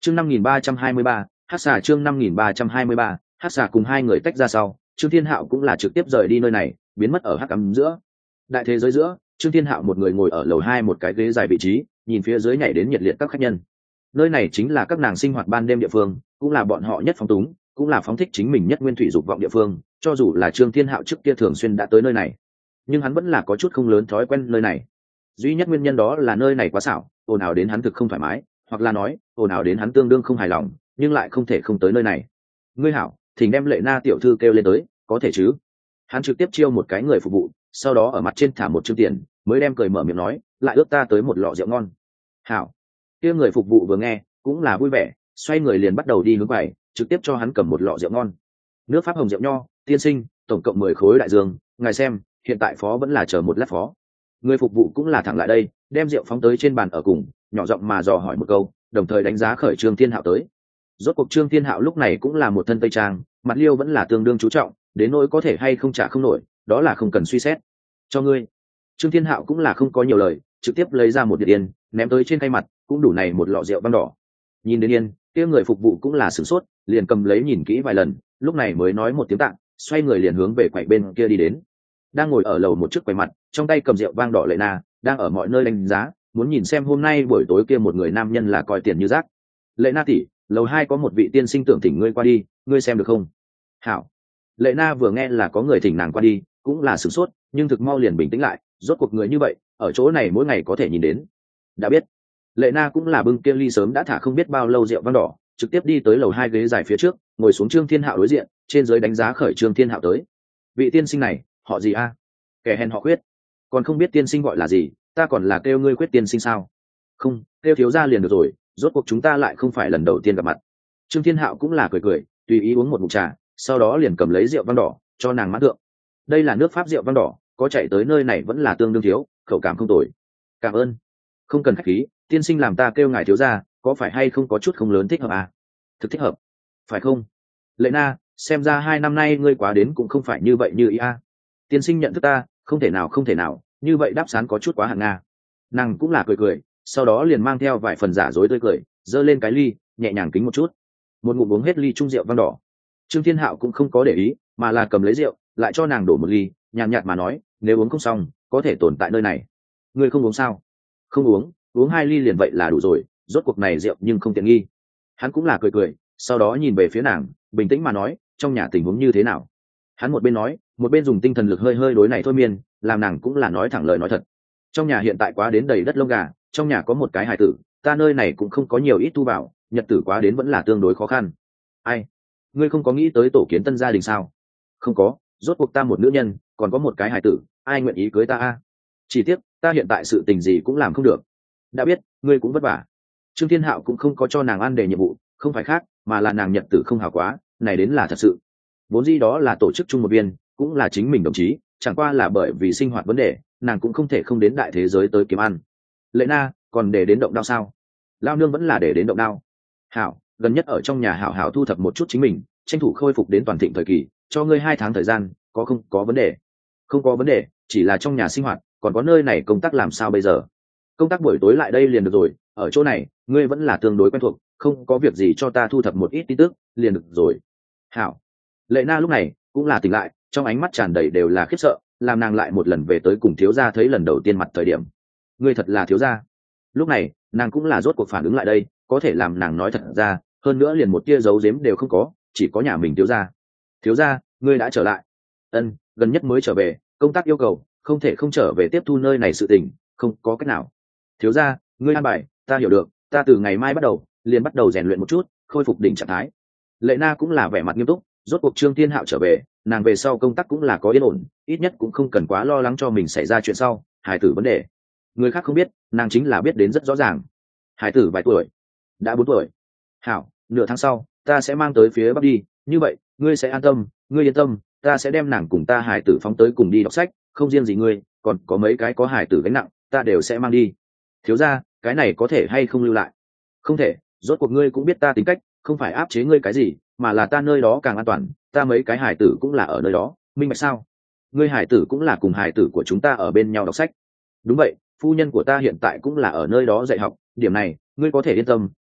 chương 5323, Hắc xà chương 5323, Hắc xà cùng hai người tách ra sau, Trương Thiên Hạo cũng là trực tiếp rời đi nơi này, biến mất ở hắc ám giữa. Đại thế giới giữa, Trương Thiên Hạo một người ngồi ở lầu 2 một cái ghế dài vị trí, nhìn phía dưới nhảy đến nhiệt liệt các khách nhân. Nơi này chính là các nàng sinh hoạt ban đêm địa phương, cũng là bọn họ nhất phóng túng, cũng là phóng thích chính mình nhất nguyên thủy dục vọng địa phương, cho dù là Trương Thiên Hạo trước kia thường xuyên đã tới nơi này, nhưng hắn vẫn là có chút không lớn thói quen nơi này. Duy nhất nguyên nhân đó là nơi này quá xảo, ồn ào đến hắn thực không thoải mái, hoặc là nói, ồn ào đến hắn tương đương không hài lòng, nhưng lại không thể không tới nơi này. Ngươi hảo, thỉnh đem Lệ Na tiểu thư kêu lên tới, có thể chứ? Hắn trực tiếp chiêu một cái người phục vụ, sau đó ở mặt trên thả một chương tiền, mới đem cười mở miệng nói, lại ước ta tới một lọ rượu ngon. Hảo. Kia người phục vụ vừa nghe, cũng là vui vẻ, xoay người liền bắt đầu đi hướng quầy, trực tiếp cho hắn cầm một lọ rượu ngon. Nước pháp hồng rượu nho, tiên sinh, tổng cộng 10 khối đại dương, ngài xem, hiện tại phó vẫn là chờ một lát phó. Người phục vụ cũng là thẳng lại đây, đem rượu phóng tới trên bàn ở cùng, nhỏ giọng mà dò hỏi một câu, đồng thời đánh giá khởi Trương Thiên Hạo tới. Rốt cuộc Trương Thiên Hạo lúc này cũng là một thân tây trang, mặt liêu vẫn là tương đương chú trọng, đến nỗi có thể hay không trả không nổi, đó là không cần suy xét. Cho ngươi. Trương Thiên Hạo cũng là không có nhiều lời, trực tiếp lấy ra một điện yên, ném tới trên khay mặt, cũng đủ này một lọ rượu vang đỏ. Nhìn đến yên, kia người phục vụ cũng là sửng sốt, liền cầm lấy nhìn kỹ vài lần, lúc này mới nói một tiếng tạng, xoay người liền hướng về quầy bên kia đi đến. Đang ngồi ở lầu một chiếc quầy mặt, trong tay cầm rượu vang đỏ Lệ Na, đang ở mọi nơi đánh giá, muốn nhìn xem hôm nay buổi tối kia một người nam nhân là coi tiền như rác. Lệ Na tỷ, lầu 2 có một vị tiên sinh tưởng thỉnh ngươi qua đi, ngươi xem được không? Hảo. Lệ Na vừa nghe là có người thỉnh nàng qua đi, cũng là sửng sốt, nhưng thực mau liền bình tĩnh lại, rốt cuộc người như vậy, ở chỗ này mỗi ngày có thể nhìn đến. Đã biết. Lệ Na cũng là bưng kia ly sớm đã thả không biết bao lâu rượu vang đỏ, trực tiếp đi tới lầu 2 ghế dài phía trước, ngồi xuống Trương Thiên Hạo đối diện, trên dưới đánh giá khởi Trương Thiên Hạo tới. Vị tiên sinh này, họ gì a? Kẻ hèn họ Khuyết. Còn không biết tiên sinh gọi là gì, ta còn là kêu ngươi Khuyết tiên sinh sao? Không, kêu thiếu gia liền được rồi, rốt cuộc chúng ta lại không phải lần đầu tiên gặp mặt. Trương Thiên Hạo cũng là cười cười, tùy ý uống một ngụm trà, sau đó liền cầm lấy rượu vang đỏ cho nàng mãn tượng. Đây là nước pháp rượu vang đỏ, có chạy tới nơi này vẫn là tương đương thiếu, khẩu cảm không tồi. Cảm ơn. Không cần khách khí, tiên sinh làm ta kêu ngài thiếu gia, có phải hay không có chút không lớn thích hợp à? Thực thích hợp, phải không? Lệ Na, xem ra 2 năm nay ngươi quá đến cũng không phải như vậy như ý a. Tiên sinh nhận thức ta, không thể nào, như vậy đáp sán có chút quá hạng nga. Nàng cũng là cười cười, sau đó liền mang theo vài phần giả dối tươi cười, giơ lên cái ly, nhẹ nhàng kính một chút, một ngụm uống hết ly chung rượu vang đỏ. Trương Thiên Hạo cũng không có để ý, mà là cầm lấy rượu, lại cho nàng đổ một ly, nhàn nhạt mà nói, nếu uống không xong, có thể tồn tại nơi này. Ngươi không uống sao? Không uống, uống 2 ly liền vậy là đủ rồi, rốt cuộc này rượu nhưng không tiện nghi. Hắn cũng là cười cười, sau đó nhìn về phía nàng, bình tĩnh mà nói, trong nhà tình huống như thế nào? Hắn một bên nói, một bên dùng tinh thần lực hơi hơi đối này thôi miên, làm nàng cũng là nói thẳng lời nói thật. Trong nhà hiện tại quá đến đầy đất lông gà, trong nhà có một cái hài tử, ta nơi này cũng không có nhiều ít thu vào, nhật tử quá đến vẫn là tương đối khó khăn. Ai? Ngươi không có nghĩ tới tổ kiến tân gia đình sao? Không có, rốt cuộc ta một nữ nhân, còn có một cái hài tử, ai nguyện ý cưới ta a? Chỉ tiếc, ta hiện tại sự tình gì cũng làm không được. Đã biết, ngươi cũng vất vả. Trương Thiên Hạo cũng không có cho nàng ăn đề nhiệm vụ, không phải khác, mà là nàng nhật tử không hào quá, này đến là thật sự. Vốn dĩ đó là tổ chức chung một viên, cũng là chính mình đồng chí, chẳng qua là bởi vì sinh hoạt vấn đề, nàng cũng không thể không đến đại thế giới tới kiếm ăn. Lệ Na, còn để đến động đao sao? Lao nương vẫn là để đến động đao. Hảo, gần nhất ở trong nhà hảo hảo thu thập một chút chính mình, tranh thủ khôi phục đến toàn thịnh thời kỳ, cho ngươi 2 tháng thời gian, có không có vấn đề? Không có vấn đề, chỉ là trong nhà sinh hoạt, còn có nơi này công tác làm sao bây giờ? Công tác buổi tối lại đây liền được rồi, ở chỗ này, ngươi vẫn là tương đối quen thuộc, không có việc gì cho ta thu thập một ít tin tức, liền được rồi. Hảo. Lệ Na lúc này cũng là tỉnh lại, trong ánh mắt tràn đầy đều là khiếp sợ, làm nàng lại một lần về tới cùng thiếu gia thấy lần đầu tiên mặt thời điểm. Ngươi thật là thiếu gia. Lúc này, nàng cũng là rốt cuộc phản ứng lại đây, có thể làm nàng nói thật ra, hơn nữa liền một tia giấu giếm đều không có, chỉ có nhà mình thiếu gia. Thiếu gia, ngươi đã trở lại. Ân, gần nhất mới trở về, công tác yêu cầu, không thể không trở về tiếp thu nơi này sự tình, không có cách nào. Thiếu gia, ngươi an bài, ta hiểu được, ta từ ngày mai bắt đầu, liền bắt đầu rèn luyện một chút, khôi phục đỉnh trạng thái. Lệ Na cũng là vẻ mặt nghiêm túc, rốt cuộc Trương Thiên Hạo trở về, nàng về sau công tác cũng là có yên ổn, ít nhất cũng không cần quá lo lắng cho mình xảy ra chuyện sau, hài tử vấn đề. Người khác không biết, nàng chính là biết đến rất rõ ràng. Hài tử vài tuổi? Đã 4 tuổi. Hảo, nửa tháng sau, ta sẽ mang tới phía Bắc đi, như vậy, ngươi sẽ an tâm, ngươi yên tâm, ta sẽ đem nàng cùng ta hài tử phóng tới cùng đi đọc sách, không riêng gì ngươi, còn có mấy cái có hài tử gánh nặng, ta đều sẽ mang đi. Thiếu gia, cái này có thể hay không lưu lại? Không thể, rốt cuộc ngươi cũng biết ta tính cách, không phải áp chế ngươi cái gì, mà là ta nơi đó càng an toàn, ta mấy cái hài tử cũng là ở nơi đó, minh bạch sao? Ngươi hài tử cũng là cùng hài tử của chúng ta ở bên nhau đọc sách. Đúng vậy, phu nhân của ta hiện tại cũng là ở nơi đó dạy học, điểm này, ngươi có thể yên tâm,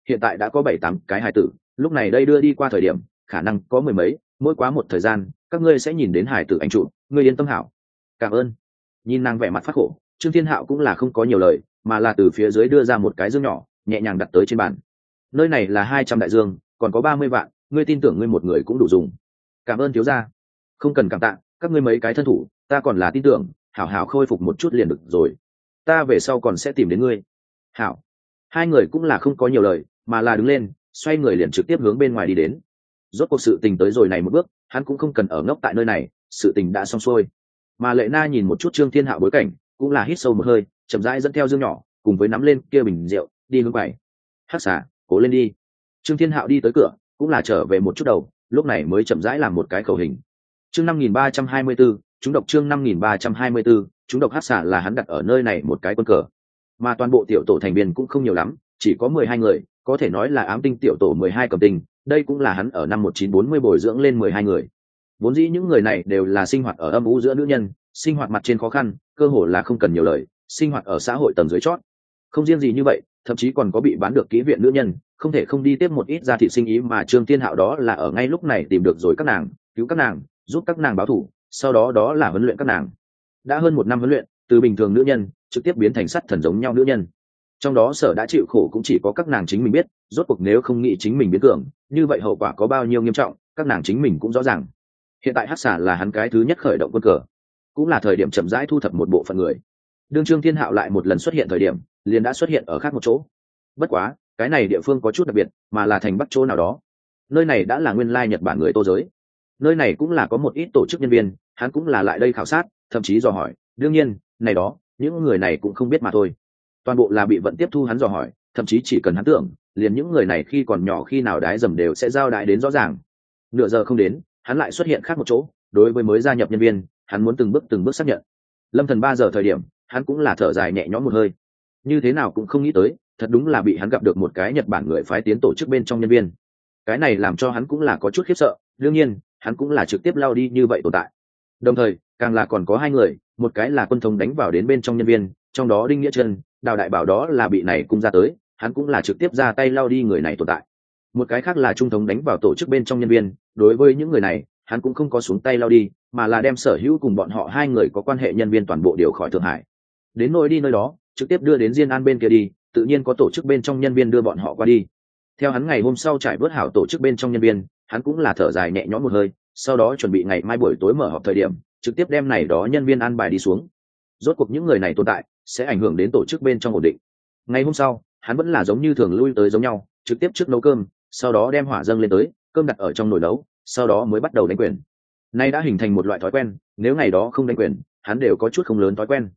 hiện tại đã có 7-8 cái hài tử, lúc này đây đưa đi qua thời điểm khả năng có mười mấy, mỗi quá một thời gian các ngươi sẽ nhìn đến hài tử ảnh trụ, ngươi yên tâm hảo. Cảm ơn. Nhìn nàng vẻ mặt phát khổ, Trương Thiên Hạo cũng là không có nhiều lời, mà là từ phía dưới đưa ra một cái dương nhỏ, nhẹ nhàng đặt tới trên bàn. Nơi này là 200 đại dương, còn có 30 vạn, ngươi tin tưởng ngươi một người cũng đủ dùng. Cảm ơn thiếu gia. Không cần cảm tạ, các ngươi mấy cái thân thủ, ta còn là tin tưởng, hảo hảo khôi phục một chút liền được rồi. Ta về sau còn sẽ tìm đến ngươi. Hảo. Hai người cũng là không có nhiều lời, mà là đứng lên, xoay người liền trực tiếp hướng bên ngoài đi đến. Rốt cuộc sự tình tới rồi này một bước, hắn cũng không cần ở ngốc tại nơi này, sự tình đã xong xuôi. Mà Lệ Na nhìn một chút Trương Thiên Hạo bối cảnh, cũng là hít sâu một hơi, chậm rãi dẫn theo dương nhỏ, cùng với nắm lên kia bình rượu, đi hướng quầy. Hắc xà, cố lên đi. Trương Thiên Hạo đi tới cửa, cũng là trở về một chút đầu, lúc này mới chậm rãi làm một cái khẩu hình. Chương 5324, chúng độc chương 5324, chúng độc. Hắc xà là hắn đặt ở nơi này một cái quân cờ. Mà toàn bộ tiểu tổ thành viên cũng không nhiều lắm, chỉ có 12 người, có thể nói là ám tinh tiểu tổ 12 cầm tinh, đây cũng là hắn ở năm 1940 bồi dưỡng lên 12 người. Vốn dĩ những người này đều là sinh hoạt ở âm u giữa nữ nhân, sinh hoạt mặt trên khó khăn, cơ hồ là không cần nhiều lời, sinh hoạt ở xã hội tầng dưới chót. Không riêng gì như vậy, thậm chí còn có bị bán được kỹ viện nữ nhân, không thể không đi tiếp một ít gia thị sinh ý, mà Trương Thiên Hạo đó là ở ngay lúc này tìm được rồi các nàng, cứu các nàng, giúp các nàng báo thù, sau đó đó là huấn luyện các nàng. Đã hơn một năm huấn luyện, từ bình thường nữ nhân trực tiếp biến thành sắt thần giống nhau nữ nhân. Trong đó Sở đã chịu khổ cũng chỉ có các nàng chính mình biết, rốt cuộc nếu không nghĩ chính mình biến cường, như vậy hậu quả có bao nhiêu nghiêm trọng, các nàng chính mình cũng rõ ràng. Hiện tại Hắc xà là hắn cái thứ nhất khởi động quân cờ, cũng là thời điểm chậm rãi thu thập một bộ phận người. Đương Trương Thiên Hạo lại một lần xuất hiện thời điểm, liền đã xuất hiện ở khác một chỗ. Bất quá, cái này địa phương có chút đặc biệt, mà là thành bắc chỗ nào đó. Nơi này đã là nguyên lai Nhật Bản người Tô giới. Nơi này cũng là có một ít tổ chức nhân viên, hắn cũng là lại đây khảo sát, thậm chí dò hỏi. Đương nhiên, này đó, những người này cũng không biết mà thôi. Toàn bộ là bị vận tiếp thu hắn dò hỏi, thậm chí chỉ cần hắn tưởng, liền những người này khi còn nhỏ khi nào đái dầm đều sẽ giao đái đến rõ ràng. Nửa giờ không đến, hắn lại xuất hiện khác một chỗ. Đối với mới gia nhập nhân viên, hắn muốn từng bước xác nhận. Lâm Thần 3 giờ thời điểm, hắn cũng là thở dài nhẹ nhõm một hơi. Như thế nào cũng không nghĩ tới, thật đúng là bị hắn gặp được một cái Nhật Bản người phái tiến tổ chức bên trong nhân viên. Cái này làm cho hắn cũng là có chút khiếp sợ, đương nhiên, hắn cũng là trực tiếp lao đi như vậy tồn tại. Đồng thời, càng là còn có hai người, một cái là quân thống đánh vào đến bên trong nhân viên, trong đó Đinh Nghĩa Trân, Đào Đại Bảo đó là bị này cung ra tới, hắn cũng là trực tiếp ra tay lao đi người này tồn tại. Một cái khác là trung thống đánh vào tổ chức bên trong nhân viên, đối với những người này, hắn cũng không có xuống tay lao đi, mà là đem sở hữu cùng bọn họ hai người có quan hệ nhân viên toàn bộ điều khỏi Thượng Hải. Đến nỗi đi nơi đó, trực tiếp đưa đến Diên An bên kia đi, tự nhiên có tổ chức bên trong nhân viên đưa bọn họ qua đi. Theo hắn ngày hôm sau trải bớt hảo tổ chức bên trong nhân viên, hắn cũng là thở dài nhẹ nhõm một hơi, sau đó chuẩn bị ngày mai buổi tối mở họp thời điểm, trực tiếp đem này đó nhân viên an bài đi xuống. Rốt cuộc những người này tồn tại, sẽ ảnh hưởng đến tổ chức bên trong ổn định. Ngày hôm sau, hắn vẫn là giống như thường lui tới giống nhau, trực tiếp trước nấu cơm, sau đó đem hỏa dâng lên tới, cơm đặt ở trong nồi nấu, sau đó mới bắt đầu đánh quyền. Nay đã hình thành một loại thói quen, nếu ngày đó không đánh quyền, hắn đều có chút không lớn thói quen.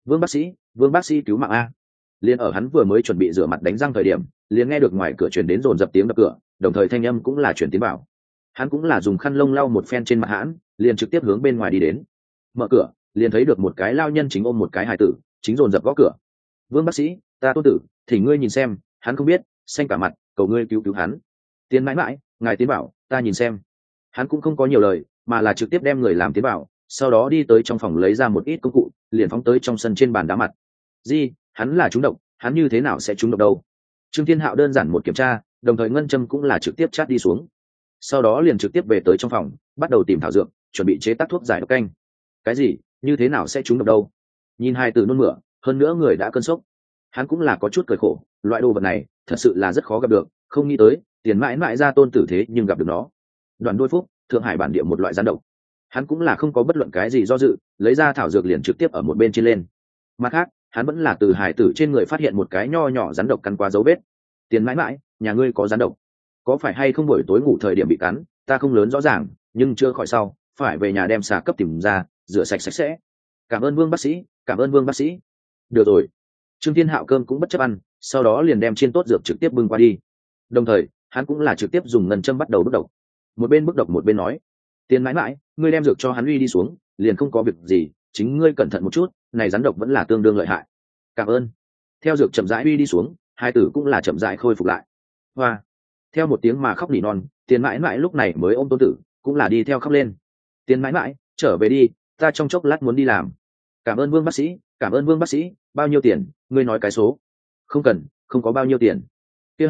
Vương bác sĩ cứu mạng a. Liên ở hắn vừa mới chuẩn bị rửa mặt đánh răng thời điểm, liền nghe được ngoài cửa truyền đến dồn dập tiếng đập cửa, đồng thời thanh âm cũng là truyền tiến vào. Hắn cũng là dùng khăn lông lau một phen trên mặt hãn, liền trực tiếp hướng bên ngoài đi đến. Mở cửa, liền thấy được một cái lao nhân chính ôm một cái hài tử, chính dồn dập gõ cửa. Vương bác sĩ, ta tôn tử, thì ngươi nhìn xem, hắn không biết, xanh cả mặt, cầu ngươi cứu cứu hắn. Tiến mãi mãi, ngài tiến bảo, ta nhìn xem. Hắn cũng không có nhiều lời, mà là trực tiếp đem người làm tiến bảo, sau đó đi tới trong phòng lấy ra một ít công cụ, liền phóng tới trong sân trên bàn đá mặt. Gì, hắn là trúng độc, hắn như thế nào sẽ trúng độc đâu? Trương Thiên Hạo đơn giản một kiểm tra, đồng thời ngân châm cũng là trực tiếp chát đi xuống. Sau đó liền trực tiếp về tới trong phòng, bắt đầu tìm thảo dược, chuẩn bị chế tác thuốc giải độc canh. Cái gì, như thế nào sẽ trúng độc đâu? Nhìn hai từ nôn mửa, hơn nữa người đã cơn sốc. Hắn cũng là có chút cười khổ, loại đồ vật này thật sự là rất khó gặp được, không nghĩ tới tiền mãi mãi ra tôn tử thế nhưng gặp được nó. Đoàn đôi phúc, Thượng Hải bản địa một loại rắn độc. Hắn cũng là không có bất luận cái gì do dự, lấy ra thảo dược liền trực tiếp ở một bên trên lên. Mặt khác, hắn vẫn là từ hải tử trên người phát hiện một cái nho nhỏ rắn độc cắn qua dấu vết. Tiền mãi mãi, nhà ngươi có rắn độc, có phải hay không buổi tối ngủ thời điểm bị cắn, ta không lớn rõ ràng, nhưng chưa khỏi sau, phải về nhà đem xà cấp tìm ra, rửa sạch sạch sẽ. Cảm ơn Vương bác sĩ, cảm ơn Vương bác sĩ. Được rồi. Trương Thiên Hạo cơm cũng bất chấp ăn, sau đó liền đem chiên tốt dược trực tiếp bưng qua đi. Đồng thời, hắn cũng là trực tiếp dùng ngân châm bắt đầu bức độc. Một bên bức độc một bên nói: "Tiền mãi mãi, ngươi đem dược cho hắn uy đi xuống, liền không có việc gì, chính ngươi cẩn thận một chút, này rắn độc vẫn là tương đương lợi hại." Cảm ơn. Theo dược chậm rãi uy đi xuống, hai tử cũng là chậm rãi khôi phục lại. Hoa. Theo một tiếng mà khóc nỉ non, Tiền mãi mãi lúc này mới ôm tôn tử, cũng là đi theo khóc lên. "Tiền mãi mãi, trở về đi, ta trong chốc lát muốn đi làm." Cảm ơn Vương bác sĩ, cảm ơn Vương bác sĩ, bao nhiêu tiền, ngươi nói cái số. Không cần, không có bao nhiêu tiền. Tiêu hành,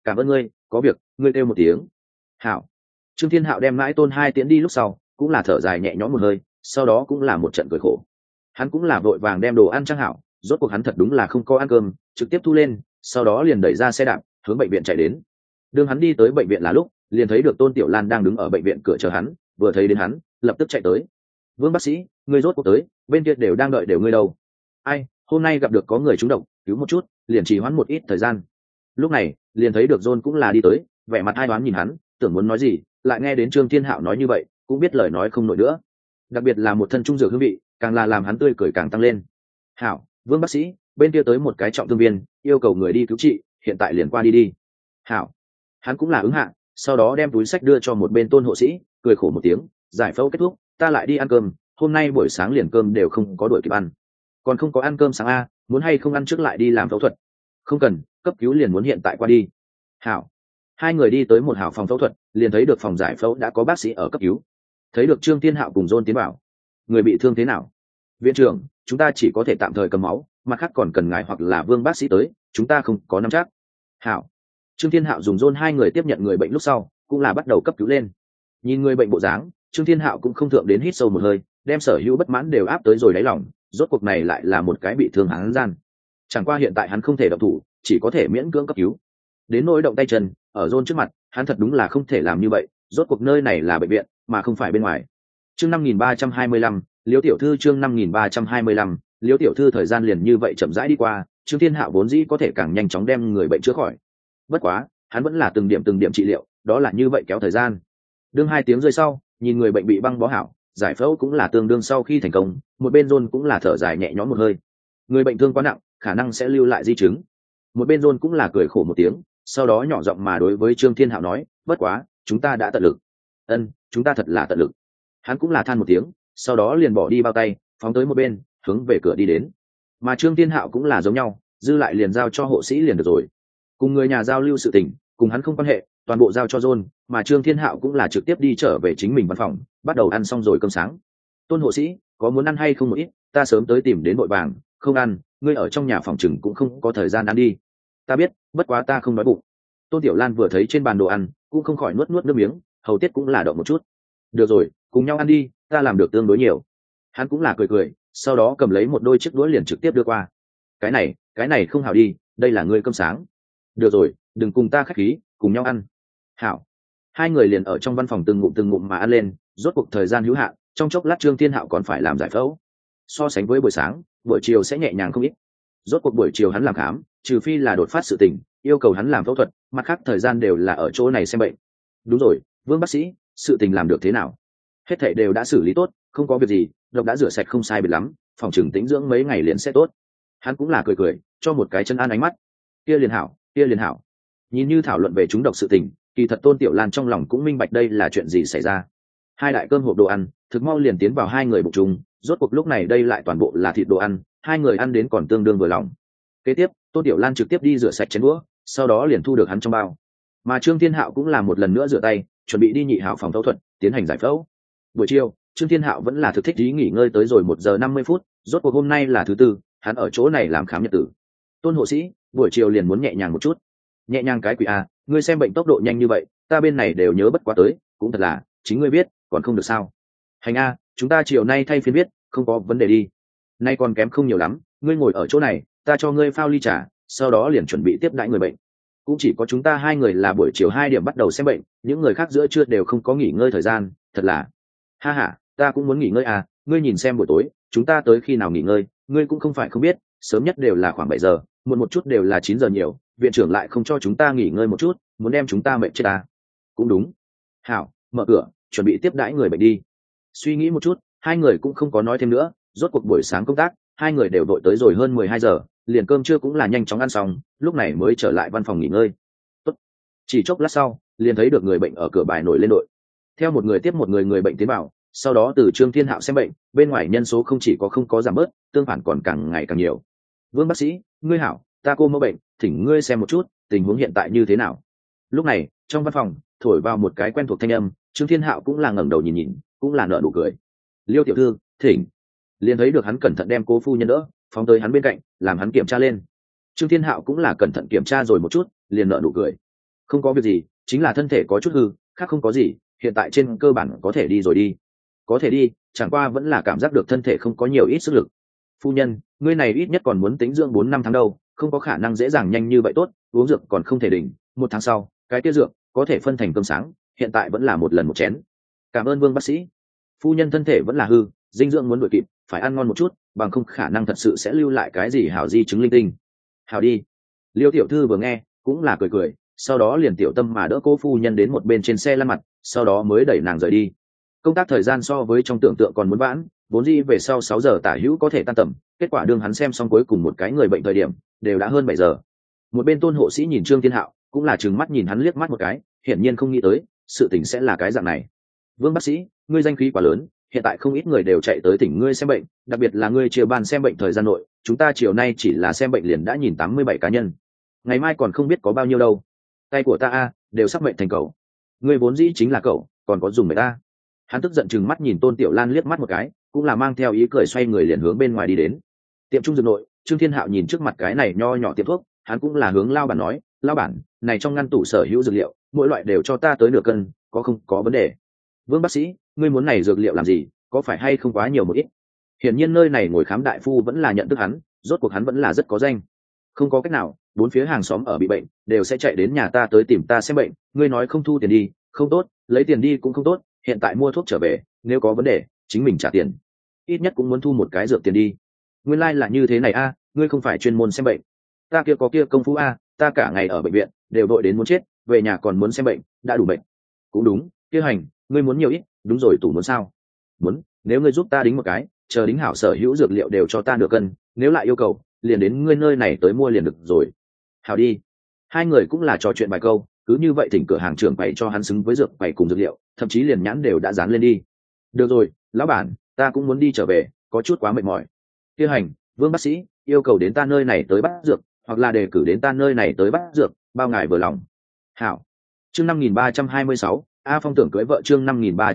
cảm ơn ngươi, có việc ngươi kêu một tiếng. Hảo. Trương Thiên Hạo đem mãi tôn hai tiễn đi lúc sau cũng là thở dài nhẹ nhõm một hơi, sau đó cũng là một trận cười khổ. Hắn cũng là vội vàng đem đồ ăn trang hảo, rốt cuộc hắn thật đúng là không có ăn cơm, trực tiếp thu lên, sau đó liền đẩy ra xe đạp hướng bệnh viện chạy đến. Đương hắn đi tới bệnh viện là lúc liền thấy được Tôn Tiểu Lan đang đứng ở bệnh viện cửa chờ hắn, vừa thấy đến hắn lập tức chạy tới. Vương bác sĩ, ngươi rốt cuộc tới, bên kia đều đang đợi đều ngươi đâu. Ai, hôm nay gặp được có người trúng độc, cứu một chút, liền trì hoãn một ít thời gian. Lúc này liền thấy được John cũng là đi tới, vẻ mặt ai đoán nhìn hắn, tưởng muốn nói gì, lại nghe đến Trương Thiên Hạo nói như vậy cũng biết lời nói không nổi nữa. Đặc biệt là một thân trung dược hương vị càng là làm hắn tươi cười càng tăng lên. Hảo, Vương bác sĩ, bên kia tới một cái trọng thương viên, yêu cầu người đi cứu trị, hiện tại liền qua đi đi. Hảo. Hắn cũng là ứng hạ, sau đó đem túi sách đưa cho một bên Tôn hộ sĩ, cười khổ một tiếng, giải phẫu kết thúc, ta lại đi ăn cơm, hôm nay buổi sáng liền cơm đều không có đuổi kịp ăn. Còn không có ăn cơm sáng a, muốn hay không ăn trước lại đi làm phẫu thuật? Không cần, cấp cứu liền muốn hiện tại qua đi. Hảo. Hai người đi tới một hảo phòng phẫu thuật, liền thấy được phòng giải phẫu đã có bác sĩ ở cấp cứu. Thấy được Trương Thiên Hạo cùng John tiến vào. Người bị thương thế nào? Viện trưởng, chúng ta chỉ có thể tạm thời cầm máu, mặt khác còn cần ngài hoặc là Vương bác sĩ tới, chúng ta không có nắm chắc. Hảo. Trương Thiên Hạo dùng John hai người tiếp nhận người bệnh lúc sau cũng là bắt đầu cấp cứu lên. Nhìn người bệnh bộ dáng, Trương Thiên Hạo cũng không thượng đến hít sâu một hơi, đem sở hữu bất mãn đều áp tới rồi đáy lòng, rốt cuộc này lại là một cái bị thương hắn gian. Chẳng qua hiện tại hắn không thể động thủ, chỉ có thể miễn cưỡng cấp cứu. Đến nỗi động tay chân, ở John trước mặt, hắn thật đúng là không thể làm như vậy, rốt cuộc nơi này là bệnh viện, mà không phải bên ngoài. Chương 5325, Liễu tiểu thư chương 5325, Liễu tiểu thư thời gian liền như vậy chậm rãi đi qua, Trương Thiên Hạo vốn dĩ có thể càng nhanh chóng đem người bệnh chữa khỏi. Bất quá, hắn vẫn là từng điểm trị liệu, đó là như vậy kéo thời gian. Đương 2 tiếng rơi sau, nhìn người bệnh bị băng bó hảo, giải phẫu cũng là tương đương sau khi thành công, một bên John cũng là thở dài nhẹ nhõm một hơi. Người bệnh thương quá nặng, khả năng sẽ lưu lại di chứng. Một bên John cũng là cười khổ một tiếng, sau đó nhỏ giọng mà đối với Trương Thiên Hạo nói, bất quá, chúng ta đã tận lực. Chúng ta thật là tận lực. Hắn cũng là than một tiếng, sau đó liền bỏ đi bao tay, phóng tới một bên, hướng về cửa đi đến. Mà Trương Thiên Hạo cũng là giống nhau, dư lại liền giao cho hộ sĩ liền được rồi. Cùng người nhà giao lưu sự tình, cùng hắn không quan hệ, toàn bộ giao cho John, mà Trương Thiên Hạo cũng là trực tiếp đi trở về chính mình văn phòng, bắt đầu ăn xong rồi cơm sáng. Tôn hộ sĩ, có muốn ăn hay không một ít, ta sớm tới tìm đến vội vàng, không ăn, ngươi ở trong nhà phòng chừng cũng không có thời gian ăn đi. Ta biết, bất quá ta không đói bụng. Tôn Tiểu Lan vừa thấy trên bàn đồ ăn, cũng không khỏi nuốt nước miếng, hầu tiết cũng là động một chút. Được rồi, cùng nhau ăn đi, ta làm được tương đối nhiều. Hắn cũng là cười cười, sau đó cầm lấy một đôi chiếc đũa liền trực tiếp đưa qua. Cái này không hảo đi, đây là ngươi cơm sáng. Được rồi, đừng cùng ta khách khí, cùng nhau ăn. Hảo. Hai người liền ở trong văn phòng từng ngụm mà ăn lên, rốt cuộc thời gian hữu hạn, trong chốc lát Trương Thiên Hạo còn phải làm giải phẫu. So sánh với buổi sáng, buổi chiều sẽ nhẹ nhàng không ít. Rốt cuộc buổi chiều hắn làm khám, trừ phi là đột phát sự tình, yêu cầu hắn làm phẫu thuật, mặt khác thời gian đều là ở chỗ này xem bệnh. Đúng rồi, Vương bác sĩ, sự tình làm được thế nào? Hết thảy đều đã xử lý tốt, không có việc gì, độc đã rửa sạch không sai biệt lắm, phòng trường tĩnh dưỡng mấy ngày liền sẽ tốt. Hắn cũng là cười, cho một cái chân an ánh mắt. Kia liền hảo. Nhìn như thảo luận về chúng độc sự tình, kỳ thật Tôn Tiểu Lan trong lòng cũng minh bạch đây là chuyện gì xảy ra. 2 đại cơm hộp đồ ăn, thực mau liền tiến vào 2 người bụng chung, rốt cuộc lúc này đây lại toàn bộ là thịt đồ ăn, 2 người ăn đến còn tương đương vừa lòng. Kế tiếp, Tôn Tiểu Lan trực tiếp đi rửa sạch chén đũa, sau đó liền thu được hắn trong bao. Mà Trương Thiên Hạo cũng là một lần nữa rửa tay, chuẩn bị đi nhị hảo phòng phẫu thuật, tiến hành giải phẫu. Buổi chiều, Trương Thiên Hạo vẫn là thực thích nghỉ ngơi tới rồi 1 giờ 50 phút, rốt cuộc hôm nay là thứ tư, hắn ở chỗ này làm khám nhật tử. Tôn hộ sĩ, buổi chiều liền muốn nhẹ nhàng một chút. Nhẹ nhàng cái quỷ a, ngươi xem bệnh tốc độ nhanh như vậy, ta bên này đều nhớ bất quá tới, cũng thật là, chính ngươi biết, còn không được sao? Hành a, chúng ta chiều nay thay phiên viết, không có vấn đề đi. Nay còn kém không nhiều lắm, ngươi ngồi ở chỗ này, ta cho ngươi phao ly trà, sau đó liền chuẩn bị tiếp đãi người bệnh. Cũng chỉ có chúng ta 2 người là buổi chiều 2 điểm bắt đầu xem bệnh, những người khác giữa trưa đều không có nghỉ ngơi thời gian, thật là. Ha ha, ta cũng muốn nghỉ ngơi à, ngươi nhìn xem buổi tối, chúng ta tới khi nào nghỉ ngơi, ngươi cũng không phải không biết, sớm nhất đều là khoảng 7 giờ, muộn một chút đều là 9 giờ nhiều, viện trưởng lại không cho chúng ta nghỉ ngơi một chút, muốn đem chúng ta mệt chết à. Cũng đúng. Hảo, mở cửa, chuẩn bị tiếp đãi người bệnh đi. Suy nghĩ một chút, 2 người cũng không có nói thêm nữa, rốt cuộc buổi sáng công tác, 2 người đều vội tới rồi hơn 12 giờ, liền cơm trưa cũng là nhanh chóng ăn xong, lúc này mới trở lại văn phòng nghỉ ngơi. Tốt. Chỉ chốc lát sau, liền thấy được người bệnh ở cửa bài nổi lên đội. Theo một người tiếp một người bệnh tiến vào, sau đó từ Trương Thiên Hạo xem bệnh, bên ngoài nhân số không chỉ không có giảm bớt, tương phản còn càng ngày càng nhiều. Vương bác sĩ, ngươi hảo, ta cô mẫu bệnh, thỉnh ngươi xem một chút, tình huống hiện tại như thế nào. Lúc này, trong văn phòng, thổi vào một cái quen thuộc thanh âm, Trương Thiên Hạo cũng là ngẩng đầu nhìn, cũng là nở nụ cười. Liêu tiểu thư, thỉnh. Liền thấy được hắn cẩn thận đem cố phu nhân đỡ, phóng tới hắn bên cạnh, làm hắn kiểm tra lên. Trương Thiên Hạo cũng là cẩn thận kiểm tra rồi một chút, liền nở nụ cười. Không có việc gì, chính là thân thể có chút hư, khác không có gì, hiện tại trên cơ bản có thể đi rồi đi. Có thể đi, chẳng qua vẫn là cảm giác được thân thể không có nhiều ít sức lực. Phu nhân, ngươi này ít nhất còn muốn tính dưỡng 4-5 tháng đâu, không có khả năng dễ dàng nhanh như vậy tốt, uống dược còn không thể đỉnh, 1 tháng sau, cái kia dược có thể phân thành cơm sáng, hiện tại vẫn là một lần một chén. Cảm ơn Vương bác sĩ. Phu nhân thân thể vẫn là hư, dinh dưỡng muốn đuổi kịp, phải ăn ngon một chút, bằng không khả năng thật sự sẽ lưu lại cái gì hảo di chứng linh tinh. Hảo đi. Liêu tiểu thư vừa nghe, cũng là cười cười, sau đó liền tiểu tâm mà đỡ cô phu nhân đến một bên trên xe lăn mặt, sau đó mới đẩy nàng rời đi. Công tác thời gian so với trong tưởng tượng còn muốn vãn, vốn dĩ về sau 6 giờ tả hữu có thể tan tầm, kết quả đương hắn xem xong cuối cùng một cái người bệnh thời điểm đều đã hơn 7 giờ. Một bên Tôn hộ sĩ nhìn Trương Thiên Hạo, cũng là trừng mắt nhìn hắn liếc mắt một cái, hiển nhiên không nghĩ tới sự tình sẽ là cái dạng này. Vương bác sĩ, ngươi danh khí quá lớn, hiện tại không ít người đều chạy tới tỉnh ngươi xem bệnh, đặc biệt là ngươi chiều ban xem bệnh thời gian nội, chúng ta chiều nay chỉ là xem bệnh liền đã nhìn 87 cá nhân, ngày mai còn không biết có bao nhiêu đâu. Tay của ta đều sắp mệnh thành cậu. Ngươi vốn dĩ chính là cậu, còn có dùng mệnh ta. Hắn tức giận chừng mắt nhìn Tôn Tiểu Lan liếc mắt một cái, cũng là mang theo ý cười xoay người liền hướng bên ngoài đi đến. Tiệm trung dược nội, Trương Thiên Hạo nhìn trước mặt cái này nho nhỏ tiệm thuốc, hắn cũng là hướng lao bản nói, lao bản, này trong ngăn tủ sở hữu dược liệu, mỗi loại đều cho ta tới nửa cân, có không có vấn đề. Vương bác sĩ, ngươi muốn này dược liệu làm gì, có phải hay không quá nhiều một ít? Hiển nhiên nơi này ngồi khám đại phu vẫn là nhận thức hắn, rốt cuộc hắn vẫn là rất có danh. Không có cách nào, bốn phía hàng xóm ở bị bệnh đều sẽ chạy đến nhà ta tới tìm ta xem bệnh, ngươi nói không thu tiền đi, không tốt, lấy tiền đi cũng không tốt, hiện tại mua thuốc trở về, nếu có vấn đề, chính mình trả tiền. Ít nhất cũng muốn thu một cái dược tiền đi. Nguyên lai là như thế này ngươi không phải chuyên môn xem bệnh. Ta kia có kia công phu ta cả ngày ở bệnh viện, đều đội đến muốn chết, về nhà còn muốn xem bệnh, đã đủ bệnh. Cũng đúng, kia hành, ngươi muốn nhiều ít, đúng rồi tủ muốn sao? Muốn, nếu ngươi giúp ta đính một cái, chờ đính hảo sở hữu dược liệu đều cho ta nửa cân, nếu lại yêu cầu, liền đến ngươi nơi này tới mua liền được rồi. Hảo đi. Hai người cũng là trò chuyện vài câu, cứ như vậy thỉnh cửa hàng trưởng bày cho hắn xứng với dược bày cùng dược liệu, thậm chí liền nhãn đều đã dán lên đi. Được rồi, lão bản, ta cũng muốn đi trở về, có chút quá mệt mỏi. Kia hành, Vương bác sĩ, yêu cầu đến ta nơi này tới bắt dược, hoặc là đề cử đến ta nơi này tới bắt dược, bao ngài vừa lòng. Hảo. Chương 5326, A Phong tưởng cưới vợ. Chương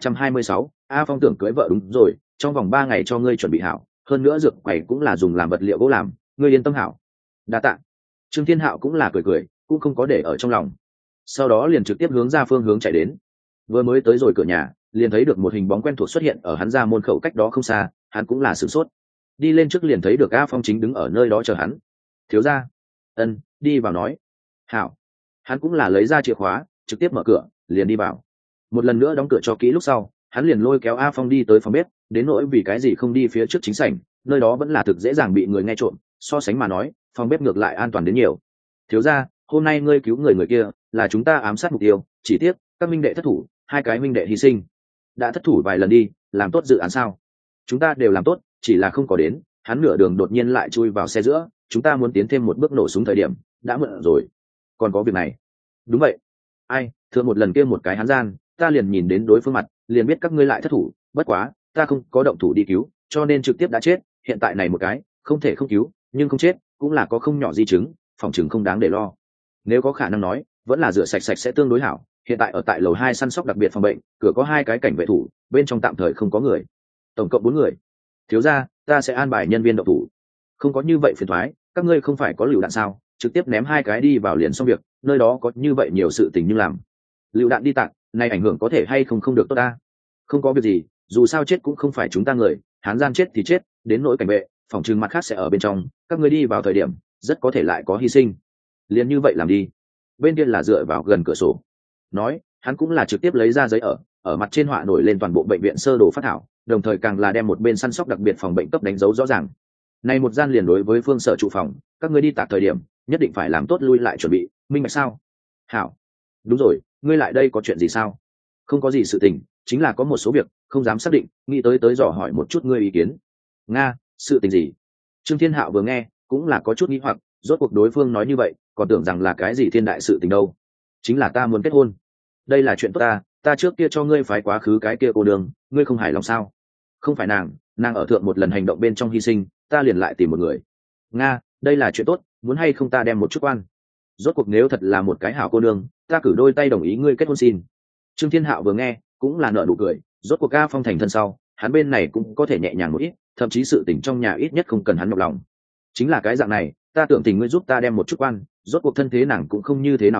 5326, A Phong tưởng cưới vợ. Đúng rồi, trong vòng 3 ngày cho ngươi chuẩn bị hảo, hơn nữa dược quầy cũng là dùng làm vật liệu gỗ làm, ngươi yên tâm hảo. Đa tạ. Trương Thiên Hạo cũng là cười cười, cũng không có để ở trong lòng. Sau đó liền trực tiếp hướng ra phương hướng chạy đến. Vừa mới tới rồi cửa nhà, liền thấy được một hình bóng quen thuộc xuất hiện ở hắn ra môn khẩu cách đó không xa, hắn cũng là sửng sốt. Đi lên trước liền thấy được A Phong chính đứng ở nơi đó chờ hắn. Thiếu gia. Ân, đi vào nói. Hảo. Hắn cũng là lấy ra chìa khóa, trực tiếp mở cửa, liền đi vào. Một lần nữa đóng cửa cho kỹ lúc sau, hắn liền lôi kéo A Phong đi tới phòng bếp, đến nỗi vì cái gì không đi phía trước chính sảnh, nơi đó vẫn là thực dễ dàng bị người nghe trộm, so sánh mà nói, phòng bếp ngược lại an toàn đến nhiều. Thiếu gia, hôm nay ngươi cứu người kia, là chúng ta ám sát mục tiêu, chỉ tiếc các minh đệ thất thủ, 2 cái minh đệ hy sinh. Đã thất thủ vài lần đi, làm tốt dự án sao? Chúng ta đều làm tốt, chỉ là không có đến, hắn nửa đường đột nhiên lại chui vào xe giữa, chúng ta muốn tiến thêm một bước nổ súng thời điểm, đã muộn rồi. Còn có việc này. Đúng vậy. Ai, thưa một lần kia một cái hắn gian, ta liền nhìn đến đối phương mặt, liền biết các ngươi lại thất thủ, bất quá, ta không có động thủ đi cứu, cho nên trực tiếp đã chết, hiện tại này một cái, không thể không cứu, nhưng không chết, cũng là có không nhỏ di chứng, phòng chứng không đáng để lo. Nếu có khả năng nói, vẫn là rửa sạch sạch sẽ tương đối hảo. Hiện tại ở tại lầu 2 săn sóc đặc biệt phòng bệnh, cửa có 2 cái cảnh vệ thủ, bên trong tạm thời không có người, tổng cộng 4 người. Thiếu gia, ta sẽ an bài nhân viên động thủ. Không có như vậy phiền toái, các ngươi không phải có lựu đạn sao, trực tiếp ném 2 cái đi vào liền xong việc, nơi đó có như vậy nhiều sự tình như làm. Lựu đạn đi tặng, này ảnh hưởng có thể hay không được tốt ta. Không có việc gì, dù sao chết cũng không phải chúng ta người, hán gian chết thì chết, đến nỗi cảnh vệ, phòng trừng mặt khác sẽ ở bên trong, các ngươi đi vào thời điểm, rất có thể lại có hy sinh. Liền như vậy làm đi. Bên kia là dựa vào gần cửa sổ. Nói, hắn cũng là trực tiếp lấy ra giấy ở mặt trên họa nổi lên toàn bộ bệnh viện sơ đồ phát thảo, đồng thời càng là đem một bên săn sóc đặc biệt phòng bệnh cấp đánh dấu rõ ràng. Này một gian liền đối với phương sở trụ phòng, các ngươi đi tạc thời điểm, nhất định phải làm tốt lui lại chuẩn bị, minh bạch sao? Hảo. Đúng rồi, ngươi lại đây có chuyện gì sao? Không có gì sự tình, chính là có một số việc không dám xác định, nghĩ tới dò hỏi một chút ngươi ý kiến. Nga, sự tình gì? Trương Thiên Hạo vừa nghe, cũng là có chút nghi hoặc, rốt cuộc đối phương nói như vậy, còn tưởng rằng là cái gì thiên đại sự tình đâu. Chính là ta muốn kết hôn. Đây là chuyện tốt ta trước kia cho ngươi phái quá khứ cái kia cô đường, ngươi không hài lòng sao? Không phải nàng ở thượng một lần hành động bên trong hy sinh, ta liền lại tìm một người. Nga, đây là chuyện tốt, muốn hay không ta đem một chút quan. Rốt cuộc nếu thật là một cái hảo cô nương, ta cử đôi tay đồng ý ngươi kết hôn xin. Trương Thiên Hạo vừa nghe, cũng là nở nụ cười, rốt cuộc A Phong thành thân sau, hắn bên này cũng có thể nhẹ nhàng một ít, thậm chí sự tình trong nhà ít nhất không cần hắn nhọc lòng. Chính là cái dạng này, ta tưởng tình ngươi giúp ta đem một chút quan, rốt cuộc thân thế nàng cũng không như thế nào hảo,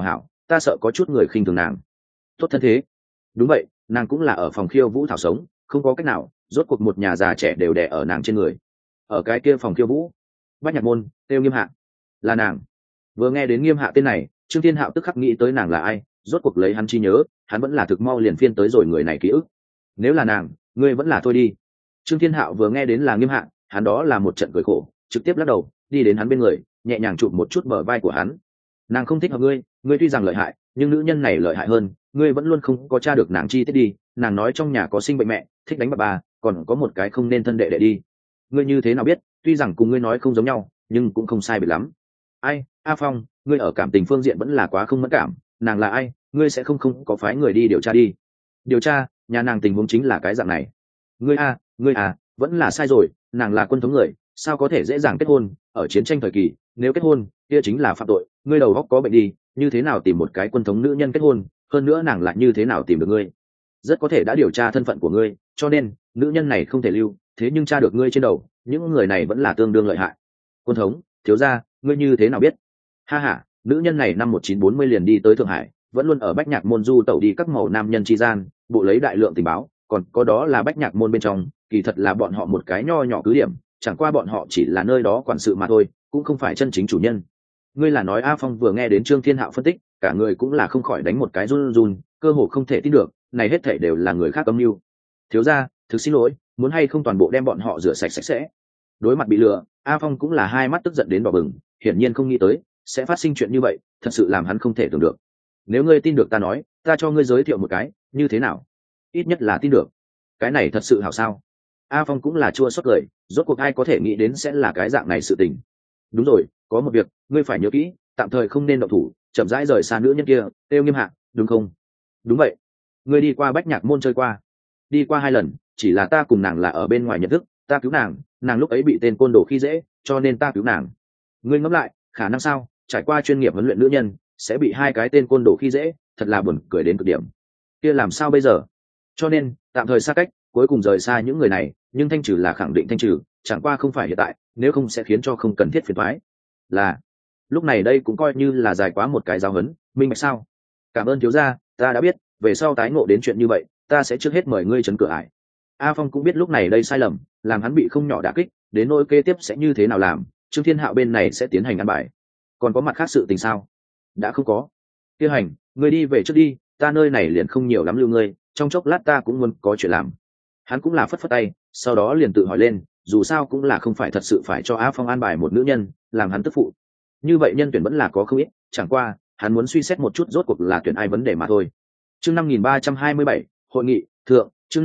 ta sợ có chút người khinh thường nàng. Tốt thân thế. Đúng vậy, nàng cũng là ở phòng khiêu vũ thảo sống, không có cách nào, rốt cuộc một nhà già trẻ đều đè ở nàng trên người. Ở cái kia phòng khiêu vũ, Bách Nhạc Môn, Tiêu Nghiêm Hạ, là nàng. Vừa nghe đến Nghiêm Hạ tên này, Trương Thiên Hạo tức khắc nghĩ tới nàng là ai, rốt cuộc lấy hắn chi nhớ, hắn vẫn là thực mau liền phiên tới rồi người này ký ức. Nếu là nàng, ngươi vẫn là thôi đi. Trương Thiên Hạo vừa nghe đến là Nghiêm Hạ, hắn đó là một trận cười khổ, trực tiếp lắc đầu, đi đến hắn bên người, nhẹ nhàng chụp một chút bờ vai của hắn. Nàng không thích hợp ngươi, ngươi tuy rằng lợi hại, nhưng nữ nhân này lợi hại hơn, ngươi vẫn luôn không có tra được nàng chi tiết đi. Nàng nói trong nhà có sinh bệnh mẹ, thích đánh bà, còn có một cái không nên thân đệ đệ đi. Ngươi như thế nào biết? Tuy rằng cùng ngươi nói không giống nhau, nhưng cũng không sai biệt lắm. Ai, A Phong, ngươi ở cảm tình phương diện vẫn là quá không mẫn cảm. Nàng là ai? Ngươi sẽ không có phái người đi điều tra đi. Điều tra, nhà nàng tình huống chính là cái dạng này. Ngươi vẫn là sai rồi. Nàng là quân thống người, sao có thể dễ dàng kết hôn? Ở chiến tranh thời kỳ, nếu kết hôn, kia chính là phạm tội. Ngươi đầu óc có bệnh đi, như thế nào tìm một cái quân thống nữ nhân kết hôn? Hơn nữa nàng lại như thế nào tìm được ngươi? Rất có thể đã điều tra thân phận của ngươi, cho nên nữ nhân này không thể lưu. Thế nhưng tra được ngươi trên đầu, những người này vẫn là tương đương lợi hại. Quân thống, thiếu gia, ngươi như thế nào biết? Ha ha, nữ nhân này năm 1940 liền đi tới Thượng Hải, vẫn luôn ở Bách Nhạc Môn du tẩu đi các màu nam nhân chi gian, bộ lấy đại lượng tình báo, còn có đó là Bách Nhạc Môn bên trong, kỳ thật là bọn họ một cái nho nhỏ cứ điểm, chẳng qua bọn họ chỉ là nơi đó quản sự mà thôi, cũng không phải chân chính chủ nhân. Ngươi là nói A Phong vừa nghe đến Trương Thiên Hạo phân tích, cả người cũng là không khỏi đánh một cái run run, cơ hồ không thể tin được, này hết thảy đều là người khác âm mưu. Thiếu gia, thực xin lỗi, muốn hay không toàn bộ đem bọn họ rửa sạch sạch sẽ. Đối mặt bị lừa, A Phong cũng là hai mắt tức giận đến đỏ bừng, hiển nhiên không nghĩ tới sẽ phát sinh chuyện như vậy, thật sự làm hắn không thể tưởng được. Nếu ngươi tin được ta nói, ta cho ngươi giới thiệu một cái, như thế nào? Ít nhất là tin được. Cái này thật sự hảo sao? A Phong cũng là chua xót cười, rốt cuộc ai có thể nghĩ đến sẽ là cái dạng này sự tình. Đúng rồi, có một việc, ngươi phải nhớ kỹ, tạm thời không nên động thủ, chậm rãi rời xa nữ nhân kia, Tiêu Nghiêm Hạ, đúng không? Đúng vậy. Ngươi đi qua Bách Nhạc Môn chơi qua? Đi qua 2 lần, chỉ là ta cùng nàng là ở bên ngoài nhận thức, ta cứu nàng, nàng lúc ấy bị tên côn đồ khi dễ, cho nên ta cứu nàng. Ngươi ngẫm lại, khả năng sao? Trải qua chuyên nghiệp huấn luyện nữ nhân, sẽ bị 2 cái tên côn đồ khi dễ, thật là buồn cười đến cực điểm. Kia làm sao bây giờ? Cho nên, tạm thời xa cách, cuối cùng rời xa những người này, nhưng thanh trừ là khẳng định thanh trừ, chẳng qua không phải hiện tại, nếu không sẽ khiến cho không cần thiết phiền toái. Là, lúc này đây cũng coi như là dài quá một cái giáo huấn, minh bạch sao? Cảm ơn thiếu gia, ta đã biết, về sau tái ngộ đến chuyện như vậy, ta sẽ trước hết mời ngươi trấn cửa ải. A Phong cũng biết lúc này đây sai lầm, làm hắn bị không nhỏ đả kích, đến nỗi kế tiếp sẽ như thế nào làm, Trương Thiên Hạo bên này sẽ tiến hành ăn bài. Còn có mặt khác sự tình sao? Đã không có. Tiêu Hành, ngươi đi về trước đi, ta nơi này liền không nhiều lắm lưu ngươi, trong chốc lát ta cũng muốn có chuyện làm. Hắn cũng là phất phất tay, sau đó liền tự hỏi lên, dù sao cũng là không phải thật sự phải cho A Phong an bài một nữ nhân, làm hắn tức phụ. Như vậy nhân tuyển vẫn là có không ít, chẳng qua, hắn muốn suy xét một chút rốt cuộc là tuyển ai vấn đề mà thôi. Chương 5327, hội nghị, thượng, chương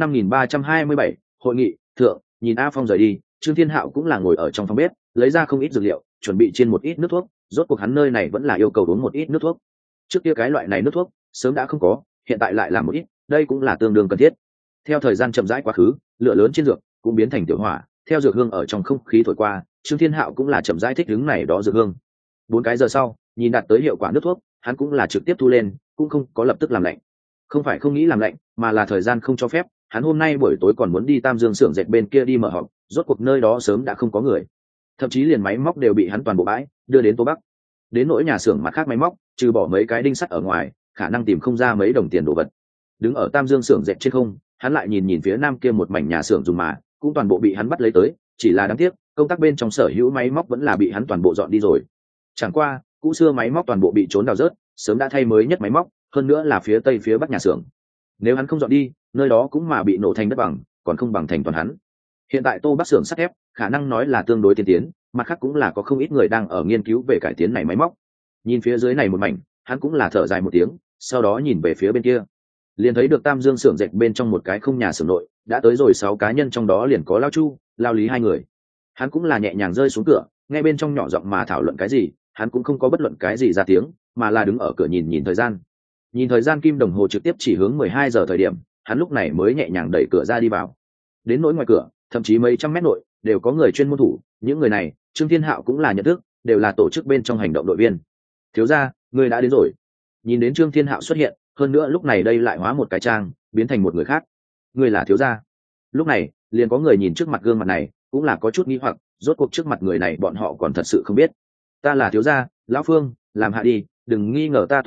5327, hội nghị, thượng, nhìn A Phong rời đi, Trương Thiên Hạo cũng là ngồi ở trong phòng bếp, lấy ra không ít dược liệu, chuẩn bị chiên một ít nước thuốc, rốt cuộc hắn nơi này vẫn là yêu cầu uống một ít nước thuốc. Trước kia cái loại này nước thuốc, sớm đã không có, hiện tại lại làm một ít, đây cũng là tương đương cần thiết. Theo thời gian chậm rãi quá khứ, lửa lớn trên dược cũng biến thành tiểu hỏa, theo dược hương ở trong không khí thổi qua, Trương Thiên Hạo cũng là chậm rãi thích ứng này đó dược hương. 4 cái giờ sau, nhìn đạt tới hiệu quả nước thuốc, hắn cũng là trực tiếp thu lên, cũng không có lập tức làm lạnh. Không phải không nghĩ làm lạnh, mà là thời gian không cho phép, hắn hôm nay buổi tối còn muốn đi Tam Dương xưởng dệt bên kia đi mở họp, rốt cuộc nơi đó sớm đã không có người. Thậm chí liền máy móc đều bị hắn toàn bộ bãi, đưa đến Tô Bắc. Đến nỗi nhà xưởng mặt khác máy móc, trừ bỏ mấy cái đinh sắt ở ngoài, khả năng tìm không ra mấy đồng tiền đồ vật. Đứng ở Tam Dương xưởng dệt trên không, hắn lại nhìn phía nam kia một mảnh nhà xưởng dùng mà, cũng toàn bộ bị hắn bắt lấy tới, chỉ là đáng tiếc, công tác bên trong sở hữu máy móc vẫn là bị hắn toàn bộ dọn đi rồi. Chẳng qua, cũ xưa máy móc toàn bộ bị trốn đào rớt, sớm đã thay mới nhất máy móc, hơn nữa là phía tây phía bắc nhà xưởng. Nếu hắn không dọn đi, nơi đó cũng mà bị nổ thành đất bằng, còn không bằng thành toàn hắn. Hiện tại Tô Bắc xưởng sắt thép, khả năng nói là tương đối tiên tiến, mặt khác cũng là có không ít người đang ở nghiên cứu về cải tiến này máy móc. Nhìn phía dưới này một mảnh, hắn cũng là thở dài một tiếng, sau đó nhìn về phía bên kia, liền thấy được Tam Dương xưởng dệt bên trong một cái không nhà xưởng nội, đã tới rồi 6 cá nhân, trong đó liền có Lao Chu, Lao Lý 2 người. Hắn cũng là nhẹ nhàng rơi xuống cửa, nghe bên trong nhỏ giọng mà thảo luận cái gì, hắn cũng không có bất luận cái gì ra tiếng, mà là đứng ở cửa nhìn thời gian. Nhìn thời gian kim đồng hồ trực tiếp chỉ hướng 12 giờ thời điểm, hắn lúc này mới nhẹ nhàng đẩy cửa ra đi vào. Đến nỗi ngoài cửa, thậm chí mấy trăm mét nội đều có người chuyên môn thủ, những người này, Trương Thiên Hạo cũng là nhận thức, đều là tổ chức bên trong hành động đội viên. Thiếu gia, người đã đến rồi. Nhìn đến Trương Thiên Hạo xuất hiện, hơn nữa lúc này đây lại hóa một cái trang, biến thành một người khác. Người là thiếu gia. Lúc này, liền có người nhìn trước mặt gương mặt này, cũng là có chút nghi hoặc, rốt cuộc trước mặt người này bọn họ còn thật sự không biết. Ta là thiếu gia, lão Phương, làm hạ đi, đừng nghi ngờ ta tồn tại,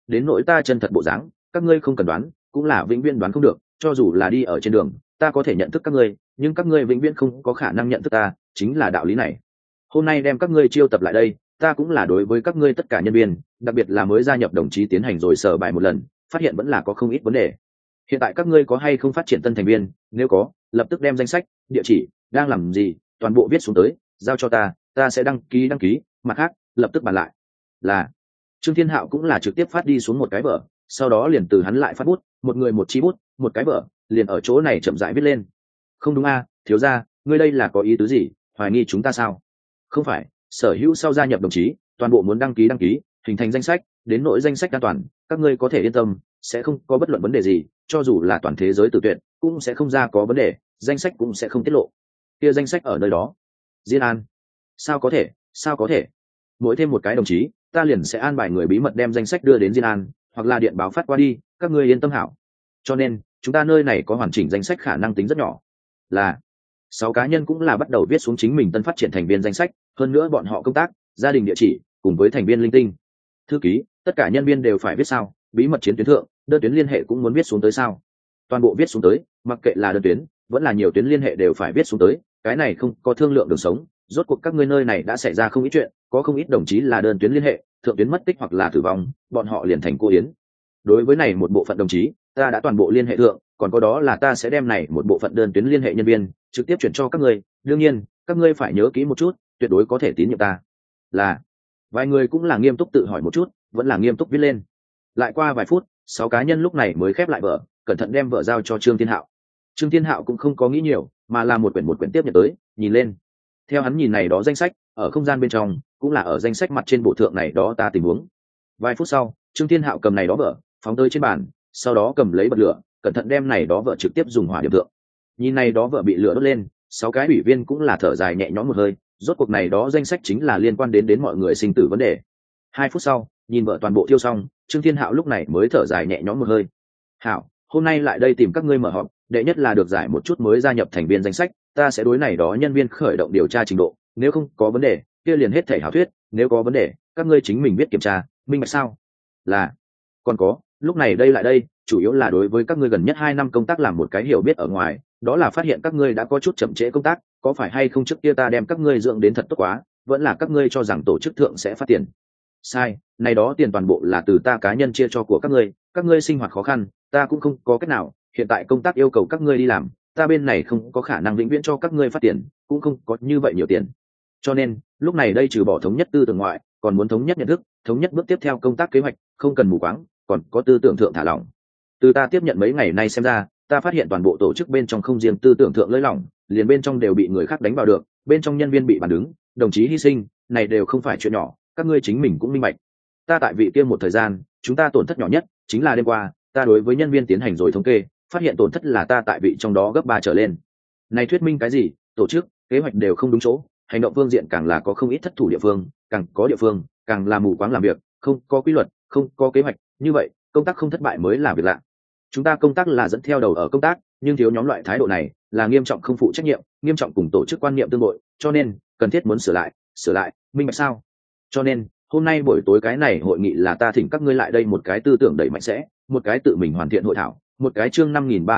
đến nỗi ta chân thật bộ dáng các ngươi không cần đoán, cũng là vĩnh viễn đoán không được. Cho dù là đi ở trên đường ta có thể nhận thức các ngươi, nhưng các ngươi vĩnh viễn không có khả năng nhận thức ta, chính là đạo lý này. Hôm nay đem các ngươi chiêu tập lại đây, ta cũng là đối với các ngươi tất cả nhân viên, đặc biệt là mới gia nhập đồng chí tiến hành rồi sở bài một lần, phát hiện vẫn là có không ít vấn đề. Hiện tại các ngươi có hay không phát triển tân thành viên? Nếu có, lập tức đem danh sách, địa chỉ, đang làm gì, toàn bộ viết xuống tới, giao cho ta sẽ đăng ký. Mặt khác, lập tức bàn lại. Là Trương Thiên Hạo cũng là trực tiếp phát đi xuống một cái vở, sau đó liền từ hắn lại phát bút, một người một chi bút, một cái vở, liền ở chỗ này chậm rãi viết lên. Không đúng a, thiếu gia, ngươi đây là có ý tứ gì, hoài nghi chúng ta sao? Không phải, sở hữu sau gia nhập đồng chí, toàn bộ muốn đăng ký, hình thành danh sách, đến nỗi danh sách an toàn, các ngươi có thể yên tâm, sẽ không có bất luận vấn đề gì, cho dù là toàn thế giới tử tuyệt, cũng sẽ không ra có vấn đề, danh sách cũng sẽ không tiết lộ. Kia danh sách ở nơi đó. Diên An. Sao có thể? Mỗi thêm một cái đồng chí, ta liền sẽ an bài người bí mật đem danh sách đưa đến Diên An, hoặc là điện báo phát qua đi, các ngươi yên tâm hảo. Cho nên, chúng ta nơi này có hoàn chỉnh danh sách khả năng tính rất nhỏ. Là 6 cá nhân cũng là bắt đầu viết xuống chính mình tân phát triển thành viên danh sách, hơn nữa bọn họ công tác, gia đình địa chỉ, cùng với thành viên linh tinh. Thư ký, tất cả nhân viên đều phải viết sao? Bí mật chiến tuyến thượng, đơn tuyến liên hệ cũng muốn viết xuống tới sao? Toàn bộ viết xuống tới, mặc kệ là đơn tuyến, vẫn là nhiều tuyến liên hệ đều phải viết xuống tới, cái này không có thương lượng đường sống. Rốt cuộc các ngươi nơi này đã xảy ra không ít chuyện, có không ít đồng chí là đơn tuyến liên hệ, thượng tuyến mất tích hoặc là tử vong, bọn họ liền thành cô yến. Đối với này một bộ phận đồng chí, ta đã toàn bộ liên hệ thượng, còn có đó là ta sẽ đem này một bộ phận đơn tuyến liên hệ nhân viên trực tiếp chuyển cho các ngươi, đương nhiên, các ngươi phải nhớ kỹ một chút, tuyệt đối có thể tín nhiệm ta. Là vài người cũng là nghiêm túc tự hỏi một chút, vẫn là nghiêm túc viết lên. Lại qua vài phút, 6 cá nhân lúc này mới khép lại vở, cẩn thận đem vở giao cho Trương Thiên Hạo. Trương Thiên Hạo cũng không có nghĩ nhiều, mà là một quyển tiếp nhận tới, nhìn lên. Theo hắn nhìn này đó danh sách, ở không gian bên trong, cũng là ở danh sách mặt trên bộ thượng này đó ta tình huống. Vài phút sau, Trương Thiên Hạo cầm này đó vở, phóng tới trên bàn, sau đó cầm lấy bật lửa, cẩn thận đem này đó vở trực tiếp dùng hỏa điểm thượng. Nhìn này đó vở bị lửa đốt lên, 6 cái ủy viên cũng là thở dài nhẹ nhõm một hơi, rốt cuộc này đó danh sách chính là liên quan đến mọi người sinh tử vấn đề. 2 phút sau, nhìn vợ toàn bộ tiêu xong, Trương Thiên Hạo lúc này mới thở dài nhẹ nhõm một hơi. Hảo, hôm nay lại đây tìm các ngươi mở họp, đệ nhất là được giải một chút mới gia nhập thành viên danh sách, ta sẽ đối này đó nhân viên khởi động điều tra trình độ, nếu không có vấn đề, kia liền hết thể hảo thuyết, nếu có vấn đề, các ngươi chính mình biết kiểm tra, minh bạch sao? Là. Còn có, lúc này lại đây, chủ yếu là đối với các ngươi gần nhất 2 năm công tác làm một cái hiểu biết ở ngoài, đó là phát hiện các ngươi đã có chút chậm trễ công tác, có phải hay không trước kia ta đem các ngươi dưỡng đến thật tốt quá, vẫn là các ngươi cho rằng tổ chức thượng sẽ phát tiền. Sai, này đó tiền toàn bộ là từ ta cá nhân chia cho của các ngươi sinh hoạt khó khăn, ta cũng không có cách nào, hiện tại công tác yêu cầu các ngươi đi làm, ta bên này không có khả năng vĩnh viễn cho các ngươi phát tiền, cũng không có như vậy nhiều tiền. Cho nên, lúc này đây trừ bỏ thống nhất tư tưởng ngoại, còn muốn thống nhất nhận thức, thống nhất bước tiếp theo công tác kế hoạch, không cần mù quáng, còn có tư tưởng thượng thả lỏng. Từ ta tiếp nhận mấy ngày nay xem ra, ta phát hiện toàn bộ tổ chức bên trong không riêng tư tưởng thượng lơi lỏng, liền bên trong đều bị người khác đánh vào được, bên trong nhân viên bị bàn đứng, đồng chí hy sinh, này đều không phải chuyện nhỏ, các ngươi chính mình cũng minh bạch. Ta tại vị kia một thời gian, chúng ta tổn thất nhỏ nhất chính là đêm qua, ta đối với nhân viên tiến hành rồi thống kê, phát hiện tổn thất là ta tại vị trong đó gấp 3 trở lên. Này thuyết minh cái gì? Tổ chức, kế hoạch đều không đúng chỗ, hành động phương diện càng là có không ít thất thủ địa phương, càng có địa phương, càng là mù quáng làm việc, không có quy luật, không có kế hoạch, như vậy, công tác không thất bại mới là việc lạ. Chúng ta công tác là dẫn theo đầu ở công tác, nhưng thiếu nhóm loại thái độ này là nghiêm trọng không phụ trách nhiệm, nghiêm trọng cùng tổ chức quan niệm tương đội, cho nên cần thiết muốn sửa lại, minh bạch sao? Cho nên, hôm nay buổi tối cái này hội nghị là ta thỉnh các ngươi lại đây một cái tư tưởng đẩy mạnh sẽ, một cái tự mình hoàn thiện hội thảo, một cái chương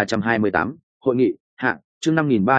5328, hội nghị, hạ, chương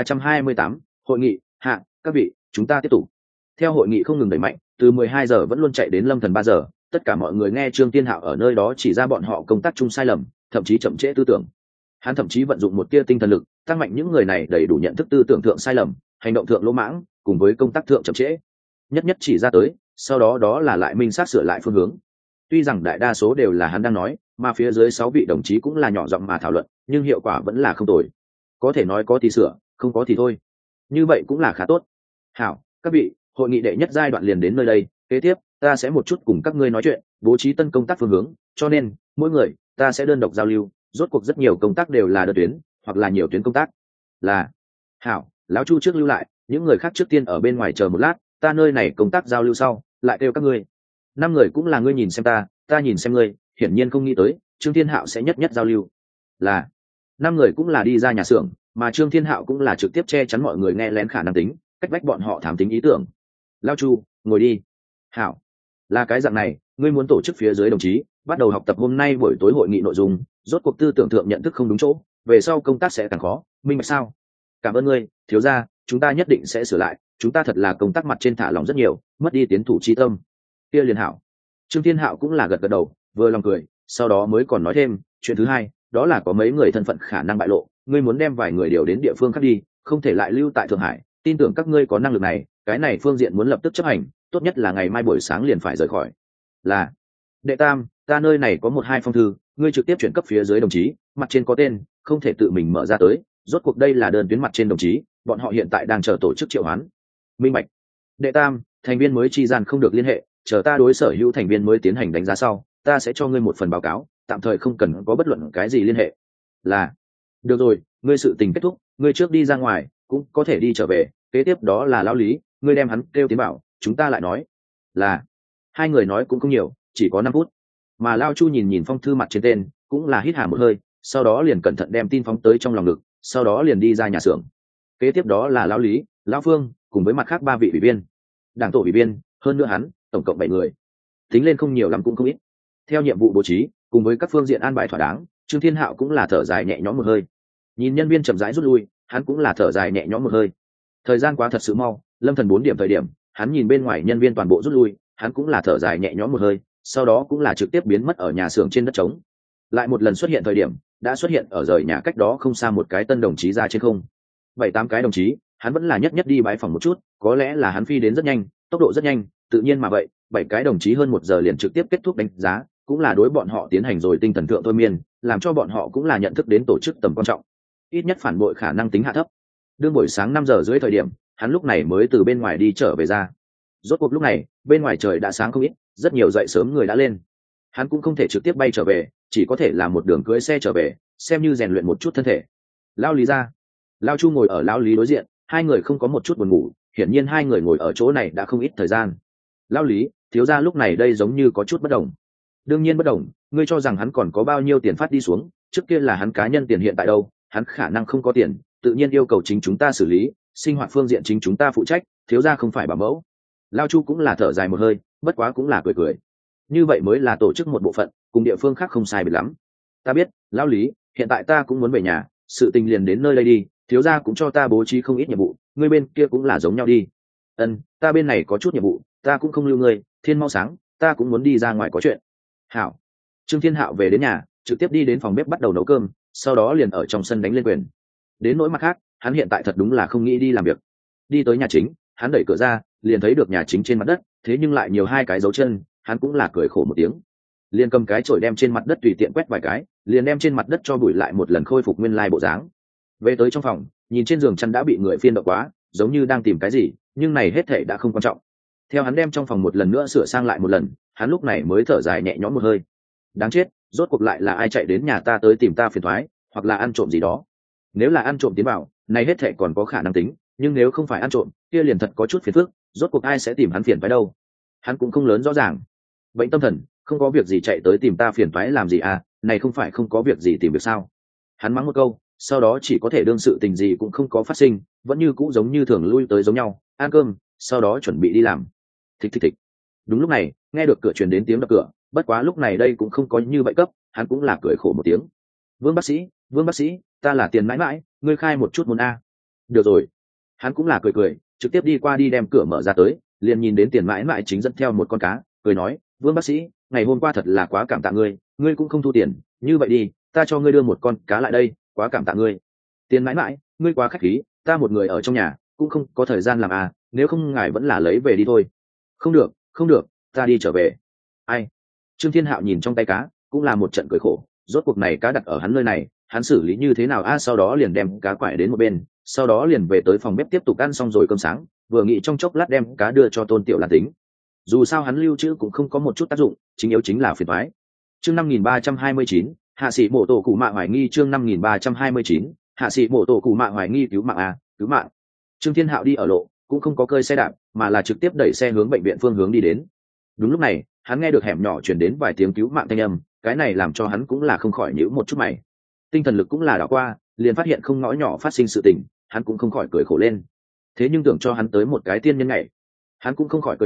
5328, hội nghị, hạ, các vị, chúng ta tiếp tục. Theo hội nghị không ngừng đẩy mạnh, từ 12 giờ vẫn luôn chạy đến lâm thần 3 giờ, tất cả mọi người nghe Trương Thiên Hạo ở nơi đó chỉ ra bọn họ công tác chung sai lầm, thậm chí chậm trễ tư tưởng. Hắn thậm chí vận dụng một tia tinh thần lực, tăng mạnh những người này đầy đủ nhận thức tư tưởng thượng sai lầm, hành động thượng lỗ mãng, cùng với công tác thượng chậm trễ. Nhất chỉ ra tới, sau đó là lại minh xác sửa lại phương hướng. Tuy rằng đại đa số đều là hắn đang nói, mà phía dưới 6 vị đồng chí cũng là nhỏ giọng mà thảo luận, nhưng hiệu quả vẫn là không tồi. Có thể nói có thì sửa, không có thì thôi. Như vậy cũng là khá tốt. Hảo, các vị, hội nghị đệ nhất giai đoạn liền đến nơi đây, kế tiếp, ta sẽ một chút cùng các ngươi nói chuyện, bố trí tân công tác phương hướng, cho nên, mỗi người, ta sẽ đơn độc giao lưu, rốt cuộc rất nhiều công tác đều là đơn tuyến, hoặc là nhiều tuyến công tác. Là. Hảo, lão Chu trước lưu lại, những người khác trước tiên ở bên ngoài chờ một lát, ta nơi này công tác giao lưu sau, lại kêu các ngươi. 5 người cũng là ngươi nhìn xem ta nhìn xem ngươi, hiển nhiên không nghĩ tới, Trương Thiên Hạo sẽ nhất giao lưu. Là. 5 người cũng là đi ra nhà xưởng, mà Trương Thiên Hạo cũng là trực tiếp che chắn mọi người nghe lén khả năng tính, cách vách bọn họ thám tính ý tưởng. Lão Chu, ngồi đi. Hảo. Là cái dạng này, ngươi muốn tổ chức phía dưới đồng chí bắt đầu học tập hôm nay buổi tối hội nghị nội dung, rốt cuộc tư tưởng thượng nhận thức không đúng chỗ, về sau công tác sẽ càng khó, minh bạch sao? Cảm ơn ngươi, thiếu gia, chúng ta nhất định sẽ sửa lại, chúng ta thật là công tác mặt trên thả lỏng rất nhiều, mất đi tiến thủ chi tâm. Kia liền hảo. Trương Thiên Hạo cũng là gật gật đầu, vừa lòng cười, sau đó mới còn nói thêm, chuyện thứ hai, đó là có mấy người thân phận khả năng bại lộ, ngươi muốn đem vài người điều đến địa phương khác đi, không thể lại lưu tại Thượng Hải, tin tưởng các ngươi có năng lực này, cái này phương diện muốn lập tức chấp hành, tốt nhất là ngày mai buổi sáng liền phải rời khỏi. Là đệ tam, ta nơi này có 1-2 phong thư, ngươi trực tiếp chuyển cấp phía dưới đồng chí, mặt trên có tên, không thể tự mình mở ra tới, rốt cuộc đây là đơn tuyến mặt trên đồng chí, bọn họ hiện tại đang chờ tổ chức triệu hoán. Minh bạch. Đệ tam, thành viên mới chi gian không được liên hệ, chờ ta đối sở hữu thành viên mới tiến hành đánh giá sau, ta sẽ cho ngươi một phần báo cáo, tạm thời không cần có bất luận cái gì liên hệ. Là được rồi, ngươi sự tình kết thúc, ngươi trước đi ra ngoài, cũng có thể đi trở về, kế tiếp đó là lão Lý, ngươi đem hắn kêu tiến bảo, chúng ta lại nói. Là hai người nói cũng không nhiều, chỉ có 5 phút, mà Lao Chu nhìn nhìn phong thư mặt trên tên, cũng là hít hà một hơi, sau đó liền cẩn thận đem tin phóng tới trong lòng ngực, sau đó liền đi ra nhà xưởng. Kế tiếp đó là lão Lý, lão Phương cùng với mặt khác 3 vị ủy viên, đảng tổ ủy viên, hơn nữa hắn, tổng cộng 7 người, tính lên không nhiều lắm cũng không ít. Theo nhiệm vụ bố trí cùng với các phương diện an bài thỏa đáng, Trương Thiên Hạo cũng là thở dài nhẹ nhõm một hơi. Nhìn nhân viên chậm rãi rút lui, hắn cũng là thở dài nhẹ nhõm một hơi. Thời gian quá thật sự mau, lâm thần 4 điểm thời điểm, hắn nhìn bên ngoài nhân viên toàn bộ rút lui, hắn cũng là thở dài nhẹ nhõm một hơi, sau đó cũng là trực tiếp biến mất ở nhà xưởng trên đất trống. Lại một lần xuất hiện thời điểm, đã xuất hiện ở rời nhà cách đó không xa một cái tân đồng chí ra trên không. 7-8 cái đồng chí, hắn vẫn là nhất nhất đi bái phòng một chút, có lẽ là hắn phi đến rất nhanh, tốc độ rất nhanh, tự nhiên mà vậy, 7 cái đồng chí hơn 1 giờ liền trực tiếp kết thúc đánh giá, cũng là đối bọn họ tiến hành rồi tinh thần thượng thôi miên, làm cho bọn họ cũng là nhận thức đến tổ chức tầm quan trọng, ít nhất phản bội khả năng tính hạ thấp. Đương buổi sáng 5 giờ rưỡi thời điểm, hắn lúc này mới từ bên ngoài đi trở về ra. Rốt cuộc lúc này, bên ngoài trời đã sáng không ít, rất nhiều dậy sớm người đã lên. Hắn cũng không thể trực tiếp bay trở về, chỉ có thể là một đường cưỡi xe trở về, xem như rèn luyện một chút thân thể. Lao Lý ra, Lao Chu ngồi ở Lao Lý đối diện, hai người không có một chút buồn ngủ, hiển nhiên hai người ngồi ở chỗ này đã không ít thời gian. Lao Lý, thiếu gia lúc này đây giống như có chút bất đồng. Đương nhiên bất đồng, ngươi cho rằng hắn còn có bao nhiêu tiền phát đi xuống, trước kia là hắn cá nhân tiền, hiện tại đâu, hắn khả năng không có tiền, tự nhiên yêu cầu chính chúng ta xử lý, sinh hoạt phương diện chính chúng ta phụ trách, thiếu gia không phải bảo mẫu. Lao Chu cũng là thở dài một hơi, bất quá cũng là cười cười. Như vậy mới là tổ chức một bộ phận, cùng địa phương khác không sai biệt lắm. Ta biết, Lão Lý, hiện tại ta cũng muốn về nhà, sự tình liền đến nơi đây đi, thiếu gia cũng cho ta bố trí không ít nhiệm vụ, ngươi bên kia cũng là giống nhau đi. Ta bên này có chút nhiệm vụ, ta cũng không lưu ngươi, thiên mau sáng, ta cũng muốn đi ra ngoài có chuyện. Hảo. Trương Thiên Hạo về đến nhà, trực tiếp đi đến phòng bếp bắt đầu nấu cơm, sau đó liền ở trong sân đánh lên quyền. Đến nỗi mặt khác, hắn hiện tại thật đúng là không nghĩ đi làm việc. Đi tới nhà chính, hắn đẩy cửa ra, liền thấy được nhà chính trên mặt đất, thế nhưng lại nhiều 2 cái dấu chân, hắn cũng là cười khổ một tiếng. Liền cầm cái chổi đem trên mặt đất tùy tiện quét vài cái, liền đem trên mặt đất cho bụi lại một lần khôi phục nguyên lai bộ dáng. Về tới trong phòng, nhìn trên giường chăn đã bị người phiên động quá, giống như đang tìm cái gì, nhưng này hết thảy đã không quan trọng. Theo hắn đem trong phòng một lần nữa sửa sang lại một lần, hắn lúc này mới thở dài nhẹ nhõm một hơi. Đáng chết, rốt cuộc lại là ai chạy đến nhà ta tới tìm ta phiền toái, hoặc là ăn trộm gì đó. Nếu là ăn trộm tiến vào, này hết thảy còn có khả năng tính, nhưng nếu không phải ăn trộm, kia liền thật có chút phiền phức, rốt cuộc ai sẽ tìm hắn phiền toái đâu. Hắn cũng không lớn rõ ràng. Bệnh tâm thần, không có việc gì chạy tới tìm ta phiền toái làm gì à, này không phải không có việc gì tìm việc sao? Hắn mắng một câu, sau đó chỉ có thể đương sự tình gì cũng không có phát sinh, vẫn như cũ giống như thường lui tới giống nhau, ăn cơm, sau đó chuẩn bị đi làm. Thịch thịch thịch. Đúng lúc này, nghe được cửa truyền đến tiếng đập cửa, bất quá lúc này đây cũng không có như vậy cấp, hắn cũng là cười khổ một tiếng. Vương bác sĩ, ta là Tiền mãi mãi, ngươi khai một chút môn a. Được rồi. Hắn cũng là cười cười, trực tiếp đi qua đi đem cửa mở ra tới, liền nhìn đến Tiền mãi mãi chính dẫn theo một con cá, cười nói, Vương bác sĩ, ngày hôm qua thật là quá cảm tạ ngươi, ngươi cũng không thu tiền, như vậy đi, ta cho ngươi đưa một con cá lại đây, quá cảm tạ ngươi. Tiền mãi mãi, ngươi quá khách khí, ta một người ở trong nhà, cũng không có thời gian làm à, nếu không ngài vẫn là lấy về đi thôi. Không được, ta đi trở về. Ai? Trương Thiên Hạo nhìn trong tay cá, cũng là một trận cười khổ, rốt cuộc này cá đặt ở hắn nơi này, hắn xử lý như thế nào a? Sau đó liền đem cá quải đến một bên, sau đó liền về tới phòng bếp tiếp tục ăn xong rồi cơm sáng, vừa nghĩ trong chốc lát đem cá đưa cho Tôn Tiểu Lan tính. Dù sao hắn lưu trữ cũng không có một chút tác dụng, chính yếu chính là phiền toái. Chương 5329, hạ sĩ mộ tổ cụ mạ hoài nghi. Chương 5329, hạ sĩ mộ tổ cụ mạ hoài nghi. Cứu mạng a, cứu mạng. Trương Thiên Hạo đi ở lộ, cũng không có cơi xe đạp, mà là trực tiếp đẩy xe hướng bệnh viện phương hướng đi đến. Đúng lúc này, hắn nghe được hẻm nhỏ truyền đến vài tiếng cứu mạng thanh âm, cái này làm cho hắn cũng là không khỏi nhíu một chút mày. Tinh thần lực cũng là đảo qua, liền phát hiện không ngõ nhỏ phát sinh sự tình, hắn cũng không khỏi cười khổ lên. Thế nhưng tưởng cho hắn tới một cái tiên nhân ngày, hắn cũng không khỏi cười cười,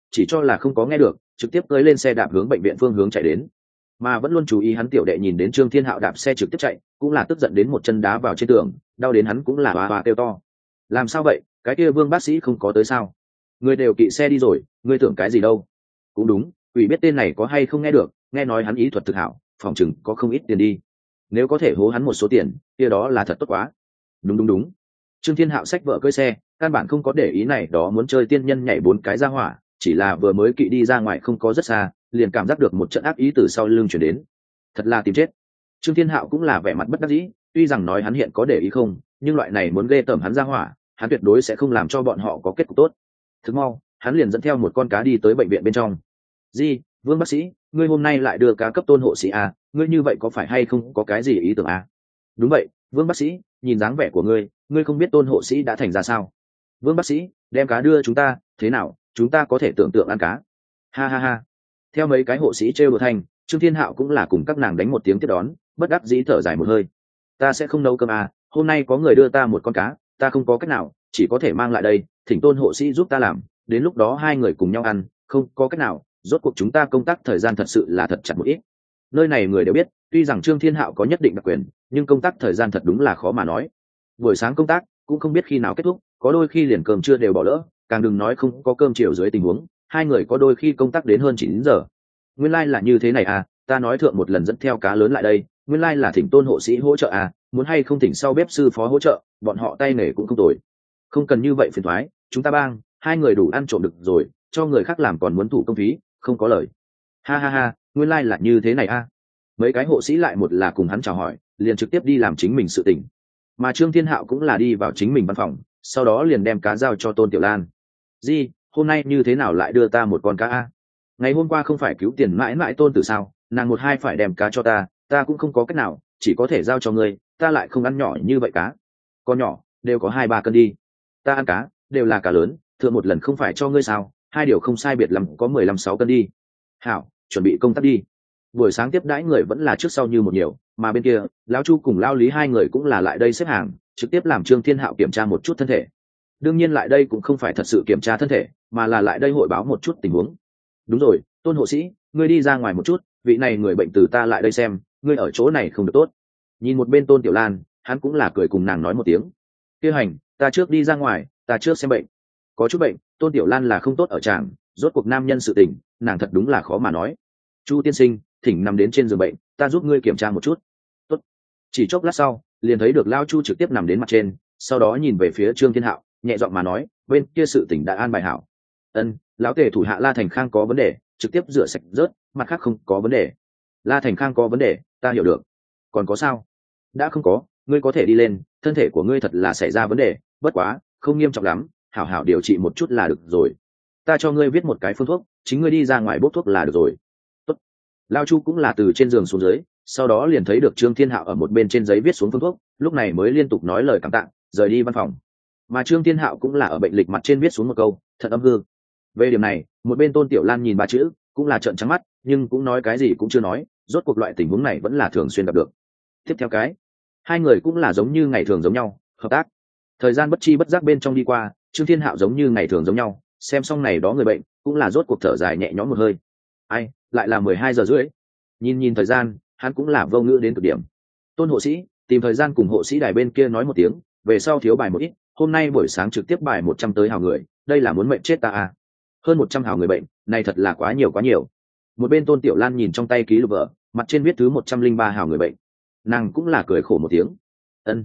chỉ cho là không có nghe được, trực tiếp cưỡi lên xe đạp hướng bệnh viện phương hướng chạy đến. Mà vẫn luôn chú ý hắn tiểu đệ nhìn đến Trương Thiên Hạo đạp xe trực tiếp chạy, cũng là tức giận đến một chân đá vào trên tường, đau đến hắn cũng là hoa hoa kêu to. Làm sao vậy, cái kia Vương bác sĩ không có tới sao? Người đều kỵ xe đi rồi, ngươi tưởng cái gì đâu? Cũng đúng, ủy biết tên này có hay không nghe được, nghe nói hắn ý thuật thực hảo, phòng chừng có không ít tiền đi. Nếu có thể hố hắn một số tiền, kia đó là thật tốt quá. Đúng. Trương Thiên Hạo xách vợ cưỡi xe, căn bản không có để ý này đó muốn chơi tiên nhân nhảy 4 cái ra hỏa, chỉ là vừa mới kỵ đi ra ngoài không có rất xa, liền cảm giác được một trận ác ý từ sau lưng chuyển đến. Thật là tìm chết. Trương Thiên Hạo cũng là vẻ mặt bất đắc dĩ, tuy rằng nói hắn hiện có để ý không, nhưng loại này muốn ghê tởm hắn ra hỏa, hắn tuyệt đối sẽ không làm cho bọn họ có kết cục tốt. Thức mau, hắn liền dẫn theo một con cá đi tới bệnh viện bên trong. Di, Vương bác sĩ, ngươi hôm nay lại đưa cá cấp Tôn hộ sĩ à, ngươi như vậy có phải hay không có cái gì ý tưởng à? Đúng vậy, Vương bác sĩ, nhìn dáng vẻ của ngươi không biết Tôn hộ sĩ đã thành ra sao? Vương bác sĩ, đem cá đưa chúng ta, thế nào, chúng ta có thể tưởng tượng ăn cá. Ha ha ha. Theo mấy cái hộ sĩ trêu đùa thành, Trương Thiên Hạo cũng là cùng các nàng đánh một tiếng tiếp đón, bất đắc dĩ thở dài một hơi. Ta sẽ không nấu cơm à, hôm nay có người đưa ta một con cá, ta không có cách nào, chỉ có thể mang lại đây, thỉnh Tôn hộ sĩ giúp ta làm, đến lúc đó hai người cùng nhau ăn, không có cách nào, rốt cuộc chúng ta công tác thời gian thật sự là thật chặt một ít. Nơi này người đều biết, tuy rằng Trương Thiên Hạo có nhất định đặc quyền, nhưng công tác thời gian thật đúng là khó mà nói. Buổi sáng công tác cũng không biết khi nào kết thúc, có đôi khi liền cơm trưa đều bỏ lỡ, càng đừng nói không có cơm chiều dưới tình huống, hai người có đôi khi công tác đến hơn 9 giờ. Nguyên lai là như thế này à, ta nói thượng một lần dẫn theo cá lớn lại đây, nguyên lai là thỉnh Tôn hộ sĩ hỗ trợ à, muốn hay không thỉnh sau bếp sư phó hỗ trợ, bọn họ tay nghề cũng không tồi. Không cần như vậy phiền toái, chúng ta bang, hai người đủ ăn trộm được rồi, cho người khác làm còn muốn thủ công phí, không có lời. Ha ha ha, nguyên lai là như thế này à. Mấy cái hộ sĩ lại một là cùng hắn chào hỏi, liền trực tiếp đi làm chính mình sự tình. Mà Trương Thiên Hạo cũng là đi vào chính mình văn phòng, sau đó liền đem cá giao cho Tôn Tiểu Lan. Di, hôm nay như thế nào lại đưa ta một con cá a? Ngày hôm qua không phải cứu tiền mãi mãi Tôn Tử sao, nàng một hai phải đem cá cho ta cũng không có cách nào, chỉ có thể giao cho ngươi, ta lại không ăn nhỏ như vậy cá. Con nhỏ, đều có 2-3 cân đi. Ta ăn cá, đều là cá lớn, thượng một lần không phải cho ngươi sao, hai điều không sai biệt lắm có 15-16 cân đi. Hảo, chuẩn bị công tác đi. Buổi sáng tiếp đãi người vẫn là trước sau như một nhiều, mà bên kia lão Chu cùng Lao Lý hai người cũng là lại đây xếp hàng, trực tiếp làm Trương Thiên Hạo kiểm tra một chút thân thể. Đương nhiên lại đây cũng không phải thật sự kiểm tra thân thể, mà là lại đây hội báo một chút tình huống. Đúng rồi, Tôn hộ sĩ, ngươi đi ra ngoài một chút, vị này người bệnh từ ta lại đây xem, ngươi ở chỗ này không được tốt. Nhìn một bên Tôn Tiểu Lan, hắn cũng là cười cùng nàng nói một tiếng. Kia hành, ta trước đi ra ngoài, ta trước xem bệnh. Có chút bệnh, Tôn Tiểu Lan là không tốt ở tràng, rốt cuộc nam nhân sự tình, nàng thật đúng là khó mà nói. Chu tiên sinh, thỉnh nằm đến trên giường bệnh, ta giúp ngươi kiểm tra một chút. Tốt. Chỉ chốc lát sau, liền thấy được Lao Chu trực tiếp nằm đến mặt trên, sau đó nhìn về phía Trương Thiên Hạo, nhẹ giọng mà nói, bên kia sự tỉnh đã an bài hảo. Ân, lão tề thủ hạ La Thành Khang có vấn đề, trực tiếp rửa sạch rớt, mặt khác không có vấn đề. La Thành Khang có vấn đề, ta hiểu được. Còn có sao? Đã không có, ngươi có thể đi lên, thân thể của ngươi thật là xảy ra vấn đề, bất quá, không nghiêm trọng lắm, hảo hảo điều trị một chút là được rồi. Ta cho ngươi viết một cái phương thuốc, chính ngươi đi ra ngoài bốc thuốc là được rồi. Tốt. Lao Chu cũng là từ trên giường xuống dưới, sau đó liền thấy được Trương Thiên Hạo ở một bên trên giấy viết xuống phương thuốc, lúc này mới liên tục nói lời cảm tạ, rời đi văn phòng. Mà Trương Thiên Hạo cũng là ở bệnh lịch mặt trên viết xuống một câu, thật âm hư. Về điểm này, một bên Tôn Tiểu Lan nhìn ba chữ, cũng là trợn trắng mắt, nhưng cũng nói cái gì cũng chưa nói, rốt cuộc loại tình huống này vẫn là thường xuyên gặp được. Tiếp theo cái, hai người cũng là giống như ngày thường giống nhau, hợp tác. Thời gian bất chi bất giác bên trong đi qua, Trương Thiên Hạo giống như ngày thường giống nhau, xem xong này đó người bệnh, cũng là rốt cuộc thở dài nhẹ nhõm một hơi. Ai, lại là 12 giờ rưỡi. Nhìn thời gian, hắn cũng là vô ngữ đến cực điểm. Tôn hộ sĩ, tìm thời gian cùng hộ sĩ đài bên kia nói một tiếng, về sau thiếu bài một ít, hôm nay buổi sáng trực tiếp bài 100 tới hào người, đây là muốn mệnh chết ta à. Hơn 100 hào người bệnh, này thật là quá nhiều quá nhiều. Một bên Tôn Tiểu Lan nhìn trong tay ký lục vở, mặt trên viết thứ 103 hào người bệnh. Nàng cũng là cười khổ một tiếng. Ân,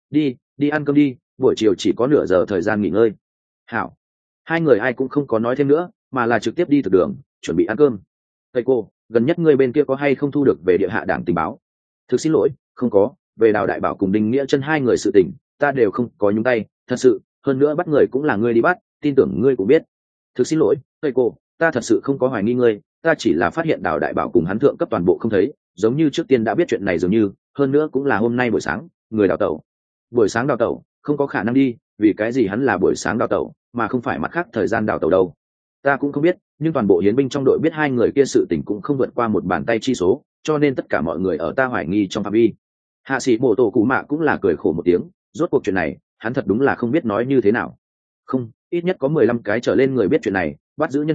đi ăn cơm đi, buổi chiều chỉ có nửa giờ thời gian nghỉ ngơi. Hảo. Hai người ai cũng không có nói thêm nữa, mà là trực tiếp đi từ đường, chuẩn bị ăn cơm. Thầy cô, gần nhất người bên kia có hay không thu được về địa hạ đảng tình báo? Thực xin lỗi, không có, về Đào Đại Bảo cùng Đinh Nghĩa Chân hai người sự tình, ta đều không có nhúng tay, thật sự, hơn nữa bắt người cũng là ngươi đi bắt, tin tưởng ngươi cũng biết. Thực xin lỗi, thầy cô, ta thật sự không có hoài nghi ngươi, ta chỉ là phát hiện Đào Đại Bảo cùng hắn thượng cấp toàn bộ không thấy, giống như trước tiên đã biết chuyện này dường như, hơn nữa cũng là hôm nay buổi sáng, người đào tẩu. Buổi sáng đào tẩu, không có khả năng đi, vì cái gì hắn là buổi sáng đào tẩu, mà không phải mặt khác thời gian đào tẩu đâu. Ta cũng không biết, nhưng toàn bộ hiến binh trong đội biết hai người kia sự tình cũng không vượt qua một bàn tay chi số, cho nên tất cả mọi người ở ta hoài nghi trong phạm vi. Hạ sĩ Mộ Tổ Cụ Mạ cũng là cười khổ một tiếng, rốt cuộc chuyện này, hắn thật đúng là không biết nói như thế nào. Không, ít nhất có 15 cái trở lên người biết chuyện này, bắt giữ nhân viên,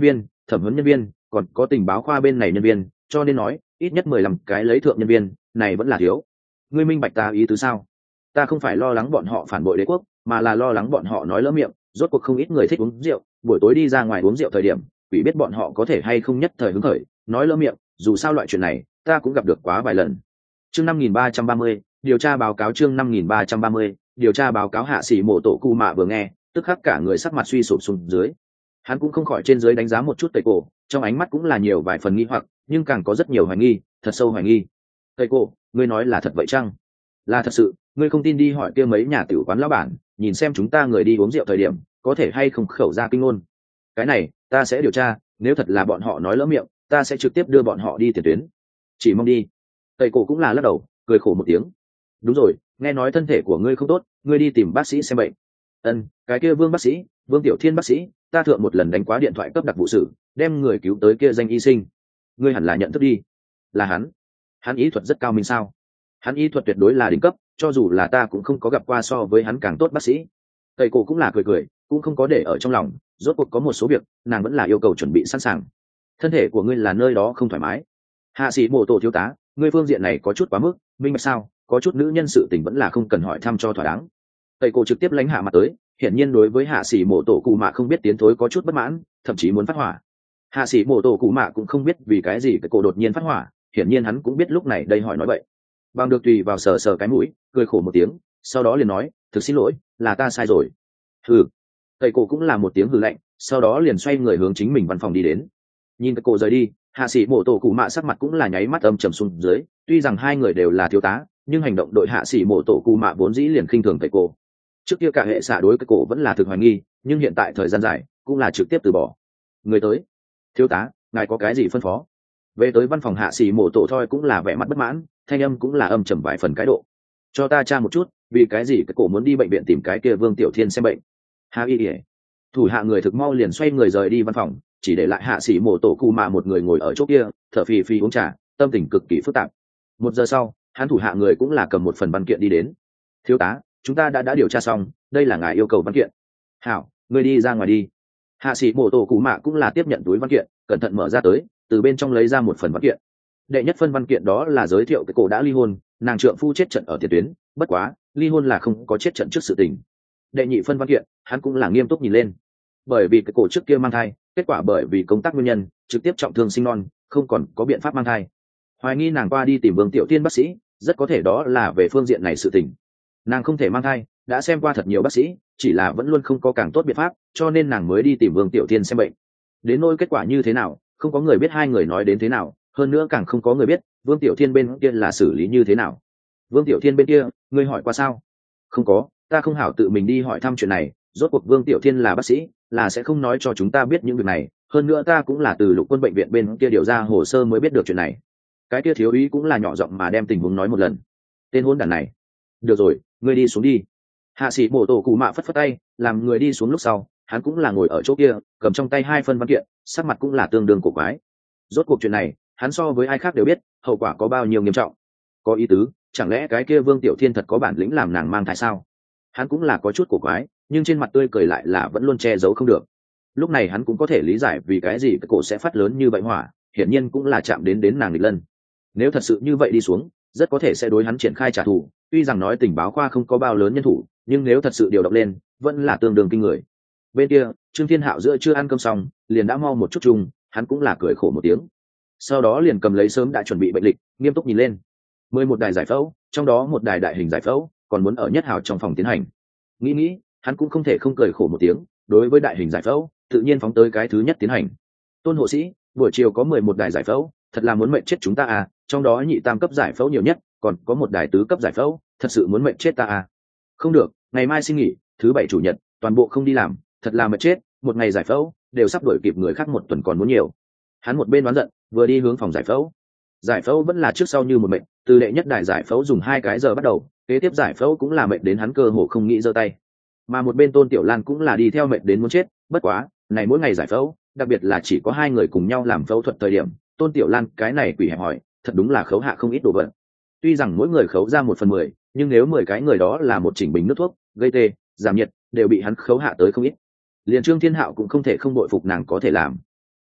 thẩm huấn nhân viên, còn có tình báo khoa bên này nhân viên, cho nên nói ít nhất 15 cái lấy thượng nhân viên này vẫn là thiếu. Ngươi minh bạch ta ý tứ sao? Ta không phải lo lắng bọn họ phản bội đế quốc, mà là lo lắng bọn họ nói lỡ miệng. Rốt cuộc không ít người thích uống rượu, buổi tối đi ra ngoài uống rượu thời điểm quỷ biết bọn họ có thể hay không nhất thời hứng khởi nói lỡ miệng. Dù sao loại chuyện này ta cũng gặp được quá vài lần. Chương 5330, điều tra báo cáo. Chương 5330, điều tra báo cáo. Hạ sĩ mộ tổ cụ mạ vừa nghe tức khắc cả người sắc mặt suy sụp xuống dưới. Hắn cũng không khỏi trên dưới đánh giá một chút Tây Cổ, trong ánh mắt cũng là nhiều vài phần nghi hoặc, nhưng càng có rất nhiều hoài nghi, thật sâu hoài nghi. Tây Cổ, ngươi nói là thật vậy chăng? Là thật sự, ngươi không tin đi hỏi kia mấy nhà tiểu quán lão bản, nhìn xem chúng ta người đi uống rượu thời điểm có thể hay không khẩu ra kinh ngôn. Cái này ta sẽ điều tra, nếu thật là bọn họ nói lỡ miệng ta sẽ trực tiếp đưa bọn họ đi tiền tuyến. Chỉ mong đi. Tây Cổ cũng là lắc đầu cười khổ một tiếng. Đúng rồi, nghe nói thân thể của ngươi không tốt, ngươi đi tìm bác sĩ xem bệnh. Cái kia Vương bác sĩ, Vương Tiểu Thiên bác sĩ, ta thượng một lần đánh quá điện thoại cấp đặc vụ sử, đem người cứu tới kia danh y sinh, ngươi hẳn là nhận thức đi. Là hắn ý thuật rất cao minh sao? Hắn y thuật tuyệt đối là đỉnh cấp, cho dù là ta cũng không có gặp qua so với hắn càng tốt bác sĩ. Tây Cổ cũng là cười cười, cũng không có để ở trong lòng, rốt cuộc có một số việc nàng vẫn là yêu cầu chuẩn bị sẵn sàng. Thân thể của ngươi là nơi đó không thoải mái. Hạ sĩ mộ tổ thiếu tá, ngươi phương diện này có chút quá mức, minh bạch sao? Có chút nữ nhân sự tình vẫn là không cần hỏi thăm cho thỏa đáng. Tây Cổ trực tiếp lánh hạ mặt tới, hiển nhiên đối với hạ sĩ mộ tổ cụ mạ không biết tiến thối có chút bất mãn, thậm chí muốn phát hỏa. Hạ sĩ mộ tổ cụ mạ cũng không biết vì cái gì cái cổ đột nhiên phát hỏa, hiển nhiên hắn cũng biết lúc này đây hỏi nói vậy. Bằng được tùy vào sờ cái mũi, cười khổ một tiếng, sau đó liền nói, thực xin lỗi, là ta sai rồi. Hừ. Tây Cổ cũng là một tiếng hừ lạnh, sau đó liền xoay người hướng chính mình văn phòng đi đến. Nhìn cái cổ rời đi, hạ sĩ mộ tổ cụ mạ sắc mặt cũng là nháy mắt âm trầm xuống dưới, tuy rằng hai người đều là thiếu tá, nhưng hành động đội hạ sĩ mộ tổ cụ mạ vốn dĩ liền khinh thường Tây Cổ. Trước kia cả hệ xạ đối cái cổ vẫn là thực hoài nghi, nhưng hiện tại thời gian dài cũng là trực tiếp từ bỏ. Người tới. Thiếu tá, ngài có cái gì phân phó? Về tới văn phòng hạ sĩ mộ tổ thoi cũng là vẻ mặt bất mãn, thanh âm cũng là âm trầm vài phần cái độ. Cho ta tra một chút, vì cái gì cái cổ muốn đi bệnh viện tìm cái kia Vương Tiểu Thiên xem bệnh? Hạ y ỉa. Thủ hạ người thực mau liền xoay người rời đi văn phòng, chỉ để lại hạ sĩ mộ tổ cụ mạ một người ngồi ở chỗ kia thở phì phì uống trà, tâm tình cực kỳ phức tạp. 1 giờ sau, hắn thủ hạ người cũng là cầm một phần văn kiện đi đến. Thiếu tá, chúng ta đã điều tra xong, đây là ngài yêu cầu văn kiện. Hảo, ngươi đi ra ngoài đi. Hạ sĩ mộ tổ cụ mạ cũng là tiếp nhận túi văn kiện, cẩn thận mở ra tới, từ bên trong lấy ra một phần văn kiện. Đệ nhất phân văn kiện đó là giới thiệu cái cổ đã ly hôn, nàng trượng phu chết trận ở tiền tuyến, bất quá ly hôn là không có chết trận trước sự tình. Đệ nhị phân văn kiện, hắn cũng là nghiêm túc nhìn lên, bởi vì cái cổ trước kia mang thai, kết quả bởi vì công tác nguyên nhân trực tiếp trọng thương sinh non, không còn có biện pháp mang thai, hoài nghi nàng qua đi tìm Vương Tiểu Thiên bác sĩ, rất có thể đó là về phương diện này sự tình. Nàng không thể mang thai, đã xem qua thật nhiều bác sĩ, chỉ là vẫn luôn không có càng tốt biện pháp, cho nên nàng mới đi tìm Vương Tiểu Thiên xem bệnh. Đến nỗi kết quả như thế nào, không có người biết hai người nói đến thế nào, hơn nữa càng không có người biết Vương Tiểu Thiên bên kia là xử lý như thế nào. Vương Tiểu Thiên bên kia, ngươi hỏi qua sao? Không có, ta không hảo tự mình đi hỏi thăm chuyện này, rốt cuộc Vương Tiểu Thiên là bác sĩ, là sẽ không nói cho chúng ta biết những việc này, hơn nữa ta cũng là từ Lục Quân bệnh viện bên kia điều ra hồ sơ mới biết được chuyện này. Cái kia thiếu úy cũng là nhỏ giọng mà đem tình huống nói một lần. Tên hôn đản này. Được rồi, ngươi đi xuống đi. Hạ sĩ mộ tổ cụ mạ phất phất tay, làm người đi xuống lúc sau, hắn cũng là ngồi ở chỗ kia, cầm trong tay 2 phân văn kiện, sắc mặt cũng là tương đương cổ quái. Rốt cuộc chuyện này, hắn so với ai khác đều biết, hậu quả có bao nhiêu nghiêm trọng. Có ý tứ, chẳng lẽ cái kia Vương Tiểu Thiên thật có bản lĩnh làm nàng mang thai sao? Hắn cũng là có chút cổ quái, nhưng trên mặt tươi cười lại là vẫn luôn che giấu không được. Lúc này hắn cũng có thể lý giải vì cái gì cái cổ sẽ phát lớn như vậy hỏa, hiển nhiên cũng là chạm đến nàng nghịch lân. Nếu thật sự như vậy đi xuống, rất có thể sẽ đối hắn triển khai trả thù, tuy rằng nói tình báo khoa không có bao lớn nhân thủ, nhưng nếu thật sự điều động lên, vẫn là tương đương kinh người. Bên kia, Trương Thiên Hạo giữa chưa ăn cơm xong, liền đã mau một chút chung, hắn cũng là cười khổ một tiếng. Sau đó liền cầm lấy sớm đã chuẩn bị bệnh lịch, nghiêm túc nhìn lên. 11 đài giải phẫu, trong đó 1 đài đại hình giải phẫu, còn muốn ở nhất hào trong phòng tiến hành. Nghĩ, hắn cũng không thể không cười khổ một tiếng, đối với đại hình giải phẫu, tự nhiên phóng tới cái thứ nhất tiến hành. Tôn hộ sĩ, buổi chiều có 11 đài giải phẫu, thật là muốn mệnh chết chúng ta à, trong đó nhị tam cấp giải phẫu nhiều nhất, còn có 1 đài tứ cấp giải phẫu, thật sự muốn mệnh chết ta à. Không được, ngày mai xin nghỉ, thứ 7 chủ nhật, toàn bộ không đi làm, thật là mệt chết, 1 ngày giải phẫu, đều sắp đuổi kịp người khác 1 tuần còn muốn nhiều. Hắn một bên đoán giận, vừa đi hướng phòng giải phẫu. Giải phẫu vẫn là trước sau như một mệnh, từ đệ nhất đài giải phẫu dùng 2 cái giờ bắt đầu, kế tiếp giải phẫu cũng là mệnh đến hắn cơ hồ không nghĩ giơ tay. Mà một bên Tôn Tiểu Lan cũng là đi theo mệnh đến muốn chết, bất quá, này mỗi ngày giải phẫu, đặc biệt là chỉ có 2 người cùng nhau làm phẫu thuật thời điểm, Tôn Tiểu Lan cái này quỷ hẹp hỏi, thật đúng là khấu hạ không ít đồ vật. Tuy rằng mỗi người khấu ra 1/10, nhưng nếu 10 cái người đó là một chỉnh bình nước thuốc, gây tê, giảm nhiệt, đều bị hắn khấu hạ tới không ít. Liền Trương Thiên Hạo cũng không thể không bội phục nàng có thể làm.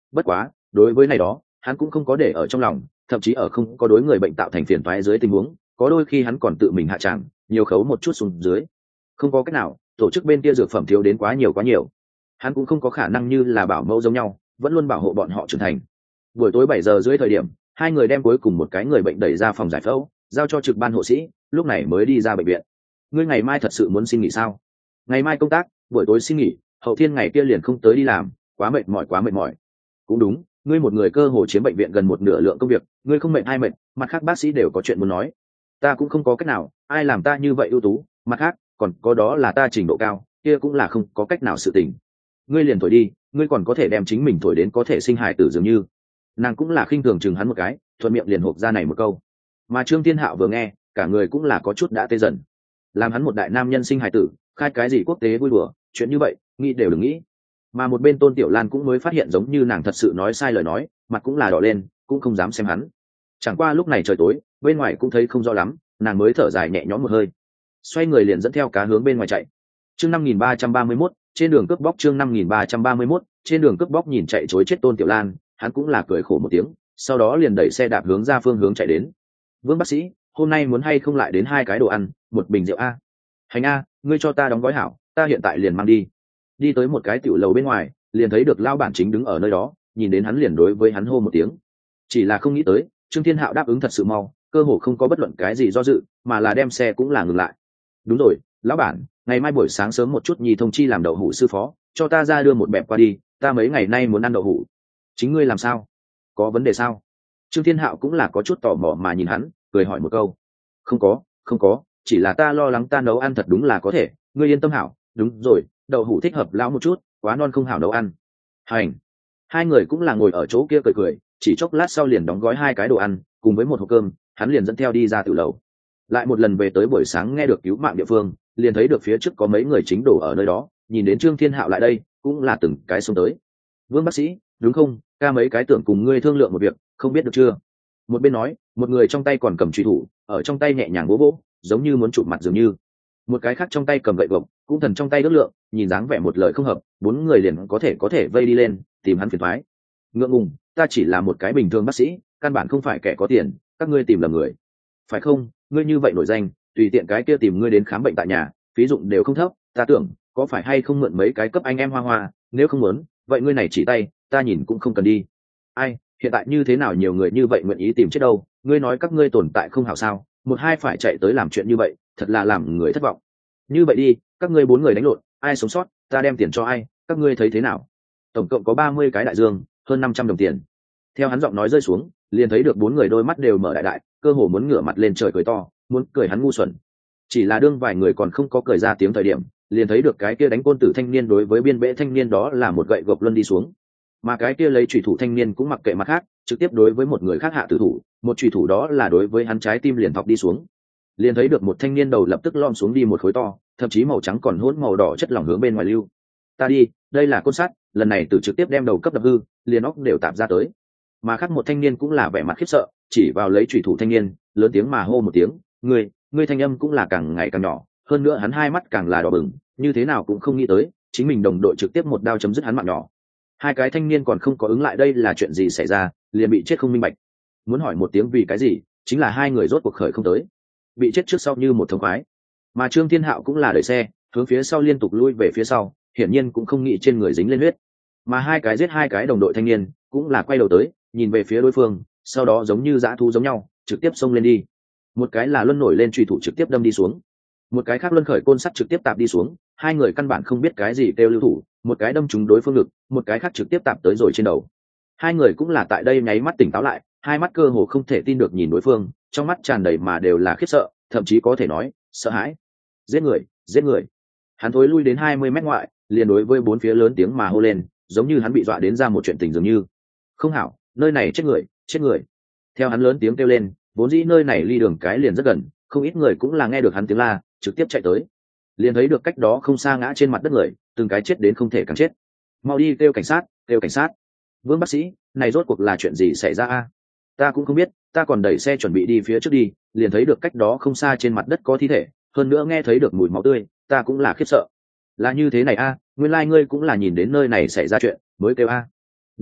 Bất quá đối với này đó hắn cũng không có để ở trong lòng, thậm chí ở không có đối người bệnh tạo thành phiền toái dưới tình huống, có đôi khi hắn còn tự mình hạ tràng nhiều khấu một chút xuống dưới. Không có cách nào, tổ chức bên kia dược phẩm thiếu đến quá nhiều, hắn cũng không có khả năng như là bảo mẫu giống nhau vẫn luôn bảo hộ bọn họ trưởng thành. Buổi tối 7 giờ rưỡi thời điểm, hai người đem cuối cùng một cái người bệnh đẩy ra phòng giải phẫu, giao cho trực ban hộ sĩ, lúc này mới đi ra bệnh viện. Ngươi ngày mai thật sự muốn xin nghỉ sao? Ngày mai công tác, buổi tối xin nghỉ, hậu thiên ngày kia liền không tới đi làm, quá mệt mỏi. Cũng đúng, ngươi một người cơ hồ chiếm bệnh viện gần một nửa lượng công việc, ngươi không mệt ai mệt, mặt khác bác sĩ đều có chuyện muốn nói. Ta cũng không có cách nào, ai làm ta như vậy ưu tú, mặt khác còn có đó là ta trình độ cao, kia cũng là không có cách nào sự tình. Ngươi liền thổi đi, ngươi còn có thể đem chính mình thổi đến có thể sinh hài tử dường như. Nàng cũng là khinh thường chừng hắn một cái, thuận miệng liền hộp ra này một câu. Mà Trương Thiên Hạo vừa nghe, cả người cũng là có chút đã tê dần. Làm hắn một đại nam nhân sinh hài tử, khai cái gì quốc tế vui đùa, chuyện như vậy nghĩ đều đừng nghĩ. Mà một bên Tôn Tiểu Lan cũng mới phát hiện giống như nàng thật sự nói sai lời nói, mặt cũng là đỏ lên, cũng không dám xem hắn. Chẳng qua lúc này trời tối, bên ngoài cũng thấy không rõ lắm, nàng mới thở dài nhẹ nhõm một hơi, xoay người liền dẫn theo cá hướng bên ngoài chạy. Chương 5331, trên đường cướp bóc. Chương 5331, trên đường cướp bóc. Nhìn chạy chối chết Tôn Tiểu Lan, hắn cũng là cười khổ một tiếng, sau đó liền đẩy xe đạp hướng ra phương hướng chạy đến. Vương bác sĩ, hôm nay muốn hay không lại đến 2 cái đồ ăn, một bình rượu a? Hành a, ngươi cho ta đóng gói hảo, ta hiện tại liền mang đi. Đi tới một cái tiểu lầu bên ngoài, liền thấy được lao bản chính đứng ở nơi đó, nhìn đến hắn liền đối với hắn hô một tiếng. Chỉ là không nghĩ tới, Trương Thiên Hạo đáp ứng thật sự mau, cơ hồ không có bất luận cái gì do dự, mà là đem xe cũng là ngừng lại. Đúng rồi, lão bản, ngày mai buổi sáng sớm một chút nhì thông chi làm đậu hũ sư phó, cho ta ra đưa một bẹp qua đi, ta mấy ngày nay muốn ăn đậu hũ. Chính ngươi làm sao? Có vấn đề sao? Trương Thiên Hạo cũng là có chút tò mò mà nhìn hắn, cười hỏi một câu. Không có, chỉ là ta lo lắng ta nấu ăn thật đúng là có thể, ngươi yên tâm hảo. Đúng rồi, đậu hũ thích hợp lão một chút, quá non không hảo nấu ăn. Hành. Hai người cũng là ngồi ở chỗ kia cười, chỉ chốc lát sau liền đóng gói 2 cái đồ ăn, cùng với một hộp cơm, hắn liền dẫn theo đi ra từ lầu. Lại một lần về tới buổi sáng nghe được cứu mạng địa phương, liền thấy được phía trước có mấy người chính đổ ở nơi đó, nhìn đến Trương Thiên Hạo lại đây, cũng là từng cái xông tới. Vương bác sĩ, đúng không? Ca mấy cái tưởng cùng ngươi thương lượng một việc, không biết được chưa? Một bên nói, một người trong tay còn cầm truy thủ, ở trong tay nhẹ nhàng vỗ vỗ, giống như muốn chụp mặt dường như. Một cái khác trong tay cầm gậy gộc, cũng thần trong tay đứt lượng, nhìn dáng vẻ một lời không hợp, 4 người liền có thể vây đi lên, tìm hắn phiền toái. Ngượng ngùng, ta chỉ là một cái bình thường bác sĩ, căn bản không phải kẻ có tiền, các ngươi tìm lầm người. Phải không? Ngươi như vậy nổi danh, tùy tiện cái kia tìm ngươi đến khám bệnh tại nhà, phí dụng đều không thấp, ta tưởng, có phải hay không mượn mấy cái cấp anh em hoa, nếu không muốn, vậy ngươi này chỉ tay, ta nhìn cũng không cần đi. Ai, hiện tại như thế nào nhiều người như vậy nguyện ý tìm chết đâu, ngươi nói các ngươi tồn tại không hảo sao, một hai phải chạy tới làm chuyện như vậy, thật là làm người thất vọng. Như vậy đi, các ngươi 4 người đánh lộn, ai sống sót, ta đem tiền cho ai, các ngươi thấy thế nào? Tổng cộng có 30 cái đại dương, hơn 500 đồng tiền. Theo hắn giọng nói rơi xuống, liền thấy được 4 người đôi mắt đều mở đại, cơ hồ muốn ngửa mặt lên trời cười to, muốn cười hắn ngu xuẩn. Chỉ là đương vài người còn không có cười ra tiếng thời điểm, liền thấy được cái kia đánh côn tử thanh niên đối với biên bệ thanh niên đó là một gậy gộc luân đi xuống, mà cái kia lấy chủy thủ thanh niên cũng mặc kệ mặt khác, trực tiếp đối với một người khác hạ tử thủ, một chủy thủ đó là đối với hắn trái tim liền thọc đi xuống. Liền thấy được một thanh niên đầu lập tức lom xuống đi một khối to, thậm chí màu trắng còn hỗn màu đỏ chất lỏng hướng bên ngoài lưu. Ta đi, đây là côn sắt, lần này tử trực tiếp đem đầu cấp đập hư, liền óc đều tạm ra tới. Mà khác một thanh niên cũng là vẻ mặt khiếp sợ, chỉ vào lấy chủy thủ thanh niên, lớn tiếng mà hô một tiếng, ngươi thanh âm cũng là càng ngày càng nhỏ, hơn nữa hắn hai mắt càng là đỏ bừng, như thế nào cũng không nghĩ tới, chính mình đồng đội trực tiếp một đao chấm dứt hắn mạng nhỏ. 2 cái thanh niên còn không có ứng lại đây là chuyện gì xảy ra, liền bị chết không minh bạch. Muốn hỏi một tiếng vì cái gì, chính là 2 người rốt cuộc khởi không tới, bị chết trước sau như một thống khoái. Mà Trương Thiên Hạo cũng là đẩy xe hướng phía sau liên tục lui về phía sau, hiển nhiên cũng không nghĩ trên người dính lên huyết. Mà 2 cái giết 2 cái đồng đội thanh niên cũng là quay đầu tới nhìn về phía đối phương, sau đó giống như dã thú giống nhau trực tiếp xông lên đi. Một cái là luân nổi lên truy thủ trực tiếp đâm đi xuống, một cái khác luân khởi côn sắt trực tiếp tạp đi xuống. 2 người căn bản không biết cái gì kêu lưu thủ, một cái đâm trúng đối phương ngực, một cái khác trực tiếp tạp tới rồi trên đầu. 2 người cũng là tại đây nháy mắt tỉnh táo lại, hai mắt cơ hồ không thể tin được nhìn đối phương, trong mắt tràn đầy mà đều là khiếp sợ, thậm chí có thể nói sợ hãi. Giết người. Hắn thối lui đến 20 mét ngoại, liền đối với 4 phía lớn tiếng mà hô lên, giống như hắn bị dọa đến ra một chuyện tình dường như. Không hảo, nơi này chết người. Theo hắn lớn tiếng kêu lên, vốn dĩ nơi này ly đường cái liền rất gần, không ít người cũng là nghe được hắn tiếng la, trực tiếp chạy tới. Liền thấy được cách đó không xa ngã trên mặt đất người, từng cái chết đến không thể càng chết. Mau đi kêu cảnh sát. Vương bác sĩ, này rốt cuộc là chuyện gì xảy ra a? Ta cũng không biết, ta còn đẩy xe chuẩn bị đi phía trước đi, liền thấy được cách đó không xa trên mặt đất có thi thể, hơn nữa nghe thấy được mùi máu tươi, ta cũng là khiếp sợ. Là như thế này a, nguyên lai ngươi cũng là nhìn đến nơi này xảy ra chuyện mới kêu a. Đúng vậy,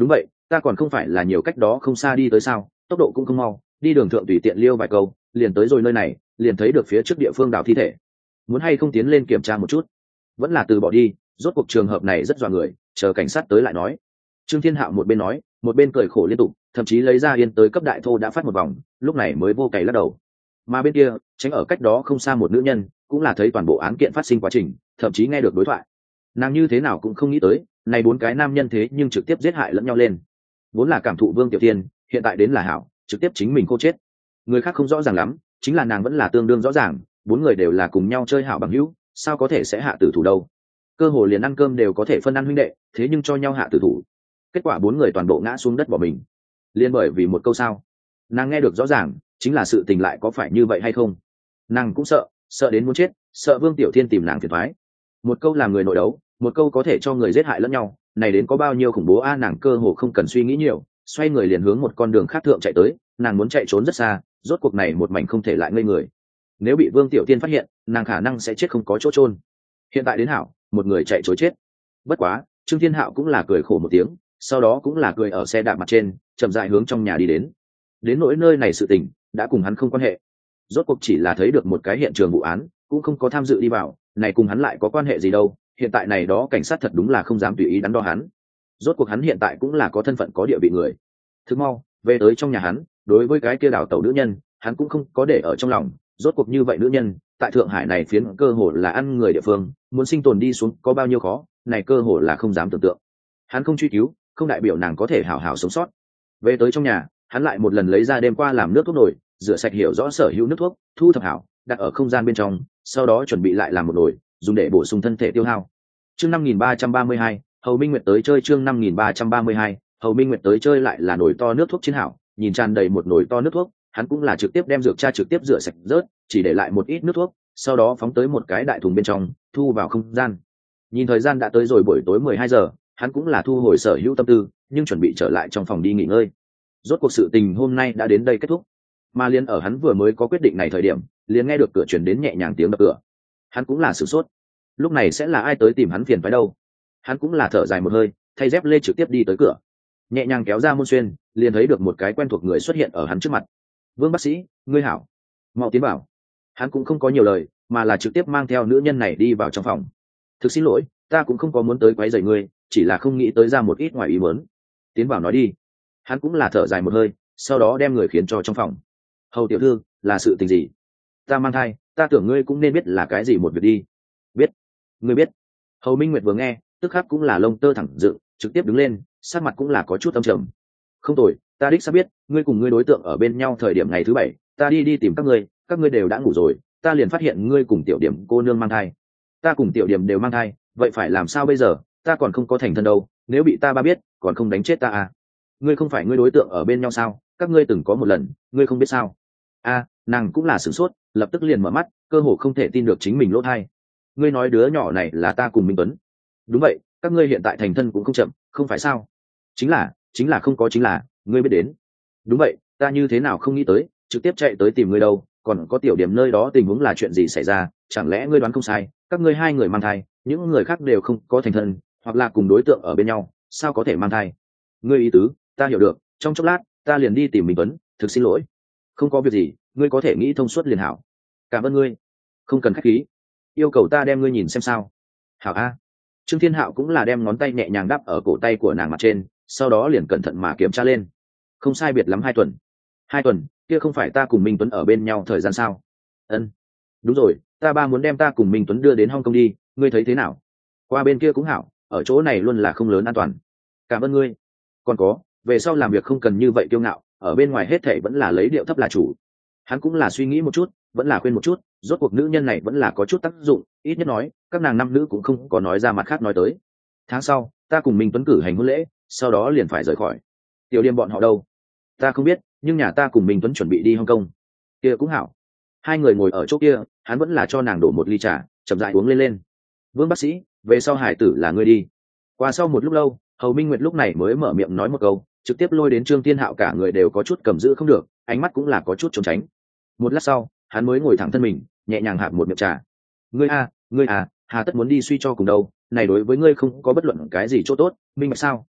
ta còn không phải là nhiều cách đó không xa đi tới sao, tốc độ cũng không mau, đi đường thượng tùy tiện liêu vài câu liền tới rồi nơi này, liền thấy được phía trước địa phương đào thi thể. Muốn hay không tiến lên kiểm tra một chút? Vẫn là từ bỏ đi, rốt cuộc trường hợp này rất dọa người, chờ cảnh sát tới lại nói. Trương Thiên Hạo một bên nói một bên cười khổ liên tục, thậm chí lấy ra yên tới cấp đại thô đã phát một vòng, lúc này mới vô cày lắc đầu. Mà bên kia tránh ở cách đó không xa một nữ nhân cũng là thấy toàn bộ án kiện phát sinh quá trình, thậm chí nghe được đối thoại. Nàng như thế nào cũng không nghĩ tới này 4 cái nam nhân thế nhưng trực tiếp giết hại lẫn nhau lên. Vốn là cảm thụ Vương Tiểu Thiên, hiện tại đến là hảo trực tiếp chính mình cô chết. Người khác không rõ ràng lắm, chính là nàng vẫn là tương đương rõ ràng, 4 người đều là cùng nhau chơi hảo bằng hữu, sao có thể sẽ hạ tử thủ đâu. Cơ hồ liền ăn cơm đều có thể phân ăn huynh đệ, thế nhưng cho nhau hạ tử thủ. Kết quả 4 người toàn bộ ngã xuống đất bỏ mình, liên bởi vì một câu sao. Nàng nghe được rõ ràng, chính là sự tình lại có phải như vậy hay không. Nàng cũng sợ đến muốn chết, sợ Vương Tiểu Thiên tìm nàng phiền toái. Một câu làm người nội đấu, một câu có thể cho người giết hại lẫn nhau, này đến có bao nhiêu khủng bố a. Nàng cơ hồ không cần suy nghĩ nhiều, xoay người liền hướng một con đường khác thượng chạy tới. Nàng muốn chạy trốn rất xa, rốt cuộc này một mảnh không thể lại ngây người. Nếu bị Vương Tiểu Thiên phát hiện, nàng khả năng sẽ chết không có chỗ chôn. Hiện tại đến hảo, một người chạy trối chết. Bất quá Trương Thiên Hạo cũng là cười khổ một tiếng, sau đó cũng là cười ở xe đạp mặt trên, chậm rãi hướng trong nhà đi đến. Đến nỗi nơi này sự tình đã cùng hắn không quan hệ, rốt cuộc chỉ là thấy được một cái hiện trường vụ án, cũng không có tham dự đi vào, này cùng hắn lại có quan hệ gì đâu. Hiện tại này đó cảnh sát thật đúng là không dám tùy ý đắn đo hắn, rốt cuộc hắn hiện tại cũng là có thân phận có địa vị người. Thức mau về tới trong nhà hắn, đối với cái kia đào tẩu nữ nhân hắn cũng không có để ở trong lòng. Rốt cuộc như vậy nữ nhân tại Thượng Hải này phiến cơ hồ là ăn người địa phương, muốn sinh tồn đi xuống có bao nhiêu khó, này cơ hồ là không dám tưởng tượng. Hắn không truy cứu, không đại biểu nàng có thể hảo hảo sống sót. Về tới trong nhà, hắn lại một lần lấy ra đêm qua làm nước thuốc nồi, rửa sạch hiểu rõ sở hữu nước thuốc, thu thập hảo, đặt ở không gian bên trong, sau đó chuẩn bị lại làm một nồi, dùng để bổ sung thân thể tiêu hao. Chương 5332, Hầu Minh Nguyệt tới chơi. Chương 5332, Hầu Minh Nguyệt tới chơi lại là nồi to nước thuốc chiến hảo, nhìn tràn đầy một nồi to nước thuốc, hắn cũng là trực tiếp đem dược cha trực tiếp rửa sạch rớt, chỉ để lại một ít nước thuốc, sau đó phóng tới một cái đại thùng bên trong, thu vào không gian. Nhìn thời gian đã tới rồi buổi tối 12 giờ, hắn cũng là thu hồi sở hữu tâm tư, nhưng chuẩn bị trở lại trong phòng đi nghỉ ngơi. Rốt cuộc sự tình hôm nay đã đến đây kết thúc. Mà liên ở hắn vừa mới có quyết định này thời điểm, liền nghe được cửa truyền đến nhẹ nhàng tiếng đập cửa. Hắn cũng là sửng sốt, lúc này sẽ là ai tới tìm hắn phiền phái đâu. Hắn cũng là thở dài một hơi, thay dép lê trực tiếp đi tới cửa, nhẹ nhàng kéo ra môn xuyên, liền thấy được một cái quen thuộc người xuất hiện ở hắn trước mặt. Vương bác sĩ, ngươi hảo, mau tiến vào. Hắn cũng không có nhiều lời, mà là trực tiếp mang theo nữ nhân này đi vào trong phòng. Thực xin lỗi, ta cũng không có muốn tới quấy rầy ngươi, chỉ là không nghĩ tới ra một ít ngoài ý muốn. Tiến vào nói đi. Hắn cũng là thở dài một hơi, sau đó đem người khiến cho trong phòng. Hầu tiểu thư, là sự tình gì? Ta mang thai, ta tưởng ngươi cũng nên biết là cái gì một việc đi. Biết, ngươi biết. Hầu Minh Nguyệt vừa nghe, tức khắc cũng là lông tơ thẳng dựng, trực tiếp đứng lên, sắc mặt cũng là có chút âm trầm. Không tồi, ta đích xác biết, ngươi cùng ngươi đối tượng ở bên nhau thời điểm ngày thứ 7, ta đi tìm các ngươi đều đã ngủ rồi, ta liền phát hiện ngươi cùng Tiểu Điểm cô nương mang thai. Ta cùng Tiểu Điểm đều mang thai, vậy phải làm sao bây giờ? Ta còn không có thành thân đâu, nếu bị ta ba biết, còn không đánh chết ta à? Ngươi không phải ngươi đối tượng ở bên nhau sao? Các ngươi từng có một lần, ngươi không biết sao? Nàng cũng là sửng sốt, lập tức liền mở mắt, cơ hồ không thể tin được chính mình lỗ tai. Ngươi nói đứa nhỏ này là ta cùng Minh Tuấn? Đúng vậy, các ngươi hiện tại thành thân cũng không chậm, không phải sao? Chính là không có chính là, ngươi biết đến. Đúng vậy, ta như thế nào không nghĩ tới, trực tiếp chạy tới tìm ngươi đâu, còn có Tiểu Điểm nơi đó tình huống là chuyện gì xảy ra, chẳng lẽ ngươi đoán không sai, các ngươi hai người mang thai, những người khác đều không có thành thân, hoặc là cùng đối tượng ở bên nhau, sao có thể mang thai? Ngươi ý tứ, ta hiểu được, trong chốc lát, ta liền đi tìm Minh Tuấn, thực xin lỗi. Không có việc gì, ngươi có thể nghĩ thông suốt liền hảo. Cảm ơn ngươi. Không cần khách khí. Yêu cầu ta đem ngươi nhìn xem sao? Hảo a. Trương Thiên Hạo cũng là đem ngón tay nhẹ nhàng đắp ở cổ tay của nàng mặt trên, sau đó liền cẩn thận mà kiểm tra lên. Không sai biệt lắm 2 tuần. 2 tuần, kia không phải ta cùng Minh Tuấn ở bên nhau thời gian sao? Ân. Đúng rồi, ta ba muốn đem ta cùng Minh Tuấn đưa đến Hong Kong đi, ngươi thấy thế nào? Qua bên kia cũng hảo, ở chỗ này luôn là không lớn an toàn. Cảm ơn ngươi. Còn có, về sau làm việc không cần như vậy kiêu ngạo, ở bên ngoài hết thảy vẫn là lấy điệu thấp là chủ. Hắn cũng là suy nghĩ một chút, vẫn là khuyên một chút, rốt cuộc nữ nhân này vẫn là có chút tác dụng, ít nhất nói, các nàng nam nữ cũng không có nói ra mặt khác nói tới. Tháng sau, ta cùng Minh Tuấn cử hành hôn lễ, sau đó liền phải rời khỏi. Tiểu Điềm bọn họ đâu? Ta không biết, nhưng nhà ta cùng Minh Tuấn chuẩn bị đi Hong Kong. Kia cũng hảo. 2 người ngồi ở chỗ kia, hắn vẫn là cho nàng đổ một ly trà, chậm rãi uống lên. Vương bác sĩ, về sau hải tử là ngươi đi. Qua sau một lúc lâu, Hầu Minh Nguyệt lúc này mới mở miệng nói một câu, trực tiếp lôi đến Trương Thiên Hạo cả người đều có chút cầm giữ không được, ánh mắt cũng là có chút trốn tránh. Một lát sau, hắn mới ngồi thẳng thân mình, nhẹ nhàng hạp một miệng trà. Ngươi hà tất muốn đi suy cho cùng đâu, này đối với ngươi không có bất luận cái gì chỗ tốt, minh bạch sao?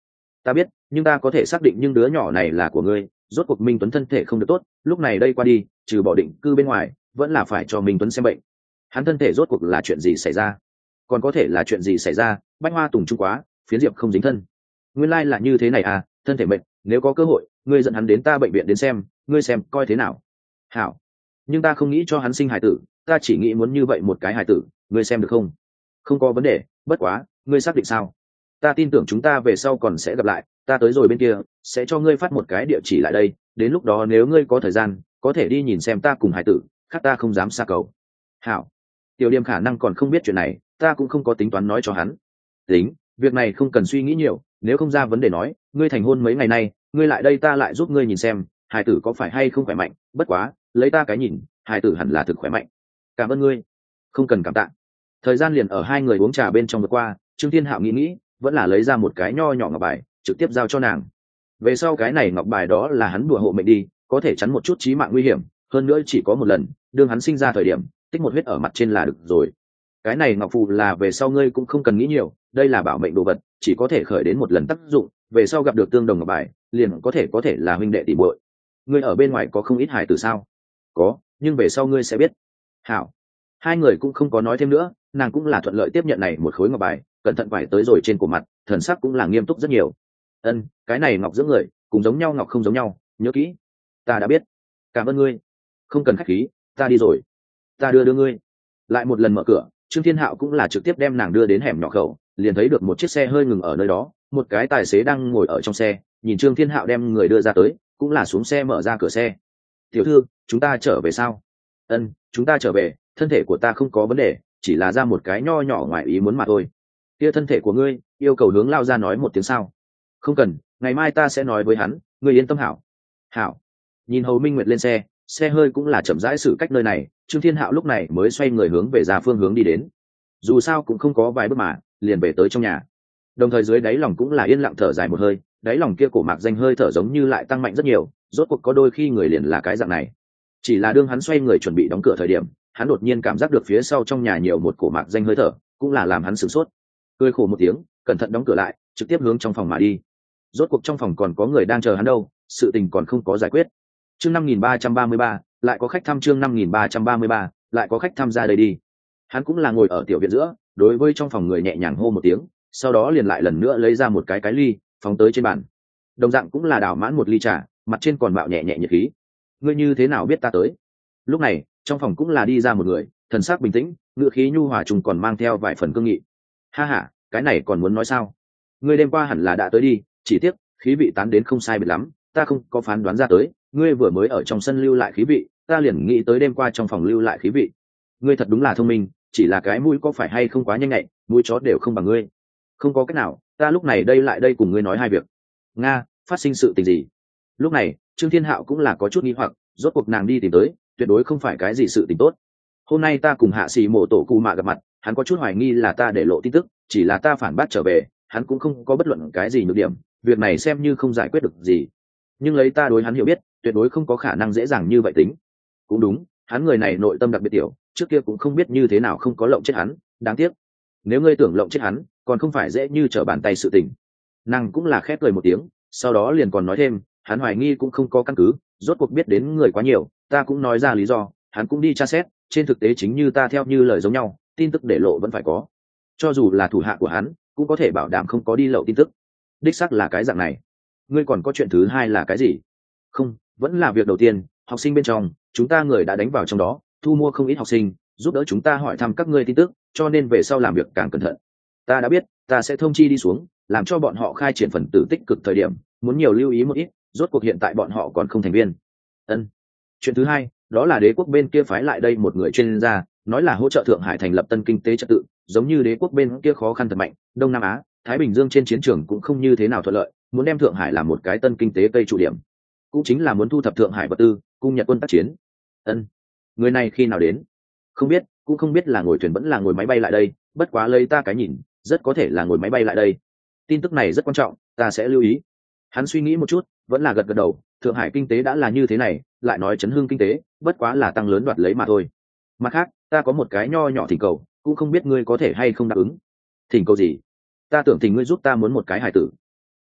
Ta biết, nhưng ta có thể xác định nhưng đứa nhỏ này là của ngươi. Rốt cuộc Minh Tuấn thân thể không được tốt, lúc này đây qua đi, trừ bỏ định cư bên ngoài, vẫn là phải cho Minh Tuấn xem bệnh. Hắn thân thể rốt cuộc là chuyện gì xảy ra? Còn có thể là chuyện gì xảy ra? Bách Hoa Tùng trung quá, phiến diệp không dính thân. Nguyên lai là như thế này à? Thân thể mệnh, nếu có cơ hội, ngươi dẫn hắn đến ta bệnh viện đến xem, ngươi xem coi thế nào. Hảo, nhưng ta không nghĩ cho hắn sinh hài tử, ta chỉ nghĩ muốn như vậy một cái hài tử, ngươi xem được không? Không có vấn đề, bất quá, ngươi xác định sao? Ta tin tưởng chúng ta về sau còn sẽ gặp lại, ta tới rồi bên kia sẽ cho ngươi phát một cái địa chỉ lại đây, đến lúc đó nếu ngươi có thời gian có thể đi nhìn xem ta cùng hải tử, khác ta không dám xa cầu. Hảo. Tiểu Điềm khả năng còn không biết chuyện này, ta cũng không có tính toán nói cho hắn. Tính, việc này không cần suy nghĩ nhiều, nếu không ra vấn đề nói, ngươi thành hôn mấy ngày nay, ngươi lại đây ta lại giúp ngươi nhìn xem hải tử có phải hay không khỏe mạnh, bất quá lấy ta cái nhìn, hải tử hẳn là thực khỏe mạnh. Cảm ơn ngươi. Không cần cảm tạ. Thời gian liền ở hai người uống trà bên trong vượt qua, Trương Thiên Hạo nghĩ vẫn là lấy ra một cái nho nhỏ ngọc bài trực tiếp giao cho nàng. Về sau cái này ngọc bài đó là hắn đùa hộ mệnh đi, có thể chắn một chút chí mạng nguy hiểm, hơn nữa chỉ có một lần, đương hắn sinh ra thời điểm tích một huyết ở mặt trên là được rồi. Cái này ngọc phù là về sau ngươi cũng không cần nghĩ nhiều, đây là bảo mệnh đồ vật, chỉ có thể khởi đến một lần tác dụng, về sau gặp được tương đồng ngọc bài liền có thể là huynh đệ tỷ muội. Ngươi ở bên ngoài có không ít hài tử sao? Có, nhưng về sau ngươi sẽ biết. Hảo. Hai người cũng không có nói thêm nữa, nàng cũng là thuận lợi tiếp nhận này một khối ngọc bài, cẩn thận vải tới rồi trên cổ mặt, thần sắc cũng là nghiêm túc rất nhiều. Cái này ngọc dưỡng người cùng giống nhau ngọc không giống nhau, nhớ kỹ. Ta đã biết. Cảm ơn ngươi. Không cần khách khí, ta đi rồi. Ta đưa ngươi. Lại một lần mở cửa, Trương Thiên Hạo cũng là trực tiếp đem nàng đưa đến hẻm nhỏ khẩu, liền thấy được một chiếc xe hơi ngừng ở nơi đó, một cái tài xế đang ngồi ở trong xe, nhìn Trương Thiên Hạo đem người đưa ra tới, cũng là xuống xe mở ra cửa xe. Tiểu thư, chúng ta trở về sao? Chúng ta trở về, thân thể của ta không có vấn đề, chỉ là ra một cái nho nhỏ ngoài ý muốn mà thôi. Kia thân thể của ngươi yêu cầu hướng lao ra nói một tiếng sao? Không cần, ngày mai ta sẽ nói với hắn, ngươi yên tâm. Hảo. Hảo. Nhìn Hầu Minh Nguyệt lên xe, xe hơi cũng là chậm rãi xử cách nơi này, Trương Thiên Hạo lúc này mới xoay người hướng về ra phương hướng đi đến. Dù sao cũng không có vài bước mà, liền về tới trong nhà. Đồng thời dưới đáy lòng cũng là yên lặng thở dài một hơi, đáy lòng kia cổ mạc danh hơi thở giống như lại tăng mạnh rất nhiều, rốt cuộc có đôi khi người liền là cái dạng này. Chỉ là đương hắn xoay người chuẩn bị đóng cửa thời điểm, hắn đột nhiên cảm giác được phía sau trong nhà nhiều một cổ mạc danh hơi thở, cũng là làm hắn sửng sốt. Cười khổ một tiếng, cẩn thận đóng cửa lại, trực tiếp hướng trong phòng mà đi. Rốt cuộc trong phòng còn có người đang chờ hắn đâu, sự tình còn không có giải quyết. Chương 5333, lại có khách thăm. Chương 5333, lại có khách thăm ra đây đi. Hắn cũng là ngồi ở tiểu viện giữa, đối với trong phòng người nhẹ nhàng hô một tiếng, sau đó liền lại lần nữa lấy ra một cái ly, phóng tới trên bàn. Đồng dạng cũng là đảo mãn một ly trà, mặt trên còn mạo nhẹ nhẹ nhiệt khí. Ngươi như thế nào biết ta tới? Lúc này, trong phòng cũng là đi ra một người, thần sắc bình tĩnh, ngữ khí nhu hòa trùng còn mang theo vài phần cương nghị. Ha ha, cái này còn muốn nói sao? Ngươi đêm qua hẳn là đã tới đi, chỉ tiếc khí vị tán đến không sai biệt lắm, ta không có phán đoán ra tới, ngươi vừa mới ở trong sân lưu lại khí vị, ta liền nghĩ tới đêm qua trong phòng lưu lại khí vị. Ngươi thật đúng là thông minh, chỉ là cái mũi có phải hay không quá nhanh nhạy, mũi chó đều không bằng ngươi. Không có cách nào, ta lúc này lại đây cùng ngươi nói hai việc. Nga, phát sinh sự tình gì? Lúc này, Trương Thiên Hạo cũng là có chút nghi hoặc, rốt cuộc nàng đi tìm tới, tuyệt đối không phải cái gì sự tình tốt. Hôm nay ta cùng hạ sĩ mộ tổ cụ mạ gặp mặt, hắn có chút hoài nghi là ta để lộ tin tức, chỉ là ta phản bác trở về, hắn cũng không có bất luận cái gì nhược điểm, việc này xem như không giải quyết được gì. Nhưng lấy ta đối hắn hiểu biết, tuyệt đối không có khả năng dễ dàng như vậy tính. Cũng đúng, hắn người này nội tâm đặc biệt tiểu, trước kia cũng không biết như thế nào không có lộng chết hắn, đáng tiếc. Nếu ngươi tưởng lộng chết hắn, còn không phải dễ như trở bàn tay sự tình. Nàng cũng là khép cười một tiếng, sau đó liền còn nói thêm, hắn hoài nghi cũng không có căn cứ, rốt cuộc biết đến người quá nhiều, ta cũng nói ra lý do, hắn cũng đi tra xét, trên thực tế chính như ta theo như lời giống nhau, tin tức để lộ vẫn phải có. Cho dù là thủ hạ của hắn, cũng có thể bảo đảm không có đi lậu tin tức. Đích xác là cái dạng này. Ngươi còn có chuyện thứ hai là cái gì? Không, vẫn là việc đầu tiên, học sinh bên trong, chúng ta người đã đánh vào trong đó, thu mua không ít học sinh, giúp đỡ chúng ta hỏi thăm các ngươi tin tức, cho nên về sau làm việc càng cẩn thận. Ta đã biết, ta sẽ thông chi đi xuống, làm cho bọn họ khai triển phần tử tích cực thời điểm, muốn nhiều lưu ý một ít, rốt cuộc hiện tại bọn họ còn không thành viên. Chuyện thứ hai, đó là đế quốc bên kia phái lại đây một người chuyên gia, nói là hỗ trợ Thượng Hải thành lập tân kinh tế trật tự, giống như đế quốc bên kia khó khăn thật mạnh, Đông Nam Á, Thái Bình Dương trên chiến trường cũng không như thế nào thuận lợi, muốn đem Thượng Hải làm một cái tân kinh tế cây trụ điểm, cũng chính là muốn thu thập Thượng Hải vật tư, cung Nhật quân tác chiến. Người này khi nào đến? Không biết, cũng không biết là ngồi thuyền vẫn là ngồi máy bay lại đây, bất quá lấy ta cái nhìn, rất có thể là ngồi máy bay lại đây. Tin tức này rất quan trọng, ta sẽ lưu ý. Hắn suy nghĩ một chút, vẫn là gật gật đầu, Thượng Hải kinh tế đã là như thế này, lại nói chấn hưng kinh tế, bất quá là tăng lớn đoạt lấy mà thôi. Mặt khác, ta có một cái nho nhỏ thỉnh cầu, cũng không biết ngươi có thể hay không đáp ứng. Thỉnh cầu gì? Ta tưởng thỉnh ngươi giúp ta muốn một cái hài tử.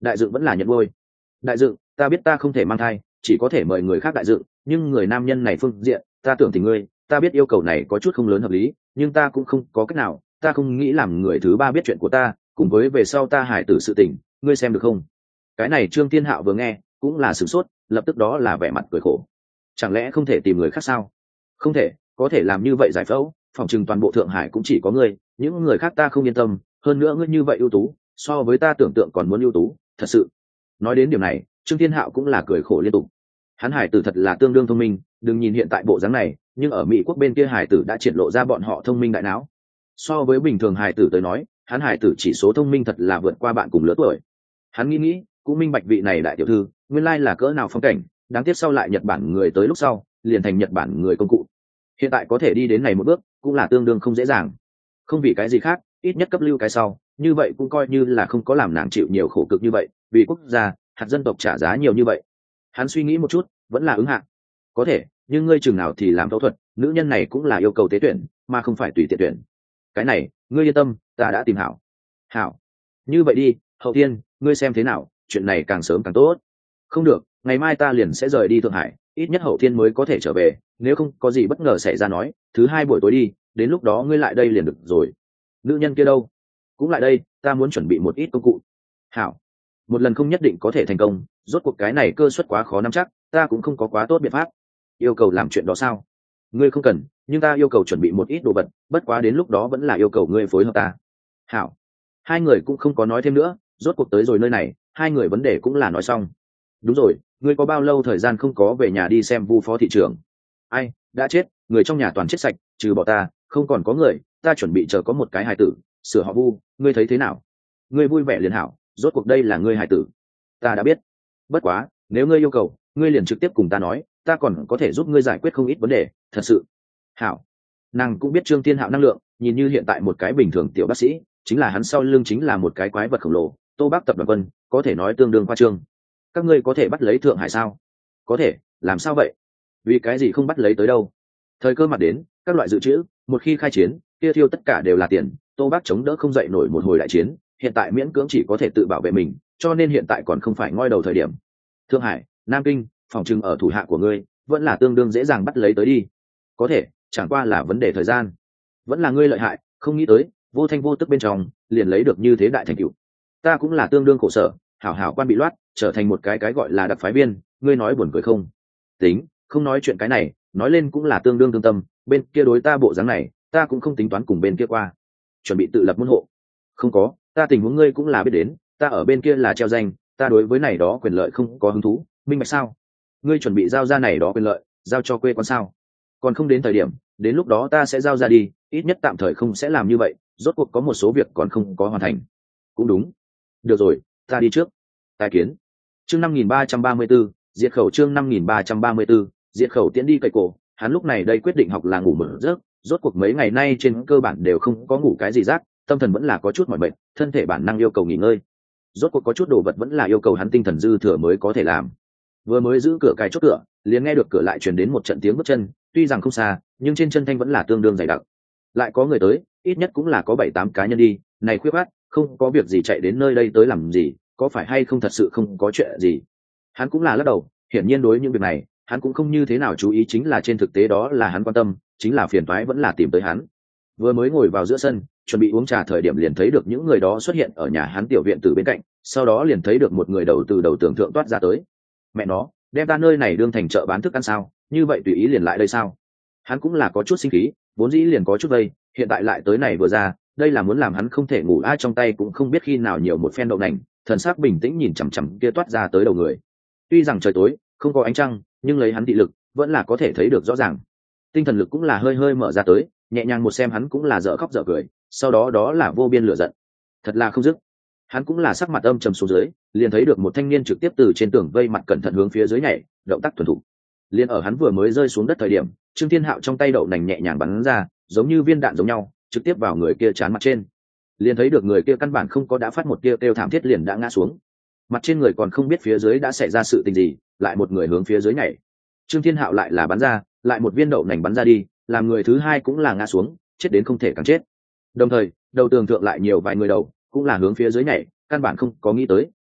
Đại dựng vẫn là nhận nuôi. Đại dựng, ta biết ta không thể mang thai, chỉ có thể mời người khác đại dựng, nhưng người nam nhân này phương diện ta tưởng tình ngươi, ta biết yêu cầu này có chút không lớn hợp lý, nhưng ta cũng không có cách nào, ta không nghĩ làm người thứ ba biết chuyện của ta, cùng với về sau ta hải tử sự tình, ngươi xem được không? Cái này Trương Thiên Hạo vừa nghe cũng là sửng sốt, lập tức đó là vẻ mặt cười khổ. Chẳng lẽ không thể tìm người khác sao? Không thể, có thể làm như vậy giải phẫu, phòng trừng toàn bộ Thượng Hải cũng chỉ có ngươi, những người khác ta không yên tâm, hơn nữa ngươi như vậy ưu tú, so với ta tưởng tượng còn muốn ưu tú, thật sự. Nói đến điểm này, Trương Thiên Hạo cũng là cười khổ liên tục. Hắn hải tử thật là tương đương thông minh, đừng nhìn hiện tại bộ dáng này, nhưng ở Mỹ quốc bên kia hải tử đã triển lộ ra bọn họ thông minh đại não. So với bình thường hải tử tới nói, hắn hải tử chỉ số thông minh thật là vượt qua bạn cùng lứa tuổi. Hắn nghĩ, cũng minh bạch vị này đại tiểu thư, nguyên lai là cỡ nào phong cảnh, đáng tiếc sau lại Nhật Bản người tới lúc sau, liền thành Nhật Bản người công cụ. Hiện tại có thể đi đến này một bước, cũng là tương đương không dễ dàng. Không vì cái gì khác, ít nhất cấp lưu cái sau, như vậy cũng coi như là không có làm nàng chịu nhiều khổ cực như vậy, vì quốc gia, hạt dân tộc trả giá nhiều như vậy. Hắn suy nghĩ một chút, vẫn là ứng hạ. Có thể, nhưng ngươi chừng nào thì làm phẫu thuật, nữ nhân này cũng là yêu cầu tế tuyển, mà không phải tùy tiện tuyển. Cái này, ngươi yên tâm, ta đã tìm hảo. Hảo. Như vậy đi, Hậu Thiên, ngươi xem thế nào, chuyện này càng sớm càng tốt. Không được, ngày mai ta liền sẽ rời đi Thượng Hải, ít nhất Hậu Thiên mới có thể trở về, nếu không có gì bất ngờ xảy ra nói, thứ hai buổi tối đi, đến lúc đó ngươi lại đây liền được rồi. Nữ nhân kia đâu? Cũng lại đây, ta muốn chuẩn bị một ít công cụ. Hảo. Một lần không nhất định có thể thành công, rốt cuộc cái này cơ suất quá khó nắm chắc, ta cũng không có quá tốt biện pháp. Yêu cầu làm chuyện đó sao? Ngươi không cần, nhưng ta yêu cầu chuẩn bị một ít đồ vật, bất quá đến lúc đó vẫn là yêu cầu ngươi phối hợp ta. Hảo. Hai người cũng không có nói thêm nữa, rốt cuộc tới rồi nơi này, hai người vấn đề cũng là nói xong. Đúng rồi, ngươi có bao lâu thời gian không có về nhà đi xem Vu phó thị trưởng? Ai, đã chết, người trong nhà toàn chết sạch, trừ bỏ ta, không còn có người, ta chuẩn bị chờ có một cái hài tử, sửa họ Vu, ngươi thấy thế nào? Ngươi vui vẻ liền hảo, rốt cuộc đây là ngươi hài tử. Ta đã biết. Bất quá, nếu ngươi yêu cầu, ngươi liền trực tiếp cùng ta nói, ta còn có thể giúp ngươi giải quyết không ít vấn đề, thật sự. Hảo. Nàng cũng biết Trương Thiên Hạo năng lượng, nhìn như hiện tại một cái bình thường tiểu bác sĩ, chính là hắn sau lưng chính là một cái quái vật khổng lồ, Tô Bắc tập đoàn quân, có thể nói tương đương khoa trương. Các ngươi có thể bắt lấy Thượng Hải sao? Có thể, làm sao vậy? Vì cái gì không bắt lấy tới đâu? Thời cơ mặt đến, các loại dự trữ, một khi khai chiến, kia thiêu tất cả đều là tiền, Tô Bắc chống đỡ không dậy nổi một hồi đại chiến, hiện tại miễn cưỡng chỉ có thể tự bảo vệ mình, cho nên hiện tại còn không phải ngoi đầu thời điểm. Thượng Hải, Nam Kinh, phòng trừng ở thủ hạ của ngươi, vẫn là tương đương dễ dàng bắt lấy tới đi. Có thể, chẳng qua là vấn đề thời gian. Vẫn là ngươi lợi hại, không nghĩ tới, vô thanh vô tức bên trong, liền lấy được như thế đại thành tựu. Ta cũng là tương đương khổ sở, hảo hảo quan bị loát, trở thành một cái gọi là đặc phái viên, ngươi nói buồn cười không? Tính, không nói chuyện cái này, nói lên cũng là tương đương tương tâm, bên kia đối ta bộ dáng này, ta cũng không tính toán cùng bên kia qua. Chuẩn bị tự lập môn hộ. Không có, ta tình huống ngươi cũng là biết đến, ta ở bên kia là treo danh, ta đối với này đó quyền lợi không có hứng thú, minh bạch sao? Ngươi chuẩn bị giao ra này đó quyền lợi, giao cho quê quán sao? Còn không đến thời điểm, đến lúc đó ta sẽ giao ra đi, ít nhất tạm thời không sẽ làm như vậy, rốt cuộc có một số việc còn không có hoàn thành. Cũng đúng. Được rồi, ta đi trước. Tài kiến. Chương 5334, diệt khẩu chương 5334, diệt khẩu tiễn đi cậy cổ, hắn lúc này đây quyết định học là ngủ một giấc, rốt cuộc mấy ngày nay trên cơ bản đều không có ngủ cái gì giấc, tâm thần vẫn là có chút mỏi mệt, thân thể bản năng yêu cầu nghỉ ngơi. Rốt cuộc có chút đồ vật vẫn là yêu cầu hắn tinh thần dư thừa mới có thể làm. Vừa mới giữ cửa cài chốt cửa, liền nghe được cửa lại truyền đến một trận tiếng bước chân, tuy rằng không xa, nhưng trên chân thanh vẫn là tương đương dày đặc. Lại có người tới, ít nhất cũng là có 7-8 cá nhân đi, này khuyết khát, không có việc gì chạy đến nơi đây tới làm gì, có phải hay không thật sự không có chuyện gì. Hắn cũng là lắc đầu, hiển nhiên đối những việc này, hắn cũng không như thế nào chú ý, chính là trên thực tế đó là hắn quan tâm, chính là phiền toái vẫn là tìm tới hắn. Vừa mới ngồi vào giữa sân, chuẩn bị uống trà thời điểm liền thấy được những người đó xuất hiện ở nhà hắn tiểu viện từ bên cạnh, sau đó liền thấy được một người đầu từ đầu tưởng thượng toát ra tới. Mẹ nó, đem ta nơi này đương thành chợ bán thức ăn sao, như vậy tùy ý liền lại đây sao? Hắn cũng là có chút sinh khí, vốn dĩ liền có chút vây, hiện tại lại tới này vừa ra, đây là muốn làm hắn không thể ngủ, ai trong tay cũng không biết khi nào nhiều một phen đậu nành, thần sắc bình tĩnh nhìn chằm chằm kia toát ra tới đầu người. Tuy rằng trời tối, không có ánh trăng, nhưng lấy hắn thị lực, vẫn là có thể thấy được rõ ràng. Tinh thần lực cũng là hơi hơi mở ra tới, nhẹ nhàng một xem hắn cũng là dở khóc dở cười, sau đó đó là vô biên lửa giận. Thật là không dứt. Hắn cũng là sắc mặt âm trầm xuống dưới, liền thấy được một thanh niên trực tiếp từ trên tường vây mặt cẩn thận hướng phía dưới nhảy, động tác thuần thục. Liền ở hắn vừa mới rơi xuống đất thời điểm, Trương Thiên Hạo trong tay đậu nành nhẹ nhàng bắn ra, giống như viên đạn giống nhau, trực tiếp vào người kia trán mặt trên. Liền thấy được người kia căn bản không có đã phát một kia kêu thảm thiết liền đã ngã xuống. Mặt trên người còn không biết phía dưới đã xảy ra sự tình gì, lại một người hướng phía dưới nhảy. Trương Thiên Hạo lại là bắn ra, lại một viên đậu nành bắn ra đi, làm người thứ hai cũng là ngã xuống, chết đến không thể càng chết. Đồng thời, đầu tường thượng lại nhiều vài người đầu, cũng là hướng phía dưới nhảy, căn bản không có nghĩ tới,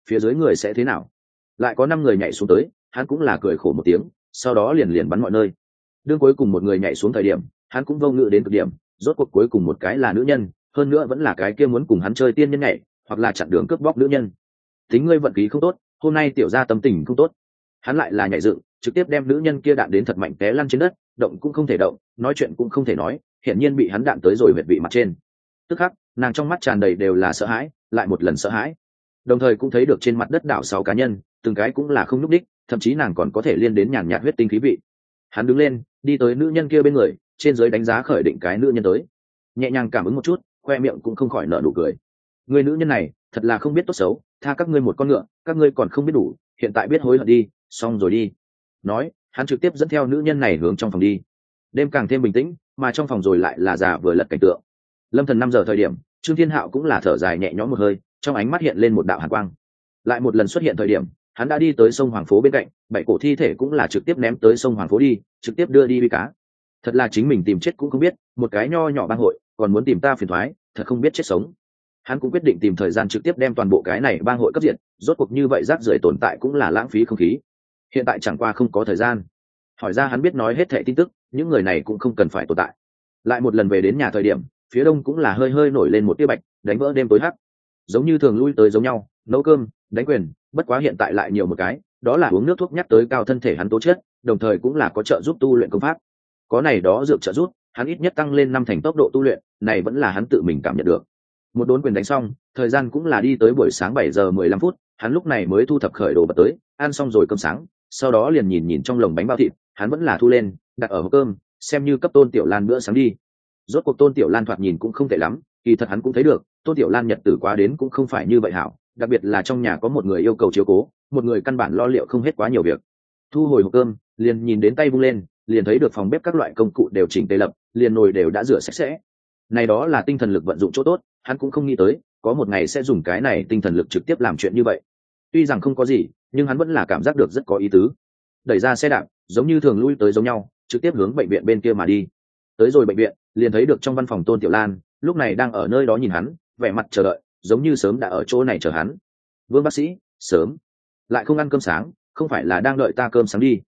phía dưới người sẽ thế nào? Lại có 5 người nhảy xuống tới, hắn cũng là cười khổ một tiếng, sau đó liền liền bắn mọi nơi. Đương cuối cùng một người nhảy xuống thời điểm, hắn cũng vô ngự đến cực điểm, rốt cuộc cuối cùng một cái là nữ nhân, hơn nữa vẫn là cái kia muốn cùng hắn chơi tiên nhân nhảy, hoặc là chặn đường cướp bóc nữ nhân. Tính ngươi vận khí không tốt, hôm nay tiểu gia tâm tình không tốt. Hắn lại là nhảy dựng, trực tiếp đem nữ nhân kia đạn đến thật mạnh té lăn trên đất, động cũng không thể động, nói chuyện cũng không thể nói, hiển nhiên bị hắn đạn tới rồi huyệt vị mặt trên. Tức khắc, nàng trong mắt tràn đầy đều là sợ hãi, lại một lần sợ hãi. Đồng thời cũng thấy được trên mặt đất đảo 6 cá nhân, từng cái cũng là không nhúc đích, thậm chí nàng còn có thể liên đến nhàn nhạt huyết tinh khí vị. Hắn đứng lên, đi tới nữ nhân kia bên người, trên dưới đánh giá khởi định cái nữ nhân tới, nhẹ nhàng cảm ứng một chút, khoe miệng cũng không khỏi nở nụ cười. Người nữ nhân này thật là không biết tốt xấu, tha các ngươi một con ngựa, các ngươi còn không biết đủ, hiện tại biết hối hận đi, xong rồi đi. Nói, hắn trực tiếp dẫn theo nữ nhân này hướng trong phòng đi. Đêm càng thêm bình tĩnh, mà trong phòng rồi lại là già vừa lật cảnh tượng. Lâm Thần 5 giờ thời điểm, Trương Thiên Hạo cũng là thở dài nhẹ nhõm một hơi, trong ánh mắt hiện lên một đạo hàn quang. Lại một lần xuất hiện thời điểm, hắn đã đi tới sông Hoàng Phố bên cạnh, 7 cổ thi thể cũng là trực tiếp ném tới sông Hoàng Phố đi, trực tiếp đưa đi uy cá. Thật là chính mình tìm chết cũng không biết, một cái nho nhỏ bang hội, còn muốn tìm ta phiền toái, thật không biết chết sống. Hắn cũng quyết định tìm thời gian trực tiếp đem toàn bộ cái này bang hội cấp diệt, rốt cuộc như vậy rác rưởi tồn tại cũng là lãng phí không khí. Hiện tại chẳng qua không có thời gian. Hỏi ra hắn biết nói hết thảy tin tức, những người này cũng không cần phải tồn tại. Lại một lần về đến nhà thời điểm, phía đông cũng là hơi hơi nổi lên một tia bạch, đánh vỡ đêm tối hắc. Giống như thường lui tới giống nhau, nấu cơm, đánh quyền, bất quá hiện tại lại nhiều một cái, đó là uống nước thuốc nhắc tới cao thân thể hắn tố chất, đồng thời cũng là có trợ giúp tu luyện công pháp. Có này đó dược trợ giúp, hắn ít nhất tăng lên 5 thành tốc độ tu luyện, này vẫn là hắn tự mình cảm nhận được. Một đốn quyền đánh xong, thời gian cũng là đi tới buổi sáng 7 giờ 15 phút, hắn lúc này mới thu thập khởi đồ vật tới, ăn xong rồi cơm sáng, sau đó liền nhìn nhìn trong lồng bánh bao thịt, hắn vẫn là thu lên, đặt ở hộp cơm, xem như cấp Tôn Tiểu Lan bữa sáng đi. Rốt cuộc Tôn Tiểu Lan thoạt nhìn cũng không tệ lắm, kỳ thật hắn cũng thấy được, Tôn Tiểu Lan nhật tử quá đến cũng không phải như vậy hảo, đặc biệt là trong nhà có một người yêu cầu chiếu cố, một người căn bản lo liệu không hết quá nhiều việc. Thu hồi hộp cơm, liền nhìn đến tay vung lên, liền thấy được phòng bếp các loại công cụ đều chỉnh tề lập, liền nồi đều đã rửa sạch sẽ. Này đó là tinh thần lực vận dụng chỗ tốt, hắn cũng không nghĩ tới, có một ngày sẽ dùng cái này tinh thần lực trực tiếp làm chuyện như vậy. Tuy rằng không có gì, nhưng hắn vẫn là cảm giác được rất có ý tứ. Đẩy ra xe đạp, giống như thường lui tới giống nhau, trực tiếp hướng bệnh viện bên kia mà đi. Tới rồi bệnh viện, liền thấy được trong văn phòng Tôn Tiểu Lan, lúc này đang ở nơi đó nhìn hắn, vẻ mặt chờ đợi, giống như sớm đã ở chỗ này chờ hắn. Vương bác sĩ, sớm, lại không ăn cơm sáng, không phải là đang đợi ta cơm sáng đi?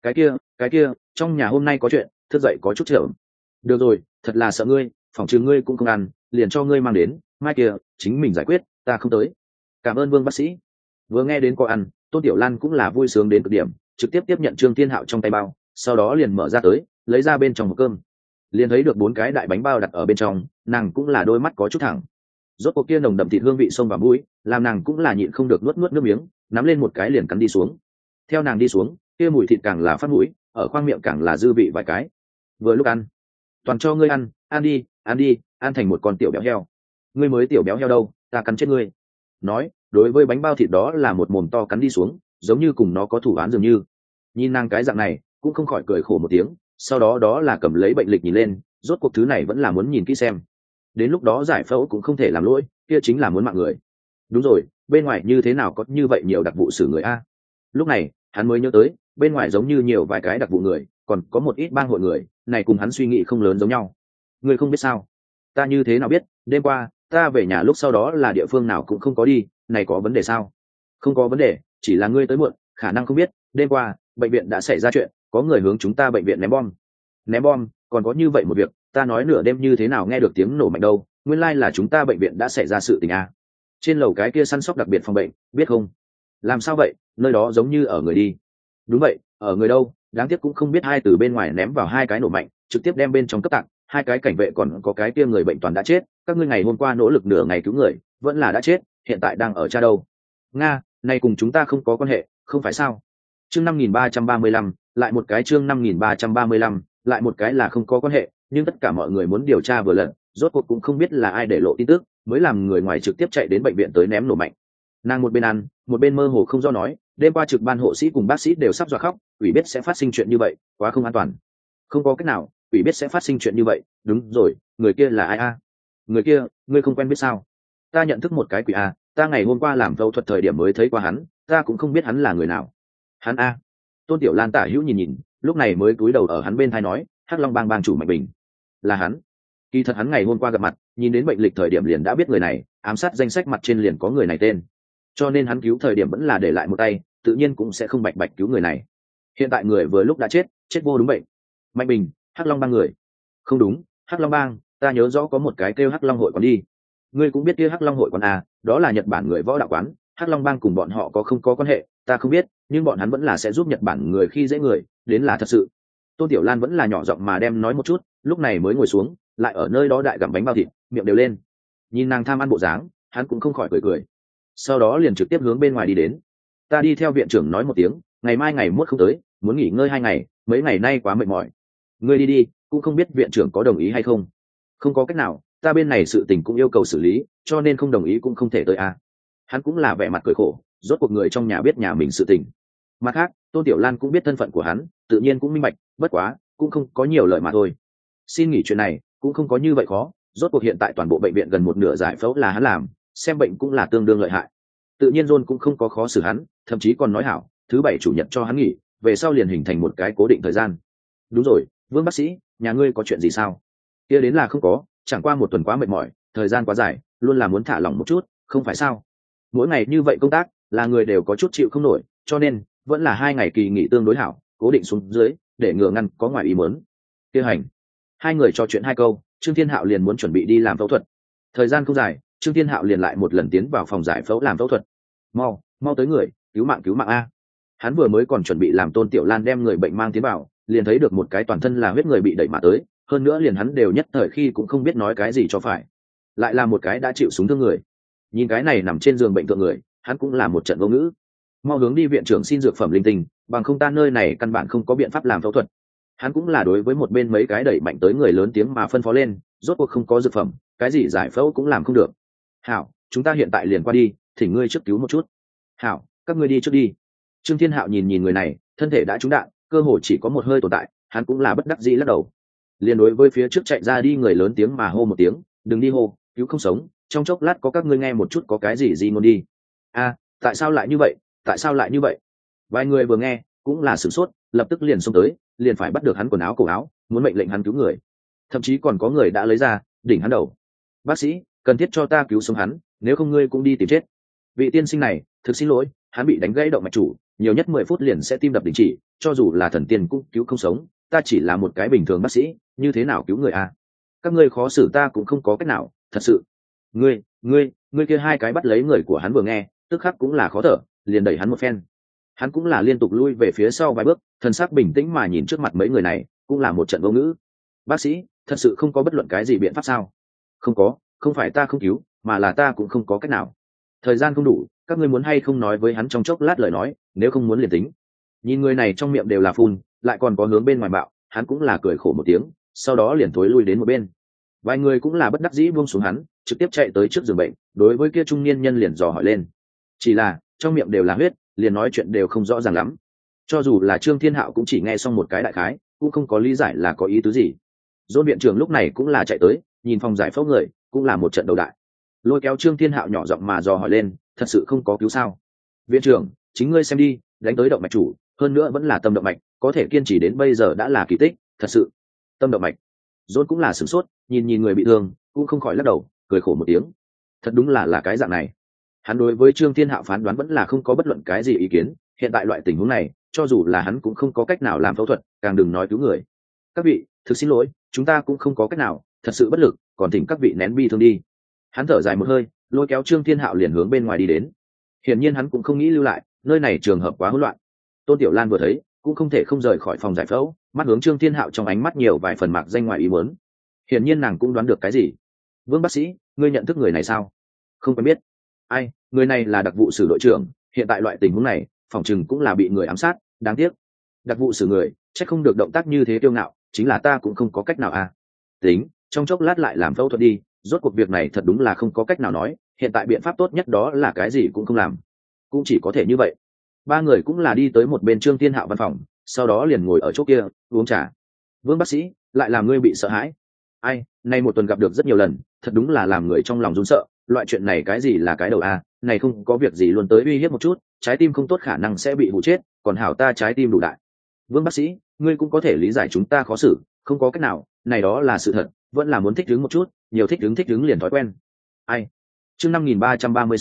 Cái kia, trong nhà hôm nay có chuyện, thức dậy có chút chậm. Được rồi, thật là sợ ngươi, phỏng chừng ngươi cũng không ăn, liền cho ngươi mang đến, mai kia, chính mình giải quyết, ta không tới. Cảm ơn Vương bác sĩ. Vừa nghe đến có ăn, Tôn Tiểu Lan cũng là vui sướng đến cực điểm, trực tiếp tiếp nhận Trương Thiên Hạo trong tay bao, sau đó liền mở ra tới, lấy ra bên trong hộp cơm. Liền thấy được 4 cái đại bánh bao đặt ở bên trong, nàng cũng là đôi mắt có chút thẳng. Rốt cuộc kia nồng đậm thịt hương vị xông vào mũi, làm nàng cũng là nhịn không được nuốt nuốt nước miếng, nắm lên một cái liền cắn đi xuống. Theo nàng đi xuống, kia mùi thịt càng là phát mũi, ở khoang miệng càng là dư vị vài cái. Vừa lúc ăn, toàn cho ngươi ăn, ăn đi, ăn thành một con tiểu béo heo. Ngươi mới tiểu béo heo đâu, ta cắn chết ngươi. Nói, đối với bánh bao thịt đó là một mồm to cắn đi xuống, giống như cùng nó có thủ án dường như. Nhìn nàng cái dạng này, cũng không khỏi cười khổ một tiếng, sau đó đó là cầm lấy bệnh lịch nhìn lên, rốt cuộc thứ này vẫn là muốn nhìn kỹ xem. Đến lúc đó giải phẫu cũng không thể làm lỗi, kia chính là muốn mạng người. Đúng rồi, bên ngoài như thế nào có như vậy nhiều đặc vụ xử người a? Lúc này, hắn mới nhớ tới, bên ngoài giống như nhiều vài cái đặc vụ người, còn có một ít bang hội người, này cùng hắn suy nghĩ không lớn giống nhau. Ngươi không biết sao? Ta như thế nào biết, đêm qua, ta về nhà lúc sau đó là địa phương nào cũng không có đi, này có vấn đề sao? Không có vấn đề, chỉ là ngươi tới muộn, khả năng không biết, đêm qua, bệnh viện đã xảy ra chuyện, có người hướng chúng ta bệnh viện ném bom. Ném bom, còn có như vậy một việc, ta nói nửa đêm như thế nào nghe được tiếng nổ mạnh đâu, nguyên lai là chúng ta bệnh viện đã xảy ra sự tình a. Trên lầu cái kia săn sóc đặc biệt phòng bệnh, biết không? Làm sao vậy, nơi đó giống như ở người đi. Đúng vậy, ở người đâu, đáng tiếc cũng không biết hai từ bên ngoài ném vào 2 cái nổ mạnh, trực tiếp đem bên trong cấp tặng, 2 cái cảnh vệ còn có cái kia người bệnh toàn đã chết, các ngươi ngày hôm qua nỗ lực nửa ngày cứu người, vẫn là đã chết, hiện tại đang ở cha đâu. Nga, này cùng chúng ta không có quan hệ, không phải sao? Chương 5335, lại một cái chương 5335, lại một cái là không có quan hệ, nhưng tất cả mọi người muốn điều tra vừa lần, rốt cuộc cũng không biết là ai để lộ tin tức, mới làm người ngoài trực tiếp chạy đến bệnh viện tới ném nổ mạnh. Nàng một bên ăn, một bên mơ hồ không do nói, đêm qua trực ban hộ sĩ cùng bác sĩ đều sắp dọa khóc, ủy biết sẽ phát sinh chuyện như vậy, quá không an toàn. Không có cách nào, ủy biết sẽ phát sinh chuyện như vậy, đúng rồi, người kia là ai a? Người kia, ngươi không quen biết sao? Ta nhận thức một cái quỷ a, ta ngày hôm qua làm phẫu thuật thời điểm mới thấy qua hắn, ta cũng không biết hắn là người nào. Hắn a? Tôn Tiểu Lan tả hữu nhìn nhìn, lúc này mới cúi đầu ở hắn bên tai nói, Hắc Long Bang bang chủ Mạnh Bình. Là hắn. Kỳ thật hắn ngày hôm qua gặp mặt, nhìn đến bệnh lịch thời điểm liền đã biết người này, ám sát danh sách mặt trên liền có người này tên. cho nên hắn cứu thời điểm vẫn là để lại một tay, tự nhiên cũng sẽ không bạch bạch cứu người này. Hiện tại người vừa lúc đã chết, chết vô đúng bệnh. Mạnh Bình, Hắc Long bang người. Không đúng, Hắc Long bang, ta nhớ rõ có một cái kêu Hắc Long hội quán đi. Ngươi cũng biết kia Hắc Long hội quán à, đó là Nhật Bản người võ đạo quán. Hắc Long bang cùng bọn họ có không có quan hệ, ta không biết, nhưng bọn hắn vẫn là sẽ giúp Nhật Bản người khi dễ người, đến là thật sự. Tôn Tiểu Lan vẫn là nhỏ giọng mà đem nói một chút, lúc này mới ngồi xuống, lại ở nơi đó đại gặm bánh bao thịt, miệng đều lên. Nhìn nàng tham ăn bộ dáng, hắn cũng không khỏi cười cười. Sau đó liền trực tiếp hướng bên ngoài đi đến. Ta đi theo viện trưởng nói một tiếng, ngày mai ngày mốt không tới, muốn nghỉ ngơi 2 ngày, mấy ngày nay quá mệt mỏi. Ngươi đi đi, cũng không biết viện trưởng có đồng ý hay không. Không có cách nào, ta bên này sự tình cũng yêu cầu xử lý, cho nên không đồng ý cũng không thể tới a. Hắn cũng là vẻ mặt cười khổ, rốt cuộc người trong nhà biết nhà mình sự tình. Mặt khác, Tôn Tiểu Lan cũng biết thân phận của hắn, tự nhiên cũng minh bạch, bất quá cũng không có nhiều lời mà thôi. Xin nghỉ chuyện này cũng không có như vậy khó, rốt cuộc hiện tại toàn bộ bệnh viện gần một nửa giải phẫu là hắn làm, xem bệnh cũng là tương đương lợi hại. Tự nhiên John cũng không có khó xử hắn, thậm chí còn nói hảo, thứ bảy chủ nhật cho hắn nghỉ, về sau liền hình thành một cái cố định thời gian. Đúng rồi, Vương bác sĩ, nhà ngươi có chuyện gì sao? Kia đến là không có, chẳng qua một tuần quá mệt mỏi, thời gian quá dài, luôn là muốn thả lỏng một chút, không phải sao? Mỗi ngày như vậy công tác, là người đều có chút chịu không nổi, cho nên vẫn là 2 ngày kỳ nghỉ tương đối hảo, cố định xuống dưới, để ngừa ngăn có ngoài ý muốn. Kia hành. Hai người trò chuyện 2 câu, Trương Thiên Hạo liền muốn chuẩn bị đi làm phẫu thuật. Thời gian không dài, Trương Thiên Hạo liền lại một lần tiến vào phòng giải phẫu làm phẫu thuật. Mau, mau tới người, cứu mạng a! Hắn vừa mới còn chuẩn bị làm Tôn Tiểu Lan đem người bệnh mang tiến vào, liền thấy được một cái toàn thân là huyết người bị đẩy mà tới, hơn nữa liền hắn đều nhất thời khi cũng không biết nói cái gì cho phải. Lại là một cái đã chịu súng thương người. Nhìn cái này nằm trên giường bệnh thượng người, hắn cũng là một trận vô ngữ. Mau hướng đi viện trưởng xin dược phẩm linh tinh, bằng không ta nơi này căn bản không có biện pháp làm phẫu thuật. Hắn cũng là đối với một bên mấy cái đẩy mạnh tới người lớn tiếng mà phân phó lên, rốt cuộc không có dược phẩm, cái gì giải phẫu cũng làm không được. Hảo, chúng ta hiện tại liền qua đi, thỉnh ngươi trước cứu một chút. Hảo, các ngươi đi trước đi. Trương Thiên Hạo nhìn người này, thân thể đã trúng đạn, cơ hồ chỉ có một hơi tồn tại, hắn cũng là bất đắc dĩ lắc đầu. Liền đối với phía trước chạy ra đi người lớn tiếng mà hô một tiếng, đừng đi hô, cứu không sống, trong chốc lát có các ngươi nghe một chút có cái gì ngôn đi. A, tại sao lại như vậy, tại sao lại như vậy? Vài người vừa nghe cũng là sửng sốt, lập tức liền xông tới, liền phải bắt được hắn quần áo cổ áo, muốn mệnh lệnh hắn cứu người. Thậm chí còn có người đã lấy ra đỉnh hắn đầu. Bác sĩ, cần thiết cho ta cứu sống hắn, nếu không ngươi cũng đi tìm chết. Vị tiên sinh này, thực xin lỗi, hắn bị đánh gãy động mạch chủ, nhiều nhất 10 phút liền sẽ tim đập đình chỉ, cho dù là thần tiên cũng cứu không sống, ta chỉ là một cái bình thường bác sĩ, như thế nào cứu người a? Các ngươi khó xử ta cũng không có cách nào, thật sự. Ngươi kia 2 cái bắt lấy người của hắn vừa nghe, tức khắc cũng là khó thở, liền đẩy hắn một phen. Hắn cũng là liên tục lui về phía sau vài bước, thần sắc bình tĩnh mà nhìn trước mặt mấy người này, cũng là một trận vô ngữ. Bác sĩ, thật sự không có bất luận cái gì biện pháp sao? Không có, không phải ta không cứu, mà là ta cũng không có cách nào. Thời gian không đủ, các ngươi muốn hay không nói với hắn trong chốc lát lời nói, nếu không muốn liền tính. Nhìn người này trong miệng đều là phun, lại còn có hướng bên ngoài bạo, hắn cũng là cười khổ một tiếng, sau đó liền thối lui đến một bên. Vài người cũng là bất đắc dĩ buông xuống hắn, trực tiếp chạy tới trước giường bệnh, đối với kia trung niên nhân liền dò hỏi lên. Chỉ là trong miệng đều là huyết, liền nói chuyện đều không rõ ràng lắm. Cho dù là Trương Thiên Hạo cũng chỉ nghe xong một cái đại khái, cũng không có lý giải là có ý tứ gì. Dôn viện trưởng lúc này cũng là chạy tới, nhìn phòng giải phẫu người, cũng là một trận đầu đại. Lôi kéo Trương Thiên Hạo nhỏ giọng mà dò hỏi lên, thật sự không có cứu sao? Viện trưởng, chính ngươi xem đi, đánh tới động mạch chủ, hơn nữa vẫn là tâm động mạch, có thể kiên trì đến bây giờ đã là kỳ tích, thật sự. Tâm động mạch. Dôn cũng là sửng sốt, nhìn người bị thương, cũng không khỏi lắc đầu, cười khổ một tiếng. Thật đúng là cái dạng này. Hắn đối với Trương Thiên Hạo phán đoán vẫn là không có bất luận cái gì ý kiến, hiện tại loại tình huống này, cho dù là hắn cũng không có cách nào làm phẫu thuật, càng đừng nói cứu người. Các vị, thực xin lỗi, chúng ta cũng không có cách nào, thật sự bất lực, còn thỉnh các vị nén bi thương đi. Hắn thở dài một hơi, lôi kéo Trương Thiên Hạo liền hướng bên ngoài đi đến. Hiển nhiên hắn cũng không nghĩ lưu lại, nơi này trường hợp quá hỗn loạn. Tôn Tiểu Lan vừa thấy, cũng không thể không rời khỏi phòng giải phẫu, mắt hướng Trương Thiên Hạo trong ánh mắt nhiều vài phần mạc danh ngoài ý muốn. Hiển nhiên nàng cũng đoán được cái gì. Vương bác sĩ, ngươi nhận thức người này sao? Không quen biết. Ai, người này là đặc vụ sử đội trưởng, hiện tại loại tình huống này, phòng chừng cũng là bị người ám sát, đáng tiếc. Đặc vụ sử người, chắc không được động tác như thế kiêu ngạo, chính là ta cũng không có cách nào à. Tính, trong chốc lát lại làm phẫu thuật đi, rốt cuộc việc này thật đúng là không có cách nào nói, hiện tại biện pháp tốt nhất đó là cái gì cũng không làm. Cũng chỉ có thể như vậy. 3 người cũng là đi tới một bên Trương Thiên Hạo văn phòng, sau đó liền ngồi ở chỗ kia, uống trà. Vương bác sĩ, lại làm ngươi bị sợ hãi. Ai, nay một tuần gặp được rất nhiều lần, thật đúng là làm người trong lòng run sợ, loại chuyện này cái gì là cái đầu a, này không có việc gì luôn tới uy hiếp một chút, trái tim không tốt khả năng sẽ bị hụ chết, còn hảo ta trái tim đủ đại. Vương bác sĩ, ngươi cũng có thể lý giải chúng ta khó xử, không có cách nào, này đó là sự thật, vẫn là muốn thích ứng một chút, nhiều thích ứng liền thói quen. Ai? Chương 5336,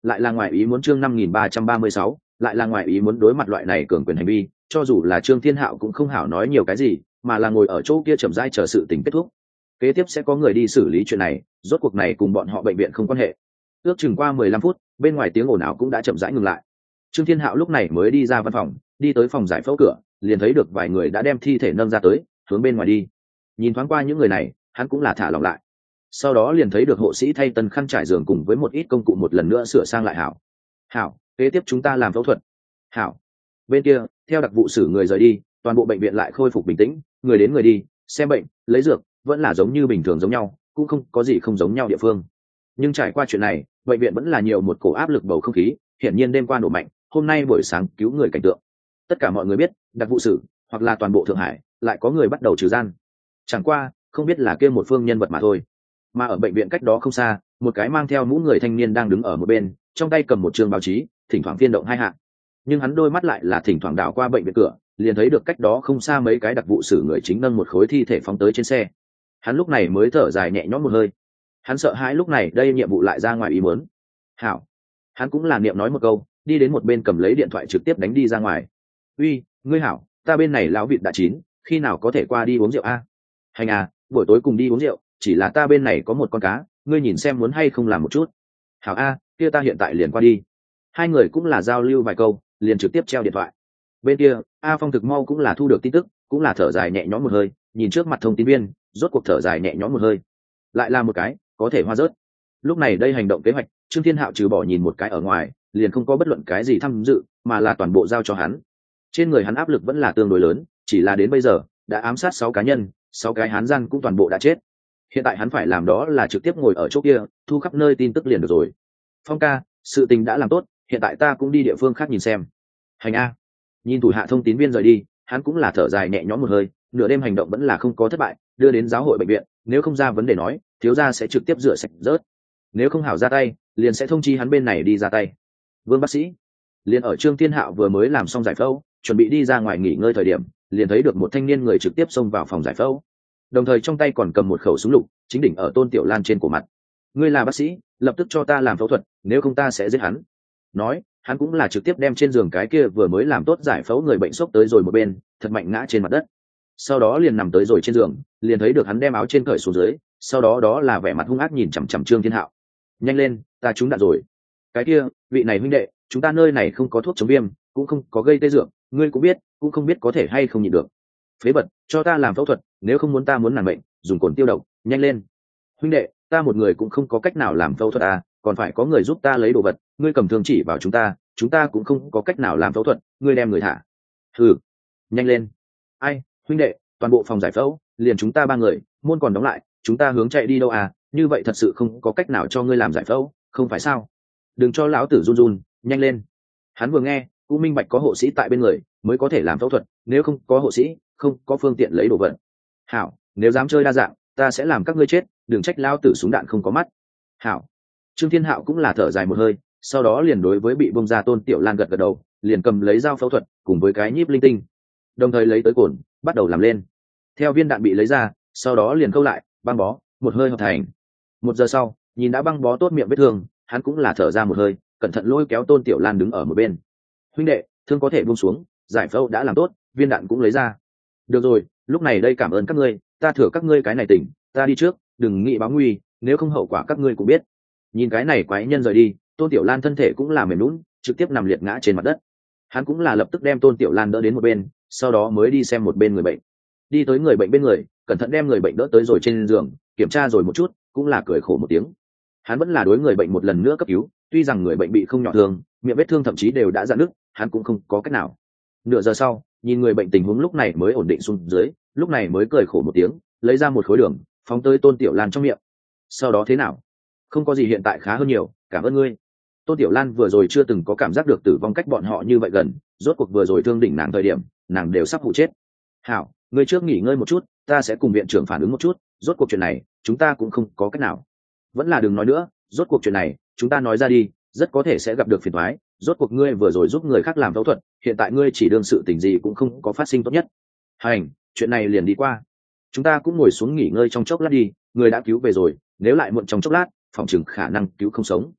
lại là ngoài ý muốn chương 5336, lại là ngoài ý muốn đối mặt loại này cường quyền hành vi, cho dù là Trương Thiên Hạo cũng không hảo nói nhiều cái gì, mà là ngồi ở chỗ kia chậm rãi chờ sự tình kết thúc. Kế tiếp sẽ có người đi xử lý chuyện này, rốt cuộc này cùng bọn họ bệnh viện không quan hệ. Ước chừng qua 15 phút, bên ngoài tiếng ồn ào cũng đã chậm rãi ngừng lại. Trương Thiên Hạo lúc này mới đi ra văn phòng, đi tới phòng giải phẫu cửa, liền thấy được vài người đã đem thi thể nâng ra tới, hướng bên ngoài đi. Nhìn thoáng qua những người này, hắn cũng là thả lỏng lại. Sau đó liền thấy được hộ sĩ thay tân khăn trải giường cùng với một ít công cụ một lần nữa sửa sang lại hảo. Hảo, kế tiếp chúng ta làm phẫu thuật. Hảo. Bên kia, theo đặc vụ xử người rời đi, toàn bộ bệnh viện lại khôi phục bình tĩnh, người đến người đi, xem bệnh, lấy dược, vẫn là giống như bình thường giống nhau, cũng không có gì không giống nhau địa phương. Nhưng trải qua chuyện này, bệnh viện vẫn là nhiều một cổ áp lực bầu không khí, hiển nhiên đêm qua nổ mạnh, hôm nay buổi sáng cứu người cảnh tượng. Tất cả mọi người biết, đặc vụ xử hoặc là toàn bộ Thượng Hải, lại có người bắt đầu trừ gian. Chẳng qua, không biết là kia một phương nhân vật mà thôi. Mà ở bệnh viện cách đó không xa, một cái mang theo mũ người thanh niên đang đứng ở một bên, trong tay cầm một trường báo chí, thỉnh thoảng phiên động hai hạ. Nhưng hắn đôi mắt lại là thỉnh thoảng đảo qua bệnh viện cửa, liền thấy được cách đó không xa mấy cái đặc vụ xử người chính nâng một khối thi thể phóng tới trên xe. Hắn lúc này mới thở dài nhẹ nhõm một hơi. Hắn sợ hãi lúc này đây nhiệm vụ lại ra ngoài ý muốn. Hảo. Hắn cũng là niệm nói một câu, đi đến một bên cầm lấy điện thoại trực tiếp đánh đi ra ngoài. Uy, ngươi hảo, ta bên này lão vịt đã chín, khi nào có thể qua đi uống rượu a? Hành à, buổi tối cùng đi uống rượu, chỉ là ta bên này có một con cá, ngươi nhìn xem muốn hay không làm một chút. Hảo a, kia ta hiện tại liền qua đi. Hai người cũng là giao lưu vài câu, liền trực tiếp treo điện thoại. Bên kia, A Phong thực mau cũng là thu được tin tức, cũng là thở dài nhẹ nhõm một hơi, nhìn trước mặt thông tin viên, rốt cuộc thở dài nhẹ nhõm một hơi. Lại là một cái, có thể hoa rớt. Lúc này đây hành động kế hoạch, Trương Thiên Hạo trừ bỏ nhìn một cái ở ngoài, liền không có bất luận cái gì tham dự, mà là toàn bộ giao cho hắn. Trên người hắn áp lực vẫn là tương đối lớn, chỉ là đến bây giờ đã ám sát 6 cá nhân, 6 cái hán gian cũng toàn bộ đã chết. Hiện tại hắn phải làm đó là trực tiếp ngồi ở chỗ kia, thu khắp nơi tin tức liền được rồi. Phong ca, sự tình đã làm tốt, hiện tại ta cũng đi địa phương khác nhìn xem. Hành a. Nhìn thủ hạ thông tín viên rời đi, hắn cũng là thở dài nhẹ nhõm một hơi, nửa đêm hành động vẫn là không có thất bại, đưa đến giáo hội bệnh viện, nếu không ra vấn đề nói, thiếu gia sẽ trực tiếp rửa sạch rớt. Nếu không hảo ra tay, liền sẽ thông chi hắn bên này đi ra tay. Vương bác sĩ, liền ở Trương Thiên Hạo vừa mới làm xong giải phẫu, chuẩn bị đi ra ngoài nghỉ ngơi thời điểm, liền thấy được một thanh niên người trực tiếp xông vào phòng giải phẫu, đồng thời trong tay còn cầm một khẩu súng lục, chính đỉnh ở Tôn Tiểu Lan trên cổ mặt. Ngươi là bác sĩ, lập tức cho ta làm phẫu thuật, nếu không ta sẽ giết hắn. Nói, hắn cũng là trực tiếp đem trên giường cái kia vừa mới làm tốt giải phẫu người bệnh sốc tới rồi một bên, thật mạnh ngã trên mặt đất. Sau đó liền nằm tới rồi trên giường, liền thấy được hắn đem áo trên cởi xuống dưới, sau đó đó là vẻ mặt hung ác nhìn chằm chằm Trương Thiên Hạo. Nhanh lên, ta trúng đạn rồi. Cái kia, vị này huynh đệ, chúng ta nơi này không có thuốc chống viêm, cũng không có gây tê dược, ngươi cũng biết, cũng không biết có thể hay không nhịn được. Phế vật, cho ta làm phẫu thuật, nếu không muốn ta muốn nản bệnh, dùng cồn tiêu độc, nhanh lên. Huynh đệ, ta một người cũng không có cách nào làm phẫu thuật à, còn phải có người giúp ta lấy đồ vật, ngươi cầm thương chỉ vào chúng ta cũng không có cách nào làm phẫu thuật, ngươi đem người thả. Hừ, nhanh lên. Ai, huynh đệ, toàn bộ phòng giải phẫu, liền chúng ta 3 người, môn còn đóng lại, chúng ta hướng chạy đi đâu à, như vậy thật sự không có cách nào cho ngươi làm giải phẫu, không phải sao? Đừng cho lão tử run run, nhanh lên. Hắn vừa nghe, cũng minh bạch có hộ sĩ tại bên người, mới có thể làm phẫu thuật, nếu không có hộ sĩ, không có phương tiện lấy đồ vật. Hảo, nếu dám chơi đa dạng, ta sẽ làm các ngươi chết, đừng trách lão tử súng đạn không có mắt. Hảo. Trương Thiên Hạo cũng là thở dài một hơi, sau đó liền đối với bị bông ra Tôn Tiểu Lan gật gật đầu, liền cầm lấy dao phẫu thuật cùng với cái nhíp linh tinh, đồng thời lấy tới cồn, bắt đầu làm lên. Theo viên đạn bị lấy ra, sau đó liền câu lại, băng bó, một hơi hợp thành. 1 giờ sau, nhìn đã băng bó tốt miệng vết thương, hắn cũng là thở ra một hơi, cẩn thận lôi kéo Tôn Tiểu Lan đứng ở một bên. Huynh đệ, thương có thể buông xuống, giải phẫu đã làm tốt, viên đạn cũng lấy ra. Được rồi, lúc này đây cảm ơn các ngươi, ta thừa các ngươi cái này tỉnh, ta đi trước, đừng nghĩ báo nguy, nếu không hậu quả các ngươi cũng biết. Nhìn cái này quái nhân rời đi, Tôn Tiểu Lan thân thể cũng là mềm nhũn, trực tiếp nằm liệt ngã trên mặt đất. Hắn cũng là lập tức đem Tôn Tiểu Lan đỡ đến một bên, sau đó mới đi xem một bên người bệnh. Đi tới người bệnh bên người, cẩn thận đem người bệnh đỡ tới rồi trên giường, kiểm tra rồi một chút, cũng là cười khổ một tiếng. Hắn vẫn là đối người bệnh một lần nữa cấp cứu, tuy rằng người bệnh bị không nhỏ thương, miệng vết thương thậm chí đều đã rạn nứt, hắn cũng không có cách nào. Nửa giờ sau, nhìn người bệnh tình huống lúc này mới ổn định xuống dưới, lúc này mới cười khổ một tiếng, lấy ra một khối đường, phóng tới Tôn Tiểu Lan trong miệng. Sau đó thế nào? Không có gì, hiện tại khá hơn nhiều, cảm ơn ngươi. Tôn Tiểu Lan vừa rồi chưa từng có cảm giác được tử vong cách bọn họ như vậy gần, rốt cuộc vừa rồi thương đỉnh nàng thời điểm, nàng đều sắp hụ chết. Hảo, ngươi trước nghỉ ngơi một chút, ta sẽ cùng viện trưởng phản ứng một chút, rốt cuộc chuyện này, chúng ta cũng không có cách nào. Vẫn là đừng nói nữa, rốt cuộc chuyện này, chúng ta nói ra đi, rất có thể sẽ gặp được phiền toái, rốt cuộc ngươi vừa rồi giúp người khác làm phẫu thuật, hiện tại ngươi chỉ đương sự tình gì cũng không có phát sinh tốt nhất. Hành, chuyện này liền đi qua. Chúng ta cũng ngồi xuống nghỉ ngơi trong chốc lát đi, người đã cứu về rồi, nếu lại muộn trong chốc lát, phòng chừng khả năng cứu không sống.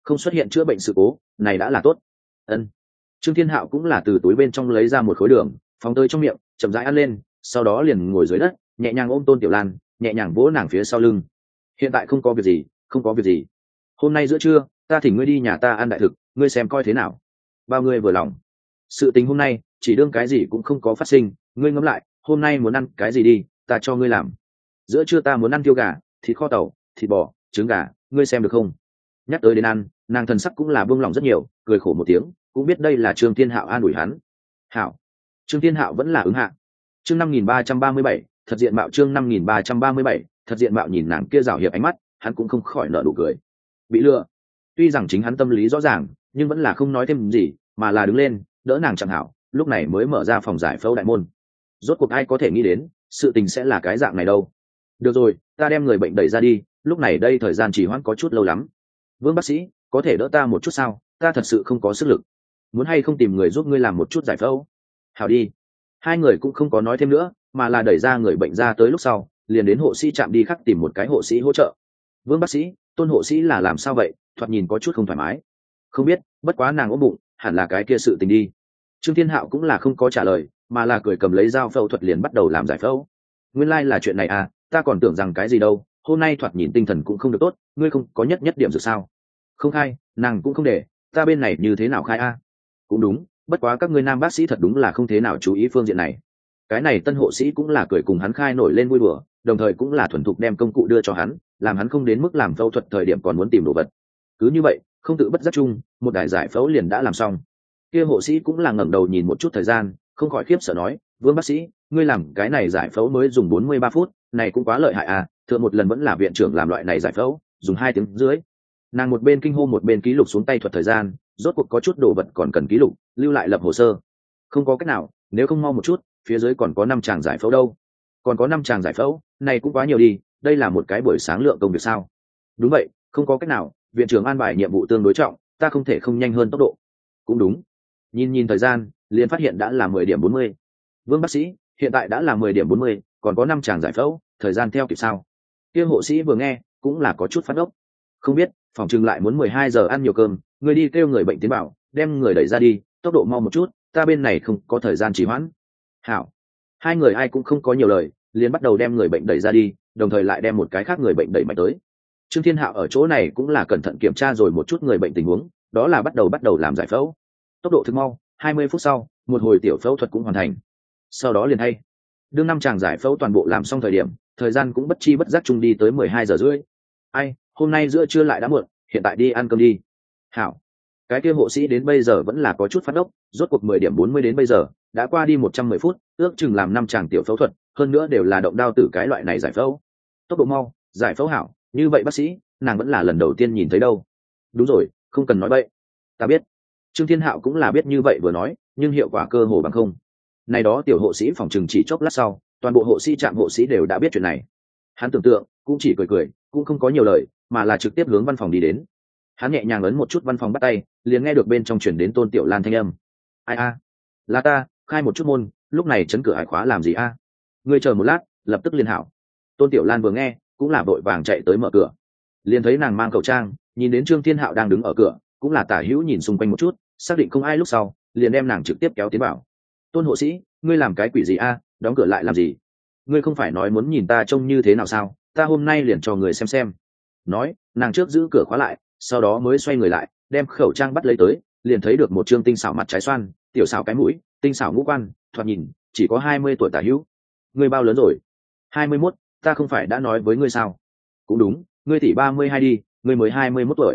không xuất hiện chữa bệnh sự cố, này đã là tốt. Ân. Trương Thiên Hạo cũng là từ túi bên trong lấy ra một khối đường, phóng tới trong miệng, chậm rãi ăn lên, sau đó liền ngồi dưới đất, nhẹ nhàng ôm Tôn Tiểu Lan, nhẹ nhàng vỗ nàng phía sau lưng. Hiện tại không có việc gì, không có việc gì. Hôm nay giữa trưa, ta thỉnh ngươi đi nhà ta ăn đại thực, ngươi xem coi thế nào. Bao ngươi vừa lòng. Sự tình hôm nay, chỉ đương cái gì cũng không có phát sinh, ngươi ngẫm lại, hôm nay muốn ăn cái gì đi, ta cho ngươi làm. Giữa trưa ta muốn ăn tiêu gà, thịt kho tàu, thịt bò, trứng gà, ngươi xem được không? Nhắc tới đến ăn, nàng thần sắc cũng là buông lòng rất nhiều, cười khổ một tiếng, cũng biết đây là Trương Thiên Hạo an ủi hắn. Hảo. Trương Thiên Hạo vẫn là ứng hạ. Chương 5337, thật diện mạo. Chương 5337, thật diện mạo. Nhìn nàng kia rảo hiệp ánh mắt, hắn cũng không khỏi nở nụ cười. Bị lừa. Tuy rằng chính hắn tâm lý rõ ràng, nhưng vẫn là không nói thêm gì, mà là đứng lên, đỡ nàng chẳng hảo, lúc này mới mở ra phòng giải phẫu đại môn. Rốt cuộc ai có thể nghĩ đến, sự tình sẽ là cái dạng này đâu. Được rồi, ta đem người bệnh đẩy ra đi, lúc này đây thời gian trì hoãn có chút lâu lắm. Vương bác sĩ, có thể đỡ ta một chút sao? Ta thật sự không có sức lực. Muốn hay không tìm người giúp ngươi làm một chút giải phẫu? Hảo đi. Hai người cũng không có nói thêm nữa, mà là đẩy ra người bệnh ra tới lúc sau, liền đến hộ sĩ trạm đi khắc tìm một cái hộ sĩ hỗ trợ. Vương bác sĩ, Tôn hộ sĩ là làm sao vậy? Thoạt nhìn có chút không thoải mái. Không biết, bất quá nàng ốm bụng, hẳn là cái kia sự tình đi. Trương Thiên Hạo cũng là không có trả lời, mà là cười cầm lấy dao phẫu thuật liền bắt đầu làm giải phẫu. Nguyên lai là chuyện này à, ta còn tưởng rằng cái gì đâu, hôm nay thoạt nhìn tinh thần cũng không được tốt, ngươi không có nhất điểm dược sao? Không khai, nàng cũng không để, ta bên này như thế nào khai a? Cũng đúng, bất quá các ngươi nam bác sĩ thật đúng là không thế nào chú ý phương diện này. Cái này tân hộ sĩ cũng là cười cùng hắn khai nổi lên vui đùa, đồng thời cũng là thuần thục đem công cụ đưa cho hắn, làm hắn không đến mức làm phẫu thuật thời điểm còn muốn tìm đồ vật. Cứ như vậy, không tự bất giác chung, một đài giải phẫu liền đã làm xong. Kia hộ sĩ cũng là ngẩng đầu nhìn một chút thời gian, không khỏi khiếp sợ nói, Vương bác sĩ, ngươi làm cái này giải phẫu mới dùng 43 phút, này cũng quá lợi hại à, thượng một lần vẫn là viện trưởng làm loại này giải phẫu, dùng 2 tiếng rưỡi. Nàng một bên kinh hô một bên ký lục xuống tay thuật thời gian, rốt cuộc có chút đồ vật còn cần ký lục, lưu lại lập hồ sơ. Không có cách nào, nếu không mau một chút, phía dưới còn có 5 chàng giải phẫu đâu. Còn có 5 chàng giải phẫu, này cũng quá nhiều đi, đây là một cái buổi sáng lượng công việc sao? Đúng vậy, không có cách nào, viện trưởng an bài nhiệm vụ tương đối trọng, ta không thể không nhanh hơn tốc độ. Cũng đúng. Nhìn thời gian, liền phát hiện đã là 10 điểm 40. Vương bác sĩ, hiện tại đã là 10 điểm 40, còn có 5 chàng giải phẫu, thời gian theo kịp sao? Kia hộ sĩ vừa nghe, cũng là có chút phát ốc. Không biết, phòng trừng lại muốn 12 giờ ăn nhiều cơm, người đi kêu người bệnh tiến bảo, đem người đẩy ra đi, tốc độ mau một chút, ta bên này không có thời gian trì hoãn. Hảo. Hai người ai cũng không có nhiều lời, liền bắt đầu đem người bệnh đẩy ra đi, đồng thời lại đem một cái khác người bệnh đẩy mạnh tới. Trương Thiên Hạo ở chỗ này cũng là cẩn thận kiểm tra rồi một chút người bệnh tình huống, đó là bắt đầu làm giải phẫu. Tốc độ thực mau, 20 phút sau, một hồi tiểu phẫu thuật cũng hoàn thành. Sau đó liền hay. Đương 5 chàng giải phẫu toàn bộ làm xong thời điểm, thời gian cũng bất chi bất giác chung đi tới 12 giờ rưỡi. Ai, hôm nay giữa trưa lại đã muộn, hiện tại đi ăn cơm đi. Hảo. Cái kia hộ sĩ đến bây giờ vẫn là có chút phát ốc, rốt cuộc 10 điểm 40 đến bây giờ, đã qua đi 110 phút, ước chừng làm 5 chàng tiểu phẫu thuật, hơn nữa đều là động đao tử cái loại này giải phẫu. Tốc độ mau, giải phẫu hảo, như vậy bác sĩ, nàng vẫn là lần đầu tiên nhìn thấy đâu. Đúng rồi, không cần nói bậy. Ta biết. Trương Thiên Hạo cũng là biết như vậy vừa nói, nhưng hiệu quả cơ hồ bằng không. Này đó tiểu hộ sĩ phòng trừng chỉ chốc lát sau, toàn bộ hộ sĩ trạm hộ sĩ đều đã biết chuyện này. Hắn tưởng tượng, cũng chỉ cười, cũng không có nhiều lời, mà là trực tiếp hướng văn phòng đi đến. Hắn nhẹ nhàng ấn một chút văn phòng bắt tay, liền nghe được bên trong chuyển đến Tôn Tiểu Lan thanh âm. Ai a? Là ta, khai một chút môn, lúc này chấn cửa hải khóa làm gì a? Ngươi chờ một lát, lập tức liên hảo. Tôn Tiểu Lan vừa nghe, cũng là vội vàng chạy tới mở cửa. Liền thấy nàng mang khẩu trang, nhìn đến Trương Thiên Hạo đang đứng ở cửa, cũng là tả hữu nhìn xung quanh một chút, xác định không ai lúc sau, liền đem nàng trực tiếp kéo tiến vào. Tôn hộ sĩ, ngươi làm cái quỷ gì a? Đóng cửa lại làm gì? Ngươi không phải nói muốn nhìn ta trông như thế nào sao? Ta hôm nay liền cho người xem. Nói, nàng trước giữ cửa khóa lại, sau đó mới xoay người lại, đem khẩu trang bắt lấy tới, liền thấy được một trương tinh xảo mặt trái xoan, tiểu xảo cái mũi, tinh xảo ngũ quan, thoạt nhìn chỉ có 20 tuổi tả hữu. Ngươi bao lớn rồi? 21, ta không phải đã nói với ngươi sao? Cũng đúng, ngươi tỷ 32 đi, ngươi mới 21 tuổi.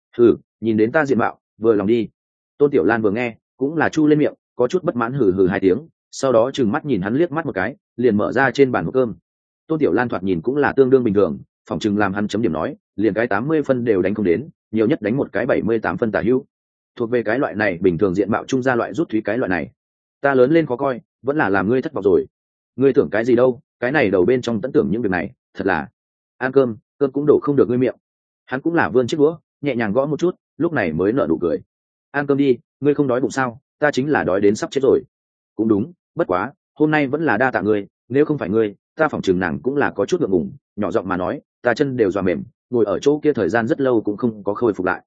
Nhìn đến ta diện mạo, vừa lòng đi. Tôn Tiểu Lan vừa nghe, cũng là chu lên miệng, có chút bất mãn hừ 2 tiếng, sau đó trừng mắt nhìn hắn liếc mắt một cái, liền mở ra trên bàn hộp cơm. Tôn Tiểu Lan thoạt nhìn cũng là tương đương bình thường, phòng chừng làm hắn chấm điểm nói, liền cái 80 phân đều đánh không đến, nhiều nhất đánh một cái 78 phân tả hữu. Thuộc về cái loại này bình thường diện mạo trung gia loại rút thúy cái loại này. Ta lớn lên khó coi, vẫn là làm ngươi thất vọng rồi. Ngươi tưởng cái gì đâu, cái này đầu bên trong tận tưởng những việc này, thật là. Ăn cơm cũng đổ không được ngươi miệng. Hắn cũng là vươn chiếc đũa, nhẹ nhàng gõ một chút, lúc này mới nở nụ cười. Ăn cơm đi, ngươi không đói bụng sao? Ta chính là đói đến sắp chết rồi. Cũng đúng, bất quá, hôm nay vẫn là đa tạ ngươi, nếu không phải ngươi, ta phỏng chừng nàng cũng là có chút ngượng ngùng, nhỏ giọng mà nói, ta chân đều dọa mềm, ngồi ở chỗ kia thời gian rất lâu cũng không có khôi phục lại.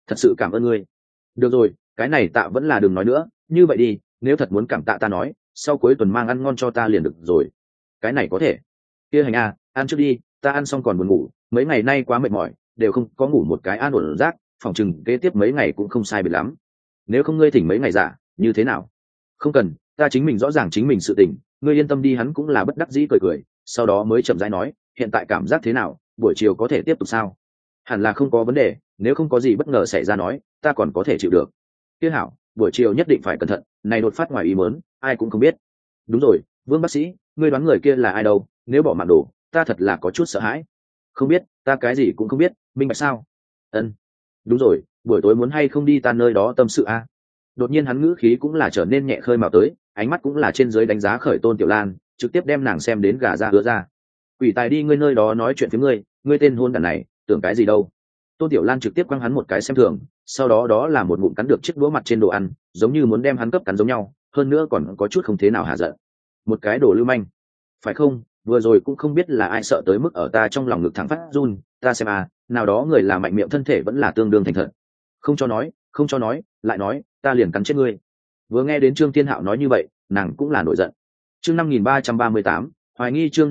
Thật sự cảm ơn ngươi. Được rồi, cái này tạ vẫn là đừng nói nữa, như vậy đi, nếu thật muốn cảm tạ ta nói, sau cuối tuần mang ăn ngon cho ta liền được rồi. Cái này có thể. Kia hành a, ăn trước đi, ta ăn xong còn buồn ngủ, mấy ngày nay quá mệt mỏi, đều không có ngủ một cái an ổn rác, phòng chừng kế tiếp mấy ngày cũng không sai biệt lắm. Nếu không ngươi thỉnh mấy ngày giả, như thế nào? Không cần, ta chính mình rõ ràng chính mình sự tình, ngươi yên tâm đi. Hắn cũng là bất đắc dĩ cười cười, sau đó mới chậm rãi nói, hiện tại cảm giác thế nào, buổi chiều có thể tiếp tục sao? Hẳn là không có vấn đề, nếu không có gì bất ngờ xảy ra nói, ta còn có thể chịu được. Tiếc hảo, buổi chiều nhất định phải cẩn thận, này đột phát ngoài ý muốn, ai cũng không biết. Đúng rồi, Vương bác sĩ, ngươi đoán người kia là ai đâu? Nếu bỏ mạng đồ, ta thật là có chút sợ hãi. Không biết, ta cái gì cũng không biết, minh bạch sao? Ân. Đúng rồi, buổi tối muốn hay không đi ta nơi đó tâm sự a? Đột nhiên hắn ngữ khí cũng là trở nên nhẹ khơi mào tới, ánh mắt cũng là trên dưới đánh giá khởi Tôn Tiểu Lan, trực tiếp đem nàng xem đến gà ra hứa ra. Quỷ tài đi ngươi nơi đó nói chuyện với ngươi tên hôn đản này, tưởng cái gì đâu? Tôn Tiểu Lan trực tiếp quăng hắn một cái xem thường, sau đó đó là một ngụm cắn được chiếc đũa mặt trên đồ ăn, giống như muốn đem hắn cấp cắn giống nhau, hơn nữa còn có chút không thế nào hạ giận. Một cái đồ lưu manh, phải không? Vừa rồi cũng không biết là ai sợ tới mức ở ta trong lòng ngực thẳng phát run, ta xem à, nào đó người là mạnh miệng thân thể vẫn là tương đương thành thật. Không cho nói, lại nói, ta liền cắn chết ngươi. Vừa nghe đến Trương Thiên Hạo nói như vậy, nàng cũng là nổi giận. Chương 5338, hoài nghi chương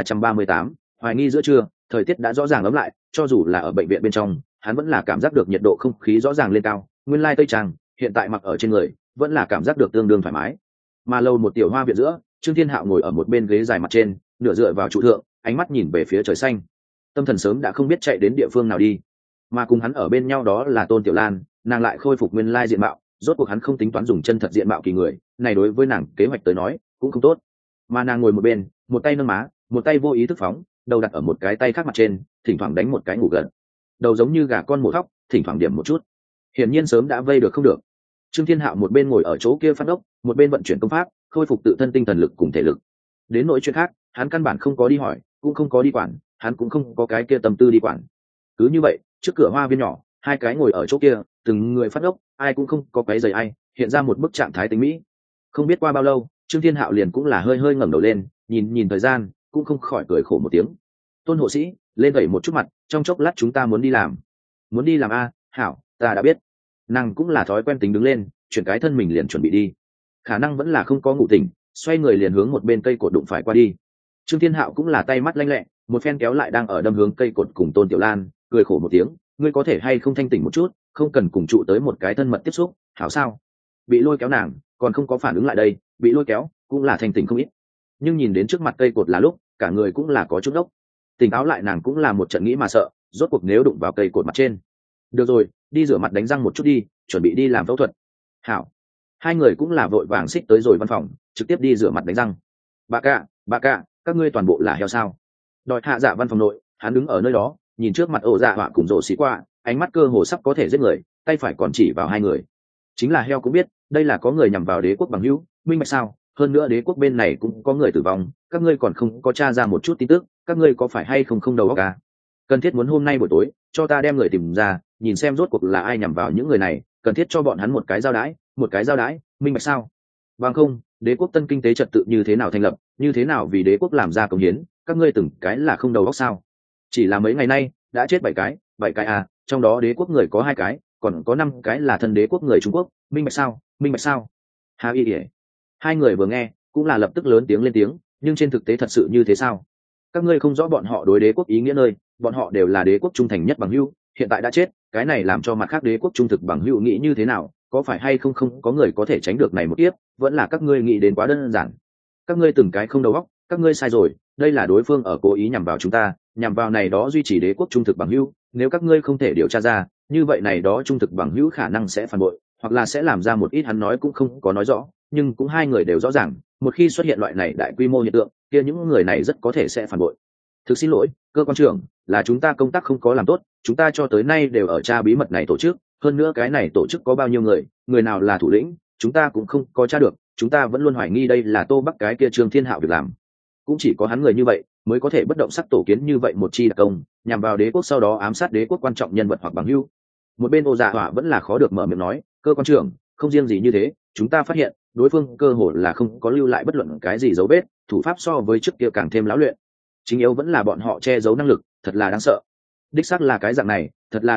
5338, hoài nghi giữa trưa, thời tiết đã rõ ràng ấm lại, cho dù là ở bệnh viện bên trong, hắn vẫn là cảm giác được nhiệt độ không khí rõ ràng lên cao, nguyên lai tây trang, hiện tại mặc ở trên người, vẫn là cảm giác được tương đương thoải mái. Mà lâu một tiểu hoa viện giữa, Trương Thiên Hạo ngồi ở một bên ghế dài mặt trên, nửa dựa vào trụ thượng, ánh mắt nhìn về phía trời xanh. Tâm thần sớm đã không biết chạy đến địa phương nào đi. Mà cùng hắn ở bên nhau đó là Tôn Tiểu Lan, nàng lại khôi phục nguyên lai diện mạo, rốt cuộc hắn không tính toán dùng chân thật diện mạo kỳ người, này đối với nàng kế hoạch tới nói, cũng không tốt. Mà nàng ngồi một bên, một tay nâng má, một tay vô ý thức phóng, đầu đặt ở một cái tay khác mặt trên, thỉnh thoảng đánh một cái ngủ gần. Đầu giống như gà con mổ thóc, thỉnh thoảng điểm một chút. Hiển nhiên sớm đã vây được không được. Trương Thiên Hạo một bên ngồi ở chỗ kia phát ốc, một bên vận chuyển công pháp, khôi phục tự thân tinh thần lực cùng thể lực. Đến nỗi chuyện khác, hắn căn bản không có đi hỏi, cũng không có đi quản, hắn cũng không có cái kia tâm tư đi quản. Cứ như vậy, trước cửa hoa viên nhỏ, hai cái ngồi ở chỗ kia, từng người phát ốc, ai cũng không có cái giày ai, hiện ra một bức trạng thái tính mỹ. Không biết qua bao lâu, Trương Thiên Hạo liền cũng là hơi hơi ngẩng đầu lên, nhìn thời gian, cũng không khỏi cười khổ một tiếng. Tôn hộ sĩ, lên gậy một chút mặt, trong chốc lát chúng ta muốn đi làm. Muốn đi làm a? Hảo, ta đã biết. Nàng cũng là thói quen tính đứng lên, chuyển cái thân mình liền chuẩn bị đi. Khả năng vẫn là không có ngủ tỉnh, xoay người liền hướng một bên cây cột đụng phải qua đi. Trương Thiên Hạo cũng là tay mắt lanh lẹ, một phen kéo lại đang ở đâm hướng cây cột cùng Tôn Tiểu Lan, cười khổ một tiếng, ngươi có thể hay không thanh tỉnh một chút, không cần cùng trụ tới một cái thân mật tiếp xúc, hảo sao? Bị lôi kéo nàng, còn không có phản ứng lại đây, bị lôi kéo, cũng là thanh tỉnh không ít. Nhưng nhìn đến trước mặt cây cột là lúc, cả người cũng là có chút ốc. Tỉnh táo lại nàng cũng là một trận nghĩ mà sợ, rốt cuộc nếu đụng vào cây cột mặt trên. Được rồi, đi rửa mặt đánh răng một chút đi, chuẩn bị đi làm phẫu thuật. Hảo. Hai người cũng là vội vàng xích tới rồi văn phòng, trực tiếp đi rửa mặt đánh răng. Bà cả, các ngươi toàn bộ là heo sao? Đòi hạ dạ văn phòng nội, hắn đứng ở nơi đó, nhìn trước mặt ổ dạ họa cùng rổ xí qua, ánh mắt cơ hồ sắp có thể giết người, tay phải còn chỉ vào hai người. Chính là heo cũng biết, đây là có người nhằm vào đế quốc bằng hữu, minh bạch sao? Hơn nữa đế quốc bên này cũng có người tử vong, các ngươi còn không có tra ra một chút tin tức, các ngươi có phải hay không đầu óc à? Cần thiết muốn hôm nay buổi tối, cho ta đem người tìm ra, nhìn xem rốt cuộc là ai nhằm vào những người này, cần thiết cho bọn hắn một cái giao đái, minh bạch sao? Bằng không, đế quốc tân kinh tế trật tự như thế nào thành lập, như thế nào vì đế quốc làm ra công hiến, các ngươi từng cái là không đầu óc sao? Chỉ là mấy ngày nay, đã chết bảy cái à, trong đó đế quốc người có 2 cái, còn có 5 cái là thân đế quốc người Trung Quốc, minh bạch sao? Hà y ỉa. Hai người vừa nghe, cũng là lập tức lớn tiếng lên tiếng, nhưng trên thực tế thật sự như thế sao? Các ngươi không rõ bọn họ đối đế quốc ý nghĩa nơi, bọn họ đều là đế quốc trung thành nhất bằng hữu, hiện tại đã chết, cái này làm cho mặt khác đế quốc trung thực bằng hữu nghĩ như thế nào, có phải hay không có người có thể tránh được này một kiếp, vẫn là các ngươi nghĩ đến quá đơn giản. Các ngươi từng cái không đầu óc, các ngươi sai rồi, đây là đối phương ở cố ý nhằm vào chúng ta, nhằm vào này đó duy trì đế quốc trung thực bằng hữu, nếu các ngươi không thể điều tra ra, như vậy này đó trung thực bằng hữu khả năng sẽ phản bội, hoặc là sẽ làm ra một ít hắn nói cũng không có nói rõ, nhưng cũng hai người đều rõ ràng, một khi xuất hiện loại này đại quy mô hiện tượng, kia những người này rất có thể sẽ phản bội. Thực xin lỗi, cơ quan trưởng, là chúng ta công tác không có làm tốt, chúng ta cho tới nay đều ở tra bí mật này tổ chức, hơn nữa cái này tổ chức có bao nhiêu người, người nào là thủ lĩnh, chúng ta cũng không có tra được, chúng ta vẫn luôn hoài nghi đây là Tô Bắc cái kia Trương Thiên Hạo việc làm. Cũng chỉ có hắn người như vậy mới có thể bất động sắc tổ kiến như vậy một chi đặc công, nhằm vào đế quốc sau đó ám sát đế quốc quan trọng nhân vật hoặc bằng hữu. Một bên Ô Dạ Hỏa vẫn là khó được mở miệng nói, cơ quan trưởng, không riêng gì như thế, chúng ta phát hiện đối phương cơ hồ là không có lưu lại bất luận cái gì dấu vết, thủ pháp so với trước kia càng thêm lão luyện. Chính yếu vẫn là bọn họ che giấu năng lực, thật là đáng sợ. Đích xác là cái dạng này, thật là đáng sợ,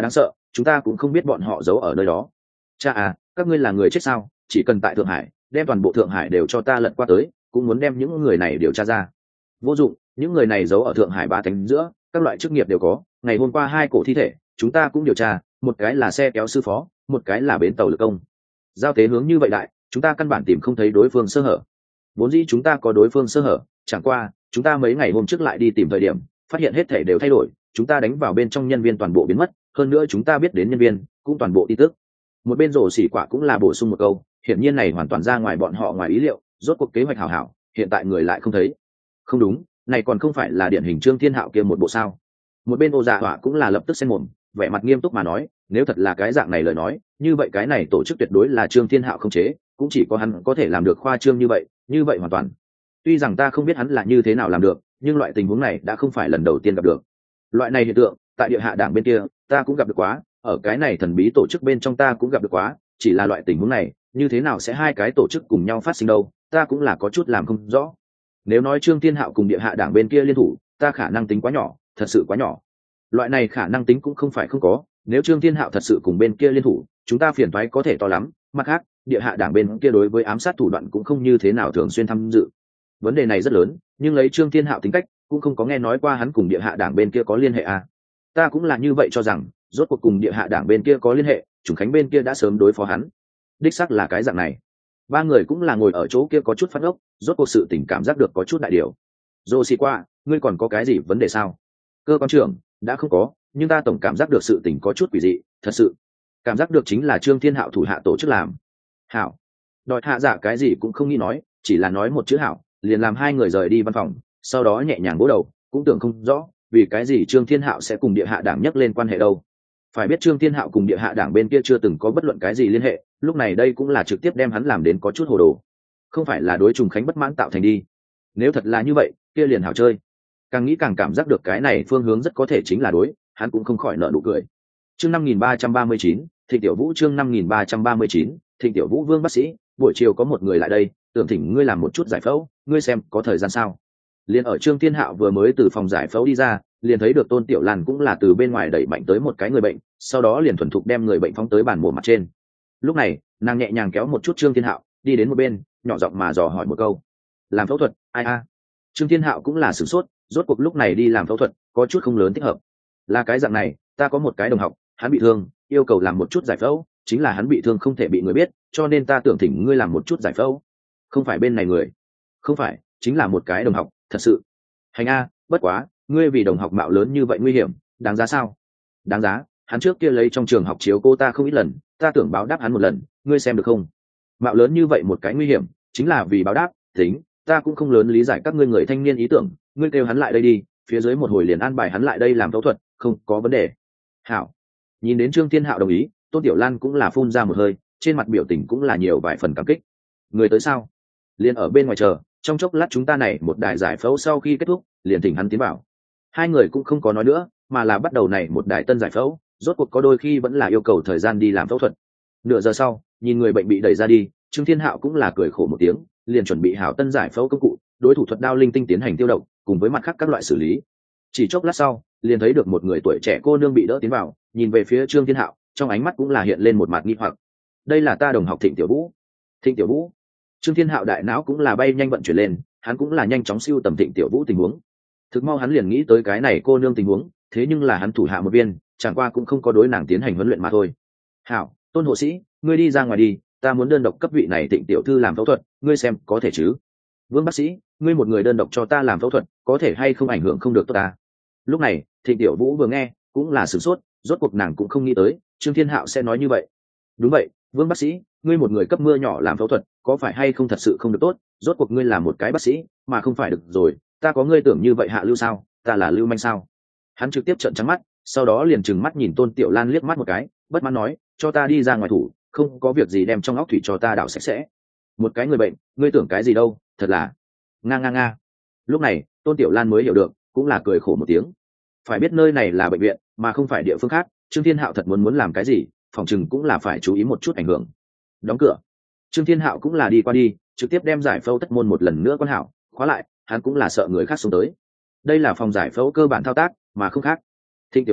chúng ta cũng không biết bọn họ giấu ở nơi đó. Cha à, các ngươi là người chết sao? Chỉ cần tại Thượng Hải đem toàn bộ Thượng Hải đều cho ta lật qua tới, cũng muốn đem những người này điều tra ra. Vô dụng, những người này giấu ở Thượng Hải bá tánh giữa, các loại chức nghiệp đều có. Ngày hôm qua 2 cổ thi thể chúng ta cũng điều tra, một cái là xe kéo sư phó, một cái là bến tàu lực công. Giao tế hướng như vậy đại, chúng ta căn bản tìm không thấy đối phương sơ hở. Vốn dĩ chúng ta có đối phương sơ hở, chẳng qua chúng ta mấy ngày hôm trước lại đi tìm thời điểm, phát hiện hết thể đều thay đổi, chúng ta đánh vào bên trong nhân viên toàn bộ biến mất, hơn nữa chúng ta biết đến nhân viên cũng toàn bộ tin tức. Một bên rổ xỉ quả cũng là bổ sung một câu, hiển nhiên này hoàn toàn ra ngoài bọn họ ngoài ý liệu, rốt cuộc kế hoạch hảo hảo, hiện tại người lại không thấy. Không đúng, này còn không phải là điển hình Trương Thiên Hạo kia một bộ sao? Một bên Ô Dạ Hỏa cũng là lập tức xen mồm, vẻ mặt nghiêm túc mà nói, nếu thật là cái dạng này lời nói, như vậy cái này tổ chức tuyệt đối là Trương Thiên Hạo không chế, cũng chỉ có hắn có thể làm được khoa trương như vậy hoàn toàn. Tuy rằng ta không biết hắn là như thế nào làm được, nhưng loại tình huống này đã không phải lần đầu tiên gặp được. Loại này hiện tượng, tại địa hạ đảng bên kia, ta cũng gặp được quá, ở cái này thần bí tổ chức bên trong ta cũng gặp được quá, chỉ là loại tình huống này, như thế nào sẽ hai cái tổ chức cùng nhau phát sinh đâu, ta cũng là có chút làm không rõ. Nếu nói Trương Thiên Hạo cùng địa hạ đảng bên kia liên thủ, ta khả năng tính quá nhỏ, thật sự quá nhỏ. Loại này khả năng tính cũng không phải không có, nếu Trương Thiên Hạo thật sự cùng bên kia liên thủ, chúng ta phiền toái có thể to lắm. Mặt khác, địa hạ đảng bên kia đối với ám sát thủ đoạn cũng không như thế nào thường xuyên tham dự. Vấn đề này rất lớn, nhưng lấy Trương Thiên Hạo tính cách, cũng không có nghe nói qua hắn cùng địa hạ đảng bên kia có liên hệ à. Ta cũng là như vậy cho rằng, rốt cuộc cùng địa hạ đảng bên kia có liên hệ, Trùng Khánh bên kia đã sớm đối phó hắn. Đích xác là cái dạng này. Ba người cũng là ngồi ở chỗ kia có chút phát ốc, rốt cuộc sự tình cảm giác được có chút đại điều. Dô xì qua, ngươi còn có cái gì vấn đề sao? Cơ quan trưởng, đã không có, nhưng ta tổng cảm giác được sự tình có chút quỷ dị, thật sự. Cảm giác được chính là Trương Thiên Hạo thủ hạ tổ chức làm. Hảo. Đòi hạ dạ cái gì cũng không nghĩ nói, chỉ là nói một chữ hảo, liền làm hai người rời đi văn phòng, sau đó nhẹ nhàng vỗ đầu, cũng tưởng không rõ, vì cái gì Trương Thiên Hạo sẽ cùng địa hạ đảng nhắc lên quan hệ đâu. Phải biết Trương Thiên Hạo cùng địa hạ đảng bên kia chưa từng có bất luận cái gì liên hệ, lúc này đây cũng là trực tiếp đem hắn làm đến có chút hồ đồ. Không phải là đối Trùng Khánh bất mãn tạo thành đi. Nếu thật là như vậy, kia liền hảo chơi. Càng nghĩ càng cảm giác được cái này phương hướng rất có thể chính là đối, hắn cũng không khỏi nở nụ cười. Chương 5339, Thịnh Tiểu Vũ chương 5339, Thịnh Tiểu Vũ Vương bác sĩ, buổi chiều có một người lại đây, tưởng thỉnh ngươi làm một chút giải phẫu, ngươi xem có thời gian sao? Liền ở Trương Thiên Hạo vừa mới từ phòng giải phẫu đi ra, liền thấy được Tôn Tiểu Lan cũng là từ bên ngoài đẩy mạnh tới một cái người bệnh, sau đó liền thuần thục đem người bệnh phóng tới bàn mổ mặt trên. Lúc này, nàng nhẹ nhàng kéo một chút Trương Thiên Hạo, đi đến một bên, nhỏ giọng mà dò hỏi một câu: "Làm phẫu thuật, ai a?" Trương Thiên Hạo cũng là sửng sốt, rốt cuộc lúc này đi làm phẫu thuật, có chút không lớn thích hợp. Là cái dạng này, ta có một cái đồng học, hắn bị thương, yêu cầu làm một chút giải phẫu, chính là hắn bị thương không thể bị người biết, cho nên ta tưởng thỉnh ngươi làm một chút giải phẫu. Không phải bên này người. Không phải, chính là một cái đồng học, thật sự. Hành a, bất quá, ngươi vì đồng học mạo lớn như vậy nguy hiểm, đáng giá sao? Đáng giá, hắn trước kia lấy trong trường học chiếu cô ta không ít lần, ta tưởng báo đáp hắn một lần, ngươi xem được không? Mạo lớn như vậy một cái nguy hiểm, chính là vì báo đáp, tính, ta cũng không lớn lý giải các ngươi người thanh niên ý tưởng, ngươi kêu hắn lại đây đi, phía dưới một hồi liền an bài hắn lại đây làm phẫu thuật, không có vấn đề. Hảo. Nhìn đến Trương Thiên Hạo đồng ý, Tôn Tiểu Lan cũng là phun ra một hơi, trên mặt biểu tình cũng là nhiều vài phần cảm kích. Người tới sao? Liền ở bên ngoài chờ, trong chốc lát chúng ta này một đài giải phẫu sau khi kết thúc, liền thỉnh hắn tiến vào. Hai người cũng không có nói nữa, mà là bắt đầu này một đài tân giải phẫu, rốt cuộc có đôi khi vẫn là yêu cầu thời gian đi làm phẫu thuật. Nửa giờ sau, nhìn người bệnh bị đẩy ra đi, Trương Thiên Hạo cũng là cười khổ một tiếng, liền chuẩn bị hảo tân giải phẫu công cụ, đối thủ thuật đao linh tinh tiến hành tiêu độc, cùng với mặt khác các loại xử lý. Chỉ chốc lát sau, liền thấy được một người tuổi trẻ cô nương bị đỡ tiến vào, nhìn về phía Trương Thiên Hạo, trong ánh mắt cũng là hiện lên một mặt nghi hoặc. Đây là ta đồng học Thịnh Tiểu Vũ. Thịnh Tiểu Vũ? Trương Thiên Hạo đại não cũng là bay nhanh vận chuyển lên, hắn cũng là nhanh chóng siêu tầm Thịnh Tiểu Vũ tình huống. Thực mau hắn liền nghĩ tới cái này cô nương tình huống, thế nhưng là hắn thủ hạ một viên, chẳng qua cũng không có đối nàng tiến hành huấn luyện mà thôi. Hảo, Tôn hộ sĩ, ngươi đi ra ngoài đi, ta muốn đơn độc cấp vị này Thịnh tiểu thư làm phẫu thuật, ngươi xem có thể chứ? Vương bác sĩ, ngươi một người đơn độc cho ta làm phẫu thuật, có thể hay không ảnh hưởng không được tốt ta? Lúc này, Thịnh Tiểu Vũ vừa nghe, cũng là sửng sốt, rốt cuộc nàng cũng không nghĩ tới, Trương Thiên Hạo sẽ nói như vậy. Đúng vậy, Vương bác sĩ, ngươi một người cấp mưa nhỏ làm phẫu thuật, có phải hay không thật sự không được tốt? Rốt cuộc ngươi là một cái bác sĩ, mà không phải được rồi, ta có ngươi tưởng như vậy hạ lưu sao? Ta là lưu manh sao? Hắn trực tiếp trợn trắng mắt, sau đó liền trừng mắt nhìn Tôn Tiểu Lan liếc mắt một cái, bất mãn nói, cho ta đi ra ngoài thủ, không có việc gì đem trong óc thủy cho ta đảo sạch sẽ. Một cái người bệnh, ngươi tưởng cái gì đâu, thật là nga. Lúc này, Tôn Tiểu Lan mới hiểu được, cũng là cười khổ một tiếng. Phải biết nơi này là bệnh viện, mà không phải địa phương khác, Trương Thiên Hạo thật muốn làm cái gì, phòng chừng cũng là phải chú ý một chút ảnh hưởng. Đóng cửa. Trương Thiên Hạo cũng là đi qua đi, trực tiếp đem giải phẫu tất môn một lần nữa quan hảo, khóa lại, hắn cũng là sợ người khác xuống tới. Đây là phòng giải phẫu cơ bản thao tác, mà không khác. Thịnh Tiểu Vũ,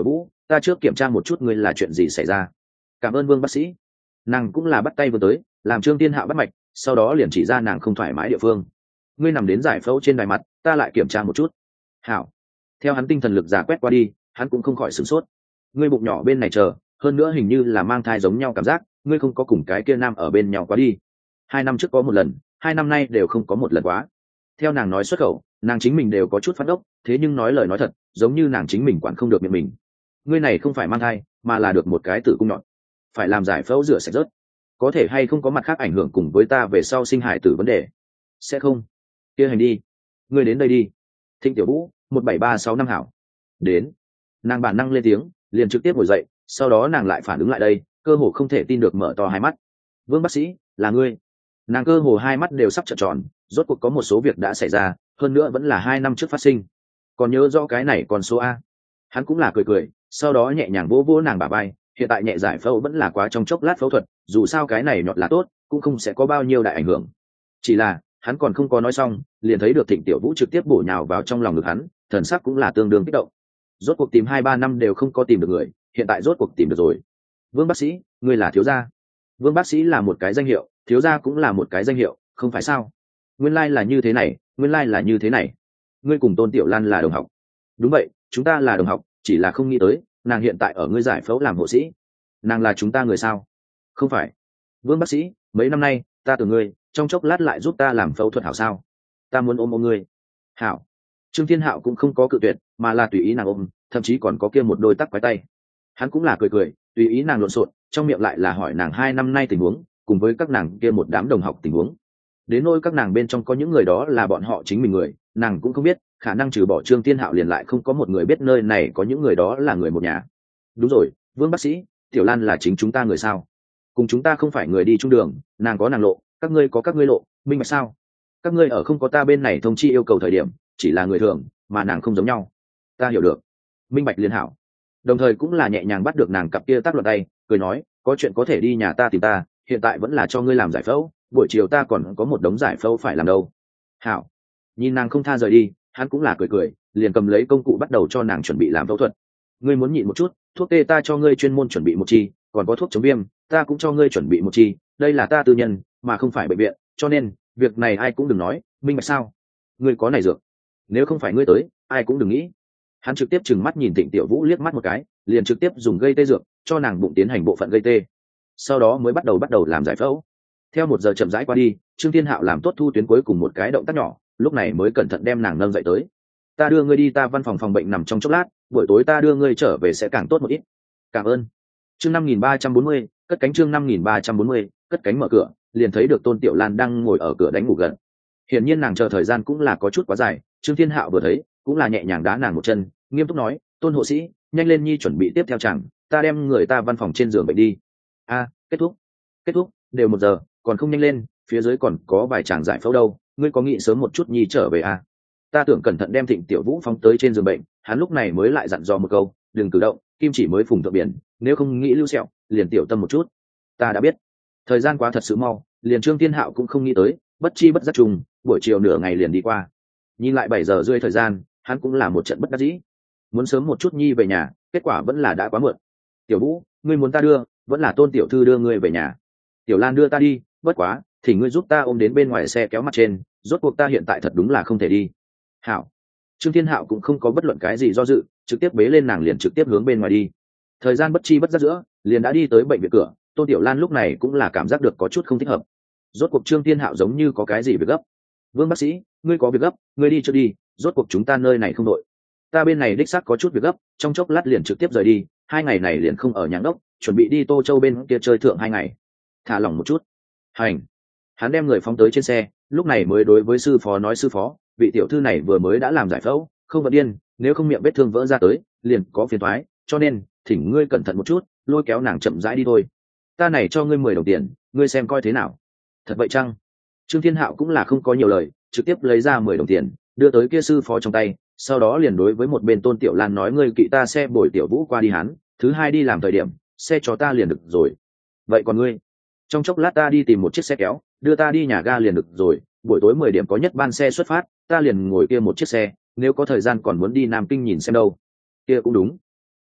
ta trước kiểm tra một chút ngươi là chuyện gì xảy ra. Cảm ơn Vương bác sĩ. Nàng cũng là bắt tay vừa tới làm Trương Thiên Hạo bắt mạch, sau đó liền chỉ ra nàng không thoải mái địa phương. Ngươi nằm đến giải phẫu trên đài mặt, ta lại kiểm tra một chút. Hảo. Theo hắn tinh thần lực giả quét qua đi, hắn cũng không khỏi sửng sốt. Ngươi bụng nhỏ bên này chờ, hơn nữa hình như là mang thai giống nhau cảm giác, ngươi không có cùng cái kia nam ở bên nhau quá đi. 2 năm trước có một lần, 2 năm nay đều không có một lần quá. Theo nàng nói xuất khẩu, nàng chính mình đều có chút phát ốc, thế nhưng nói lời nói thật, giống như nàng chính mình quản không được miệng mình. Ngươi này không phải mang thai, mà là được một cái tử cung nhọn, phải làm giải phẫu rửa sạch rớt. Có thể hay không có mặt khác ảnh hưởng cùng với ta về sau sinh hải tử vấn đề? Sẽ không. Kia hành đi. Ngươi đến đây đi. Thịnh Tiểu Vũ, 17365 hảo. Đến. Nàng bản năng lên tiếng, liền trực tiếp ngồi dậy, sau đó nàng lại phản ứng lại đây, cơ hồ không thể tin được mở to hai mắt. Vương bác sĩ, là ngươi? Nàng cơ hồ hai mắt đều sắp trợn tròn, rốt cuộc có một số việc đã xảy ra, hơn nữa vẫn là 2 năm trước phát sinh. Còn nhớ rõ cái này còn số A. Hắn cũng là cười cười, sau đó nhẹ nhàng vỗ vỗ nàng bả vai, hiện tại nhẹ giải phẫu vẫn là quá trong chốc lát phẫu thuật, dù sao cái này nhọt là tốt, cũng không sẽ có bao nhiêu đại ảnh hưởng. Chỉ là hắn còn không có nói xong, liền thấy được Thịnh Tiểu Vũ trực tiếp bổ nhào vào trong lòng ngực hắn, thần sắc cũng là tương đương kích động. Rốt cuộc tìm 2-3 năm đều không có tìm được người, hiện tại rốt cuộc tìm được rồi. Vương bác sĩ, ngươi là thiếu gia. Vương bác sĩ là một cái danh hiệu, thiếu gia cũng là một cái danh hiệu, không phải sao? Nguyên lai là như thế này, nguyên lai là như thế này. Ngươi cùng Tôn Tiểu Lan là đồng học. Đúng vậy, chúng ta là đồng học, chỉ là không nghĩ tới, nàng hiện tại ở ngươi giải phẫu làm hộ sĩ. Nàng là chúng ta người sao? Không phải. Vương bác sĩ, mấy năm nay, ta tưởng ngươi, trong chốc lát lại giúp ta làm phẫu thuật hảo sao? Ta muốn ôm ngươi. Hảo. Trương Thiên Hạo cũng không có cự tuyệt, mà là tùy ý nàng ôm, thậm chí còn có kia một đôi tắc quái tay. Hắn cũng là cười cười, tùy ý nàng lộn xộn, trong miệng lại là hỏi nàng 2 năm nay tình huống, cùng với các nàng kia một đám đồng học tình huống. Đến nỗi các nàng bên trong có những người đó là bọn họ chính mình người, nàng cũng không biết, khả năng trừ bỏ Trương Thiên Hạo liền lại không có một người biết nơi này có những người đó là người một nhà. Đúng rồi, Vương bác sĩ, Tiểu Lan là chính chúng ta người sao? Cùng chúng ta không phải người đi chung đường, nàng có nàng lộ, các ngươi có các ngươi lộ, minh bạch sao? Các ngươi ở không có ta bên này thông chi yêu cầu thời điểm, chỉ là người thường, mà nàng không giống nhau. Ta hiểu được. Minh bạch liên hảo. Đồng thời cũng là nhẹ nhàng bắt được nàng cặp kia tác loạn tay, cười nói, có chuyện có thể đi nhà ta tìm ta, hiện tại vẫn là cho ngươi làm giải phẫu, buổi chiều ta còn có một đống giải phẫu phải làm đâu. Hảo. Nhìn nàng không tha rời đi, hắn cũng là cười cười, liền cầm lấy công cụ bắt đầu cho nàng chuẩn bị làm phẫu thuật. Ngươi muốn nhịn một chút, thuốc tê ta cho ngươi chuyên môn chuẩn bị một chi, còn có thuốc chống viêm, ta cũng cho ngươi chuẩn bị một chi, đây là ta tư nhân, mà không phải bệnh viện, cho nên việc này ai cũng đừng nói, minh bạch sao? Ngươi có này dược, nếu không phải ngươi tới, ai cũng đừng nghĩ. Hắn trực tiếp trừng mắt nhìn Thịnh Tiểu Vũ liếc mắt một cái, liền trực tiếp dùng gây tê dược cho nàng bụng tiến hành bộ phận gây tê, sau đó mới bắt đầu làm giải phẫu. Theo 1 giờ chậm rãi qua đi, Trương Thiên Hạo làm tốt thu tuyến cuối cùng một cái động tác nhỏ, lúc này mới cẩn thận đem nàng nâng dậy tới. Ta đưa ngươi đi ta văn phòng bệnh nằm trong chốc lát, buổi tối ta đưa ngươi trở về sẽ càng tốt một ít. Cảm ơn. Chương 5340, cất cánh. Chương 5340, cất cánh mở cửa, liền thấy được Tôn Tiểu Lan đang ngồi ở cửa đánh ngủ gần. Hiển nhiên nàng chờ thời gian cũng là có chút quá dài, Trương Thiên Hạo vừa thấy, cũng là nhẹ nhàng đá nàng một chân, nghiêm túc nói, Tôn hộ sĩ, nhanh lên nhi chuẩn bị tiếp theo chẳng, ta đem người ta văn phòng trên giường bệnh đi. Kết thúc, đều 1 giờ, còn không nhanh lên, phía dưới còn có vài chàng giải phẫu đâu, ngươi có nghĩ sớm một chút nhi trở về à? Ta tưởng cẩn thận đem Thịnh Tiểu Vũ phóng tới trên giường bệnh, hắn lúc này mới lại dặn dò một câu, đừng cử động, kim chỉ mới phùng thượng biển, nếu không nghĩ lưu sẹo, liền tiểu tâm một chút. Ta đã biết. Thời gian quá thật sự mau, liền Trương Thiên Hạo cũng không nghĩ tới, bất chi bất giác trùng, buổi chiều nửa ngày liền đi qua. Nhìn lại 7 giờ rưỡi thời gian, hắn cũng là một trận bất đắc dĩ. Muốn sớm một chút nhi về nhà, kết quả vẫn là đã quá muộn. Tiểu Vũ, ngươi muốn ta đưa, vẫn là Tôn tiểu thư đưa ngươi về nhà. Tiểu Lan đưa ta đi, bất quá, thì ngươi giúp ta ôm đến bên ngoài xe kéo mặt trên, rốt cuộc ta hiện tại thật đúng là không thể đi. Hảo. Trương Thiên Hạo cũng không có bất luận cái gì do dự, trực tiếp bế lên nàng liền trực tiếp hướng bên ngoài đi. Thời gian bất chi bất giác giữa, liền đã đi tới bệnh viện cửa, Tôn Tiểu Lan lúc này cũng là cảm giác được có chút không thích hợp. Rốt cuộc Trương Thiên Hạo giống như có cái gì việc gấp. Vương bác sĩ, ngươi có việc gấp, ngươi đi cho đi, rốt cuộc chúng ta nơi này không đội. Ta bên này đích xác có chút việc gấp, trong chốc lát liền trực tiếp rời đi, 2 ngày này liền không ở nhà đốc, chuẩn bị đi Tô Châu bên kia chơi thượng 2 ngày. Thả lỏng một chút. Hành. Hắn đem người phóng tới trên xe, lúc này mới đối với sư phó nói, sư phó, vị tiểu thư này vừa mới đã làm giải phẫu, không vật điên, nếu không miệng vết thương vỡ ra tới, liền có phiền toái, cho nên thỉnh ngươi cẩn thận một chút, lôi kéo nàng chậm rãi đi thôi. Ta này cho ngươi 10 đồng tiền, ngươi xem coi thế nào. Thật vậy chăng? Trương Thiên Hạo cũng là không có nhiều lời, trực tiếp lấy ra 10 đồng tiền, đưa tới kia sư phó trong tay, sau đó liền đối với một bên Tôn Tiểu Lan nói, ngươi kỵ ta xe bồi Tiểu Vũ qua đi, hắn thứ 2 đi làm thời điểm, xe cho ta liền được rồi. Vậy còn ngươi? Trong chốc lát ta đi tìm một chiếc xe kéo, đưa ta đi nhà ga liền được rồi, buổi tối 10 điểm có nhất ban xe xuất phát, ta liền ngồi kia một chiếc xe, nếu có thời gian còn muốn đi Nam Kinh nhìn xem đâu. Kia cũng đúng.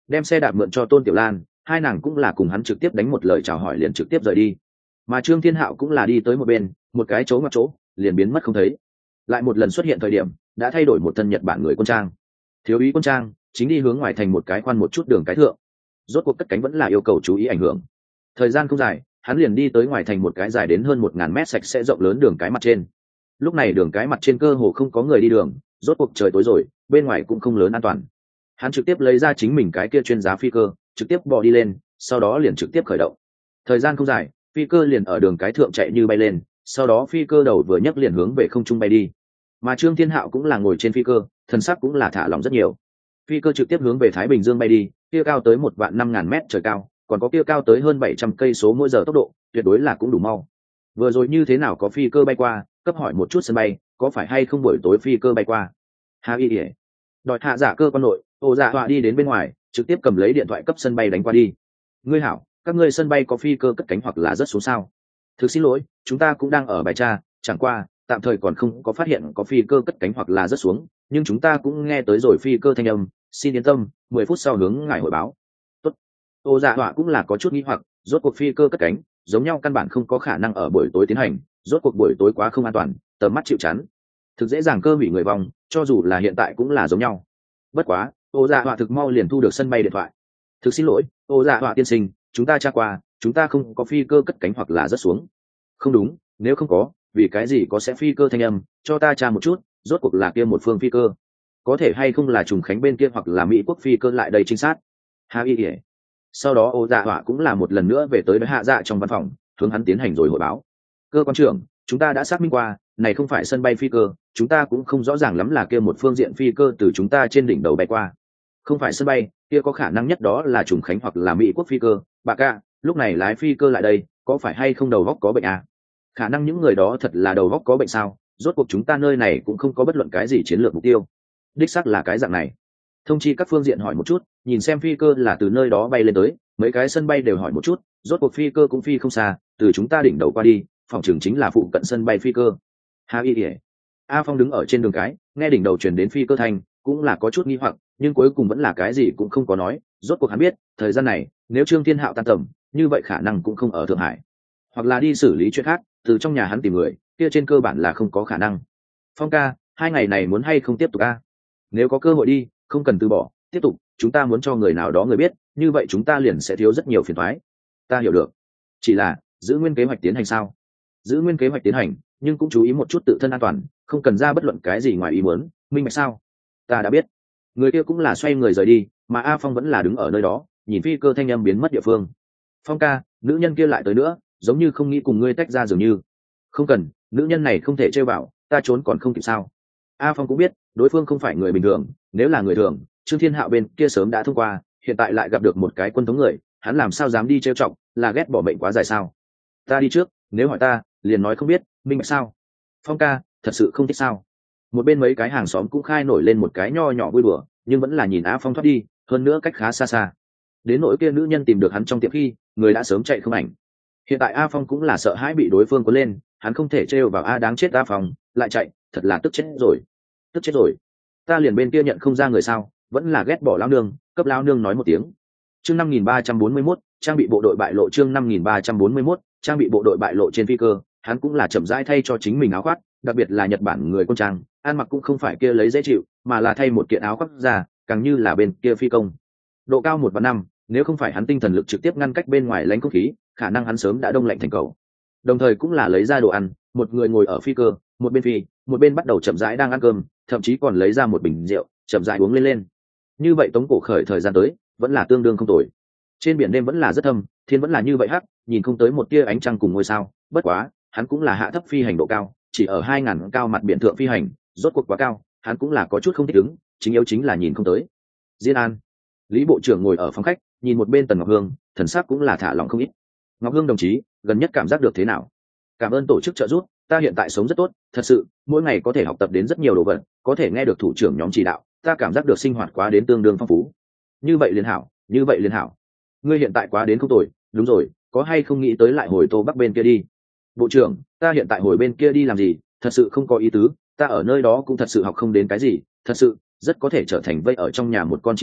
đem xe đạp mượn cho Tôn Tiểu Lan, hai nàng cũng là cùng hắn trực tiếp đánh một lời chào hỏi liền trực tiếp rời đi. Mà Trương Thiên Hạo cũng là đi tới một bên, một cái chỗ ngoặt chỗ, liền biến mất không thấy. Lại một lần xuất hiện thời điểm, đã thay đổi một thân Nhật Bản người quân trang. Thiếu úy quân trang, chính đi hướng ngoài thành một cái khoan một chút đường cái thượng. Rốt cuộc cất cánh vẫn là yêu cầu chú ý ảnh hưởng. Thời gian không dài, hắn liền đi tới ngoài thành một cái dài đến hơn 1000 mét sạch sẽ rộng lớn đường cái mặt trên. Lúc này đường cái mặt trên cơ hồ không có người đi đường, rốt cuộc trời tối rồi, bên ngoài cũng không lớn an toàn. Hắn trực tiếp lấy ra chính mình cái kia chuyên giá phi cơ, trực tiếp bò đi lên, sau đó liền trực tiếp khởi động. Thời gian không dài, phi cơ liền ở đường cái thượng chạy như bay lên, sau đó phi cơ đầu vừa nhấc liền hướng về không trung bay đi. Mà Trương Thiên Hạo cũng là ngồi trên phi cơ, thân xác cũng là thả lỏng rất nhiều. Phi cơ trực tiếp hướng về Thái Bình Dương bay đi, kia cao tới 1.500.000 mét trời cao, còn có kia cao tới hơn 700 cây số mỗi giờ tốc độ, tuyệt đối là cũng đủ mau. Vừa rồi như thế nào có phi cơ bay qua, cấp hỏi một chút sân bay, có phải hay không buổi tối phi cơ bay qua? Hà Y Điệp, đòi hạ giả cơ quan nội, Ô Dạ Họa đi đến bên ngoài, trực tiếp cầm lấy điện thoại cấp sân bay đánh qua đi. Ngươi hảo, các ngươi sân bay có phi cơ cất cánh hoặc là rớt xuống sao? Thực xin lỗi, chúng ta cũng đang ở bài tra, chẳng qua tạm thời còn không có phát hiện có phi cơ cất cánh hoặc là rớt xuống, nhưng chúng ta cũng nghe tới rồi phi cơ thanh âm, xin yên tâm, 10 phút sau hướng ngài hội báo. Tốt. Ô Dạ Họa cũng là có chút nghi hoặc, rốt cuộc phi cơ cất cánh, giống nhau căn bản không có khả năng ở buổi tối tiến hành, rốt cuộc buổi tối quá không an toàn, tầm mắt chịu chắn, thực dễ dàng cơ hủy người vong, cho dù là hiện tại cũng là giống nhau. Bất quá, Ô Dạ Họa thực mau liền thu được sân bay điện thoại. Thực xin lỗi, Ô Dạ Họa tiên sinh, chúng ta tra qua, chúng ta không có phi cơ cất cánh hoặc là rớt xuống. Không đúng, nếu không có, vì cái gì có sẽ phi cơ thanh âm, cho ta tra một chút, rốt cuộc là kia một phương phi cơ, có thể hay không là trùng khánh bên kia hoặc là Mỹ quốc phi cơ lại đây trinh sát. Hà Y Điệp. Sau đó Ô Dạ Họa cũng là một lần nữa về tới Hạ Dạ trong văn phòng, hướng hắn tiến hành rồi hội báo. Cơ quan trưởng, chúng ta đã xác minh qua, này không phải sân bay phi cơ, chúng ta cũng không rõ ràng lắm là kia một phương diện phi cơ từ chúng ta trên đỉnh đầu bay qua. Không phải sân bay, kia có khả năng nhất đó là trùng khánh hoặc là Mỹ quốc phi cơ. Bà ca, lúc này lái phi cơ lại đây, có phải hay không đầu góc có bệnh à? Khả năng những người đó thật là đầu góc có bệnh sao? Rốt cuộc chúng ta nơi này cũng không có bất luận cái gì chiến lược mục tiêu. Đích xác là cái dạng này. Thông chi các phương diện hỏi một chút, nhìn xem phi cơ là từ nơi đó bay lên tới, mấy cái sân bay đều hỏi một chút, rốt cuộc phi cơ cũng phi không xa, từ chúng ta đỉnh đầu qua đi, phòng trường chính là phụ cận sân bay phi cơ. Hà Y Điệp. A Phong đứng ở trên đường cái, nghe đỉnh đầu truyền đến phi cơ thành, cũng là có chút nghi hoặc, nhưng cuối cùng vẫn là cái gì cũng không có nói. Rốt cuộc hắn biết, thời gian này, nếu Trương Thiên Hạo tan tầm, như vậy khả năng cũng không ở Thượng Hải, hoặc là đi xử lý chuyện khác, từ trong nhà hắn tìm người, kia trên cơ bản là không có khả năng. Phong ca, 2 ngày này muốn hay không tiếp tục a? Nếu có cơ hội đi, không cần từ bỏ, tiếp tục, chúng ta muốn cho người nào đó người biết, như vậy chúng ta liền sẽ thiếu rất nhiều phiền toái. Ta hiểu được. Chỉ là, giữ nguyên kế hoạch tiến hành sao? Giữ nguyên kế hoạch tiến hành, nhưng cũng chú ý một chút tự thân an toàn, không cần ra bất luận cái gì ngoài ý muốn, minh bạch sao? Ta đã biết. Người kia cũng là xoay người rời đi, mà A Phong vẫn là đứng ở nơi đó, nhìn phi cơ thanh âm biến mất địa phương. Phong ca, nữ nhân kia lại tới nữa, giống như không nghĩ cùng ngươi tách ra dường như. Không cần, nữ nhân này không thể chơi bảo, ta trốn còn không kịp sao? A Phong cũng biết, đối phương không phải người bình thường, nếu là người thường, Trương Thiên Hạo bên kia sớm đã thông qua, hiện tại lại gặp được một cái quân thống người, hắn làm sao dám đi trêu chọc, là ghét bỏ mệnh quá dài sao? Ta đi trước, nếu hỏi ta, liền nói không biết, minh bạch sao? Phong ca, thật sự không thích sao? Một bên mấy cái hàng xóm cũng khai nổi lên một cái nho nhỏ vui đùa, nhưng vẫn là nhìn A Phong thoát đi, hơn nữa cách khá xa xa. Đến nỗi kia nữ nhân tìm được hắn trong tiệm khi, người đã sớm chạy không ảnh. Hiện tại A Phong cũng là sợ hãi bị đối phương cuốn lên, hắn không thể trêu vào A đáng chết A Phong, lại chạy, thật là tức chết rồi. Tức chết rồi. Ta liền bên kia nhận không ra người sao, vẫn là ghét bỏ lão nương, cấp lão nương nói một tiếng. Chương 5341, trang bị bộ đội bại lộ. Chương 5341, trang bị bộ đội bại lộ. Trên phi cơ, hắn cũng là chậm rãi thay cho chính mình áo khoác, đặc biệt là Nhật Bản người quân trang, ăn mặc cũng không phải kia lấy dễ chịu, mà là thay một kiện áo khoác ra, càng như là bên kia phi công. Độ cao 1/5, nếu không phải hắn tinh thần lực trực tiếp ngăn cách bên ngoài lãnh không khí, khả năng hắn sớm đã đông lạnh thành cầu. Đồng thời cũng là lấy ra đồ ăn, một người ngồi ở phi cơ, một bên phi, một bên bắt đầu chậm rãi đang ăn cơm, thậm chí còn lấy ra một bình rượu, chậm rãi uống lên. Như vậy Tống Cổ Khởi thời gian tới, vẫn là tương đương không tồi. Trên biển đêm vẫn là rất thâm, thiên vẫn là như vậy hắc, nhìn không tới một tia ánh trăng cùng ngôi sao, bất quá, hắn cũng là hạ thấp phi hành độ cao, chỉ ở 2000 cao mặt biển thượng phi hành, rốt cuộc quá cao, hắn cũng là có chút không thích ứng, chính yếu chính là nhìn không tới. Diên An, Lý bộ trưởng ngồi ở phòng khách, nhìn một bên Tần Ngọc Hương, thần sắc cũng là thả lỏng không ít. Ngọc Hương đồng chí, gần nhất cảm giác được thế nào? Cảm ơn tổ chức trợ giúp, ta hiện tại sống rất tốt, thật sự, mỗi ngày có thể học tập đến rất nhiều đồ vật, có thể nghe được thủ trưởng nhóm chỉ đạo, ta cảm giác được sinh hoạt quá đến tương đương phong phú. Như vậy liền hảo, như vậy liền hảo. Ngươi hiện tại quá đến không tồi, đúng rồi, có hay không nghĩ tới lại hồi Tô Bắc bên kia đi? Bộ trưởng, ta hiện tại hồi bên kia đi làm gì, thật sự không có ý tứ, ta ở nơi đó cũng thật sự học không đến cái gì, thật sự, rất có thể trở thành vây ở trong nhà một con chim nhỏ,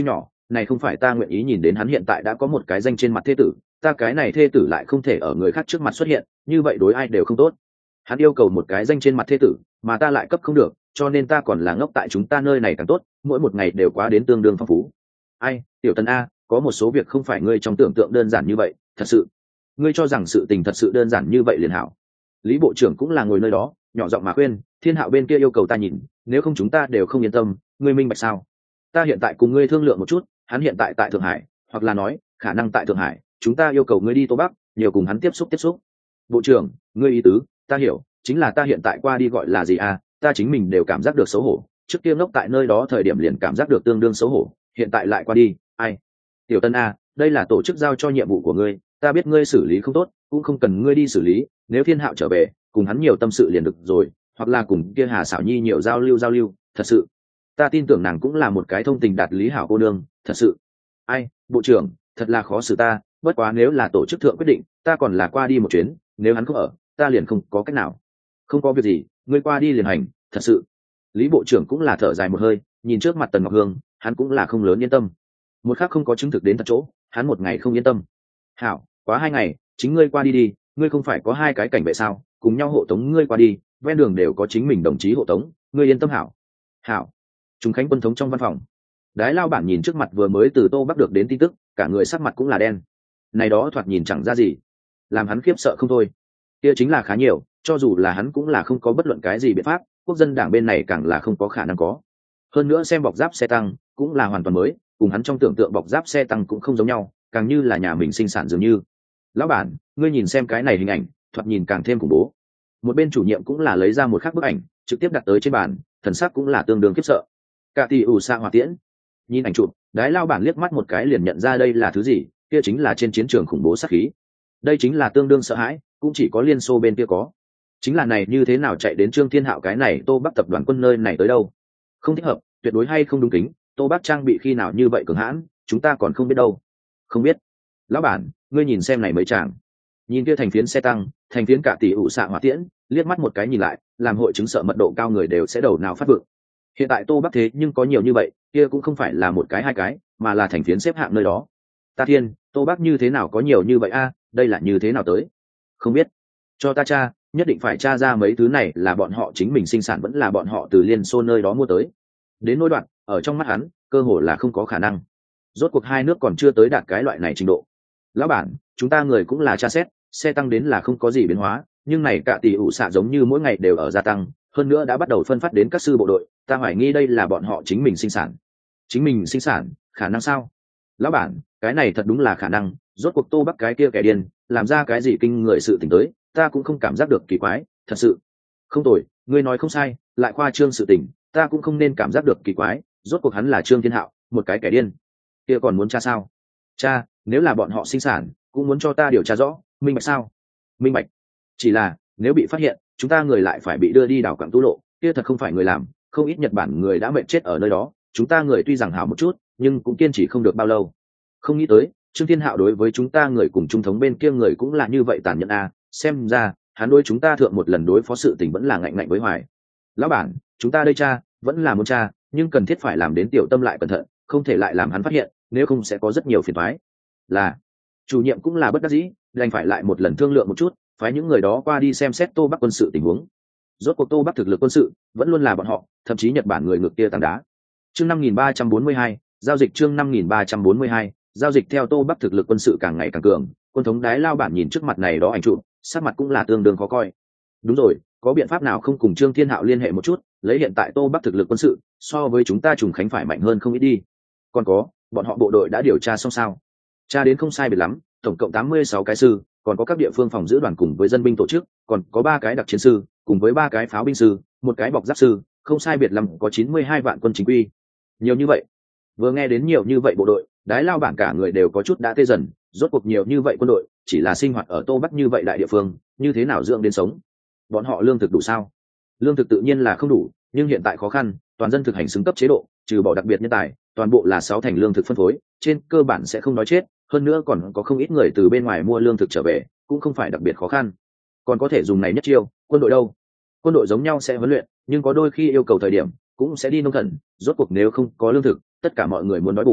này không phải ta nguyện ý nhìn đến hắn hiện tại đã có một cái danh trên mặt thê tử, ta cái này thê tử lại không thể ở người khác trước mặt xuất hiện, như vậy đối ai đều không tốt. Hắn yêu cầu một cái danh trên mặt thê tử mà ta lại cấp không được, cho nên ta còn là ngốc tại chúng ta nơi này càng tốt, mỗi một ngày đều quá đến tương đương phong phú. Ai, tiểu Tần a, có một số việc không phải ngươi trong tưởng tượng đơn giản như vậy, thật sự. Ngươi cho rằng sự tình thật sự đơn giản như vậy liền hảo. Lý bộ trưởng cũng là ngồi nơi đó, nhỏ giọng mà khuyên, Thiên Hạo bên kia yêu cầu ta nhìn, nếu không chúng ta đều không yên tâm, ngươi minh bạch sao? Ta hiện tại cùng ngươi thương lượng một chút, hắn hiện tại tại Thượng Hải, hoặc là nói, khả năng tại Thượng Hải, chúng ta yêu cầu ngươi đi Tô Bắc, nhiều cùng hắn tiếp xúc. Bộ trưởng, ngươi ý tứ, ta hiểu, chính là ta hiện tại qua đi gọi là gì à, ta chính mình đều cảm giác được xấu hổ, trước kia ngốc tại nơi đó thời điểm liền cảm giác được tương đương xấu hổ, hiện tại lại qua đi, ai? Tiểu Tân a, đây là tổ chức giao cho nhiệm vụ của ngươi, ta biết ngươi xử lý không tốt, cũng không cần ngươi đi xử lý, nếu Thiên Hạo trở về, cùng hắn nhiều tâm sự liền được rồi, hoặc là cùng kia Hà Sảo Nhi nhiều giao lưu, thật sự. Ta tin tưởng nàng cũng là một cái thông tình đạt lý hảo cô nương, thật sự. Ai, bộ trưởng, thật là khó xử ta, bất quá nếu là tổ chức thượng quyết định, ta còn là qua đi một chuyến, nếu hắn không ở, ta liền không có cách nào. Không có việc gì, ngươi qua đi liền hành, thật sự. Lý bộ trưởng cũng là thở dài một hơi, nhìn trước mặt Tần Ngọc Hương, hắn cũng là không lớn yên tâm. Một khắc không có chứng thực đến thật chỗ, hắn một ngày không yên tâm. Hảo, quá 2 ngày, chính ngươi qua đi đi, ngươi không phải có 2 cái cảnh vệ sao, cùng nhau hộ tống ngươi qua đi, ven đường đều có chính mình đồng chí hộ tống, ngươi yên tâm hảo. Hảo. Trung Khánh quân thống trong văn phòng. Đái lao bản nhìn trước mặt vừa mới từ Tô Bắc được đến tin tức, cả người sắc mặt cũng là đen. Này đó thoạt nhìn chẳng ra gì, làm hắn khiếp sợ không thôi. Kia chính là khá nhiều, cho dù là hắn cũng là không có bất luận cái gì biện pháp, quốc dân đảng bên này càng là không có khả năng có. Hơn nữa xem bọc giáp xe tăng cũng là hoàn toàn mới, cùng hắn trong tưởng tượng bọc giáp xe tăng cũng không giống nhau, càng như là nhà mình sinh sản dường như. Lão bản, ngươi nhìn xem cái này hình ảnh, thoạt nhìn càng thêm khủng bố. Một bên chủ nhiệm cũng là lấy ra một khắc bức ảnh, trực tiếp đặt tới trên bàn, thần sắc cũng là tương đương khiếp sợ. Cả tỷ ủ xạ hỏa tiễn. Nhìn ảnh chụp, đái lao bản liếc mắt một cái liền nhận ra đây là thứ gì, kia chính là trên chiến trường khủng bố sát khí. Đây chính là tương đương sợ hãi, cũng chỉ có Liên Xô bên kia có. Chính là này như thế nào chạy đến Trương Thiên Hạo cái này Tô Bắc tập đoàn quân nơi này tới đâu? Không thích hợp, tuyệt đối hay không đúng kính, Tô Bắc trang bị khi nào như vậy cường hãn, chúng ta còn không biết đâu. Không biết. Lão bản, ngươi nhìn xem này mấy chàng. Nhìn kia thành phiến xe tăng, thành phiến cả tỷ ủ xạ hỏa tiễn, liếc mắt một cái nhìn lại, làm hội chứng sợ mật độ cao người đều sẽ đầu nào phát vượng. Hiện tại Tô Bắc thế nhưng có nhiều như vậy, kia cũng không phải là một cái 2 cái, mà là thành phiến xếp hạng nơi đó. Ta thiên, Tô Bắc như thế nào có nhiều như vậy a, đây là như thế nào tới? Không biết. Cho ta tra, nhất định phải tra ra mấy thứ này là bọn họ chính mình sinh sản vẫn là bọn họ từ Liên Xô nơi đó mua tới. Đến nỗi đoạn, ở trong mắt hắn, cơ hội là không có khả năng. Rốt cuộc 2 nước còn chưa tới đạt cái loại này trình độ. Lão bản, chúng ta người cũng là tra xét, xe tăng đến là không có gì biến hóa, nhưng này cả tỷ ủ xạ giống như mỗi ngày đều ở gia tăng, hơn nữa đã bắt đầu phân phát đến các sư bộ đội, ta hoài nghi đây là bọn họ chính mình sinh sản. Chính mình sinh sản, khả năng sao? Lão bản, cái này thật đúng là khả năng, rốt cuộc Tô Bắc cái kia kẻ điên, làm ra cái gì kinh người sự tình tới, ta cũng không cảm giác được kỳ quái, thật sự. Không tồi, ngươi nói không sai, lại khoa trương sự tình, ta cũng không nên cảm giác được kỳ quái, rốt cuộc hắn là Trương Thiên Hạo, một cái kẻ điên. Kia còn muốn tra sao? Cha, nếu là bọn họ sinh sản, cũng muốn cho ta điều tra rõ, minh bạch sao? Minh bạch. Chỉ là, nếu bị phát hiện, chúng ta người lại phải bị đưa đi đảo quặng tu lộ, kia thật không phải người làm, không ít Nhật Bản người đã mệt chết ở nơi đó, chúng ta người tuy rằng hảo một chút, nhưng cũng kiên trì không được bao lâu. Không nghĩ tới, Trương Thiên Hạo đối với chúng ta người cùng trung thống bên kia người cũng là như vậy tàn nhẫn a, xem ra, hắn đối chúng ta thượng một lần đối phó sự tình vẫn là ngạnh ngạnh với hoài. Lão bản, chúng ta đây cha, vẫn là muốn cha, nhưng cần thiết phải làm đến tiểu tâm lại cẩn thận, không thể lại làm hắn phát hiện, nếu không sẽ có rất nhiều phiền toái. Là, chủ nhiệm cũng là bất đắc dĩ, đành phải lại một lần thương lượng một chút, phái những người đó qua đi xem xét Tô Bắc quân sự tình huống. Rốt cuộc Tô Bắc thực lực quân sự vẫn luôn là bọn họ, thậm chí Nhật Bản người ngược kia tảng đá. Chương 5342, giao dịch chương 5342, giao dịch theo Tô Bắc thực lực quân sự càng ngày càng cường, quân thống đái lao bản nhìn trước mặt này đó ảnh chụp, sắc mặt cũng là tương đương khó coi. Đúng rồi, có biện pháp nào không cùng Trương Thiên Hạo liên hệ một chút, lấy hiện tại Tô Bắc thực lực quân sự, so với chúng ta Trùng Khánh phải mạnh hơn không ít đi. Còn có, bọn họ bộ đội đã điều tra xong sao? Tra đến không sai biệt lắm, tổng cộng 86 cái sư, còn có các địa phương phòng giữ đoàn cùng với dân binh tổ chức, còn có 3 cái đặc chiến sư, cùng với 3 cái pháo binh sư, 1 cái bọc giáp sư, không sai biệt lắm có 92 vạn quân chính quy. Nhiều như vậy. Vừa nghe đến nhiều như vậy bộ đội, đái lao bản cả người đều có chút đã tê dần, rốt cuộc nhiều như vậy quân đội, chỉ là sinh hoạt ở Tô Bắc như vậy đại địa phương, như thế nào dưỡng đến sống? Bọn họ lương thực đủ sao? Lương thực tự nhiên là không đủ, nhưng hiện tại khó khăn, toàn dân thực hành xứng cấp chế độ, trừ bỏ đặc biệt nhân tài, toàn bộ là 6 thành lương thực phân phối, trên cơ bản sẽ không nói chết, hơn nữa còn có không ít người từ bên ngoài mua lương thực trở về, cũng không phải đặc biệt khó khăn. Còn có thể dùng này nhất chiêu, quân đội đâu? Quân đội giống nhau sẽ huấn luyện, nhưng có đôi khi yêu cầu thời điểm, cũng sẽ đi nông thần, rốt cuộc nếu không có lương thực, tất cả mọi người muốn đói bụng.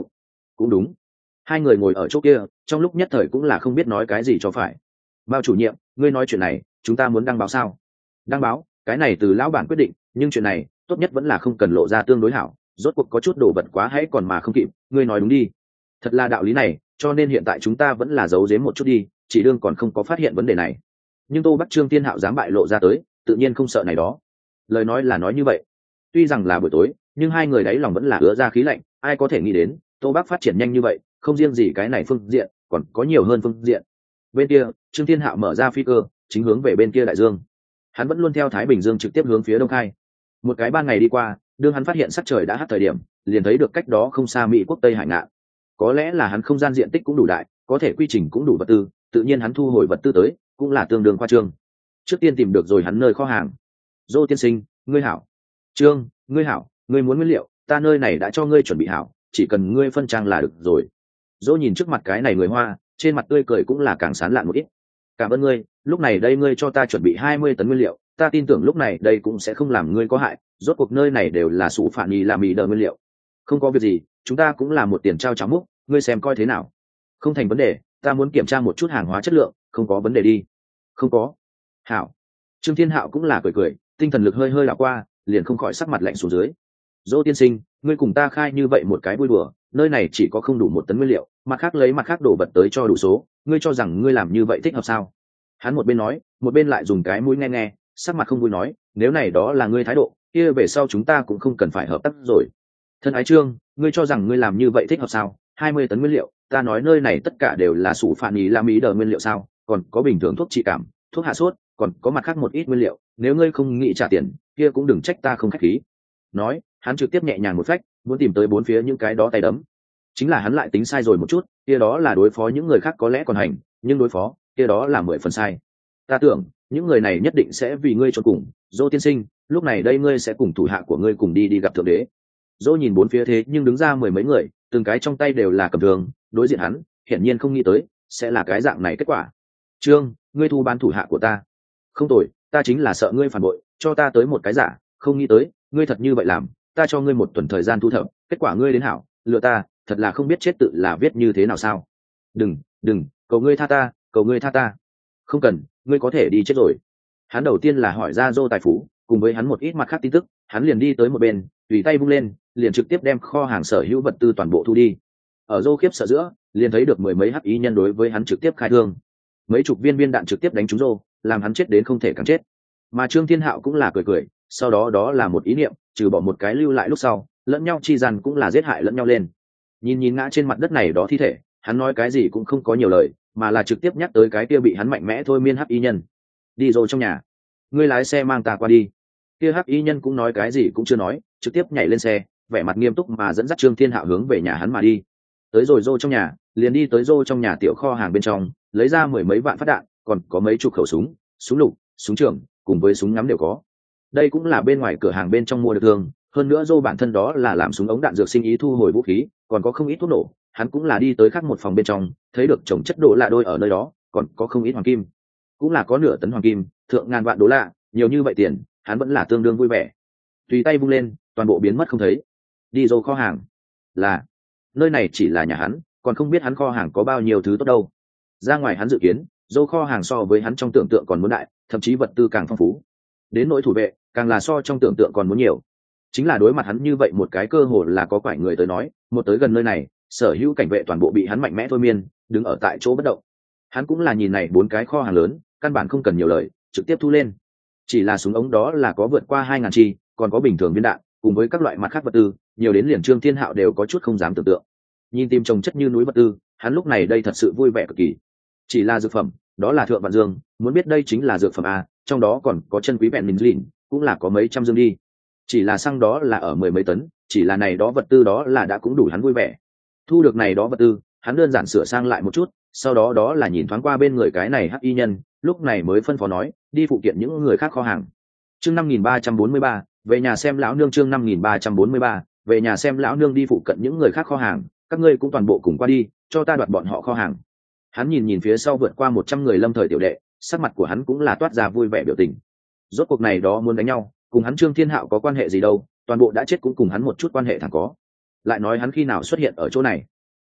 cũng đúng. Hai người ngồi ở chỗ kia trong lúc nhất thời cũng là không biết nói cái gì cho phải. Bao chủ nhiệm, ngươi nói chuyện này chúng ta muốn đăng báo sao? Đăng báo, cái này từ lão bản quyết định, nhưng chuyện này tốt nhất vẫn là không cần lộ ra tương đối hảo, rốt cuộc có chút đồ vật quá hãy còn mà không kịp, ngươi nói đúng đi. Thật là đạo lý này, cho nên hiện tại chúng ta vẫn là giấu giếm một chút đi, chỉ đương còn không có phát hiện vấn đề này. Nhưng Tô Bắc Trương Thiên Hạo dám bại lộ ra tới, tự nhiên không sợ này đó. Lời nói là nói như vậy, tuy rằng là buổi tối, nhưng hai người đáy lòng vẫn là ứa ra khí lạnh, ai có thể nghĩ đến Tô Bắc phát triển nhanh như vậy, không riêng gì cái này phương diện, còn có nhiều hơn phương diện. Bên kia, Trương Thiên Hạo mở ra phi cơ, chính hướng về bên kia đại dương. Hắn vẫn luôn theo Thái Bình Dương trực tiếp hướng phía đông khai. Một cái ban ngày đi qua, đương hắn phát hiện sắc trời đã hắt thời điểm, liền thấy được cách đó không xa Mỹ quốc Tây Hải ngạn. Có lẽ là hắn không gian diện tích cũng đủ đại, có thể quy trình cũng đủ vật tư, tự nhiên hắn thu hồi vật tư tới, cũng là tương đương khoa trương. Trước tiên tìm được rồi hắn nơi kho hàng. Dô tiên sinh, ngươi hảo. Trương, ngươi hảo, ngươi muốn nguyên liệu, ta nơi này đã cho ngươi chuẩn bị hảo, chỉ cần ngươi phân trang là được rồi. Dô nhìn trước mặt cái này người Hoa, trên mặt tươi cười cũng là càng sán lạn một ít. Cảm ơn ngươi, lúc này đây ngươi cho ta chuẩn bị 20 tấn nguyên liệu, ta tin tưởng lúc này đây cũng sẽ không làm ngươi có hại, rốt cuộc nơi này đều là sủ phản nhì làm mì đờ nguyên liệu. Không có việc gì, chúng ta cũng là một tiền trao cháo múc, ngươi xem coi thế nào. Không thành vấn đề, ta muốn kiểm tra một chút hàng hóa chất lượng, không có vấn đề đi. Không có. Hảo. Trương Thiên Hạo cũng là cười cười, tinh thần lực hơi hơi đảo qua, liền không khỏi sắc mặt lạnh xuống dưới. Dô tiên sinh, ngươi cùng ta khai như vậy một cái vui đùa, nơi này chỉ có không đủ 1 tấn nguyên liệu, mặt khác lấy mặt khác đổ vật tới cho đủ số, ngươi cho rằng ngươi làm như vậy thích hợp sao? Hắn một bên nói, một bên lại dùng cái mũi nghe nghe, sắc mặt không vui nói, nếu này đó là ngươi thái độ, kia về sau chúng ta cũng không cần phải hợp tác rồi. Thân ái Trương, ngươi cho rằng ngươi làm như vậy thích hợp sao? 20 tấn nguyên liệu, ta nói nơi này tất cả đều là sủ phản ý làm ý đờ nguyên liệu sao, còn có bình thường thuốc trị cảm, thuốc hạ sốt, còn có mặt khác một ít nguyên liệu, nếu ngươi không nghĩ trả tiền, kia cũng đừng trách ta không khách khí. Nói, hắn trực tiếp nhẹ nhàng một phách, muốn tìm tới bốn phía những cái đó tay đấm. Chính là hắn lại tính sai rồi một chút, kia đó là đối phó những người khác có lẽ còn hành, nhưng đối phó, kia đó là 10 phần sai. Ta tưởng, những người này nhất định sẽ vì ngươi cho cùng, Dô tiên sinh, lúc này đây ngươi sẽ cùng thủ hạ của ngươi cùng đi gặp thượng đế. Dô nhìn bốn phía thế nhưng đứng ra 10 mấy người, từng cái trong tay đều là cầm thường, đối diện hắn, hiển nhiên không nghĩ tới sẽ là cái dạng này kết quả. Trương, ngươi thu bán thủ hạ của ta. Không tồi, ta chính là sợ ngươi phản bội, cho ta tới một cái giả, không nghĩ tới, ngươi thật như vậy làm, ta cho ngươi 1 tuần thời gian thu thập, kết quả ngươi đến hảo, lừa ta, thật là không biết chết tự là viết như thế nào sao. Đừng, cầu ngươi tha ta, cầu ngươi tha ta. Không cần, ngươi có thể đi chết rồi. Hắn đầu tiên là hỏi ra Dô tài phú, cùng với hắn một ít mặt khác tin tức, hắn liền đi tới một bên, tùy tay vung lên, liền trực tiếp đem kho hàng sở hữu vật tư toàn bộ thu đi. Ở Dô khiếp sợ giữa, liền thấy được 10 mấy hắc ý nhân đối với hắn trực tiếp khai thương. Mấy chục viên đạn trực tiếp đánh trúng Dô, làm hắn chết đến không thể càng chết. Mà Trương Thiên Hạo cũng là cười, sau đó là một ý niệm, trừ bỏ một cái lưu lại lúc sau, lẫn nhau chi gian cũng là giết hại lẫn nhau lên. Nhìn ngã trên mặt đất này đó thi thể, hắn nói cái gì cũng không có nhiều lời, mà là trực tiếp nhắc tới cái kia bị hắn mạnh mẽ thôi miên hắc y nhân. Đi rồi trong nhà, ngươi lái xe mang ta qua đi. Kia hắc y nhân cũng nói cái gì cũng chưa nói, trực tiếp nhảy lên xe, vẻ mặt nghiêm túc mà dẫn dắt Trương Thiên Hạo hướng về nhà hắn mà đi. Tới rồi Dô trong nhà, liền đi tới Dô trong nhà tiểu kho hàng bên trong, lấy ra 10 mấy vạn phát đạn, còn có mấy chục khẩu súng, súng lục, súng trường, cùng với súng ngắm đều có. Đây cũng là bên ngoài cửa hàng bên trong mua được thường, hơn nữa Dô bản thân đó là làm súng ống đạn dược sinh ý thu hồi vũ khí, còn có không ít thuốc nổ. Hắn cũng là đi tới khác một phòng bên trong, thấy được chồng chất đồ lạ đôi ở nơi đó, còn có không ít hoàng kim, cũng là có nửa tấn hoàng kim, thượng ngàn vạn đô la, nhiều như vậy tiền, hắn vẫn là tương đương vui vẻ. Tùy tay vung lên, toàn bộ biến mất không thấy. Đi Dô kho hàng, là nơi này chỉ là nhà hắn, còn không biết hắn kho hàng có bao nhiêu thứ tốt đâu. Ra ngoài hắn dự kiến, Dô kho hàng so với hắn trong tưởng tượng còn muốn đại, thậm chí vật tư càng phong phú. Đến nỗi thủ vệ, càng là so trong tưởng tượng còn muốn nhiều. Chính là đối mặt hắn như vậy một cái cơ hội là có quải người tới nói, một tới gần nơi này, sở hữu cảnh vệ toàn bộ bị hắn mạnh mẽ thôi miên, đứng ở tại chỗ bất động. Hắn cũng là nhìn này 4 cái kho hàng lớn, căn bản không cần nhiều lời, trực tiếp thu lên. Chỉ là súng ống đó là có vượt qua 2000 chi, còn có bình thường viên đạn, cùng với các loại mặt khác vật tư, nhiều đến liền Trương Thiên Hạo đều có chút không dám tưởng tượng. Nhìn tìm chồng chất như núi vật tư, hắn lúc này đây thật sự vui vẻ cực kỳ. Chỉ là dược phẩm, đó là thượng vạn dương, muốn biết đây chính là dược phẩm a, trong đó còn có chân quý vẹn mình lìn, cũng là có mấy trăm dương đi. Chỉ là xăng đó là ở 10 mấy tấn, chỉ là này đó vật tư đó là đã cũng đủ hắn vui vẻ. Thu được này đó vật tư, hắn đơn giản sửa sang lại một chút, sau đó là nhìn thoáng qua bên người cái này hắc y nhân, lúc này mới phân phó nói, đi phụ kiện những người khác kho hàng. Chương 5343, về nhà xem lão nương. Chương 5343, về nhà xem lão nương. Đi phụ cận những người khác kho hàng, các ngươi cũng toàn bộ cùng qua đi, cho ta đoạt bọn họ kho hàng. Hắn nhìn phía sau vượt qua 100 người lâm thời tiểu đệ, sắc mặt của hắn cũng là toát ra vui vẻ biểu tình. Rốt cuộc này đó muốn đánh nhau, cùng hắn Trương Thiên Hạo có quan hệ gì đâu, toàn bộ đã chết cũng cùng hắn một chút quan hệ thẳng có. Lại nói hắn khi nào xuất hiện ở chỗ này?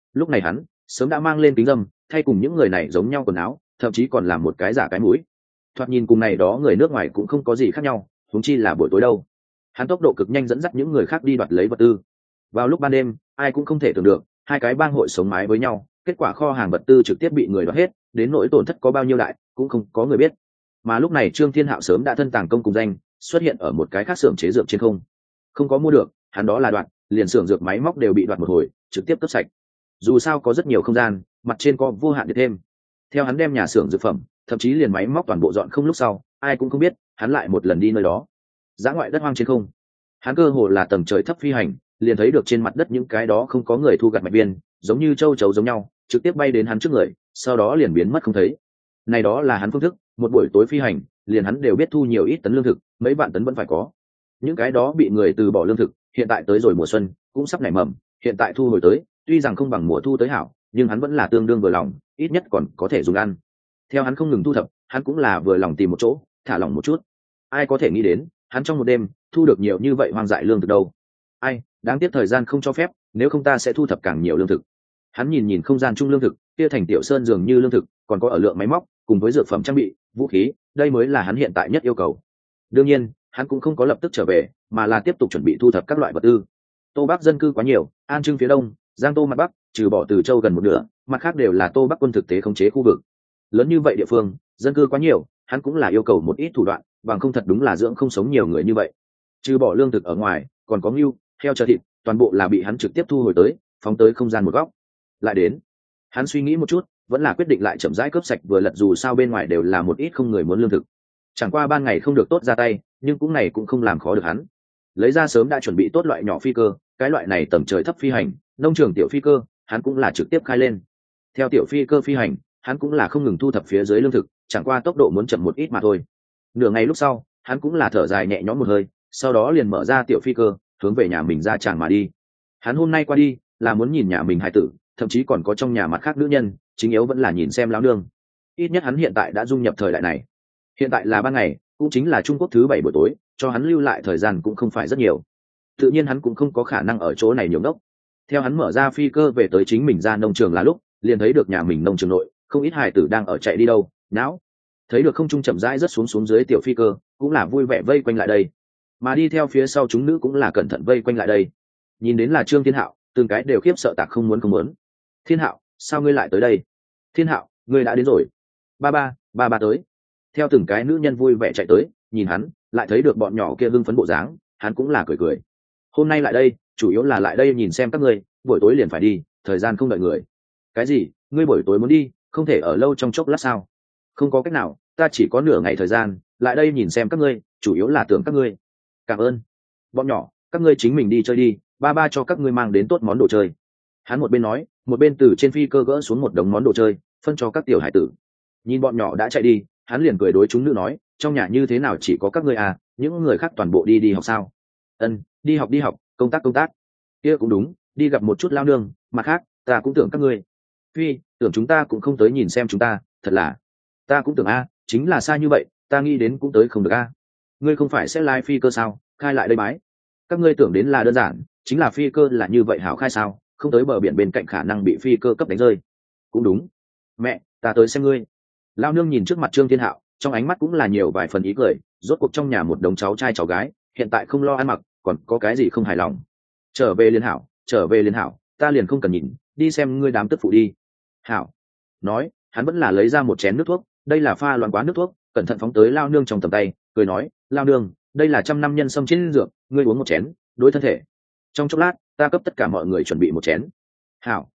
lúc này hắn sớm đã mang lên kính dâm, thay cùng những người này giống nhau quần áo, thậm chí còn làm một cái giả cái mũi, thoạt nhìn cùng này đó người nước ngoài cũng không có gì khác nhau, huống chi là buổi tối đâu. Hắn tốc độ cực nhanh dẫn dắt những người khác đi đoạt lấy vật tư. Vào lúc ban đêm, ai cũng không thể tưởng được hai cái bang hội sống mái với nhau, kết quả kho hàng vật tư trực tiếp bị người đoạt hết, đến nỗi tổn thất có bao nhiêu đại cũng không có người biết. Mà lúc này Trương Thiên Hạo sớm đã thân tàng công cùng danh, xuất hiện ở một cái khác xưởng chế dược trên không có mua được, hắn đó là đoạt, liền xưởng dược máy móc đều bị đoạt một hồi, trực tiếp cướp sạch. Dù sao có rất nhiều không gian, mặt trên có vô hạn để thêm. Theo hắn đem nhà xưởng dược phẩm, thậm chí liền máy móc toàn bộ dọn không, lúc sau ai cũng không biết hắn lại một lần đi nơi đó. Dã ngoại đất hoang trên không, hắn cơ hồ là tầng trời thấp phi hành, liền thấy được trên mặt đất những cái đó không có người thu gặt mạch viên, giống như châu chấu giống nhau, trực tiếp bay đến hắn trước người, sau đó liền biến mất không thấy. Này đó là hắn phương thức, một buổi tối phi hành, liền hắn đều biết thu nhiều ít tấn lương thực, mấy vạn tấn vẫn phải có. Những cái đó bị người từ bỏ lương thực, hiện tại tới rồi mùa xuân cũng sắp nảy mầm, hiện tại thu hồi tới, tuy rằng không bằng mùa thu tới hảo, nhưng hắn vẫn là tương đương vừa lòng, ít nhất còn có thể dùng ăn. Theo hắn không ngừng thu thập, hắn cũng là vừa lòng tìm một chỗ thả lỏng một chút. Ai có thể nghĩ đến hắn trong một đêm thu được nhiều như vậy hoang dại lương thực đâu. Ai, đáng tiếc thời gian không cho phép, nếu không ta sẽ thu thập càng nhiều lương thực. Hắn nhìn nhìn không gian chung lương thực kia thành tiểu sơn dường như lương thực, còn có ở lượng máy móc cùng với dược phẩm trang bị, vũ khí, đây mới là hắn hiện tại nhất yêu cầu. Đương nhiên hắn cũng không có lập tức trở về, mà là tiếp tục chuẩn bị thu thập các loại vật tư. Tô Bắc dân cư quá nhiều, An Trưng phía đông, Giang Tô mặt bắc, trừ bỏ Từ Châu gần một nửa, mặt khác đều là Tô Bắc quân thực tế khống chế khu vực. Lớn như vậy địa phương, dân cư quá nhiều, hắn cũng là yêu cầu một ít thủ đoạn, bằng không thật đúng là dưỡng không sống nhiều người như vậy. Trừ bỏ lương thực ở ngoài, còn có ngưu, heo chờ thịt, toàn bộ là bị hắn trực tiếp thu hồi tới, phóng tới không gian một góc. Lại đến, hắn suy nghĩ một chút, vẫn là quyết định lại chậm rãi cướp sạch vừa lật, dù sao bên ngoài đều là một ít không người muốn lương thực. Chẳng qua ban ngày không được tốt ra tay, nhưng cũng này cũng không làm khó được hắn. Lấy ra sớm đã chuẩn bị tốt loại nhỏ phi cơ, cái loại này tầm trời thấp phi hành, nông trường tiểu phi cơ, hắn cũng là trực tiếp khai lên. Theo tiểu phi cơ phi hành, hắn cũng là không ngừng thu thập phía dưới lương thực, chẳng qua tốc độ muốn chậm một ít mà thôi. Nửa ngày lúc sau, hắn cũng là thở dài nhẹ nhõm một hơi, sau đó liền mở ra tiểu phi cơ, hướng về nhà mình ra tràng mà đi. Hắn hôm nay qua đi là muốn nhìn nhà mình hài tử, thậm chí còn có trong nhà mặt khác nữ nhân, chính yếu vẫn là nhìn xem lão nương. Ít nhất hắn hiện tại đã dung nhập thời đại này. Hiện tại là ban ngày, cũng chính là Trung Quốc thứ 7 buổi tối, cho hắn lưu lại thời gian cũng không phải rất nhiều. Tự nhiên hắn cũng không có khả năng ở chỗ này nhiều đốc. Theo hắn mở ra phi cơ về tới chính mình ra nông trường là lúc, liền thấy được nhà mình nông trường nội, không ít hài tử đang ở chạy đi đâu, não. Thấy được không trung chậm rãi rất xuống dưới tiểu phi cơ, cũng là vui vẻ vây quanh lại đây. Mà đi theo phía sau chúng nữ cũng là cẩn thận vây quanh lại đây. Nhìn đến là Trương Thiên Hạo, từng cái đều khiếp sợ tạc không muốn. Thiên Hạo, sao ngươi lại tới đây? Thiên Hạo, ngươi đã đến rồi. Ba ba tới. Theo từng cái nữ nhân vui vẻ chạy tới, nhìn hắn, lại thấy được bọn nhỏ kia hưng phấn bộ dáng, hắn cũng là cười. Hôm nay lại đây, chủ yếu là lại đây nhìn xem các ngươi, buổi tối liền phải đi, thời gian không đợi người. Cái gì? Ngươi buổi tối muốn đi, không thể ở lâu trong chốc lát sao? Không có cách nào, ta chỉ có nửa ngày thời gian, lại đây nhìn xem các ngươi, chủ yếu là tưởng các ngươi. Cảm ơn. Bọn nhỏ, các ngươi chính mình đi chơi đi, ba cho các ngươi mang đến tốt món đồ chơi. Hắn một bên nói, một bên từ trên phi cơ gỡ xuống một đống món đồ chơi, phân cho các tiểu hải tử. Nhìn bọn nhỏ đã chạy đi, hắn liền cười đối chúng nữ nói, trong nhà như thế nào chỉ có các ngươi à, những người khác toàn bộ đi học sao? Ân, đi học, công tác. Kia cũng đúng, đi gặp một chút lao nương, mặt khác, ta cũng tưởng các ngươi. Phi, tưởng chúng ta cũng không tới nhìn xem chúng ta, thật là. Ta cũng tưởng a, chính là xa như vậy, ta nghĩ đến cũng tới không được a. Ngươi không phải sẽ lai phi cơ sao, khai lại đây bái. Các ngươi tưởng đến là đơn giản, chính là phi cơ là như vậy hảo khai sao, không tới bờ biển bên cạnh khả năng bị phi cơ cấp đánh rơi. Cũng đúng. Mẹ, ta tới xem ngươi. Lao nương nhìn trước mặt Trương Thiên Hạo, trong ánh mắt cũng là nhiều vài phần ý cười, rốt cuộc trong nhà một đống cháu trai cháu gái, hiện tại không lo ăn mặc, còn có cái gì không hài lòng. Trở về liên hảo, ta liền không cần nhìn, đi xem ngươi đám tức phụ đi. Hảo. Nói, hắn vẫn là lấy ra một chén nước thuốc, đây là pha loãng quá nước thuốc, cẩn thận phóng tới lao nương trong tầm tay, cười nói, lao nương, đây là 100 năm nhân sâm trên dược, ngươi uống một chén, đối thân thể. Trong chốc lát, ta cấp tất cả mọi người chuẩn bị một chén. Hảo.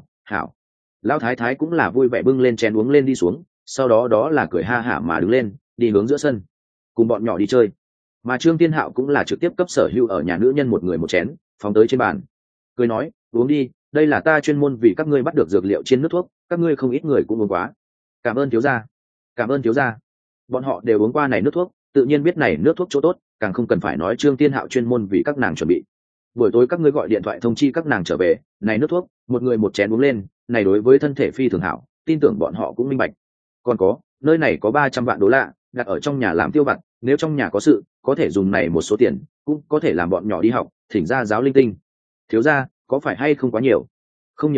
Lão thái thái cũng là vui vẻ bưng lên chén uống lên đi xuống, sau đó là cười ha hả mà đứng lên, đi hướng giữa sân, cùng bọn nhỏ đi chơi. Mà Trương Thiên Hạo cũng là trực tiếp cấp sở hữu ở nhà nữ nhân một người một chén, phóng tới trên bàn, cười nói, uống đi, đây là ta chuyên môn vì các ngươi bắt được dược liệu trên nước thuốc, các ngươi không ít người cũng uống quá. Cảm ơn thiếu gia. Bọn họ đều uống qua này nước thuốc, tự nhiên biết này nước thuốc chỗ tốt, càng không cần phải nói Trương Thiên Hạo chuyên môn vì các nàng chuẩn bị. Buổi tối các ngươi gọi điện thoại thông chi các nàng trở về, này nước thuốc, một người một chén uống lên, này đối với thân thể phi thường hảo, tin tưởng bọn họ cũng minh bạch. Còn có, nơi này có 300 vạn đô la, đặt ở trong nhà làm tiêu vặt, nếu trong nhà có sự, có thể dùng này một số tiền, cũng có thể làm bọn nhỏ đi học, thỉnh ra giáo linh tinh. Thiếu gia, có phải hay không quá nhiều? Không nhiều lắm,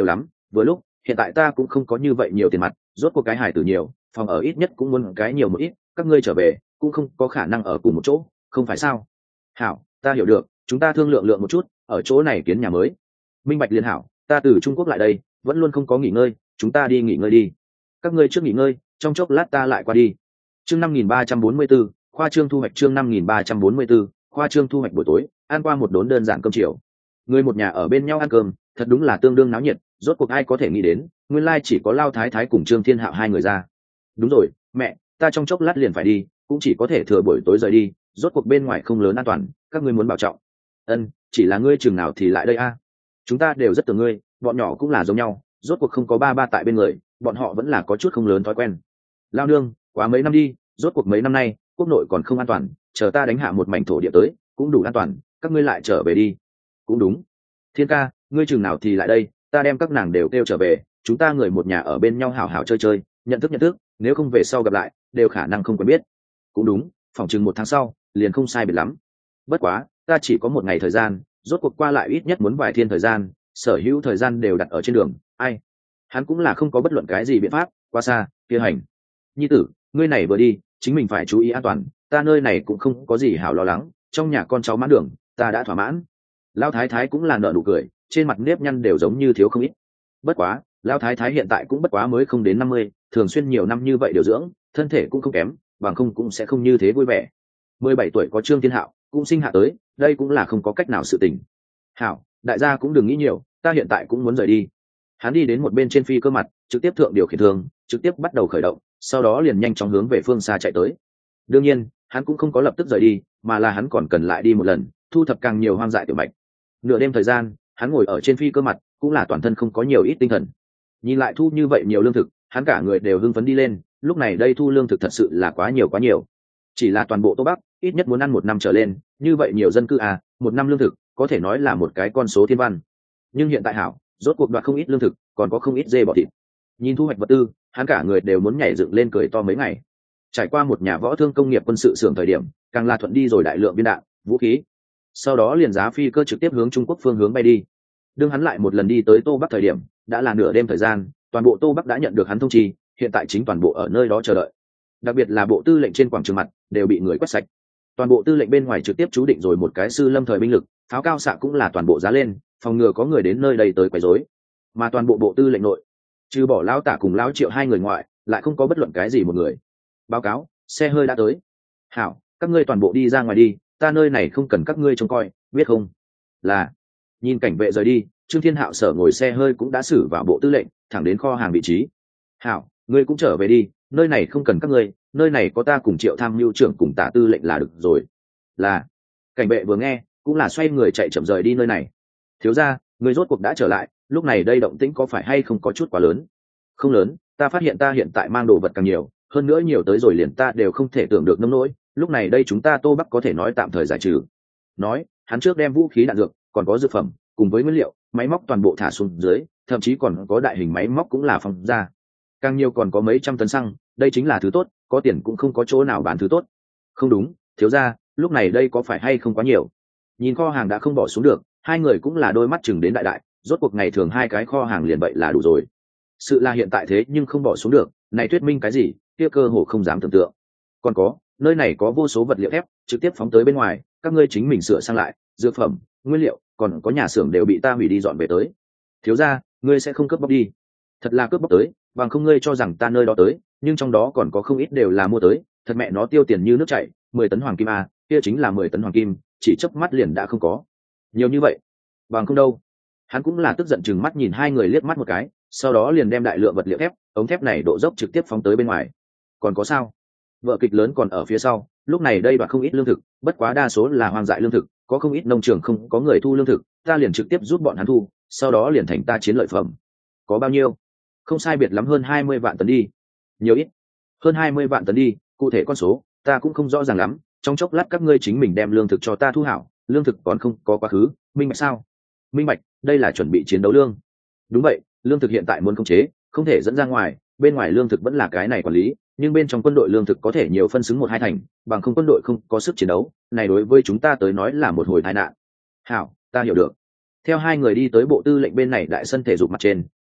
vừa lúc hiện tại ta cũng không có như vậy nhiều tiền mặt, rốt cuộc cái hải tử nhiều, phòng ở ít nhất cũng muốn cái nhiều một ít, các ngươi trở về cũng không có khả năng ở cùng một chỗ, không phải sao? Hảo, ta hiểu được, chúng ta thương lượng lượng một chút, ở chỗ này kiến nhà mới. Minh bạch liên hảo, ta từ Trung Quốc lại đây vẫn luôn không có nghỉ ngơi, chúng ta đi nghỉ ngơi đi. Các ngươi trước nghỉ ngơi, trong chốc lát ta lại qua đi. Chương 5344, khoa trương thu hoạch. Chương 5344, khoa trương thu hoạch. Buổi tối ăn qua một đốn đơn giản cơm chiều, người một nhà ở bên nhau ăn cơm thật đúng là tương đương náo nhiệt. Rốt cuộc ai có thể nghĩ đến nguyên lai chỉ có Lao Thái Thái cùng Trương Thiên Hạo hai người ra. Đúng rồi mẹ, ta trong chốc lát liền phải đi, cũng chỉ có thể thừa buổi tối rời đi, rốt cuộc bên ngoài không lớn an toàn, các ngươi muốn bảo trọng. Ân, chỉ là ngươi chừng nào thì lại đây a? Chúng ta đều rất tưởng ngươi, bọn nhỏ cũng là giống nhau, rốt cuộc không có ba ba tại bên người, bọn họ vẫn là có chút không lớn thói quen. Lao nương, quá mấy năm đi, rốt cuộc mấy năm nay quốc nội còn không an toàn, chờ ta đánh hạ một mảnh thổ địa tới cũng đủ an toàn, các ngươi lại trở về đi. Cũng đúng. Thiên ca, ngươi chừng nào thì lại đây, ta đem các nàng đều kêu trở về, chúng ta người một nhà ở bên nhau hảo hảo chơi chơi, nhận thức, nếu không về sau gặp lại đều khả năng không quen biết. Cũng đúng, phỏng chừng 1 tháng sau liền không sai biệt lắm. Bất quá ta chỉ có 1 ngày thời gian, rốt cuộc qua lại ít nhất muốn vài thiên thời gian, sở hữu thời gian đều đặt ở trên đường, ai hắn cũng là không có bất luận cái gì biện pháp, quá xa kia hành. Nhi tử, ngươi này vừa đi chính mình phải chú ý an toàn, ta nơi này cũng không có gì hảo lo lắng, trong nhà con cháu mãn đường ta đã thỏa mãn. Lão Thái Thái cũng là nở nụ cười, trên mặt nếp nhăn đều giống như thiếu không ít. Bất quá Lão Thái Thái hiện tại cũng bất quá mới không đến 50, thường xuyên nhiều năm như vậy điều dưỡng, thân thể cũng không kém, bằng không cũng sẽ không như thế vui vẻ. 17 tuổi có Trương Thiên Hạo cũng sinh hạ tới, đây cũng là không có cách nào sự tình. Hảo, đại gia cũng đừng nghĩ nhiều, ta hiện tại cũng muốn rời đi. Hắn đi đến một bên trên phi cơ mặt, trực tiếp thượng điều khiển thường, trực tiếp bắt đầu khởi động, sau đó liền nhanh chóng hướng về phương xa chạy tới. Đương nhiên hắn cũng không có lập tức rời đi, mà là hắn còn cần lại đi một lần, thu thập càng nhiều hoang dại tiểu mạch. Nửa đêm thời gian hắn ngồi ở trên phi cơ mặt, cũng là toàn thân không có nhiều ít tinh thần. Nhìn lại thu như vậy nhiều lương thực, hắn cả người đều hưng phấn đi lên. Lúc này đây thu lương thực thật sự là quá nhiều, chỉ là toàn bộ Tô Bắc ít nhất muốn ăn 1 năm trở lên, như vậy nhiều dân cư à, 1 năm lương thực có thể nói là một cái con số thiên văn. Nhưng hiện tại hảo, rốt cuộc đoạt không ít lương thực, còn có không ít dê bò thịt. Nhìn thu hoạch vật tư, hắn cả người đều muốn nhảy dựng lên cười to mấy ngày. Trải qua một nhà võ thương công nghiệp quân sự xưởng thời điểm, càng là thuận đi rồi đại lượng viên đạn, vũ khí. Sau đó liền giá phi cơ trực tiếp hướng Trung Quốc phương hướng bay đi. Đương hắn lại một lần đi tới Tô Bắc thời điểm, đã là nửa đêm thời gian, toàn bộ Tô Bắc đã nhận được hắn thông chi, hiện tại chính toàn bộ ở nơi đó chờ đợi. Đặc biệt là bộ tư lệnh trên quảng trường mặt đều bị người quét sạch. Toàn bộ tư lệnh bên ngoài trực tiếp chú định rồi một cái sư lâm thời binh lực, pháo cao xạ cũng là toàn bộ giá lên, phòng ngừa có người đến nơi đây tới quấy rối. Mà toàn bộ bộ tư lệnh nội, trừ bỏ lão tả cùng lão Triệu hai người ngoại, lại không có bất luận cái gì một người. Báo cáo, xe hơi đã tới. Hảo, các ngươi toàn bộ đi ra ngoài đi, ta nơi này không cần các ngươi trông coi, biết không? Là. Nhìn cảnh vệ rời đi, Trương Thiên Hạo sở ngồi xe hơi cũng đã xử vào bộ tư lệnh, thẳng đến kho hàng vị trí. Hảo, ngươi cũng trở về đi, nơi này không cần các ngươi, nơi này có ta cùng Triệu tham mưu trưởng cùng tả tư lệnh là được rồi. Là. Cảnh vệ vừa nghe cũng là xoay người chạy chậm rời đi nơi này. Thiếu gia, ngươi rốt cuộc đã trở lại, lúc này đây động tĩnh có phải hay không có chút quá lớn? Không lớn, ta phát hiện ta hiện tại mang đồ vật càng nhiều, hơn nữa nhiều tới rồi liền ta đều không thể tưởng được nông nỗi, lúc này đây chúng ta Tô Bắc có thể nói tạm thời giải trừ. Nói hắn trước đem vũ khí đạn dược còn có dược phẩm cùng với nguyên liệu máy móc toàn bộ thả xuống dưới, thậm chí còn có đại hình máy móc cũng là phóng ra, càng nhiều còn có mấy trăm tấn xăng, đây chính là thứ tốt, có tiền cũng không có chỗ nào bán thứ tốt. Không đúng, thiếu gia, lúc này đây có phải hay không quá nhiều? Nhìn kho hàng đã không bỏ xuống được, hai người cũng là đôi mắt chừng đến đại đại, rốt cuộc ngày thường 2 cái kho hàng liền vậy là đủ rồi. Sự là hiện tại thế nhưng không bỏ xuống được, này thuyết minh cái gì? Kia cơ hồ không dám tưởng tượng. Còn có, nơi này có vô số vật liệu thép trực tiếp phóng tới bên ngoài, các ngươi chính mình sửa sang lại, dược phẩm, nguyên liệu, còn có nhà xưởng đều bị ta hủy đi dọn về tới. Thiếu gia, ngươi sẽ không cướp bóc đi? Thật là cướp bóc tới, bằng không ngươi cho rằng ta nơi đó tới, nhưng trong đó còn có không ít đều là mua tới, thật mẹ nó tiêu tiền như nước chảy, 10 tấn hoàng kim a, kia chính là 10 tấn hoàng kim, chỉ chớp mắt liền đã không có. Nhiều như vậy, bằng không đâu. Hắn cũng là tức giận chừng mắt nhìn hai người liếc mắt một cái, sau đó liền đem đại lượng vật liệu thép, ống thép này độ dốc trực tiếp phóng tới bên ngoài. Còn có sao? Vở kịch lớn còn ở phía sau, lúc này đây đoạt không ít lương thực, bất quá đa số là hoang dại lương thực, có không ít nông trường không có người thu lương thực, ta liền trực tiếp giúp bọn hắn thu, sau đó liền thành ta chiến lợi phẩm. Có bao nhiêu? Không sai biệt lắm hơn 20 vạn tấn đi. Nhiều ít? Hơn 20 vạn tấn đi, cụ thể con số ta cũng không rõ ràng lắm, trong chốc lát các ngươi chính mình đem lương thực cho ta thu hảo, lương thực còn không có quá khứ, minh bạch sao? Minh bạch, đây là chuẩn bị chiến đấu lương. Đúng vậy, lương thực hiện tại muốn khống chế, không thể dẫn ra ngoài, bên ngoài lương thực vẫn là cái này quản lý, nhưng bên trong quân đội lương thực có thể nhiều phân xứng 1-2 thành, bằng không quân đội không có sức chiến đấu, này đối với chúng ta tới nói là một hồi tai nạn. Hảo, ta hiểu được. Theo hai người đi tới bộ tư lệnh bên này đại sân thể dục mặt trên,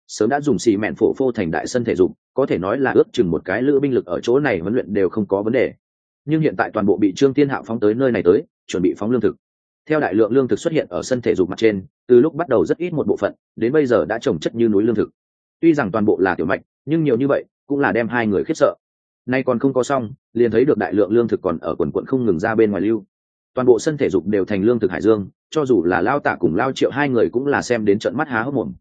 sớm đã dùng xì mẹn phổ phô thành đại sân thể dục, có thể nói là ước chừng một cái lữ binh lực ở chỗ này huấn luyện đều không có vấn đề. Nhưng hiện tại toàn bộ bị Trương Thiên Hạo phóng tới nơi này tới, chuẩn bị phóng lương thực. Theo đại lượng lương thực xuất hiện ở sân thể dục mặt trên, từ lúc bắt đầu rất ít một bộ phận, đến bây giờ đã trồng chất như núi lương thực. Tuy rằng toàn bộ là tiểu mạch, nhưng nhiều như vậy cũng là đem hai người khiếp sợ. Nay còn không có xong, liền thấy được đại lượng lương thực còn ở quần quận không ngừng ra bên ngoài lưu. Toàn bộ sân thể dục đều thành lương thực hải dương, cho dù là Lao Tả cùng Lao Triệu hai người cũng là xem đến trợn mắt há hốc mồm.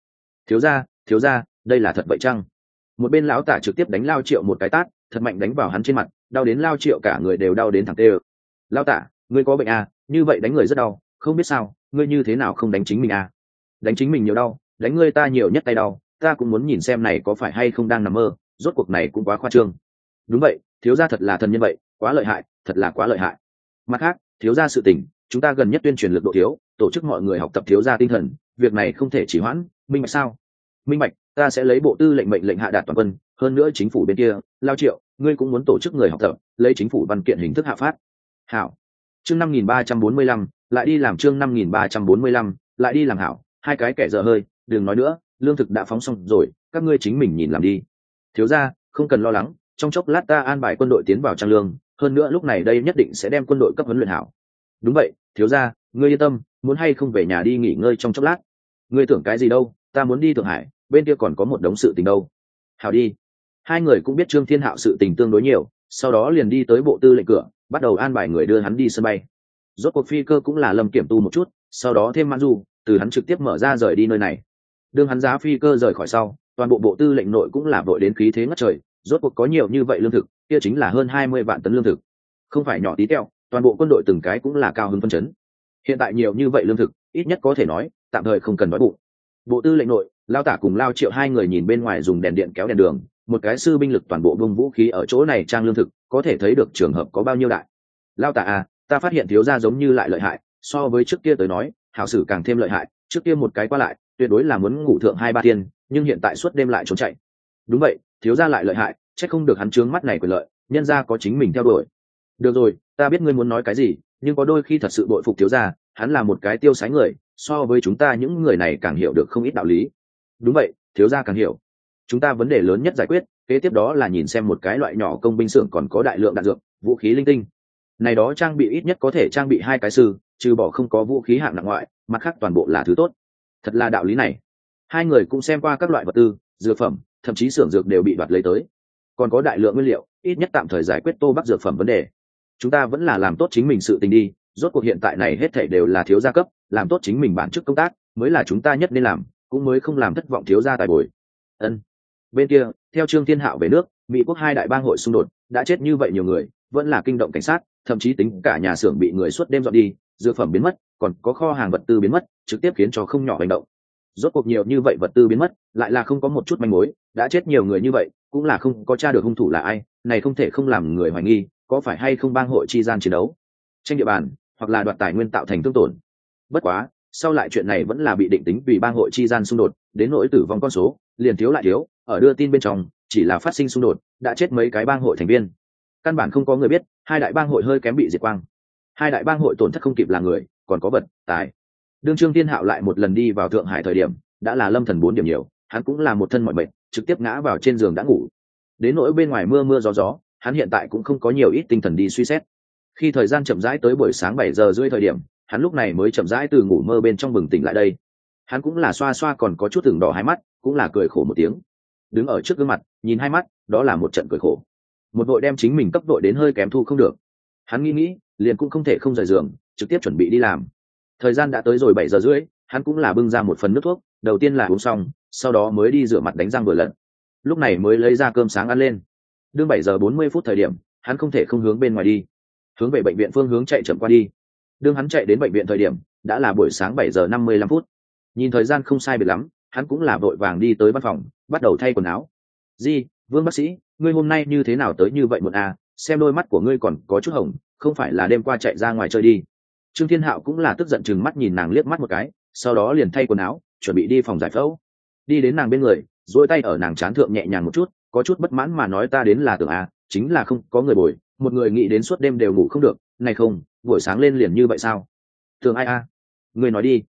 Thiếu gia, đây là thật vậy chăng? Một bên Lão Tả trực tiếp đánh Lao Triệu một cái tát, thật mạnh đánh vào hắn trên mặt, đau đến Lao Triệu cả người đều đau đến thẳng tê. Lao Tả, ngươi có bệnh à? Như vậy đánh người rất đau, không biết sao, ngươi như thế nào không đánh chính mình à? Đánh chính mình nhiều đau, đánh ngươi ta nhiều nhất tay đau, ta cũng muốn nhìn xem này có phải hay không đang nằm mơ, rốt cuộc này cũng quá khoa trương. Đúng vậy, thiếu gia thật là thần nhân vậy, quá lợi hại, thật là quá lợi hại. Mặt khác, thiếu gia sự tình, chúng ta gần nhất tuyên truyền lực độ thiếu, tổ chức mọi người học tập thiếu gia tinh thần, việc này không thể chỉ hoãn, minh bạch sao? Minh bạch, ta sẽ lấy bộ tư lệnh mệnh lệnh hạ đạt toàn quân, hơn nữa chính phủ bên kia, Lao Triệu, ngươi cũng muốn tổ chức người học tập, lấy chính phủ văn kiện hình thức hạ phát. Hảo. Chương 5345, lại đi làm chương 5345, lại đi làm hảo, hai cái kẻ dở hơi, đừng nói nữa, lương thực đã phóng xong rồi, các ngươi chính mình nhìn làm đi. Thiếu gia, không cần lo lắng, trong chốc lát ta an bài quân đội tiến vào trang lương, hơn nữa lúc này đây nhất định sẽ đem quân đội cấp huấn luyện hảo. Đúng vậy, thiếu gia, ngươi yên tâm, muốn hay không về nhà đi nghỉ ngơi trong chốc lát. Ngươi tưởng cái gì đâu, ta muốn đi Thượng Hải, bên kia còn có một đống sự tình đâu. Hảo đi. Hai người cũng biết Trương Thiên Hạo sự tình tương đối nhiều, sau đó liền đi tới bộ tư lệnh cửa, bắt đầu an bài người đưa hắn đi sân bay. Rốt cuộc phi cơ cũng là Lâm Kiểm tu một chút, sau đó thêm Mãn Du, từ hắn trực tiếp mở ra rời đi nơi này. Đương hắn giá phi cơ rời khỏi sau, toàn bộ bộ tư lệnh nội cũng là vội đến khí thế ngất trời, rốt cuộc có nhiều như vậy lương thực, kia chính là hơn 20 vạn tấn lương thực. Không phải nhỏ tí tẹo, toàn bộ quân đội từng cái cũng là cao hứng phấn chấn. Hiện tại nhiều như vậy lương thực, ít nhất có thể nói, tạm thời không cần đói bụng. Bộ tư lệnh nội, Lao Tả cùng Lao Triệu hai người nhìn bên ngoài dùng đèn điện kéo đèn đường, một cái sư binh lực toàn bộ bông vũ khí ở chỗ này trang lương thực, có thể thấy được trường hợp có bao nhiêu đại. Lao Tả à, ta phát hiện thiếu gia giống như lại lợi hại, so với trước kia tới nói, hảo sử càng thêm lợi hại, trước kia một cái qua lại, tuyệt đối là muốn ngủ thượng 2-3 thiên, nhưng hiện tại suốt đêm lại trốn chạy. Đúng vậy, thiếu gia lại lợi hại, chắc không được hắn trướng mắt này quyền lợi, nhân gia có chính mình theo đuổi. Được rồi, ta biết ngươi muốn nói cái gì, nhưng có đôi khi thật sự bội phục thiếu gia, hắn là một cái tiêu sái người, so với chúng ta những người này càng hiểu được không ít đạo lý. Đúng vậy, thiếu gia càng hiểu. Chúng ta vấn đề lớn nhất giải quyết, kế tiếp đó là nhìn xem một cái loại nhỏ công binh xưởng còn có đại lượng đạn dược, vũ khí linh tinh. Này đó trang bị ít nhất có thể trang bị 2 cái sư, trừ bỏ không có vũ khí hạng nặng ngoại, mặt khác toàn bộ là thứ tốt. Thật là đạo lý này. Hai người cũng xem qua các loại vật tư, dược phẩm, thậm chí xưởng dược đều bị đoạt lấy tới. Còn có đại lượng nguyên liệu, ít nhất tạm thời giải quyết Tô Bắc dược phẩm vấn đề. Chúng ta vẫn là làm tốt chính mình sự tình đi, rốt cuộc hiện tại này hết thảy đều là thiếu gia cấp, làm tốt chính mình bản chức công tác, mới là chúng ta nhất nên làm, cũng mới không làm thất vọng thiếu gia tài bồi. Ân. Bên kia, theo Trương Thiên Hạo về nước, Mỹ quốc hai đại bang hội xung đột, đã chết như vậy nhiều người, vẫn là kinh động cảnh sát, thậm chí tính cả nhà xưởng bị người suốt đêm dọn đi, dược phẩm biến mất, còn có kho hàng vật tư biến mất, trực tiếp khiến cho không nhỏ hành động. Rốt cuộc nhiều như vậy vật tư biến mất, lại là không có một chút manh mối, đã chết nhiều người như vậy, cũng là không có tra được hung thủ là ai, này không thể không làm người hoài nghi, có phải hay không bang hội chi gian chiến đấu, tranh địa bàn, hoặc là đoạt tài nguyên tạo thành thương tổn. Bất quá, sau lại chuyện này vẫn là bị định tính vì bang hội chi gian xung đột, đến nỗi tử vong con số, liền thiếu lại thiếu, ở đưa tin bên trong, chỉ là phát sinh xung đột, đã chết mấy cái bang hội thành viên. Căn bản không có người biết, hai đại bang hội hơi kém bị diệt quang. Hai đại bang hội tổn thất không kịp là người, còn có vật, tài. Đương Trương Thiên Hạo lại một lần đi vào Thượng Hải thời điểm, đã là lâm thần 4 điểm nhiều, hắn cũng là một thân mỏi mệt, trực tiếp ngã vào trên giường đã ngủ. Đến nỗi bên ngoài mưa mưa gió gió, hắn hiện tại cũng không có nhiều ít tinh thần đi suy xét. Khi thời gian chậm rãi tới buổi sáng 7 giờ rưỡi thời điểm, hắn lúc này mới chậm rãi từ ngủ mơ bên trong bừng tỉnh lại đây. Hắn cũng là xoa xoa còn có chút ửng đỏ hai mắt, cũng là cười khổ một tiếng. Đứng ở trước gương mặt, nhìn hai mắt, đó là một trận cười khổ. Một đội đem chính mình cấp đội đến hơi kém thu không được. Hắn nghĩ, liền cũng không thể không rời giường, trực tiếp chuẩn bị đi làm. Thời gian đã tới rồi 7 giờ rưỡi, hắn cũng là bưng ra một phần nước thuốc, đầu tiên là uống xong, sau đó mới đi rửa mặt đánh răng vừa lần. Lúc này mới lấy ra cơm sáng ăn lên. Đương 7 giờ 40 phút thời điểm, hắn không thể không hướng bên ngoài đi, hướng về bệnh viện phương hướng chạy chậm qua đi. Đương hắn chạy đến bệnh viện thời điểm, đã là buổi sáng 7 giờ 55 phút. Nhìn thời gian không sai biệt lắm, hắn cũng là vội vàng đi tới văn phòng, bắt đầu thay quần áo. "Di, Vương bác sĩ, ngươi hôm nay như thế nào tới như vậy muộn à, xem đôi mắt của ngươi còn có chút hồng, không phải là đêm qua chạy ra ngoài chơi đi." Trương Thiên Hạo cũng là tức giận chừng mắt nhìn nàng liếc mắt một cái, sau đó liền thay quần áo, chuẩn bị đi phòng giải phẫu. Đi đến nàng bên người, duỗi tay ở nàng trán thượng nhẹ nhàng một chút, có chút bất mãn mà nói, "Ta đến là tưởng à, chính là không có người bồi, một người nghĩ đến suốt đêm đều ngủ không được, này không, buổi sáng lên liền như vậy sao?" "Tưởng ai à? Ngươi nói đi."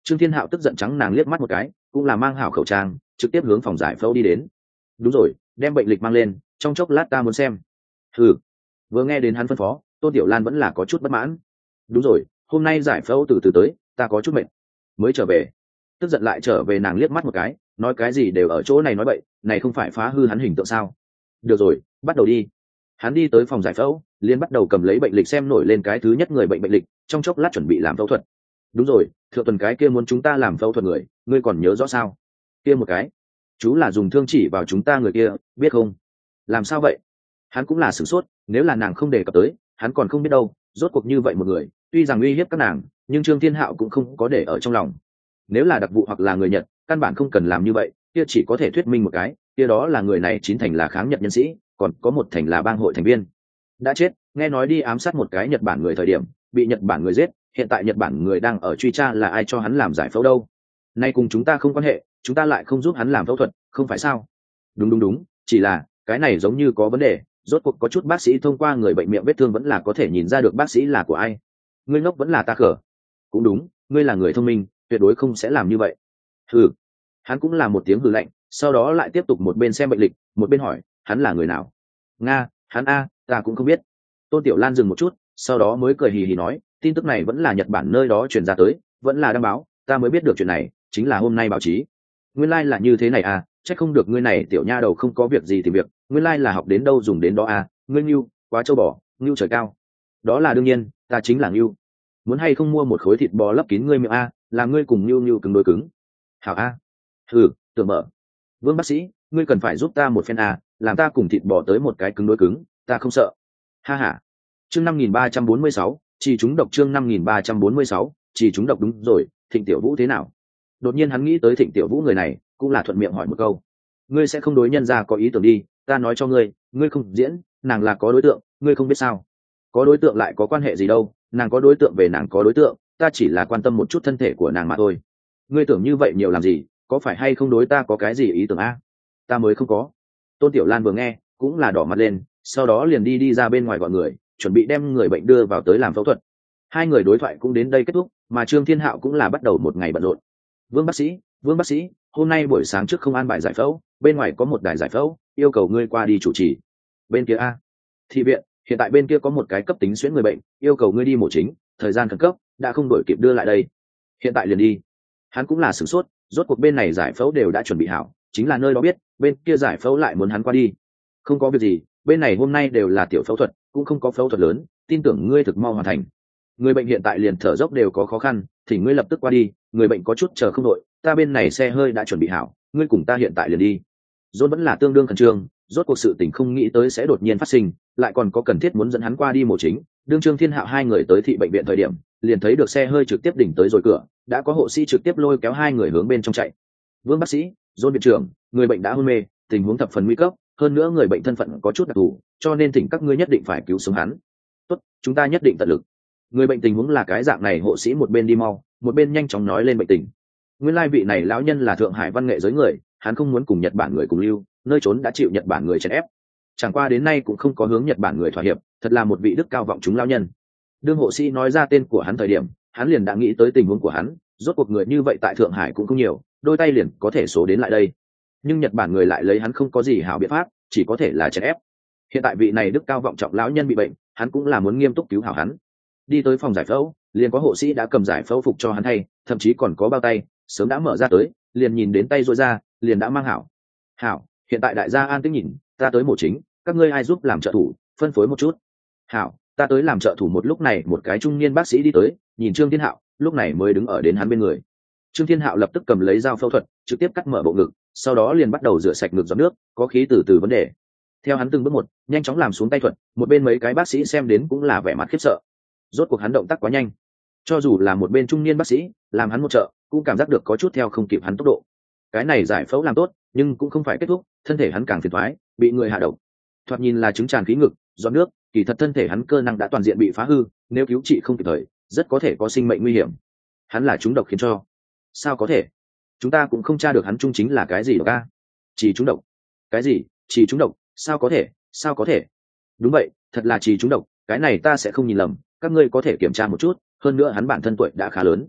Trương Thiên Hạo tức giận trắng nàng liếc mắt một cái, cũng là mang hảo khẩu trang trực tiếp hướng phòng giải phẫu đi đến. Đúng rồi, đem bệnh lịch mang lên, trong chốc lát ta muốn xem. Ừ. Vừa nghe đến hắn phân phó, Tôn Tiểu Lan vẫn là có chút bất mãn. Đúng rồi, hôm nay giải phẫu từ từ tới, ta có chút mệt, mới trở về. Tức giận lại trở về nàng liếc mắt một cái, nói cái gì đều ở chỗ này nói bậy, này không phải phá hư hắn hình tượng sao? Được rồi, bắt đầu đi. Hắn đi tới phòng giải phẫu, liền bắt đầu cầm lấy bệnh lịch xem nổi lên cái thứ nhất người bệnh bệnh lịch, trong chốc lát chuẩn bị làm phẫu thuật. Đúng rồi, thượng tuần cái kia muốn chúng ta làm phẫu thuật người, ngươi còn nhớ rõ sao? Kia một cái, chú là dùng thương chỉ vào chúng ta người kia, biết không? Làm sao vậy? Hắn cũng là sửng sốt, nếu là nàng không đề cập tới, hắn còn không biết đâu. Rốt cuộc như vậy một người, tuy rằng uy hiếp các nàng, nhưng Trương Thiên Hạo cũng không có để ở trong lòng. Nếu là đặc vụ hoặc là người Nhật, căn bản không cần làm như vậy, kia chỉ có thể thuyết minh một cái, kia đó là người này chín thành là kháng Nhật nhân sĩ, còn có một thành là bang hội thành viên. Đã chết, nghe nói đi ám sát một cái Nhật Bản người thời điểm, bị Nhật Bản người giết, hiện tại Nhật Bản người đang ở truy tra là ai cho hắn làm giải phẫu đâu. Nay cùng chúng ta không quan hệ, chúng ta lại không giúp hắn làm phẫu thuật, không phải sao? Đúng, chỉ là cái này giống như có vấn đề, rốt cuộc có chút bác sĩ thông qua người bệnh miệng vết thương vẫn là có thể nhìn ra được bác sĩ là của ai. Ngươi ngốc vẫn là ta khở. Cũng đúng, ngươi là người thông minh, tuyệt đối không sẽ làm như vậy. Hừ. Hắn cũng là một tiếng hừ lạnh, sau đó lại tiếp tục một bên xem bệnh lịch, một bên hỏi, hắn là người nào? Nga, hắn a, ta cũng không biết. Tôn Tiểu Lan dừng một chút, sau đó mới cười hì hì nói, tin tức này vẫn là Nhật Bản nơi đó truyền ra tới, vẫn là đăng báo, ta mới biết được chuyện này, chính là hôm nay báo chí. Nguyên lai là như thế này à, chắc không được ngươi này tiểu nha đầu không có việc gì thì việc, nguyên lai là học đến đâu dùng đến đó à, ngươi Ngưu, quá trâu bò, Ngưu trời cao. Đó là đương nhiên, ta chính là Ngưu. Muốn hay không mua một khối thịt bò lấp kín ngươi miệng a, làm ngươi cùng Ngưu cứng đối cứng. Hảo a. Ừ, tưởng mở. Vương bác sĩ, ngươi cần phải giúp ta một phen a, làm ta cùng thịt bò tới một cái cứng đối cứng, ta không sợ. Ha ha. Chương 5346, chỉ chúng độc chương 5346, chỉ chúng độc đúng rồi, Thịnh Tiểu Vũ thế nào? Đột nhiên hắn nghĩ tới Thịnh Tiểu Vũ người này, cũng là thuận miệng hỏi một câu. Ngươi sẽ không đối nhân ra có ý tưởng đi, ta nói cho ngươi, ngươi không diễn, nàng là có đối tượng, ngươi không biết sao? Có đối tượng lại có quan hệ gì đâu, nàng có đối tượng về nàng có đối tượng, ta chỉ là quan tâm một chút thân thể của nàng mà thôi. Ngươi tưởng như vậy nhiều làm gì, có phải hay không đối ta có cái gì ý tưởng a? Ta mới không có. Tôn Tiểu Lan vừa nghe, cũng là đỏ mặt lên, sau đó liền đi ra bên ngoài gọi người, chuẩn bị đem người bệnh đưa vào tới làm phẫu thuật. Hai người đối thoại cũng đến đây kết thúc, mà Trương Thiên Hạo cũng là bắt đầu một ngày bận rộn. Vương bác sĩ, hôm nay buổi sáng trước không an bài giải phẫu, bên ngoài có một đài giải phẫu, yêu cầu ngươi qua đi chủ trì. Bên kia a? Thị viện, hiện tại bên kia có một cái cấp tính xuyễn người bệnh, yêu cầu ngươi đi mổ chính, thời gian khẩn cấp, đã không đổi kịp đưa lại đây. Hiện tại liền đi. Hắn cũng là sửng sốt, rốt cuộc bên này giải phẫu đều đã chuẩn bị hảo, chính là nơi đó biết, bên kia giải phẫu lại muốn hắn qua đi. Không có việc gì, bên này hôm nay đều là tiểu phẫu thuật, cũng không có phẫu thuật lớn, tin tưởng ngươi thực mau hoàn thành. Người bệnh hiện tại liền thở dốc đều có khó khăn, thì ngươi lập tức qua đi, người bệnh có chút chờ không đội, ta bên này xe hơi đã chuẩn bị hảo, ngươi cùng ta hiện tại liền đi. John vẫn là tương đương khẩn trương, rốt cuộc sự tình không nghĩ tới sẽ đột nhiên phát sinh, lại còn có cần thiết muốn dẫn hắn qua đi mổ chính. Đương Trương Thiên Hạo hai người tới thị bệnh viện thời điểm, liền thấy được xe hơi trực tiếp đỉnh tới rồi cửa, đã có hộ sĩ trực tiếp lôi kéo hai người hướng bên trong chạy. Vương bác sĩ, John viện trưởng, người bệnh đã hôn mê, tình huống thập phần nguy cấp, hơn nữa người bệnh thân phận có chút đặc thù, cho nên thỉnh các ngươi nhất định phải cứu sống hắn. Tốt, chúng ta nhất định tận lực. Người bệnh tình huống là cái dạng này, hộ sĩ một bên đi mau, một bên nhanh chóng nói lên bệnh tình. Nguyên lai vị này lão nhân là Thượng Hải văn nghệ giới người, hắn không muốn cùng Nhật Bản người cùng lưu, nơi trốn đã chịu Nhật Bản người chèn ép, chẳng qua đến nay cũng không có hướng Nhật Bản người thỏa hiệp, thật là một vị đức cao vọng chúng lão nhân. Đương hộ sĩ nói ra tên của hắn thời điểm, hắn liền đã nghĩ tới tình huống của hắn, rốt cuộc người như vậy tại Thượng Hải cũng không nhiều, đôi tay liền có thể số đến lại đây. Nhưng Nhật Bản người lại lấy hắn không có gì hảo biện pháp, chỉ có thể là chèn ép. Hiện tại vị này đức cao vọng trọng lão nhân bị bệnh, hắn cũng là muốn nghiêm túc cứu hảo hắn. Đi tới phòng giải phẫu, liền có hộ sĩ đã cầm giải phẫu phục cho hắn thay, thậm chí còn có bao tay, sớm đã mở ra tới, liền nhìn đến tay rối ra, liền đã mang hảo. Hảo, hiện tại đại gia an tĩnh nhìn, ta tới mổ chính, các ngươi ai giúp làm trợ thủ, phân phối một chút. Hảo, ta tới làm trợ thủ. Một lúc này một cái trung niên bác sĩ đi tới, nhìn Trương Thiên Hạo, lúc này mới đứng ở đến hắn bên người. Trương Thiên Hạo lập tức cầm lấy dao phẫu thuật, trực tiếp cắt mở bộ ngực, sau đó liền bắt đầu rửa sạch ngực giọt nước, có khí từ từ vấn đề. Theo hắn từng bước một, nhanh chóng làm xuống tay thuật, một bên mấy cái bác sĩ xem đến cũng là vẻ mặt khiếp sợ. Rốt cuộc hắn động tác quá nhanh, cho dù là một bên trung niên bác sĩ làm hắn một trợ, cũng cảm giác được có chút theo không kịp hắn tốc độ. Cái này giải phẫu làm tốt, nhưng cũng không phải kết thúc, thân thể hắn càng phiền toái, bị người hạ độc. Thoạt nhìn là chứng tràn khí ngực, giọt nước, kỳ thật thân thể hắn cơ năng đã toàn diện bị phá hư, nếu cứu trị không kịp thời, rất có thể có sinh mệnh nguy hiểm. Hắn là trúng độc khiến cho. Sao có thể? Chúng ta cũng không tra được hắn trung chính là cái gì cả. Chỉ trúng độc. Cái gì? Chỉ trúng độc? Sao có thể? Sao có thể? Đúng vậy, thật là chỉ trúng độc, cái này ta sẽ không nhìn lầm, các ngươi có thể kiểm tra một chút, hơn nữa hắn bản thân tuổi đã khá lớn.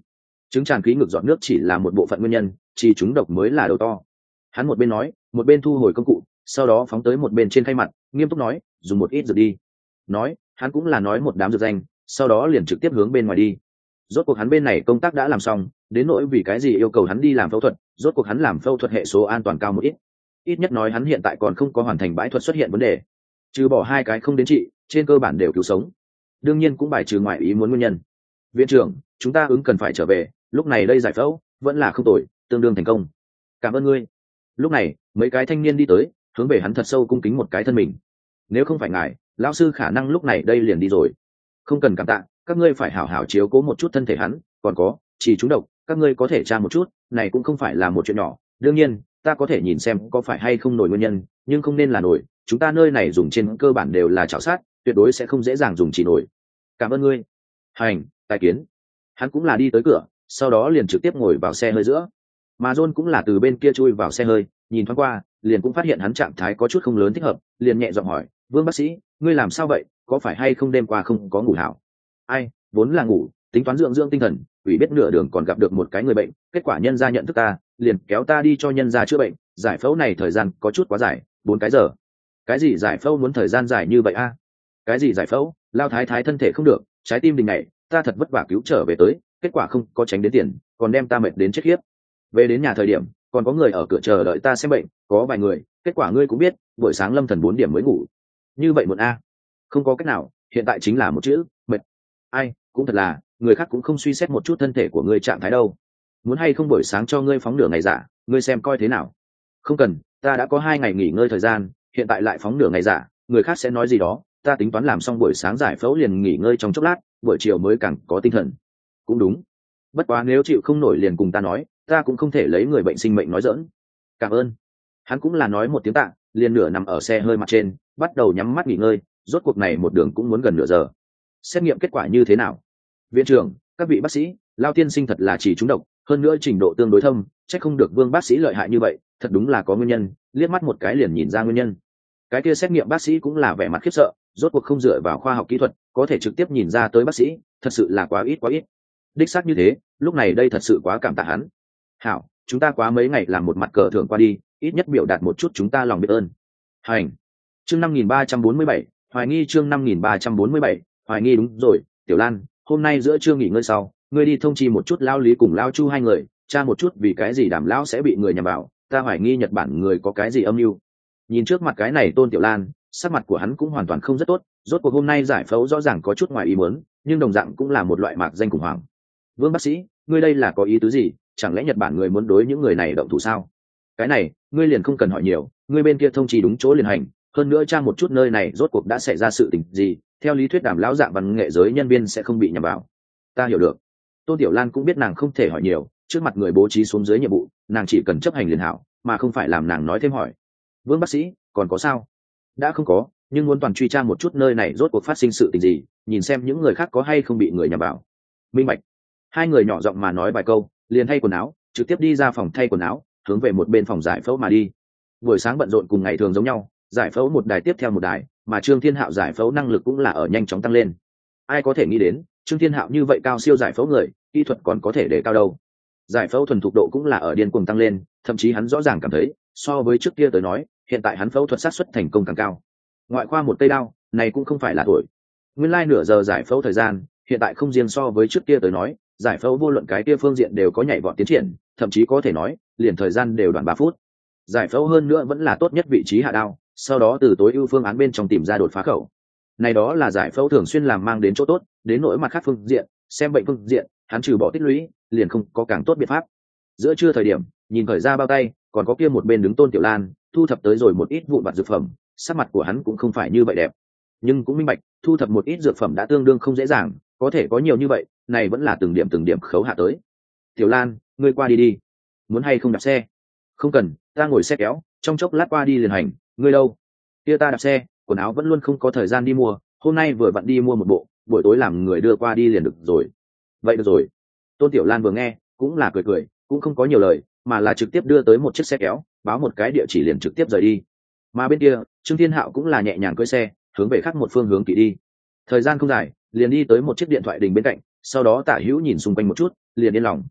Trứng tràn khí ngực dọn nước chỉ là một bộ phận nguyên nhân, chỉ trúng độc mới là đầu to. Hắn một bên nói một bên thu hồi công cụ, sau đó phóng tới một bên trên khay mặt, nghiêm túc nói, dùng một ít dược đi. Nói hắn cũng là nói một đám dược danh, sau đó liền trực tiếp hướng bên ngoài đi. Rốt cuộc hắn bên này công tác đã làm xong, đến nỗi vì cái gì yêu cầu hắn đi làm phẫu thuật, rốt cuộc hắn làm phẫu thuật hệ số an toàn cao một ít. Ít nhất nói hắn hiện tại còn không có hoàn thành bãi thuật xuất hiện vấn đề, trừ bỏ 2 cái không đến trị, trên cơ bản đều cứu sống. Đương nhiên cũng bài trừ ngoại ý muốn nguyên nhân. Viện trưởng, chúng ta ứng cần phải trở về, lúc này đây giải phẫu vẫn là không tồi, tương đương thành công. Cảm ơn ngươi. Lúc này mấy cái thanh niên đi tới, hướng về hắn thật sâu cung kính một cái thân mình. Nếu không phải ngài, lão sư khả năng lúc này đây liền đi rồi. Không cần cảm tạ, các ngươi phải hảo hảo chiếu cố một chút thân thể hắn, còn có chỉ trúng độc, các ngươi có thể tra một chút, này cũng không phải là một chuyện nhỏ. Đương nhiên ta có thể nhìn xem có phải hay không nổi nguyên nhân, nhưng không nên là nổi, chúng ta nơi này dùng trên cơ bản đều là chảo sát, tuyệt đối sẽ không dễ dàng dùng chỉ nổi. Cảm ơn ngươi. Hành, tài kiến. Hắn cũng là đi tới cửa, sau đó liền trực tiếp ngồi vào xe hơi giữa, mà John cũng là từ bên kia chui vào xe hơi, nhìn thoáng qua liền cũng phát hiện hắn trạng thái có chút không lớn thích hợp, liền nhẹ giọng hỏi, Vương bác sĩ, ngươi làm sao vậy, có phải hay không đêm qua không có ngủ hảo? Ai, vốn là ngủ, tính toán dưỡng dưỡng tinh thần, ủy biết nửa đường còn gặp được một cái người bệnh, kết quả nhân gia nhận thức ta, liền kéo ta đi cho nhân gia chữa bệnh, giải phẫu này thời gian có chút quá dài, 4 cái giờ. Cái gì giải phẫu muốn thời gian dài như vậy a? Cái gì giải phẫu, lao thái thái thân thể không được, trái tim đình này, ta thật vất vả cứu trở về tới, kết quả không có tránh đến tiền, còn đem ta mệt đến chết khiếp. Về đến nhà thời điểm còn có người ở cửa chờ đợi ta xem bệnh, có vài người, kết quả ngươi cũng biết, buổi sáng lâm thần 4 điểm mới ngủ. Như vậy muộn a. Không có cách nào, hiện tại chính là một chữ, mệt. Ai, cũng thật là, người khác cũng không suy xét một chút thân thể của ngươi trạng thái đâu. Muốn hay không buổi sáng cho ngươi phóng nửa ngày giả, ngươi xem coi thế nào. Không cần, ta đã có 2 ngày nghỉ ngơi thời gian, hiện tại lại phóng nửa ngày giả, người khác sẽ nói gì đó, ta tính toán làm xong buổi sáng giải phẫu liền nghỉ ngơi trong chốc lát, buổi chiều mới càng có tinh thần. Cũng đúng. Bất quá nếu chịu không nổi liền cùng ta nói, ta cũng không thể lấy người bệnh sinh mệnh nói giỡn. Cảm ơn. Hắn cũng là nói một tiếng tạ, liền nửa nằm ở xe hơi mặt trên, bắt đầu nhắm mắt nghỉ ngơi, rốt cuộc này một đường cũng muốn gần nửa giờ. Xét nghiệm kết quả như thế nào? Viện trưởng, các vị bác sĩ, Lao tiên sinh thật là chỉ trúng độc, hơn nữa trình độ tương đối thâm, chắc không được Vương bác sĩ lợi hại như vậy, thật đúng là có nguyên nhân, liếc mắt một cái liền nhìn ra nguyên nhân. Cái kia xét nghiệm bác sĩ cũng là vẻ mặt khiếp sợ, rốt cuộc không dựa vào khoa học kỹ thuật, có thể trực tiếp nhìn ra tới bác sĩ, thật sự là quá ít. Đích xác như thế, lúc này đây thật sự quá cảm tạ hắn. Hảo, chúng ta quá mấy ngày làm một mặt cờ thưởng qua đi, ít nhất biểu đạt một chút chúng ta lòng biết ơn. Hành. Chương 5347, hoài nghi chương 5347, hoài nghi đúng rồi, Tiểu Lan, hôm nay giữa trưa nghỉ ngơi sau, ngươi đi thông chi một chút Lao Lý cùng Lao Chu 2 người, tra một chút vì cái gì Đàm lão sẽ bị người nhằm vào, ta hoài nghi Nhật Bản người có cái gì âm mưu. Nhìn trước mặt cái này Tôn Tiểu Lan, sắc mặt của hắn cũng hoàn toàn không rất tốt, rốt cuộc hôm nay giải phẫu rõ ràng có chút ngoài ý muốn, nhưng đồng dạng cũng là một loại mạc danh khủng hoảng. Vương bác sĩ, ngươi đây là có ý tứ gì, chẳng lẽ Nhật Bản người muốn đối những người này động thủ sao? Cái này ngươi liền không cần hỏi nhiều, ngươi bên kia thông trì đúng chỗ liền hành, hơn nữa tra một chút nơi này rốt cuộc đã xảy ra sự tình gì, theo lý thuyết Đàm lão dạng văn nghệ giới nhân viên sẽ không bị nhầm vào. Ta hiểu được. Tôn Tiểu Lan cũng biết nàng không thể hỏi nhiều, trước mặt người bố trí xuống dưới nhiệm vụ, nàng chỉ cần chấp hành liền hảo, mà không phải làm nàng nói thêm hỏi. Vương bác sĩ, còn có sao? Đã không có, nhưng muốn toàn truy tra một chút nơi này rốt cuộc phát sinh sự tình gì, nhìn xem những người khác có hay không bị người nhầm vào. Minh bạch. 2 người nhỏ giọng mà nói vài câu, liền thay quần áo, trực tiếp đi ra phòng thay quần áo, hướng về một bên phòng giải phẫu mà đi. Buổi sáng bận rộn cùng ngày thường giống nhau, giải phẫu một đài tiếp theo một đài, mà Trương Thiên Hạo giải phẫu năng lực cũng là ở nhanh chóng tăng lên. Ai có thể nghĩ đến, Trương Thiên Hạo như vậy cao siêu giải phẫu người, kỹ thuật còn có thể để cao đâu. Giải phẫu thuần thục độ cũng là ở điên cuồng tăng lên, thậm chí hắn rõ ràng cảm thấy, so với trước kia tới nói, hiện tại hắn phẫu thuật xác suất thành công càng cao. Ngoại khoa một cây đao, này cũng không phải là thổi. Nguyên lai nửa giờ giải phẫu thời gian, hiện tại không riêng so với trước kia tới nói, giải phẫu vô luận cái kia phương diện đều có nhảy vọt tiến triển, thậm chí có thể nói, liền thời gian đều đoạn 3 phút. Giải phẫu hơn nữa vẫn là tốt nhất vị trí hạ đao, sau đó từ tối ưu phương án bên trong tìm ra đột phá khẩu. Này đó là giải phẫu thường xuyên làm mang đến chỗ tốt, đến nỗi mặt khác phương diện, xem bệnh phương diện, hắn trừ bỏ tích lũy, liền không có càng tốt biện pháp. Giữa trưa thời điểm, nhìn khởi ra bao tay, còn có kia một bên đứng Tôn Tiểu Lan, thu thập tới rồi một ít vụn vặt dược phẩm, sắc mặt của hắn cũng không phải như vậy đẹp, nhưng cũng minh bạch, thu thập một ít dược phẩm đã tương đương không dễ dàng, có thể có nhiều như vậy, này vẫn là từng điểm khấu hạ tới. Tiểu Lan, ngươi qua đi đi. Muốn hay không đạp xe? Không cần, ta ngồi xe kéo, trong chốc lát qua đi liền hành. Ngươi đâu? Kia ta đạp xe, quần áo vẫn luôn không có thời gian đi mua, hôm nay vừa vặn đi mua một bộ, buổi tối làm người đưa qua đi liền được rồi. Vậy được rồi. Tôn Tiểu Lan vừa nghe, cũng là cười, cũng không có nhiều lời, mà là trực tiếp đưa tới một chiếc xe kéo, báo một cái địa chỉ liền trực tiếp rời đi. Mà bên kia, Trương Thiên Hạo cũng là nhẹ nhàng cưỡi xe, hướng về khác một phương hướng kỳ đi. Thời gian không dài, liền đi tới một chiếc điện thoại đình bên cạnh, sau đó Tả Hữu nhìn xung quanh một chút, liền yên lòng,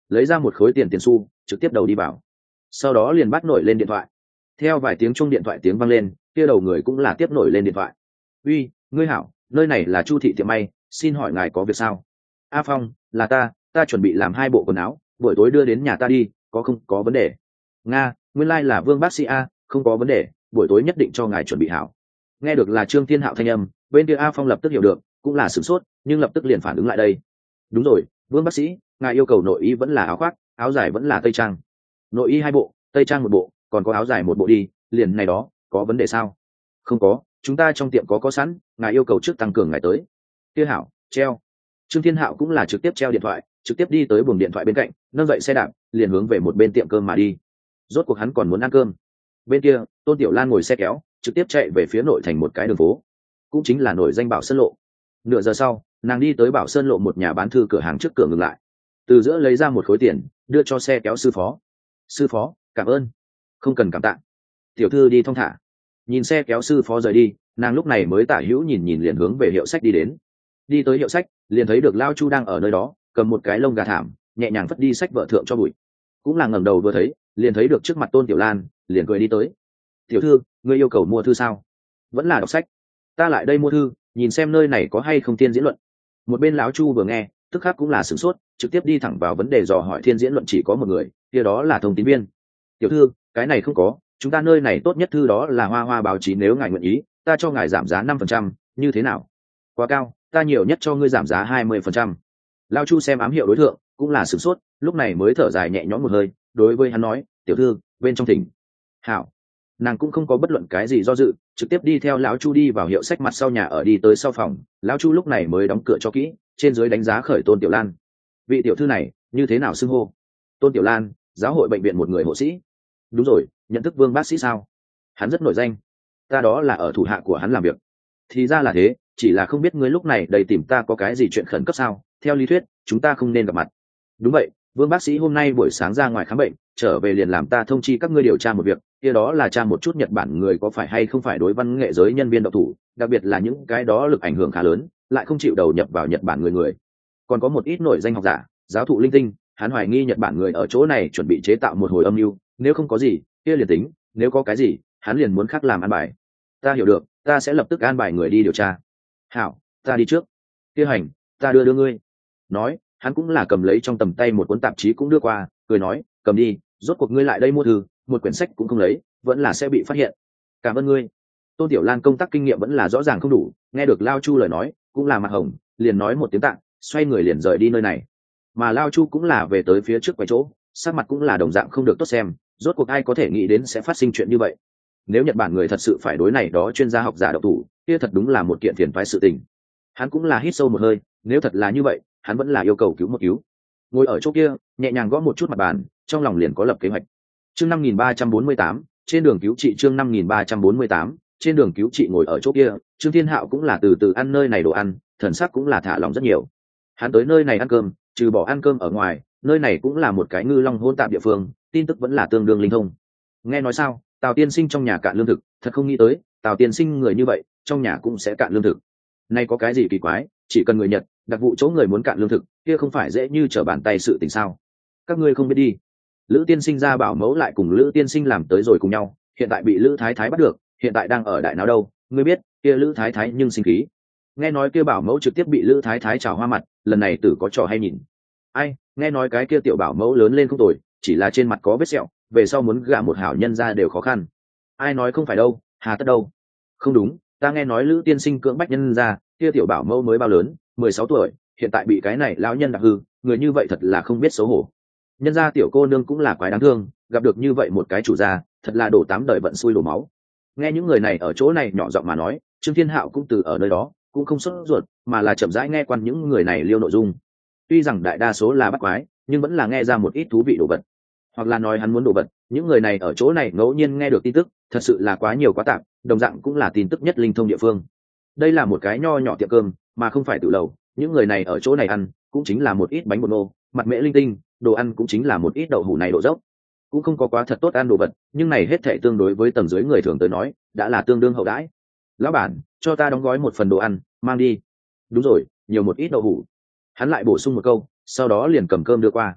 lấy ra một khối tiền xu trực tiếp đầu đi vào, sau đó liền bắt nổi lên điện thoại. Theo vài tiếng chuông điện thoại tiếng vang lên, kia đầu người cũng là tiếp nổi lên điện thoại. Uy, ngươi hảo, nơi này là Chu thị tiệm may, xin hỏi ngài có việc sao? A Phong, là ta chuẩn bị làm 2 bộ quần áo, buổi tối đưa đến nhà ta đi, có không có vấn đề? Nga, nguyên lai là Vương bác sĩ A, không có vấn đề, buổi tối nhất định cho ngài chuẩn bị hảo. Nghe được là Trương Thiên Hạo thanh âm, bên kia A Phong lập tức hiểu được, cũng là sửng sốt, nhưng lập tức liền phản ứng lại đây. Đúng rồi, Vương bác sĩ, ngài yêu cầu nội y vẫn là áo khoác, áo dài vẫn là tây trang. Nội y 2 bộ, tây trang 1 bộ, còn có áo dài 1 bộ đi, liền này đó, có vấn đề sao? Không có, chúng ta trong tiệm có sẵn, ngài yêu cầu trước tăng cường ngài tới. Kia hảo, treo. Trương Thiên Hạo cũng là trực tiếp treo điện thoại, trực tiếp đi tới buồng điện thoại bên cạnh, nâng dậy xe đạp, liền hướng về một bên tiệm cơm mà đi. Rốt cuộc hắn còn muốn ăn cơm. Bên kia, Tôn Tiểu Lan ngồi xe kéo, trực tiếp chạy về phía nội thành một cái đường phố, cũng chính là nổi danh Bảo Sơn lộ. Nửa giờ sau, nàng đi tới Bảo Sơn lộ một nhà bán thư cửa hàng trước cửa ngừng lại, từ giữa lấy ra một khối tiền, đưa cho xe kéo sư phó. Sư phó, cảm ơn. Không cần cảm tạ. Tiểu thư đi thong thả. Nhìn xe kéo sư phó rời đi, nàng lúc này mới tả hữu nhìn nhìn liền hướng về hiệu sách đi đến. Đi tới hiệu sách, liền thấy được Lao Chu đang ở nơi đó, cầm một cái lông gà thảm, nhẹ nhàng phất đi sách vợ thượng cho bụi. Cũng là ngẩng đầu vừa thấy, liền thấy được trước mặt Tôn Tiểu Lan, liền cười đi tới. Tiểu thư, ngươi yêu cầu mua thư sao? Vẫn là đọc sách. Ta lại đây mua thư, nhìn xem nơi này có hay không thiên diễn luận. Một bên lão Chu vừa nghe, tức khắc cũng là sửng sốt, trực tiếp đi thẳng vào vấn đề dò hỏi thiên diễn luận chỉ có một người, kia đó là thông tín viên. Tiểu thư, cái này không có, chúng ta nơi này tốt nhất thư đó là Hoa Hoa báo chí, nếu ngài nguyện ý, ta cho ngài giảm giá 5%, như thế nào? Quá cao, ta nhiều nhất cho ngươi giảm giá 20%. Lao Chu xem ám hiệu đối tượng, cũng là sửng sốt, lúc này mới thở dài nhẹ nhõm một hơi, đối với hắn nói, tiểu thư, bên trong thỉnh. Hảo. Nàng cũng không có bất luận cái gì do dự, trực tiếp đi theo lão Chu đi vào hiệu sách mặt sau nhà ở, đi tới sau phòng. Lão Chu lúc này mới đóng cửa cho kỹ, trên dưới đánh giá khởi Tôn Tiểu Lan. Vị tiểu thư này, như thế nào xưng hô? Tôn Tiểu Lan, giáo hội bệnh viện một người hộ sĩ. Đúng rồi, nhận thức Vương bác sĩ sao? Hắn rất nổi danh. Ta đó là ở thủ hạ của hắn làm việc. Thì ra là thế, chỉ là không biết ngươi lúc này đầy tìm ta có cái gì chuyện khẩn cấp sao? Theo lý thuyết, chúng ta không nên gặp mặt. Đúng vậy, Vương bác sĩ hôm nay buổi sáng ra ngoài khám bệnh, trở về liền làm ta thông chi các ngươi điều tra một việc, kia đó là tra một chút Nhật Bản người có phải hay không phải đối văn nghệ giới nhân viên độc thủ, đặc biệt là những cái đó lực ảnh hưởng khá lớn, lại không chịu đầu nhập vào Nhật Bản người. Còn có một ít nổi danh học giả, giáo thụ linh tinh, hắn hoài nghi Nhật Bản người ở chỗ này chuẩn bị chế tạo một hồi âm mưu, nếu không có gì, kia liền tính, nếu có cái gì, hắn liền muốn khác làm an bài. Ta hiểu được, ta sẽ lập tức an bài người đi điều tra. Hảo, ta đi trước. Kia hành, ta đưa ngươi. Nói, hắn cũng là cầm lấy trong tầm tay một cuốn tạp chí cũng đưa qua, cười nói, cầm đi, rốt cuộc ngươi lại đây mua thư, một quyển sách cũng không lấy, vẫn là sẽ bị phát hiện. Cảm ơn ngươi. Tôn Tiểu Lan công tác kinh nghiệm vẫn là rõ ràng không đủ, nghe được Lao Chu lời nói, cũng là mặt hồng, liền nói một tiếng tạng, xoay người liền rời đi nơi này. Mà Lao Chu cũng là về tới phía trước quầy chỗ, sắc mặt cũng là đồng dạng không được tốt xem, rốt cuộc ai có thể nghĩ đến sẽ phát sinh chuyện như vậy. Nếu Nhật Bản người thật sự phải đối này đó chuyên gia học giả độc thủ, kia thật đúng là một kiện phiền toái sự tình. Hắn cũng là hít sâu một hơi, nếu thật là như vậy, hắn vẫn là yêu cầu cứu một cứu. Ngồi ở chỗ kia, nhẹ nhàng gõ một chút mặt bàn, trong lòng liền có lập kế hoạch. Chương 5348, trên đường cứu trị. Chương 5348, trên đường cứu trị. Ngồi ở chỗ kia, Trương Thiên Hạo cũng là từ từ ăn nơi này đồ ăn, thần sắc cũng là thả lỏng rất nhiều. Hắn tới nơi này ăn cơm, trừ bỏ ăn cơm ở ngoài, nơi này cũng là một cái ngư long hỗn tạp địa phương, tin tức vẫn là tương đương linh thông. Nghe nói sao, Tào tiên sinh trong nhà cạn lương thực, thật không nghĩ tới, Tào tiên sinh người như vậy, trong nhà cũng sẽ cạn lương thực. Nay có cái gì kỳ quái, chỉ cần người Nhật, đặc vụ chỗ người muốn cạn lương thực, kia không phải dễ như trở bàn tay sự tình sao? Các ngươi không biết đi. Lữ tiên sinh ra bảo mẫu lại cùng Lữ tiên sinh làm tới rồi cùng nhau, hiện tại bị Lữ Thái Thái bắt được, hiện tại đang ở đại náo đâu, ngươi biết, kia Lữ Thái Thái nhưng sinh khí. Nghe nói kia bảo mẫu trực tiếp bị Lữ Thái Thái chào hoa mặt, lần này tử có trò hay nhìn. Ai, nghe nói cái kia tiểu bảo mẫu lớn lên không tồi, chỉ là trên mặt có vết sẹo, về sau muốn gả một hảo nhân ra đều khó khăn. Ai nói không phải đâu, hà tất đâu. Không đúng, ta nghe nói Lữ tiên sinh cưỡng bách nhân ra, kia tiểu bảo mẫu mới bao lớn, 16 tuổi, hiện tại bị cái này lão nhân đặc hư, người như vậy thật là không biết xấu hổ. Nhân ra tiểu cô nương cũng là quái đáng thương, gặp được như vậy một cái chủ gia, thật là đổ 8 đời vận xui đổ máu. Nghe những người này ở chỗ này nhỏ giọng mà nói, Trương Thiên Hạo cũng từ ở nơi đó, cũng không sốt ruột, mà là chậm rãi nghe quan những người này liêu nội dung. Tuy rằng đại đa số là bắt quái, nhưng vẫn là nghe ra một ít thú vị đồ vật, hoặc là nói hắn muốn đồ vật. Những người này ở chỗ này ngẫu nhiên nghe được tin tức, thật sự là quá nhiều quá tạp, đồng dạng cũng là tin tức nhất linh thông địa phương. Đây là một cái nho nhỏ tiệm cơm, mà không phải tự lầu. Những người này ở chỗ này ăn, cũng chính là một ít bánh bột nô, mặt mễ linh tinh, đồ ăn cũng chính là một ít đậu hũ này độ dốc, cũng không có quá thật tốt ăn đồ vật, nhưng này hết thảy tương đối với tầng dưới người thường tới nói, đã là tương đương hậu đãi. Lão bản, cho ta đóng gói một phần đồ ăn, mang đi. Đúng rồi, nhiều một ít đậu hũ. Hắn lại bổ sung một câu, sau đó liền cầm cơm đưa qua.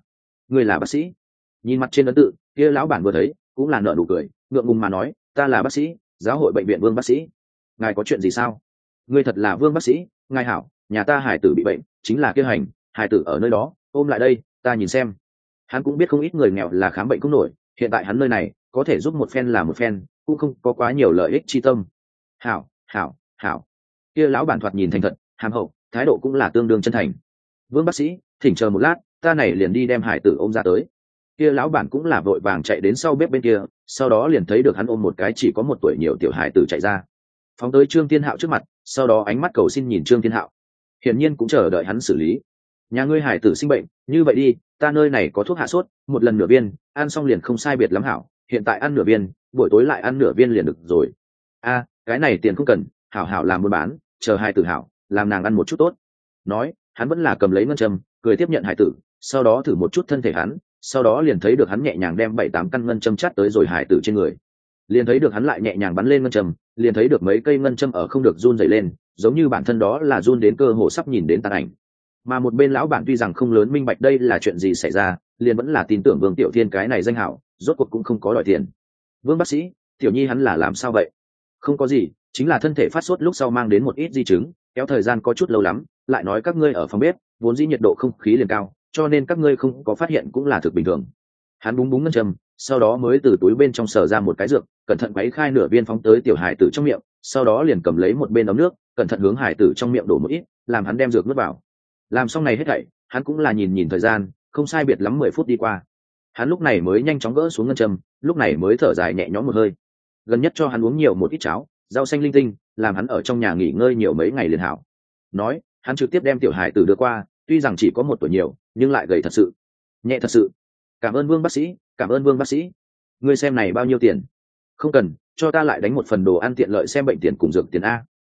ngươi là bác sĩ? Nhìn mặt trên ấn tự, kia lão bản vừa thấy cũng là nở nụ cười, ngượng ngùng mà nói, ta là bác sĩ, giáo hội bệnh viện Vương bác sĩ. Ngài có chuyện gì sao? Ngươi thật là Vương bác sĩ, ngài hảo, nhà ta hải tử bị bệnh, chính là kia hành, hải tử ở nơi đó, ôm lại đây, ta nhìn xem. Hắn cũng biết không ít người nghèo là khám bệnh không nổi, hiện tại hắn nơi này có thể giúp một phen là một phen, cũng không có quá nhiều lợi ích chi tâm. Hảo, hảo, hảo. Kia lão bản thoạt nhìn thành thật, hàm hậu, thái độ cũng là tương đương chân thành. Vương bác sĩ, thỉnh chờ một lát, ta này liền đi đem hải tử ôm ra tới. Kia lão bản cũng là vội vàng chạy đến sau bếp bên kia, sau đó liền thấy được hắn ôm một cái chỉ có 1 tuổi nhiều tiểu hải tử chạy ra, phóng tới Trương Thiên Hạo trước mặt, sau đó ánh mắt cầu xin nhìn Trương Thiên Hạo, hiển nhiên cũng chờ đợi hắn xử lý. Nhà ngươi hải tử sinh bệnh, như vậy đi, ta nơi này có thuốc hạ sốt, một lần nửa viên, ăn xong liền không sai biệt lắm hảo, hiện tại ăn nửa viên, buổi tối lại ăn nửa viên liền được rồi. A, cái này tiền không cần, hảo hảo làm buôn bán, chờ hải tử hảo, làm nàng ăn một chút tốt. Nói, hắn vẫn là cầm lấy ngân châm, cười tiếp nhận hải tử, sau đó thử một chút thân thể hắn, sau đó liền thấy được hắn nhẹ nhàng đem 7-8 căn ngân châm chát tới rồi hải tử trên người. Liền thấy được hắn lại nhẹ nhàng bắn lên ngân châm, liền thấy được mấy cây ngân châm ở không được run rẩy lên, giống như bản thân đó là run đến cơ hồ sắp nhìn đến tàn ảnh. Mà một bên lão bản tuy rằng không lớn minh bạch đây là chuyện gì xảy ra, liền vẫn là tin tưởng Vương Tiểu Thiên cái này danh hảo, rốt cuộc cũng không có đòi tiền. Vương bác sĩ, tiểu nhi hắn là làm sao vậy? Không có gì, chính là thân thể phát sốt lúc sau mang đến một ít di chứng, kéo thời gian có chút lâu lắm, lại nói các ngươi ở phòng bếp, vốn dĩ nhiệt độ không khí liền cao, cho nên các ngươi không có phát hiện cũng là thực bình thường. Hắn búng búng ngân châm, sau đó mới từ túi bên trong sở ra một cái dược, cẩn thận quấy khai nửa viên phóng tới tiểu hải tử trong miệng, sau đó liền cầm lấy một bên ấm nước, cẩn thận hướng hải tử trong miệng đổ một ít, làm hắn đem dược nuốt vào. Làm xong này hết thảy, hắn cũng là nhìn nhìn thời gian, không sai biệt lắm 10 phút đi qua. Hắn lúc này mới nhanh chóng gỡ xuống ngân châm, lúc này mới thở dài nhẹ nhõm một hơi. Gần nhất cho hắn uống nhiều một ít cháo, rau xanh linh tinh, làm hắn ở trong nhà nghỉ ngơi nhiều mấy ngày liền hảo. Nói, hắn trực tiếp đem tiểu hải tử đưa qua, tuy rằng chỉ có 1 tuổi nhiều, nhưng lại gầy thật sự, nhẹ thật sự. Cảm ơn Vương bác sĩ, cảm ơn Vương bác sĩ. Ngươi xem này bao nhiêu tiền? Không cần, cho ta lại đánh một phần đồ ăn tiện lợi xem bệnh tiền cùng dược tiền a.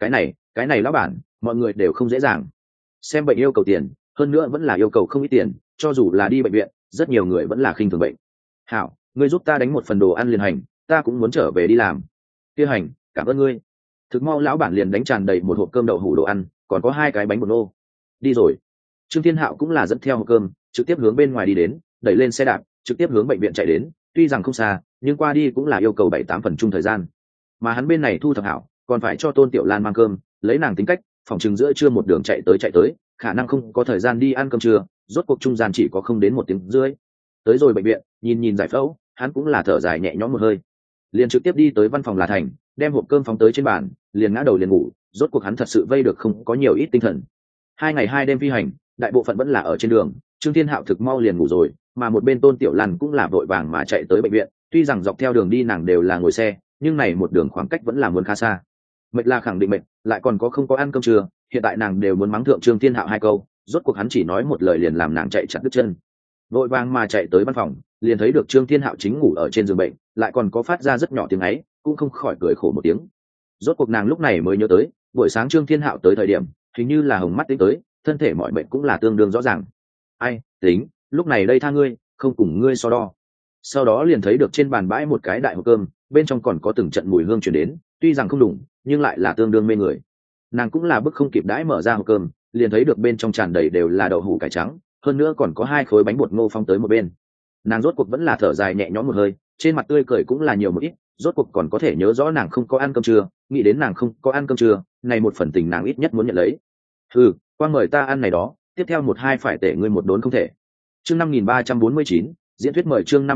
Cái này lão bản, mọi người đều không dễ dàng. Xem bệnh yêu cầu tiền, hơn nữa vẫn là yêu cầu không ít tiền, cho dù là đi bệnh viện, rất nhiều người vẫn là khinh thường bệnh. Hảo, ngươi giúp ta đánh một phần đồ ăn liền hành, ta cũng muốn trở về đi làm. Kia hành, cảm ơn ngươi. Thực mau lão bản liền đánh tràn đầy một hộp cơm đậu hủ đồ ăn, còn có 2 cái bánh bột nô. Đi rồi. Trương Thiên Hạo cũng là dẫn theo hộp cơm, trực tiếp hướng bên ngoài đi đến, đẩy lên xe đạp, trực tiếp hướng bệnh viện chạy đến, tuy rằng không xa, nhưng qua đi cũng là yêu cầu 7-8 phần chung thời gian. Mà hắn bên này thu thập hảo, còn phải cho Tôn Tiểu Lan mang cơm, lấy nàng tính cách, phòng chừng giữa trưa một đường chạy tới, khả năng không có thời gian đi ăn cơm trưa, rốt cuộc trung gian chỉ có không đến 1 tiếng rưỡi. Tới rồi bệnh viện, nhìn giải phẫu, hắn cũng là thở dài nhẹ nhõm một hơi. Liền trực tiếp đi tới văn phòng là thành, đem hộp cơm phóng tới trên bàn, liền ngã đầu liền ngủ, rốt cuộc hắn thật sự vây được không có nhiều ít tinh thần. 2 ngày 2 đêm phi hành, đại bộ phận vẫn là ở trên đường, Trương Thiên Hạo thực mau liền ngủ rồi, mà một bên Tôn Tiểu Lan cũng là vội vàng mà chạy tới bệnh viện, tuy rằng dọc theo đường đi nàng đều là ngồi xe, nhưng này một đường khoảng cách vẫn là muốn khá xa. Mệt là khẳng định mệt, lại còn có không có ăn cơm trưa, hiện tại nàng đều muốn mắng thượng Trương Thiên Hạo 2 câu, rốt cuộc hắn chỉ nói một lời liền làm nàng chạy chặt đứt chân. Vội vàng mà chạy tới văn phòng, liền thấy được Trương Thiên Hạo chính ngủ ở trên giường bệnh, lại còn có phát ra rất nhỏ tiếng ấy, cũng không khỏi cười khổ một tiếng. Rốt cuộc nàng lúc này mới nhớ tới, buổi sáng Trương Thiên Hạo tới thời điểm, hình như là hồng mắt tính tới, thân thể mọi bệnh cũng là tương đương rõ ràng. Ai, tính, lúc này đây tha ngươi, không cùng ngươi so đo. Sau đó liền thấy được trên bàn bãi một cái đại hộp cơm, bên trong còn có từng trận mùi hương truyền đến, tuy rằng không đủng, nhưng lại là tương đương mê người. Nàng cũng là bức không kịp đãi mở ra hộp cơm, liền thấy được bên trong tràn đầy đều là đậu hủ cải trắng, hơn nữa còn có 2 khối bánh bột ngô phong tới một bên. Nàng rốt cuộc vẫn là thở dài nhẹ nhõm một hơi, trên mặt tươi cười cũng là nhiều một ít, rốt cuộc còn có thể nhớ rõ nàng không có ăn cơm trưa, nghĩ đến nàng không có ăn cơm trưa, này một phần tình nàng ít nhất muốn nhận lấy. Quang mời ta ăn này đó, tiếp theo 1-2 phải tể ngươi một đốn không thể. Chương 5349, diễn thuyết mời chương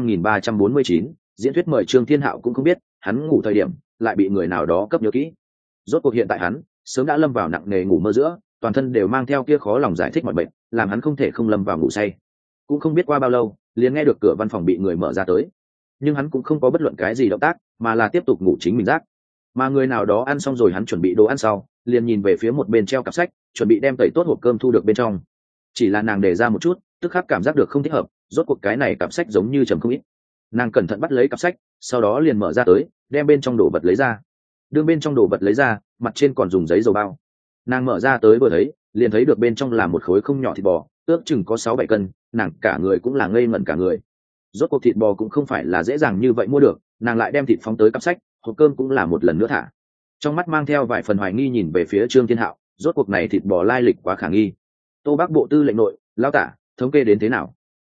5349, diễn thuyết mời. Trương Thiên Hạo cũng không biết, hắn ngủ thời điểm lại bị người nào đó cấp nhớ kỹ. Rốt cuộc hiện tại hắn sớm đã lâm vào nặng nề ngủ mơ giữa, toàn thân đều mang theo kia khó lòng giải thích mọi bệnh, làm hắn không thể không lâm vào ngủ say. Cũng không biết qua bao lâu, liền nghe được cửa văn phòng bị người mở ra tới, nhưng hắn cũng không có bất luận cái gì động tác, mà là tiếp tục ngủ chính mình giấc. Mà người nào đó ăn xong rồi hắn chuẩn bị đồ ăn sau, liền nhìn về phía một bên treo cặp sách, chuẩn bị đem tẩy tốt hộp cơm thu được bên trong. Chỉ là nàng để ra một chút, tức khắc cảm giác được không thích hợp, rốt cuộc cái này cặp sách giống như trầm không ít. Nàng cẩn thận bắt lấy cặp sách, sau đó liền mở ra tới, đem bên trong đồ vật lấy ra. Đương bên trong đồ vật lấy ra, mặt trên còn dùng giấy dầu bao. Nàng mở ra tới vừa thấy, liền thấy được bên trong là một khối không nhỏ thịt bò, ước chừng có 6-7 cân, nàng cả người cũng là ngây ngẩn cả người. Rốt cuộc thịt bò cũng không phải là dễ dàng như vậy mua được, nàng lại đem thịt phóng tới cặp sách, hộp cơm cũng là một lần nữa thả. Trong mắt mang theo vài phần hoài nghi nhìn về phía Trương Thiên Hạo, rốt cuộc này thịt bò lai lịch quá khả nghi. Tô Bắc Bộ Tư lệnh nội, lão tả, thống kê đến thế nào?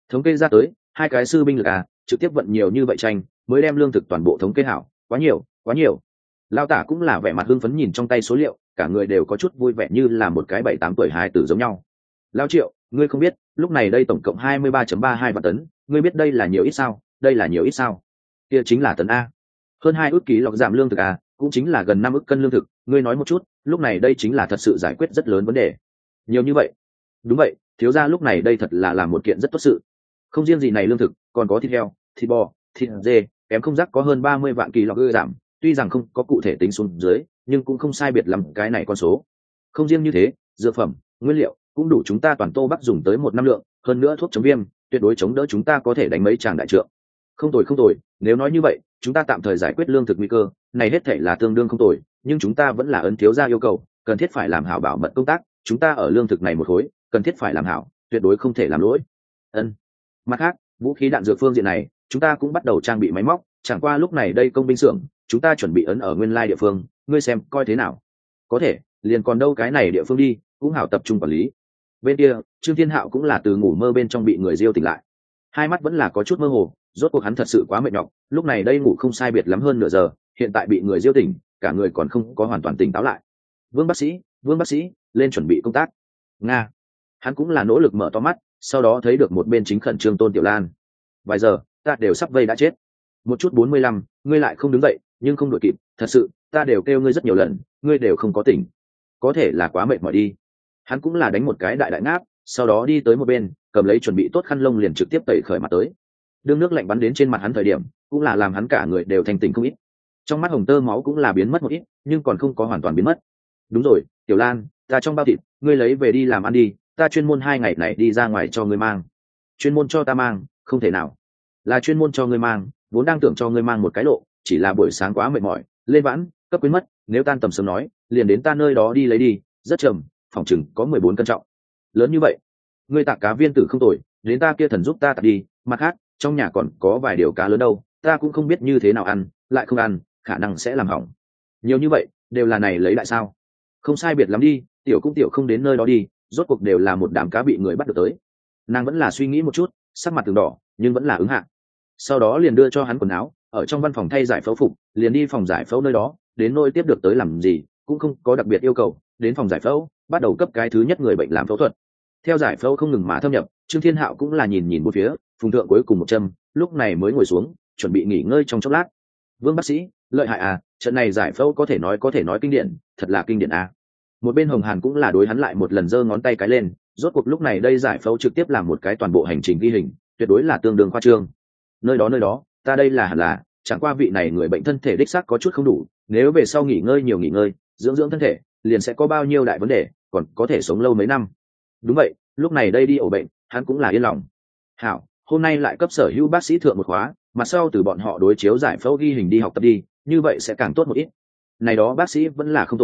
thống kê ra tới hai cái sư binh lực trực tiếp vận nhiều như vậy tranh mới đem lương thực toàn bộ thống kê hảo, quá nhiều quá nhiều. Lao tả cũng là vẻ mặt hưng phấn nhìn trong tay số liệu, cả người đều có chút vui vẻ như là một cái 7-8 tuổi hài tử giống nhau. Lao Triệu, ngươi không biết lúc này đây tổng cộng 23.32 vạn tấn, ngươi biết đây là nhiều ít sao? Đây là nhiều ít sao? Kia chính là tấn a. Hơn 2 ức ký lọc giảm lương thực cũng chính là gần 5 ức cân lương thực. Ngươi nói một chút, lúc này đây chính là thật sự giải quyết rất lớn vấn đề. Nhiều như vậy? Đúng vậy, thiếu gia lúc này đây thật là làm một kiện rất tốt sự. Không riêng gì này lương thực, còn có thịt heo, thịt bò, thịt dê, kém không rắc có hơn 30 vạn kỳ lọc giảm. Tuy rằng không có cụ thể tính xuống dưới, nhưng cũng không sai biệt lắm cái này con số. Không riêng như thế, dược phẩm, nguyên liệu cũng đủ chúng ta toàn Tô Bắc dùng tới 1 năm lượng, hơn nữa thuốc chống viêm, tuyệt đối chống đỡ chúng ta có thể đánh mấy tràng đại trượng. Không tồi không tồi, nếu nói như vậy, chúng ta tạm thời giải quyết lương thực nguy cơ, này hết thảy là tương đương không tồi, nhưng chúng ta vẫn là ấn thiếu gia yêu cầu, cần thiết phải làm hảo bảo mật công tác, chúng ta ở lương thực này một khối, cần thiết phải làm hảo, tuyệt đối không thể làm lỗi. Ân. Mặt khác, vũ khí đạn dược phương diện này, chúng ta cũng bắt đầu trang bị máy móc, chẳng qua lúc này đây công binh xưởng, chúng ta chuẩn bị ấn ở nguyên lai địa phương, ngươi xem coi thế nào. Có thể, liền còn đâu cái này địa phương đi, cũng hảo tập trung quản lý. Bên kia, Trương Thiên Hạo cũng là từ ngủ mơ bên trong bị người diêu tỉnh lại, hai mắt vẫn là có chút mơ hồ, rốt cuộc hắn thật sự quá mệt nhọc, lúc này đây ngủ không sai biệt lắm hơn nửa giờ, hiện tại bị người diêu tỉnh, cả người còn không có hoàn toàn tỉnh táo lại. Vương bác sĩ, lên chuẩn bị công tác. Nga. Hắn cũng là nỗ lực mở to mắt, sau đó thấy được một bên chính khẩn trương Tôn Tiểu Lan. Vài giờ, ta đều sắp vây đã chết. 1:45, ngươi lại không đứng dậy, nhưng không đuổi kịp, thật sự, ta đều kêu ngươi rất nhiều lần, ngươi đều không có tỉnh. Có thể là quá mệt mỏi đi. Hắn cũng là đánh một cái đại đại ngáp, sau đó đi tới một bên, cầm lấy chuẩn bị tốt khăn lông liền trực tiếp tẩy khởi mặt tới. Đương nước lạnh bắn đến trên mặt hắn thời điểm, cũng là làm hắn cả người đều thanh tỉnh không ít. Trong mắt hồng tơ máu cũng là biến mất một ít, nhưng còn không có hoàn toàn biến mất. Đúng rồi, Tiểu Lan, ta trong bao thịt, ngươi lấy về đi làm ăn đi, ta chuyên môn 2 ngày này đi ra ngoài cho ngươi mang. Chuyên môn cho ta mang, không thể nào. Là chuyên môn cho ngươi mang, vốn đang tưởng cho ngươi mang một cái lộ, chỉ là buổi sáng quá mệt mỏi, lên vãn, cấp quên mất, nếu tan tầm sớm nói, liền đến ta nơi đó đi lấy đi, rất trầm, phòng chừng có 14 cân trọng. Lớn như vậy, ngươi tạc cá viên tử không tồi, đến ta kia thần giúp ta tạc đi, mặt khác, trong nhà còn có vài điều cá lớn đâu, ta cũng không biết như thế nào ăn, lại không ăn, khả năng sẽ làm hỏng. Nhiều như vậy, đều là này lấy lại sao? Không sai biệt lắm đi, tiểu cũng tiểu không đến nơi đó đi, rốt cuộc đều là một đám cá bị người bắt được tới. Nàng vẫn là suy nghĩ một chút, sắc mặt từng đỏ, nhưng vẫn là ứng hạ. Sau đó liền đưa cho hắn quần áo, ở trong văn phòng thay giải phẫu phục, liền đi phòng giải phẫu nơi đó, đến nơi tiếp được tới làm gì, cũng không có đặc biệt yêu cầu, đến phòng giải phẫu, bắt đầu cấp cái thứ nhất người bệnh làm phẫu thuật. Theo giải phẫu không ngừng mà thâm nhập, Trương Thiên Hạo cũng là nhìn bốn phía, phùng thượng cuối cùng một châm, lúc này mới ngồi xuống, chuẩn bị nghỉ ngơi trong chốc lát. Vương bác sĩ, lợi hại à, trận này giải phẫu có thể nói kinh điển, thật là kinh điển à. Một bên Hồng Hàn cũng là đối hắn lại một lần giơ ngón tay cái lên, rốt cuộc lúc này đây giải phẫu trực tiếp làm một cái toàn bộ hành trình ghi hình, tuyệt đối là tương đương khoa trương. Nơi đó, ta đây là hẳn là, chẳng qua vị này người bệnh thân thể đích xác có chút không đủ, nếu về sau nghỉ ngơi, dưỡng thân thể, liền sẽ có bao nhiêu đại vấn đề, còn có thể sống lâu mấy năm. Đúng vậy, lúc này đây đi ổ bệnh, hắn cũng là yên lòng. Hảo, hôm nay lại cấp sở hữu bác sĩ thượng một khóa, mặt sau từ bọn họ đối chiếu giải phẫu ghi hình đi học tập đi, như vậy sẽ càng tốt một ít. Này đó bác sĩ vẫn là không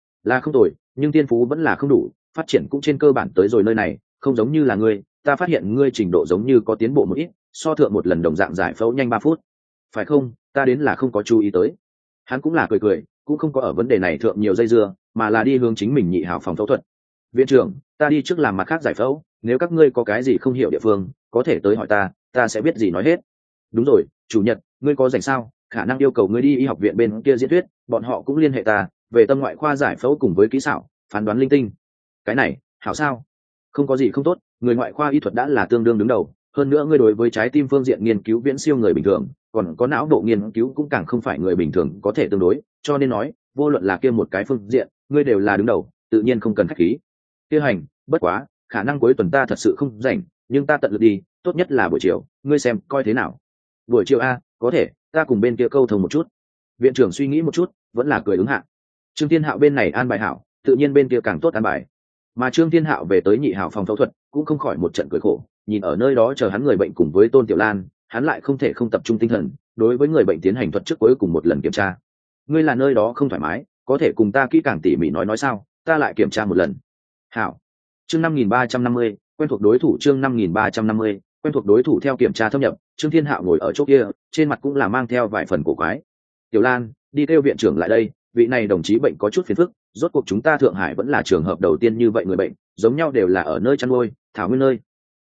tồi, nhưng tiên phú vẫn là không đủ, phát triển cũng trên cơ bản tới rồi nơi này, không giống như là ngươi, ta phát hiện ngươi trình độ giống như có tiến bộ một ít, so thượng một lần đồng dạng giải phẫu nhanh 3 phút. Phải không, ta đến là không có chú ý tới. Hắn cũng là cười, cũng không có ở vấn đề này thượng nhiều dây dưa, mà là đi hướng chính mình nhị hảo phòng phẫu thuật. Viện trưởng, ta đi trước làm mặt khác giải phẫu, nếu các ngươi có cái gì không hiểu địa phương, có thể tới hỏi ta sẽ biết gì nói hết. Đúng rồi, chủ nhật, ngươi có rảnh sao, khả năng yêu cầu ngươi đi y học viện bên kia diễn thuyết, bọn họ cũng liên hệ ta, về tâm ngoại khoa giải phẫu cùng với kỹ xảo, phán đoán linh tinh. Cái này, hảo sao? Không có gì không tốt, người ngoại khoa y thuật đã là tương đương đứng đầu, hơn nữa ngươi đối với trái tim phương diện nghiên cứu viễn siêu người bình thường, còn có não bộ nghiên cứu cũng càng không phải người bình thường có thể tương đối, cho nên nói, vô luận là kia một cái phương diện, ngươi đều là đứng đầu, tự nhiên không cần khách khí. Kia hành, bất quá, khả năng cuối tuần ta thật sự không rảnh, nhưng ta tận lực đi, tốt nhất là buổi chiều, ngươi xem coi thế nào. Buổi chiều a, có thể, ta cùng bên kia câu thông một chút. Viện trưởng suy nghĩ một chút, vẫn là cười ứng hạ. Trương Thiên Hạo bên này an bài hảo, tự nhiên bên kia càng tốt an bài. Mà Trương Thiên Hạo về tới nhị hảo phòng phẫu thuật, cũng không khỏi một trận cười khổ, nhìn ở nơi đó chờ hắn người bệnh cùng với Tôn Tiểu Lan, hắn lại không thể không tập trung tinh thần, đối với người bệnh tiến hành thuật trước cuối cùng một lần kiểm tra. Ngươi là nơi đó không thoải mái, có thể cùng ta kỹ càng tỉ mỉ nói sao, ta lại kiểm tra một lần. Hảo. Chương 5350, quen thuộc đối thủ chương 5350, quen thuộc đối thủ theo kiểm tra thâm nhập, Trương Thiên Hạo ngồi ở chỗ kia, trên mặt cũng là mang theo vài phần cổ quái. Tiểu Lan, đi kêu viện trưởng lại đây, vị này đồng chí bệnh có chút phiền phức, rốt cuộc chúng ta Thượng Hải vẫn là trường hợp đầu tiên như vậy người bệnh, giống nhau đều là ở nơi chăn nuôi, thảo nguyên nơi. À,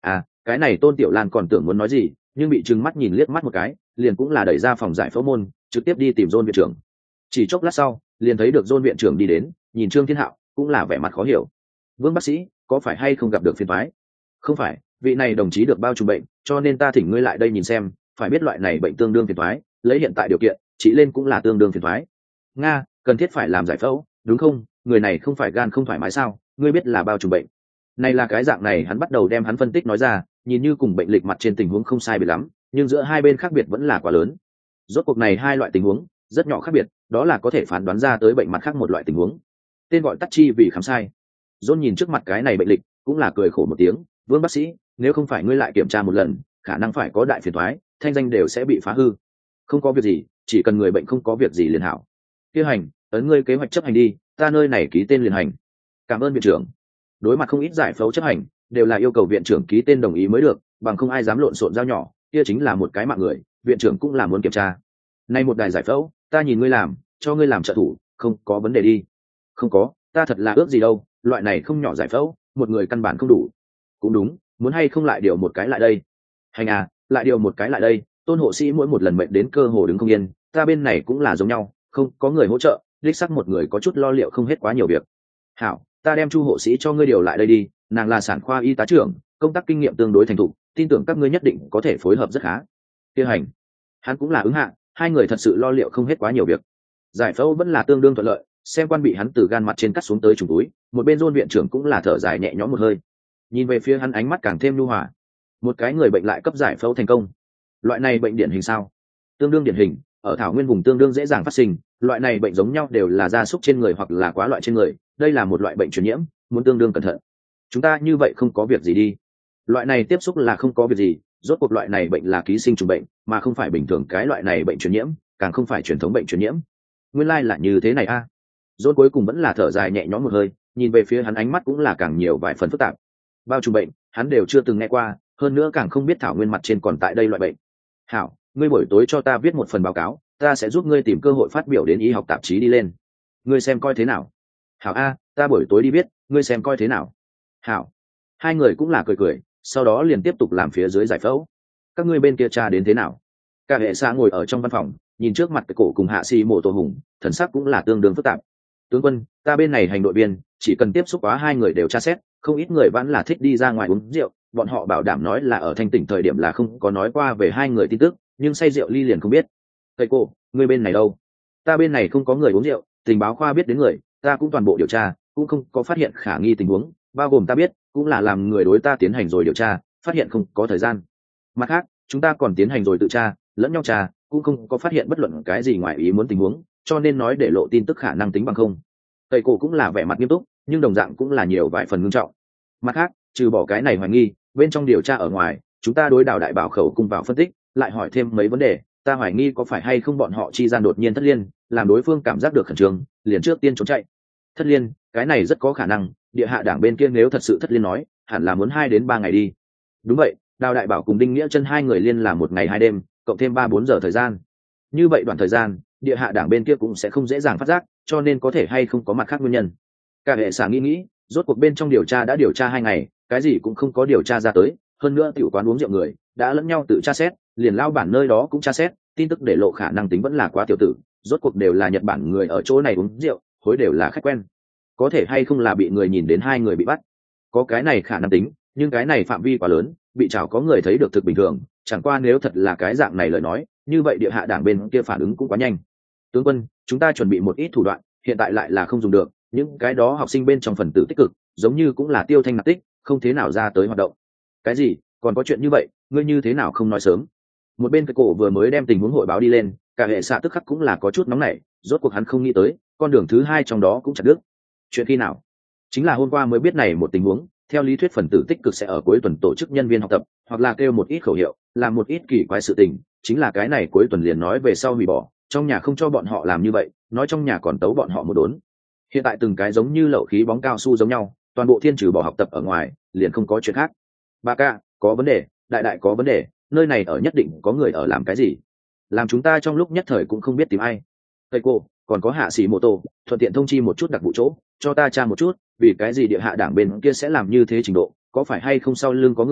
Cái này Tôn Tiểu Lan còn tưởng muốn nói gì, nhưng bị trừng mắt nhìn liếc mắt một cái, liền cũng là đẩy ra phòng giải phẫu môn, trực tiếp đi tìm John viện trưởng. Chỉ chốc lát sau, liền thấy được John viện trưởng đi đến, nhìn Trương Thiên Hạo, cũng là vẻ mặt khó hiểu. Vương bác sĩ, có phải hay không gặp được phiền toái? Không phải, vị này đồng chí được bao trùm bệnh, cho nên ta thỉnh ngươi lại đây nhìn xem, phải biết loại này bệnh tương đương phiền toái, lấy hiện tại điều kiện, trị lên cũng là tương đương phiền toái. Nga, cần thiết phải làm giải phẫu, đúng không? Người này không phải gan không thoải mái sao? Ngươi biết là bao trùm bệnh. Này là cái dạng này, hắn bắt đầu đem hắn phân tích nói ra, nhìn như cùng bệnh lịch mặt trên tình huống không sai biệt lắm, nhưng giữa hai bên khác biệt vẫn là quá lớn. Rốt cuộc này hai loại tình huống rất nhỏ khác biệt, đó là có thể phán đoán ra tới bệnh mặt khác một loại tình huống. Tên gọi tắt chi vì khám sai. John nhìn trước mặt cái này bệnh lịch, cũng là cười khổ một tiếng, Vương bác sĩ, nếu không phải ngươi lại kiểm tra một lần, khả năng phải có đại phiền toái, thanh danh đều sẽ bị phá hư. Không có việc gì, chỉ cần người bệnh không có việc gì liền hảo. Kế hành, ấn ngươi kế hoạch chấp hành đi, ta nơi này ký tên liền hành. Cảm ơn viện trưởng. Đối mặt không ít giải phẫu chấp hành, đều là yêu cầu viện trưởng ký tên đồng ý mới được, bằng không ai dám lộn xộn dao nhỏ, kia chính là một cái mạng người, viện trưởng cũng là muốn kiểm tra. Nay một đài giải phẫu, ta nhìn ngươi làm, cho ngươi làm trợ thủ, không có vấn đề đi. Không có, ta thật là ước gì đâu, loại này không nhỏ giải phẫu, một người căn bản không đủ. Cũng đúng, muốn hay không lại điều một cái lại đây. Hành à, lại điều một cái lại đây, Tôn hộ sĩ mỗi một lần mệnh đến cơ hồ đứng không yên, ta bên này cũng là giống nhau, không có người hỗ trợ, đích xác một người có chút lo liệu không hết quá nhiều việc. Hảo, ta đem Chu hộ sĩ cho ngươi điều lại đây đi, nàng là sản khoa y tá trưởng, công tác kinh nghiệm tương đối thành thục, tin tưởng các ngươi nhất định có thể phối hợp rất khá. Tiêu hành, hắn cũng là ứng hạ, hai người thật sự lo liệu không hết quá nhiều việc. Giải phẫu vẫn là tương đương thuận lợi, xem quan bị hắn từ gan mặt trên cắt xuống tới trùng túi, một bên John viện trưởng cũng là thở dài nhẹ nhõm một hơi. Nhìn về phía hắn ánh mắt càng thêm nhu hòa. Một cái người bệnh lại cấp giải phẫu thành công. Loại này bệnh điển hình sao? Tương đương điển hình, ở thảo nguyên vùng tương đương dễ dàng phát sinh, loại này bệnh giống nhau đều là gia súc trên người hoặc là quá loại trên người, đây là một loại bệnh truyền nhiễm, muốn tương đương cẩn thận. Chúng ta như vậy không có việc gì đi. Loại này tiếp xúc là không có việc gì, rốt cuộc loại này bệnh là ký sinh trùng bệnh, mà không phải bình thường cái loại này bệnh truyền nhiễm, càng không phải truyền thống bệnh truyền nhiễm. Nguyên lai là như thế này a. Rốt cuối cùng vẫn là thở dài nhẹ nhõm một hơi, nhìn về phía hắn ánh mắt cũng là càng nhiều vài phần phức tạp. Bao trùm bệnh, hắn đều chưa từng nghe qua, hơn nữa càng không biết thảo nguyên mặt trên còn tại đây loại bệnh. Hảo, ngươi buổi tối cho ta viết một phần báo cáo, ta sẽ giúp ngươi tìm cơ hội phát biểu đến y học tạp chí đi lên. Ngươi xem coi thế nào. Hảo a, ta buổi tối đi viết, ngươi xem coi thế nào. Hảo. Hai người cũng là cười cười, sau đó liền tiếp tục làm phía dưới giải phẫu. Các ngươi bên kia tra đến thế nào? Cả hệ xã ngồi ở trong văn phòng, nhìn trước mặt cái cổ cùng hạ sĩ mộ tổ hùng, thần sắc cũng là tương đương phức tạp. Tướng quân, ta bên này hành đội viên, chỉ cần tiếp xúc quá hai người đều tra xét, không ít người vẫn là thích đi ra ngoài uống rượu, bọn họ bảo đảm nói là ở thanh tỉnh thời điểm là không có nói qua về hai người tin tức, nhưng say rượu ly liền không biết. Thầy cô, người bên này đâu? Ta bên này không có người uống rượu, tình báo khoa biết đến người, ta cũng toàn bộ điều tra, cũng không có phát hiện khả nghi tình huống, bao gồm ta biết, cũng là làm người đối ta tiến hành rồi điều tra, phát hiện không có thời gian. Mặt khác, chúng ta còn tiến hành rồi tự tra, lẫn nhau tra, cũng không có phát hiện bất luận cái gì ngoài ý muốn tình huống, cho nên nói để lộ tin tức khả năng tính bằng không. Thầy cô cũng là vẻ mặt nghiêm túc, nhưng đồng dạng cũng là nhiều vài phần nghiêm trọng. Mặt khác, trừ bỏ cái này hoài nghi, bên trong điều tra ở ngoài, chúng ta đối Đào đại bảo khẩu cùng vào phân tích, lại hỏi thêm mấy vấn đề, ta hoài nghi có phải hay không bọn họ chi gian đột nhiên thất liên, làm đối phương cảm giác được khẩn trương, liền trước tiên trốn chạy. Thất liên, cái này rất có khả năng, địa hạ đảng bên kia nếu thật sự thất liên nói, hẳn là muốn 2 đến 3 ngày đi. Đúng vậy, Đào đại bảo cùng Đinh Nghĩa Chân hai người liên là 1 ngày 2 đêm, cộng thêm 3-4 giờ thời gian. Như vậy đoạn thời gian, địa hạ đảng bên kia cũng sẽ không dễ dàng phát giác, cho nên có thể hay không có mặt khác nguyên nhân. Cả hệ xã nghĩ, rốt cuộc bên trong điều tra đã điều tra 2 ngày, cái gì cũng không có điều tra ra tới, hơn nữa tiểu quán uống rượu người đã lẫn nhau tự tra xét, liền lao bản nơi đó cũng tra xét, tin tức để lộ khả năng tính vẫn là quá tiểu tử, rốt cuộc đều là Nhật Bản người ở chỗ này uống rượu, hối đều là khách quen. Có thể hay không là bị người nhìn đến 2 người bị bắt, có cái này khả năng tính, nhưng cái này phạm vi quá lớn, bị chảo có người thấy được thực bình thường, chẳng qua nếu thật là cái dạng này lời nói, như vậy địa hạ đảng bên kia phản ứng cũng quá nhanh. Tướng quân, chúng ta chuẩn bị một ít thủ đoạn, hiện tại lại là không dùng được, những cái đó học sinh bên trong phần tử tích cực, giống như cũng là tiêu thanh nạp tích, không thế nào ra tới hoạt động. Cái gì? Còn có chuyện như vậy, ngươi như thế nào không nói sớm? Một bên cái cổ vừa mới đem tình huống hội báo đi lên, cả hệ xạ tức khắc cũng là có chút nóng nảy, rốt cuộc hắn không nghĩ tới, con đường thứ 2 trong đó cũng chặt đứt. Chuyện khi nào? Chính là hôm qua mới biết này một tình huống, theo lý thuyết phần tử tích cực sẽ ở cuối tuần tổ chức nhân viên học tập, hoặc là kêu một ít khẩu hiệu, làm một ít kỳ quái sự tình, chính là cái này cuối tuần liền nói về sau hủy bỏ, trong nhà không cho bọn họ làm như vậy, nói trong nhà còn tấu bọn họ một đốn. Hiện tại từng cái giống như lậu khí bóng cao su giống nhau, toàn bộ thiên trừ bỏ học tập ở ngoài, liền không có chuyện khác. Bà ca, có vấn đề, đại đại có vấn đề, nơi này ở nhất định có người ở làm cái gì, làm chúng ta trong lúc nhất thời cũng không biết tìm ai. Thầy cô, còn có hạ sĩ mô tô, thuận tiện thông chi một chút đặc vụ chỗ, cho ta tra một chút, vì cái gì địa hạ đảng bên kia sẽ làm như thế trình độ, có phải hay không sau lưng có người,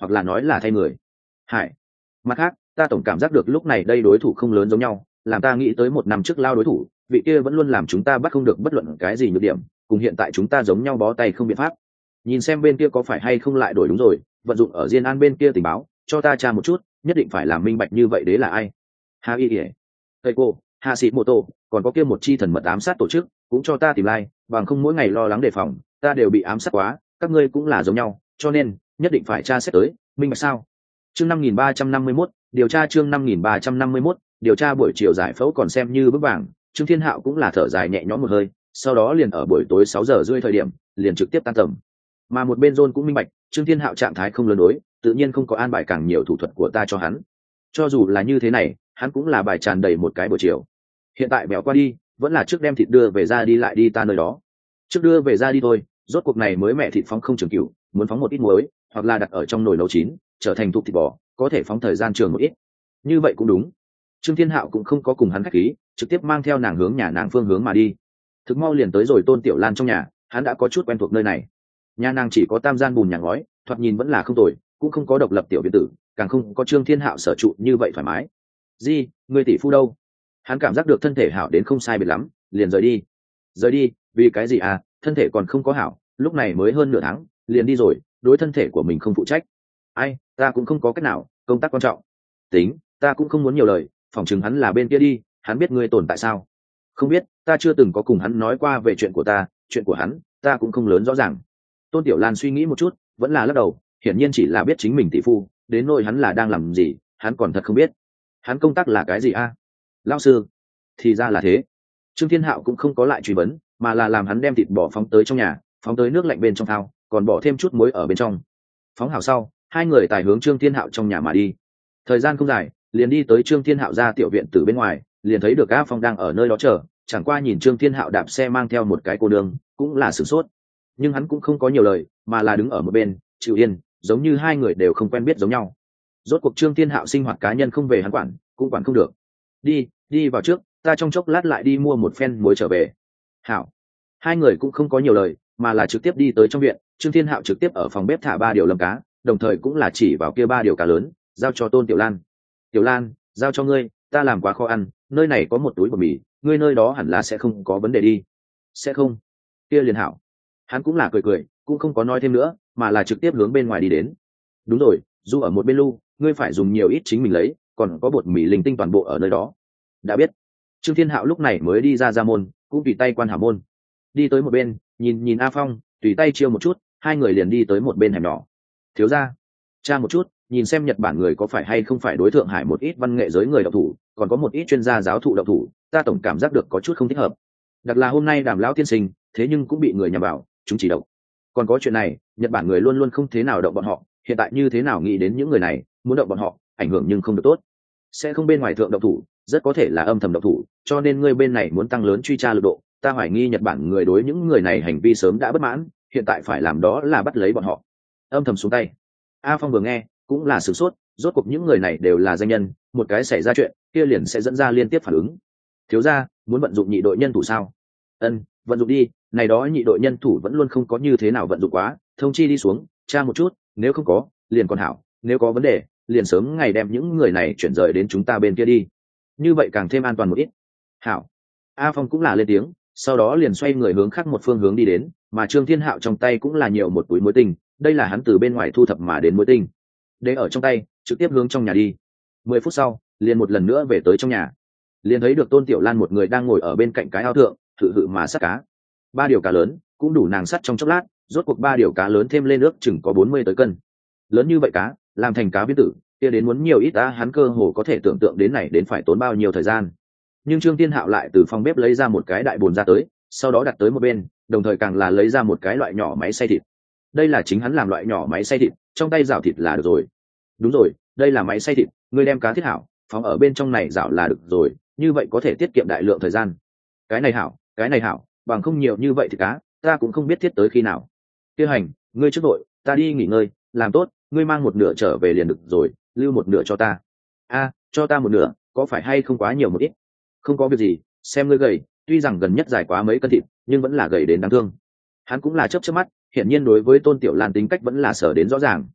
hoặc là nói là thay người. Hải. Mặt khác, ta tổng cảm giác được lúc này đây đối thủ không lớn giống nhau, làm ta nghĩ tới 1 năm trước lao đối thủ, vị kia vẫn luôn làm chúng ta bắt không được bất luận cái gì nhược điểm, cùng hiện tại chúng ta giống nhau bó tay không biện pháp. Nhìn xem bên kia có phải hay không lại đổi đúng rồi, vận dụng ở Diên An bên kia tình báo, cho ta tra một chút, nhất định phải làm minh bạch như vậy đế là ai. Hà Y Ỉa, thầy cô, Hà Sĩ Mô Tô, còn có kia một chi thần mật ám sát tổ chức, cũng cho ta tìm lai, bằng không mỗi ngày lo lắng đề phòng, ta đều bị ám sát quá, các ngươi cũng là giống nhau, cho nên nhất định phải tra xét tới, minh bạch sao? Chương 5351, điều tra chương 5351, điều tra buổi chiều giải phẫu còn xem như bước vàng, Trương Thiên Hạo cũng là thở dài nhẹ nhõm một hơi, sau đó liền ở buổi tối 6 giờ rưỡi thời điểm, liền trực tiếp tan tầm. Mà một bên John cũng minh bạch, Trương Thiên Hạo trạng thái không lớn đối, tự nhiên không có an bài càng nhiều thủ thuật của ta cho hắn. Cho dù là như thế này, hắn cũng là bài tràn đầy một cái buổi chiều. Hiện tại béo qua đi, vẫn là trước đem thịt đưa về ra đi lại đi ta nơi đó. Trước đưa về ra đi thôi, rốt cuộc này mới mẹ thịt phóng không trường cửu, muốn phóng một ít muối, hoặc là đặt ở trong nồi nấu chín, trở thành thục thịt bò, có thể phóng thời gian trường một ít. Như vậy cũng đúng. Trương Thiên Hạo cũng không có cùng hắn khách khí, trực tiếp mang theo nàng hướng nhà nàng phương hướng mà đi. Thực mau liền tới rồi Tôn Tiểu Lan trong nhà, hắn đã có chút quen thuộc nơi này. Nhà nàng chỉ có tam gian bùn nhà ngói, thoạt nhìn vẫn là không tồi, cũng không có độc lập tiểu biệt tử, càng không có Trương Thiên Hạo sở trụ như vậy thoải mái. Di, người tỷ phu đâu? Hắn cảm giác được thân thể hảo đến không sai biệt lắm, liền rời đi. Rời đi? Vì cái gì à? Thân thể còn không có hảo, lúc này mới hơn nửa tháng, liền đi rồi, đối thân thể của mình không phụ trách. Ai, ta cũng không có cách nào, công tác quan trọng. Tính, ta cũng không muốn nhiều lời, phỏng chừng hắn là bên kia đi, hắn biết ngươi tồn tại sao? Không biết, ta chưa từng có cùng hắn nói qua về chuyện của ta, chuyện của hắn, ta cũng không lớn rõ ràng. Tôn Tiểu Lan suy nghĩ một chút, vẫn là lắc đầu, hiển nhiên chỉ là biết chính mình tỷ phu, đến nỗi hắn là đang làm gì, hắn còn thật không biết. Hắn công tác là cái gì a? Lão sư. Thì ra là thế. Trương Thiên Hạo cũng không có lại truy vấn, mà là làm hắn đem thịt bò phóng tới trong nhà, phóng tới nước lạnh bên trong thao, còn bỏ thêm chút muối ở bên trong. Phóng hảo sau, hai người tài hướng Trương Thiên Hạo trong nhà mà đi. Thời gian không dài, liền đi tới Trương Thiên Hạo ra tiểu viện từ bên ngoài, liền thấy được A Phong đang ở nơi đó chờ, chẳng qua nhìn Trương Thiên Hạo đạp xe mang theo một cái cô nương, cũng là sửng sốt. Nhưng hắn cũng không có nhiều lời, mà là đứng ở một bên, chịu yên, giống như hai người đều không quen biết giống nhau. Rốt cuộc Trương Thiên Hạo sinh hoạt cá nhân không về hắn quản, cũng quản không được. Đi vào trước, ta trong chốc lát lại đi mua một phen muối trở về. Hảo. Hai người cũng không có nhiều lời, mà là trực tiếp đi tới trong viện. Trương Thiên Hạo trực tiếp ở phòng bếp thả 3 điều lâm cá, đồng thời cũng là chỉ vào kia 3 điều cá lớn, giao cho Tôn Tiểu Lan. Tiểu Lan, giao cho ngươi, ta làm quá khó ăn, nơi này có một túi bột mì, ngươi nơi đó hẳn là sẽ không có vấn đề đi. Sẽ không. Kia liền hảo. Hắn cũng là cười, cũng không có nói thêm nữa, mà là trực tiếp hướng bên ngoài đi đến. Đúng rồi, Du ở một bên lưu, ngươi phải dùng nhiều ít chính mình lấy, còn có bột mì linh tinh toàn bộ ở nơi đó. Đã biết. Trương Thiên Hạo lúc này mới đi ra môn, cũng tùy tay quan hảo môn. Đi tới một bên, nhìn A Phong, tùy tay chiêu một chút, hai người liền đi tới một bên hẻm nhỏ. Thiếu gia, tra một chút, nhìn xem Nhật Bản người có phải hay không phải đối Thượng Hải một ít văn nghệ giới người độc thủ, còn có một ít chuyên gia giáo thụ độc thủ, ta tổng cảm giác được có chút không thích hợp. Đặc là hôm nay Đàm lão tiên sinh, thế nhưng cũng bị người nhằm vào, chúng chỉ độc. Còn có chuyện này, Nhật Bản người luôn luôn không thế nào động bọn họ, hiện tại như thế nào nghĩ đến những người này, muốn động bọn họ, ảnh hưởng nhưng không được tốt. Sẽ không bên ngoài thượng độc thủ, rất có thể là âm thầm độc thủ, cho nên ngươi bên này muốn tăng lớn truy tra lực độ, ta hoài nghi Nhật Bản người đối những người này hành vi sớm đã bất mãn, hiện tại phải làm đó là bắt lấy bọn họ. Âm thầm xuống tay. A Phong vừa nghe, cũng là sửng sốt, rốt cuộc những người này đều là danh nhân, một cái xảy ra chuyện, kia liền sẽ dẫn ra liên tiếp phản ứng. Thiếu gia, muốn vận dụng nhị đội nhân thủ sao? Ân, vận dụng đi, này đó nhị đội nhân thủ vẫn luôn không có như thế nào vận dụng quá, thông chi đi xuống, tra một chút, nếu không có, liền còn hảo, nếu có vấn đề, liền sớm ngày đem những người này chuyển rời đến chúng ta bên kia đi. Như vậy càng thêm an toàn một ít. Hảo. A Phong cũng là lên tiếng, sau đó liền xoay người hướng khác một phương hướng đi đến, mà Trương Thiên Hạo trong tay cũng là nhiều một túi muối tinh, đây là hắn từ bên ngoài thu thập mà đến muối tinh. Để ở trong tay, trực tiếp hướng trong nhà đi. 10 phút sau, liền một lần nữa về tới trong nhà. Liền thấy được Tôn Tiểu Lan một người đang ngồi ở bên cạnh cái ao thượng, thử mà sát cá. 3 điều cá lớn, cũng đủ nàng sắt trong chốc lát, rốt cuộc 3 điều cá lớn thêm lên nước chừng có 40 tới cân. Lớn như vậy cá, làm thành cá viên tử, kia đến muốn nhiều ít ta hắn cơ hồ có thể tưởng tượng đến này đến phải tốn bao nhiêu thời gian. Nhưng Trương Thiên Hạo lại từ phòng bếp lấy ra một cái đại bồn ra tới, sau đó đặt tới một bên, đồng thời càng là lấy ra một cái loại nhỏ máy xay thịt. Đây là chính hắn làm loại nhỏ máy xay thịt, trong tay rảo thịt là được rồi. Đúng rồi, đây là máy xay thịt, ngươi đem cá thiết hảo, phóng ở bên trong này rảo là được rồi, như vậy có thể tiết kiệm đại lượng thời gian. Cái này hảo, bằng không nhiều như vậy thì cá, ta cũng không biết thiết tới khi nào. Tiêu Hành, ngươi trước đội, ta đi nghỉ ngơi, làm tốt, ngươi mang một nửa trở về liền được rồi, lưu một nửa cho ta. A, cho ta một nửa, có phải hay không quá nhiều một ít? Không có việc gì, xem ngươi gầy, tuy rằng gần nhất dài quá mấy cân thịt, nhưng vẫn là gầy đến đáng thương. Hắn cũng là chớp chớp mắt, hiển nhiên đối với Tôn Tiểu Lan tính cách vẫn là sở đến rõ ràng.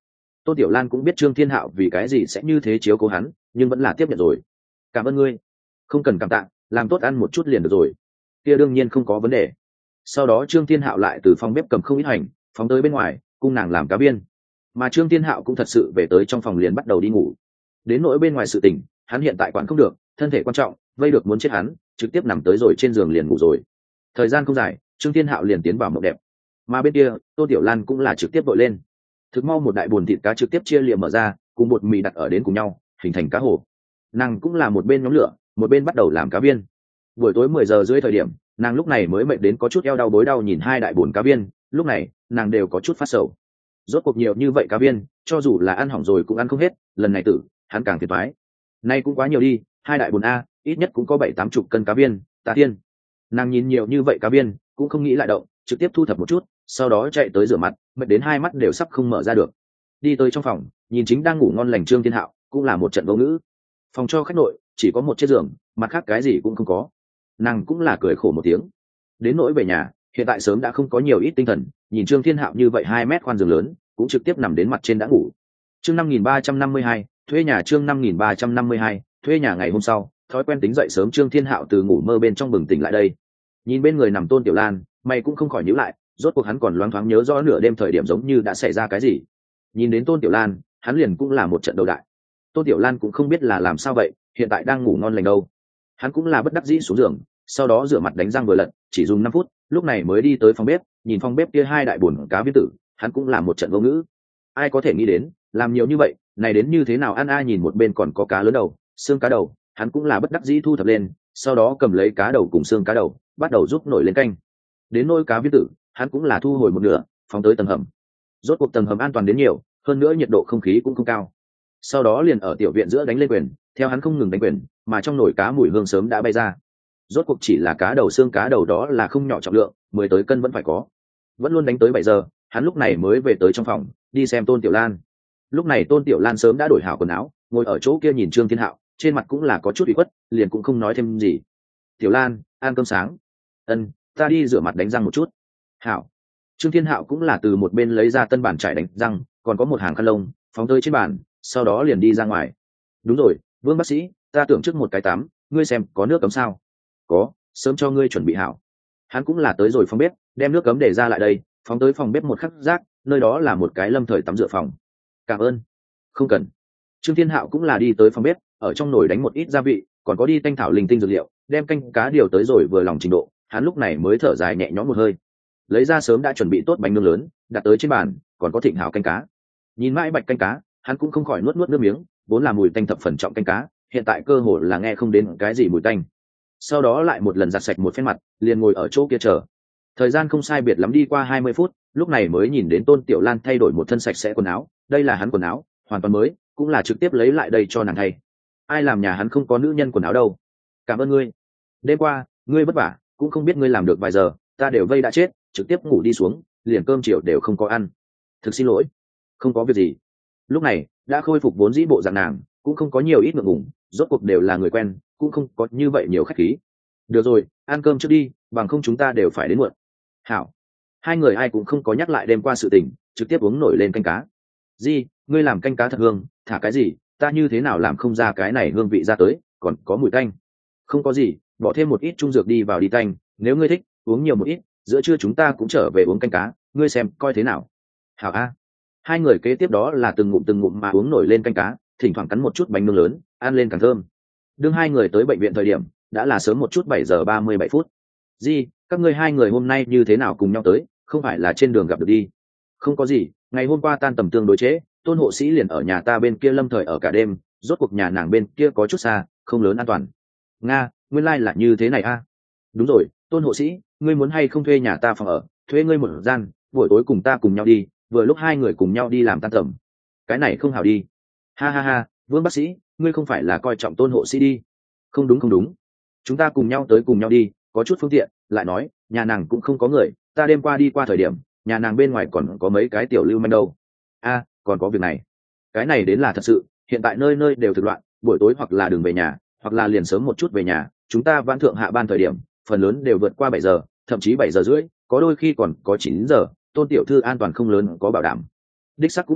Tôn Tiểu Lan cũng biết Trương Thiên Hạo vì cái gì sẽ như thế chiếu cố hắn, nhưng vẫn là tiếp nhận rồi. Cảm ơn ngươi. Không cần cảm tạ, làm tốt ăn một chút liền được rồi. Kia đương nhiên không có vấn đề. Sau đó Trương Thiên Hạo lại từ phòng bếp cầm không ít hành, phóng tới bên ngoài, cung nàng làm cá viên. Mà Trương Thiên Hạo cũng thật sự về tới trong phòng liền bắt đầu đi ngủ. Đến nỗi bên ngoài sự tình, hắn hiện tại quản không được, thân thể quan trọng, vây được muốn chết hắn, trực tiếp nằm tới rồi trên giường liền ngủ rồi. Thời gian không dài, Trương Thiên Hạo liền tiến vào mộng đẹp. Mà bên kia, Tô Tiểu Lan cũng là trực tiếp vội lên. Thực mau một đại bồn thịt cá trực tiếp chia liệm mở ra, cùng bột mì đặt ở đến cùng nhau, hình thành cá hồ. Nàng cũng là một bên nhóm lửa, một bên bắt đầu làm cá viên. Buổi tối 10 giờ rưỡi thời điểm, nàng lúc này mới mệt đến có chút eo đau bối đau nhìn hai đại bồn cá viên, lúc này, nàng đều có chút phát sầu. Rốt cuộc nhiều như vậy cá viên, cho dù là ăn hỏng rồi cũng ăn không hết, lần này tử, hắn càng thiệt toái. Nay cũng quá nhiều đi, hai đại bồn a, ít nhất cũng có 7-80 cân cá viên, ta tiên. Nàng nhìn nhiều như vậy cá viên, cũng không nghĩ lại động, trực tiếp thu thập một chút, sau đó chạy tới rửa mặt, mệt đến hai mắt đều sắp không mở ra được. Đi tới trong phòng, nhìn chính đang ngủ ngon lành Trương Thiên Hạo, cũng là một trận vô ngữ. Phòng cho khách nội chỉ có một chiếc giường, mặt khác cái gì cũng không có. Nàng cũng là cười khổ một tiếng. Đến nỗi về nhà, hiện tại sớm đã không có nhiều ít tinh thần, nhìn Trương Thiên Hạo như vậy 2 mét khoan giường lớn, cũng trực tiếp nằm đến mặt trên đã ngủ. Chương 5352, thuê nhà. Chương 5352, thuê nhà. Ngày hôm sau, thói quen tính dậy sớm Trương Thiên Hạo từ ngủ mơ bên trong bừng tỉnh lại đây. Nhìn bên người nằm Tôn Tiểu Lan, mày cũng không khỏi nhíu lại, rốt cuộc hắn còn loáng thoáng nhớ rõ nửa đêm thời điểm giống như đã xảy ra cái gì. Nhìn đến Tôn Tiểu Lan, hắn liền cũng là một trận đầu đại. Tôn Tiểu Lan cũng không biết là làm sao vậy, hiện tại đang ngủ ngon lành đâu. Hắn cũng là bất đắc dĩ xuống giường, sau đó rửa mặt đánh răng vừa lật, chỉ dùng 5 phút, lúc này mới đi tới phòng bếp, nhìn phòng bếp kia hai đại bồn cá viên tử, hắn cũng là một trận vô ngữ. Ai có thể nghĩ đến, làm nhiều như vậy, này đến như thế nào ăn ai nhìn một bên còn có cá lớn đầu, xương cá đầu, hắn cũng là bất đắc dĩ thu thập lên, sau đó cầm lấy cá đầu cùng xương cá đầu, bắt đầu giúp nổi lên canh. Đến nôi cá viên tử, hắn cũng là thu hồi một nửa, phóng tới tầng hầm. Rốt cuộc tầng hầm an toàn đến nhiều, hơn nữa nhiệt độ không khí cũng không cao. Sau đó liền ở tiểu viện giữa đánh lên quyền, theo hắn không ngừng đánh quyền, mà trong nồi cá mùi hương sớm đã bay ra. Rốt cuộc chỉ là cá đầu xương cá đầu đó là không nhỏ trọng lượng, 10 tới cân vẫn phải có. Vẫn luôn đánh tới 7 giờ, hắn lúc này mới về tới trong phòng, đi xem Tôn Tiểu Lan. Lúc này Tôn Tiểu Lan sớm đã đổi hảo quần áo, ngồi ở chỗ kia nhìn Trương Thiên Hạo, trên mặt cũng là có chút ủy khuất, liền cũng không nói thêm gì. Tiểu Lan, ăn cơm sáng. Ân, ta đi rửa mặt đánh răng một chút. Hảo. Trương Thiên Hạo cũng là từ một bên lấy ra tân bản trải đánh răng, còn có một hàng khăn lông, phóng tới trên bàn, sau đó liền đi ra ngoài. Đúng rồi, Vương bác sĩ, ta tưởng trước một cái tắm, ngươi xem có nước cấm sao? Có, sớm cho ngươi chuẩn bị hảo. Hắn cũng là tới rồi phòng bếp, đem nước cấm để ra lại đây, phóng tới phòng bếp một khắc rác, nơi đó là một cái lâm thời tắm rửa phòng. Cảm ơn. Không cần. Trương Thiên Hạo cũng là đi tới phòng bếp, ở trong nồi đánh một ít gia vị, còn có đi tanh thảo linh tinh dược liệu, đem canh cá điều tới rồi vừa lòng trình độ, hắn lúc này mới thở dài nhẹ nhõm một hơi. Lấy ra sớm đã chuẩn bị tốt bánh nướng lớn, đặt tới trên bàn, còn có thịnh hảo canh cá. Nhìn mãi bạch canh cá, hắn cũng không khỏi nuốt nuốt nước miếng, vốn là mùi tanh thập phần trọng canh cá, hiện tại cơ hồ là nghe không đến cái gì mùi tanh. Sau đó lại một lần giặt sạch một phen mặt, liền ngồi ở chỗ kia chờ. Thời gian không sai biệt lắm đi qua 20 phút, lúc này mới nhìn đến Tôn Tiểu Lan thay đổi một thân sạch sẽ quần áo, đây là hắn quần áo, hoàn toàn mới, cũng là trực tiếp lấy lại đây cho nàng thay. Ai làm nhà hắn không có nữ nhân quần áo đâu. Cảm ơn ngươi. Đêm qua, ngươi vất vả, cũng không biết ngươi làm được vài giờ, ta đều vây đã chết, trực tiếp ngủ đi xuống, liền cơm chiều đều không có ăn. Thực xin lỗi. Không có việc gì. Lúc này, đã khôi phục vốn dĩ bộ dạng nàng, cũng không có nhiều ít ngượng ngùng, rốt cuộc đều là người quen, cũng không có như vậy nhiều khách khí. Được rồi, ăn cơm trước đi, bằng không chúng ta đều phải đến muộn. Hảo. Hai người ai cũng không có nhắc lại đêm qua sự tình, trực tiếp uống nổi lên canh cá. Di, ngươi làm canh cá thật hương, thả cái gì, ta như thế nào làm không ra cái này hương vị ra tới, còn có mùi tanh. Không có gì, bỏ thêm một ít trung dược đi vào đi tanh, nếu ngươi thích, uống nhiều một ít, giữa trưa chúng ta cũng trở về uống canh cá, ngươi xem coi thế nào. Hảo a. Hai người kế tiếp đó là từng ngụm mà uống nổi lên canh cá, thỉnh thoảng cắn một chút bánh nướng lớn, ăn lên càng thơm. Đương hai người tới bệnh viện thời điểm, đã là sớm một chút 7 giờ 37 phút. Di, các ngươi hai người hôm nay như thế nào cùng nhau tới, không phải là trên đường gặp được đi. Không có gì, ngày hôm qua tan tầm tương đối trễ, Tôn hộ sĩ liền ở nhà ta bên kia lâm thời ở cả đêm, rốt cuộc nhà nàng bên kia có chút xa, không lớn an toàn. Nga, nguyên lai là như thế này a. Đúng rồi, Tôn hộ sĩ, ngươi muốn hay không thuê nhà ta phòng ở, thuê ngươi một gian, buổi tối cùng ta cùng nhau đi, vừa lúc hai người cùng nhau đi làm tan tầm. Cái này không hảo đi. Ha ha ha, Vương bác sĩ, ngươi không phải là coi trọng Tôn hộ sĩ đi. Không đúng không đúng. Chúng ta cùng nhau tới cùng nhau đi, có chút phương tiện, lại nói, nhà nàng cũng không có người, ta đêm qua đi qua thời điểm, nhà nàng bên ngoài còn có mấy cái tiểu lưu manh đâu. A, còn có việc này. Cái này đến là thật sự, hiện tại nơi nơi đều thực loạn, buổi tối hoặc là đừng về nhà, hoặc là liền sớm một chút về nhà, chúng ta vãn thượng hạ ban thời điểm, phần lớn đều vượt qua 7 giờ, thậm chí 7 giờ rưỡi, có đôi khi còn có 9 giờ, Tôn tiểu thư an toàn không lớn có bảo đảm. Đích xác cũng là,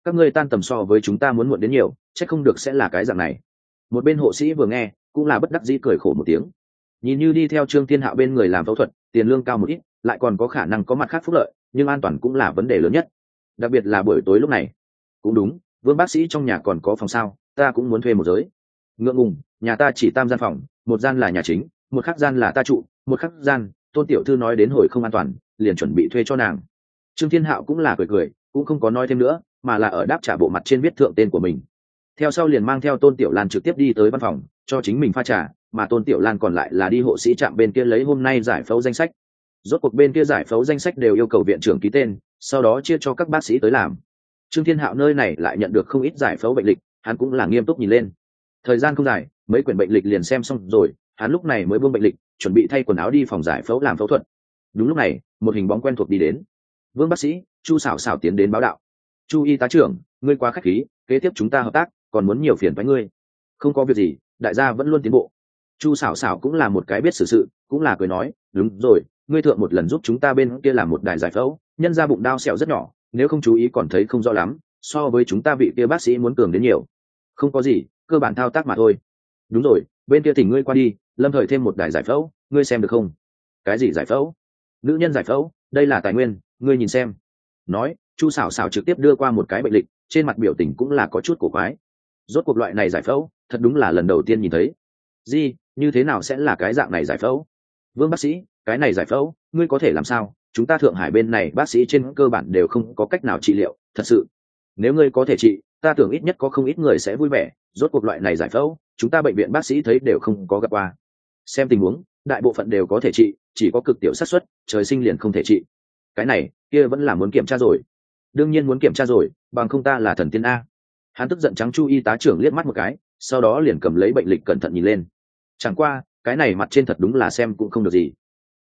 các ngươi tan tầm so với chúng ta muốn muộn đến nhiều, chắc không được sẽ là cái dạng này. Một bên hộ sĩ vừa nghe cũng là bất đắc dĩ cười khổ một tiếng. Nhìn như đi theo Trương Thiên Hạo bên người làm phẫu thuật, tiền lương cao một ít, lại còn có khả năng có mặt khác phúc lợi, nhưng an toàn cũng là vấn đề lớn nhất, đặc biệt là buổi tối lúc này. Cũng đúng, Vương bác sĩ trong nhà còn có phòng sao? Ta cũng muốn thuê một giới. Ngượng ngùng, nhà ta chỉ 3 gian phòng, một gian là nhà chính, một khác gian là ta trụ, một khác gian Tôn tiểu thư nói đến hồi không an toàn, liền chuẩn bị thuê cho nàng. Trương Thiên Hạo cũng là cười cười, cũng không có nói thêm nữa, mà là ở đáp trả bộ mặt trên viết thượng tên của mình. Theo sau liền mang theo Tôn Tiểu Lan trực tiếp đi tới văn phòng, cho chính mình pha trà, mà Tôn Tiểu Lan còn lại là đi hộ sĩ trạm bên kia lấy hôm nay giải phẫu danh sách. Rốt cuộc bên kia giải phẫu danh sách đều yêu cầu viện trưởng ký tên, sau đó chia cho các bác sĩ tới làm. Trương Thiên Hạo nơi này lại nhận được không ít giải phẫu bệnh lịch, hắn cũng là nghiêm túc nhìn lên. Thời gian không dài, mấy quyển bệnh lịch liền xem xong rồi, hắn lúc này mới buông bệnh lịch, chuẩn bị thay quần áo đi phòng giải phẫu làm phẫu thuật. Đúng lúc này, một hình bóng quen thuộc đi đến. Vương bác sĩ, Chu Sảo Sảo tiến đến báo đạo. Chu y tá trưởng, ngươi quá khách khí, kế tiếp chúng ta hợp tác, còn muốn nhiều phiền với ngươi. Không có việc gì, đại gia vẫn luôn tiến bộ. Chu Sảo Sảo cũng là một cái biết xử sự, cũng là cười nói, đúng rồi, ngươi thượng một lần giúp chúng ta bên kia làm một đài giải phẫu, nhân ra bụng đau sẹo rất nhỏ, nếu không chú ý còn thấy không rõ lắm, so với chúng ta vị kia bác sĩ muốn cường đến nhiều. Không có gì, cơ bản thao tác mà thôi. Đúng rồi, bên kia thỉnh ngươi qua đi, lâm thời thêm một đài giải phẫu, ngươi xem được không? Cái gì giải phẫu? Nữ nhân giải phẫu, đây là tài nguyên, ngươi nhìn xem. Nói, Chu Sảo Sảo trực tiếp đưa qua một cái bệnh lịch, trên mặt biểu tình cũng là có chút cổ quái. Rốt cuộc loại này giải phẫu, thật đúng là lần đầu tiên nhìn thấy. Gì, như thế nào sẽ là cái dạng này giải phẫu? Vương bác sĩ, cái này giải phẫu, ngươi có thể làm sao? Chúng ta Thượng Hải bên này bác sĩ trên cơ bản đều không có cách nào trị liệu, thật sự. Nếu ngươi có thể trị, ta tưởng ít nhất có không ít người sẽ vui vẻ. Rốt cuộc loại này giải phẫu, chúng ta bệnh viện bác sĩ thấy đều không có gặp qua. Xem tình huống, đại bộ phận đều có thể trị, chỉ có cực tiểu xác suất, trời sinh liền không thể trị. Cái này, kia vẫn là muốn kiểm tra rồi. Đương nhiên muốn kiểm tra rồi, bằng không ta là thần tiên a. Hắn tức giận trắng Chu y tá trưởng liếc mắt một cái, sau đó liền cầm lấy bệnh lịch cẩn thận nhìn lên. Chẳng qua, cái này mặt trên thật đúng là xem cũng không được gì.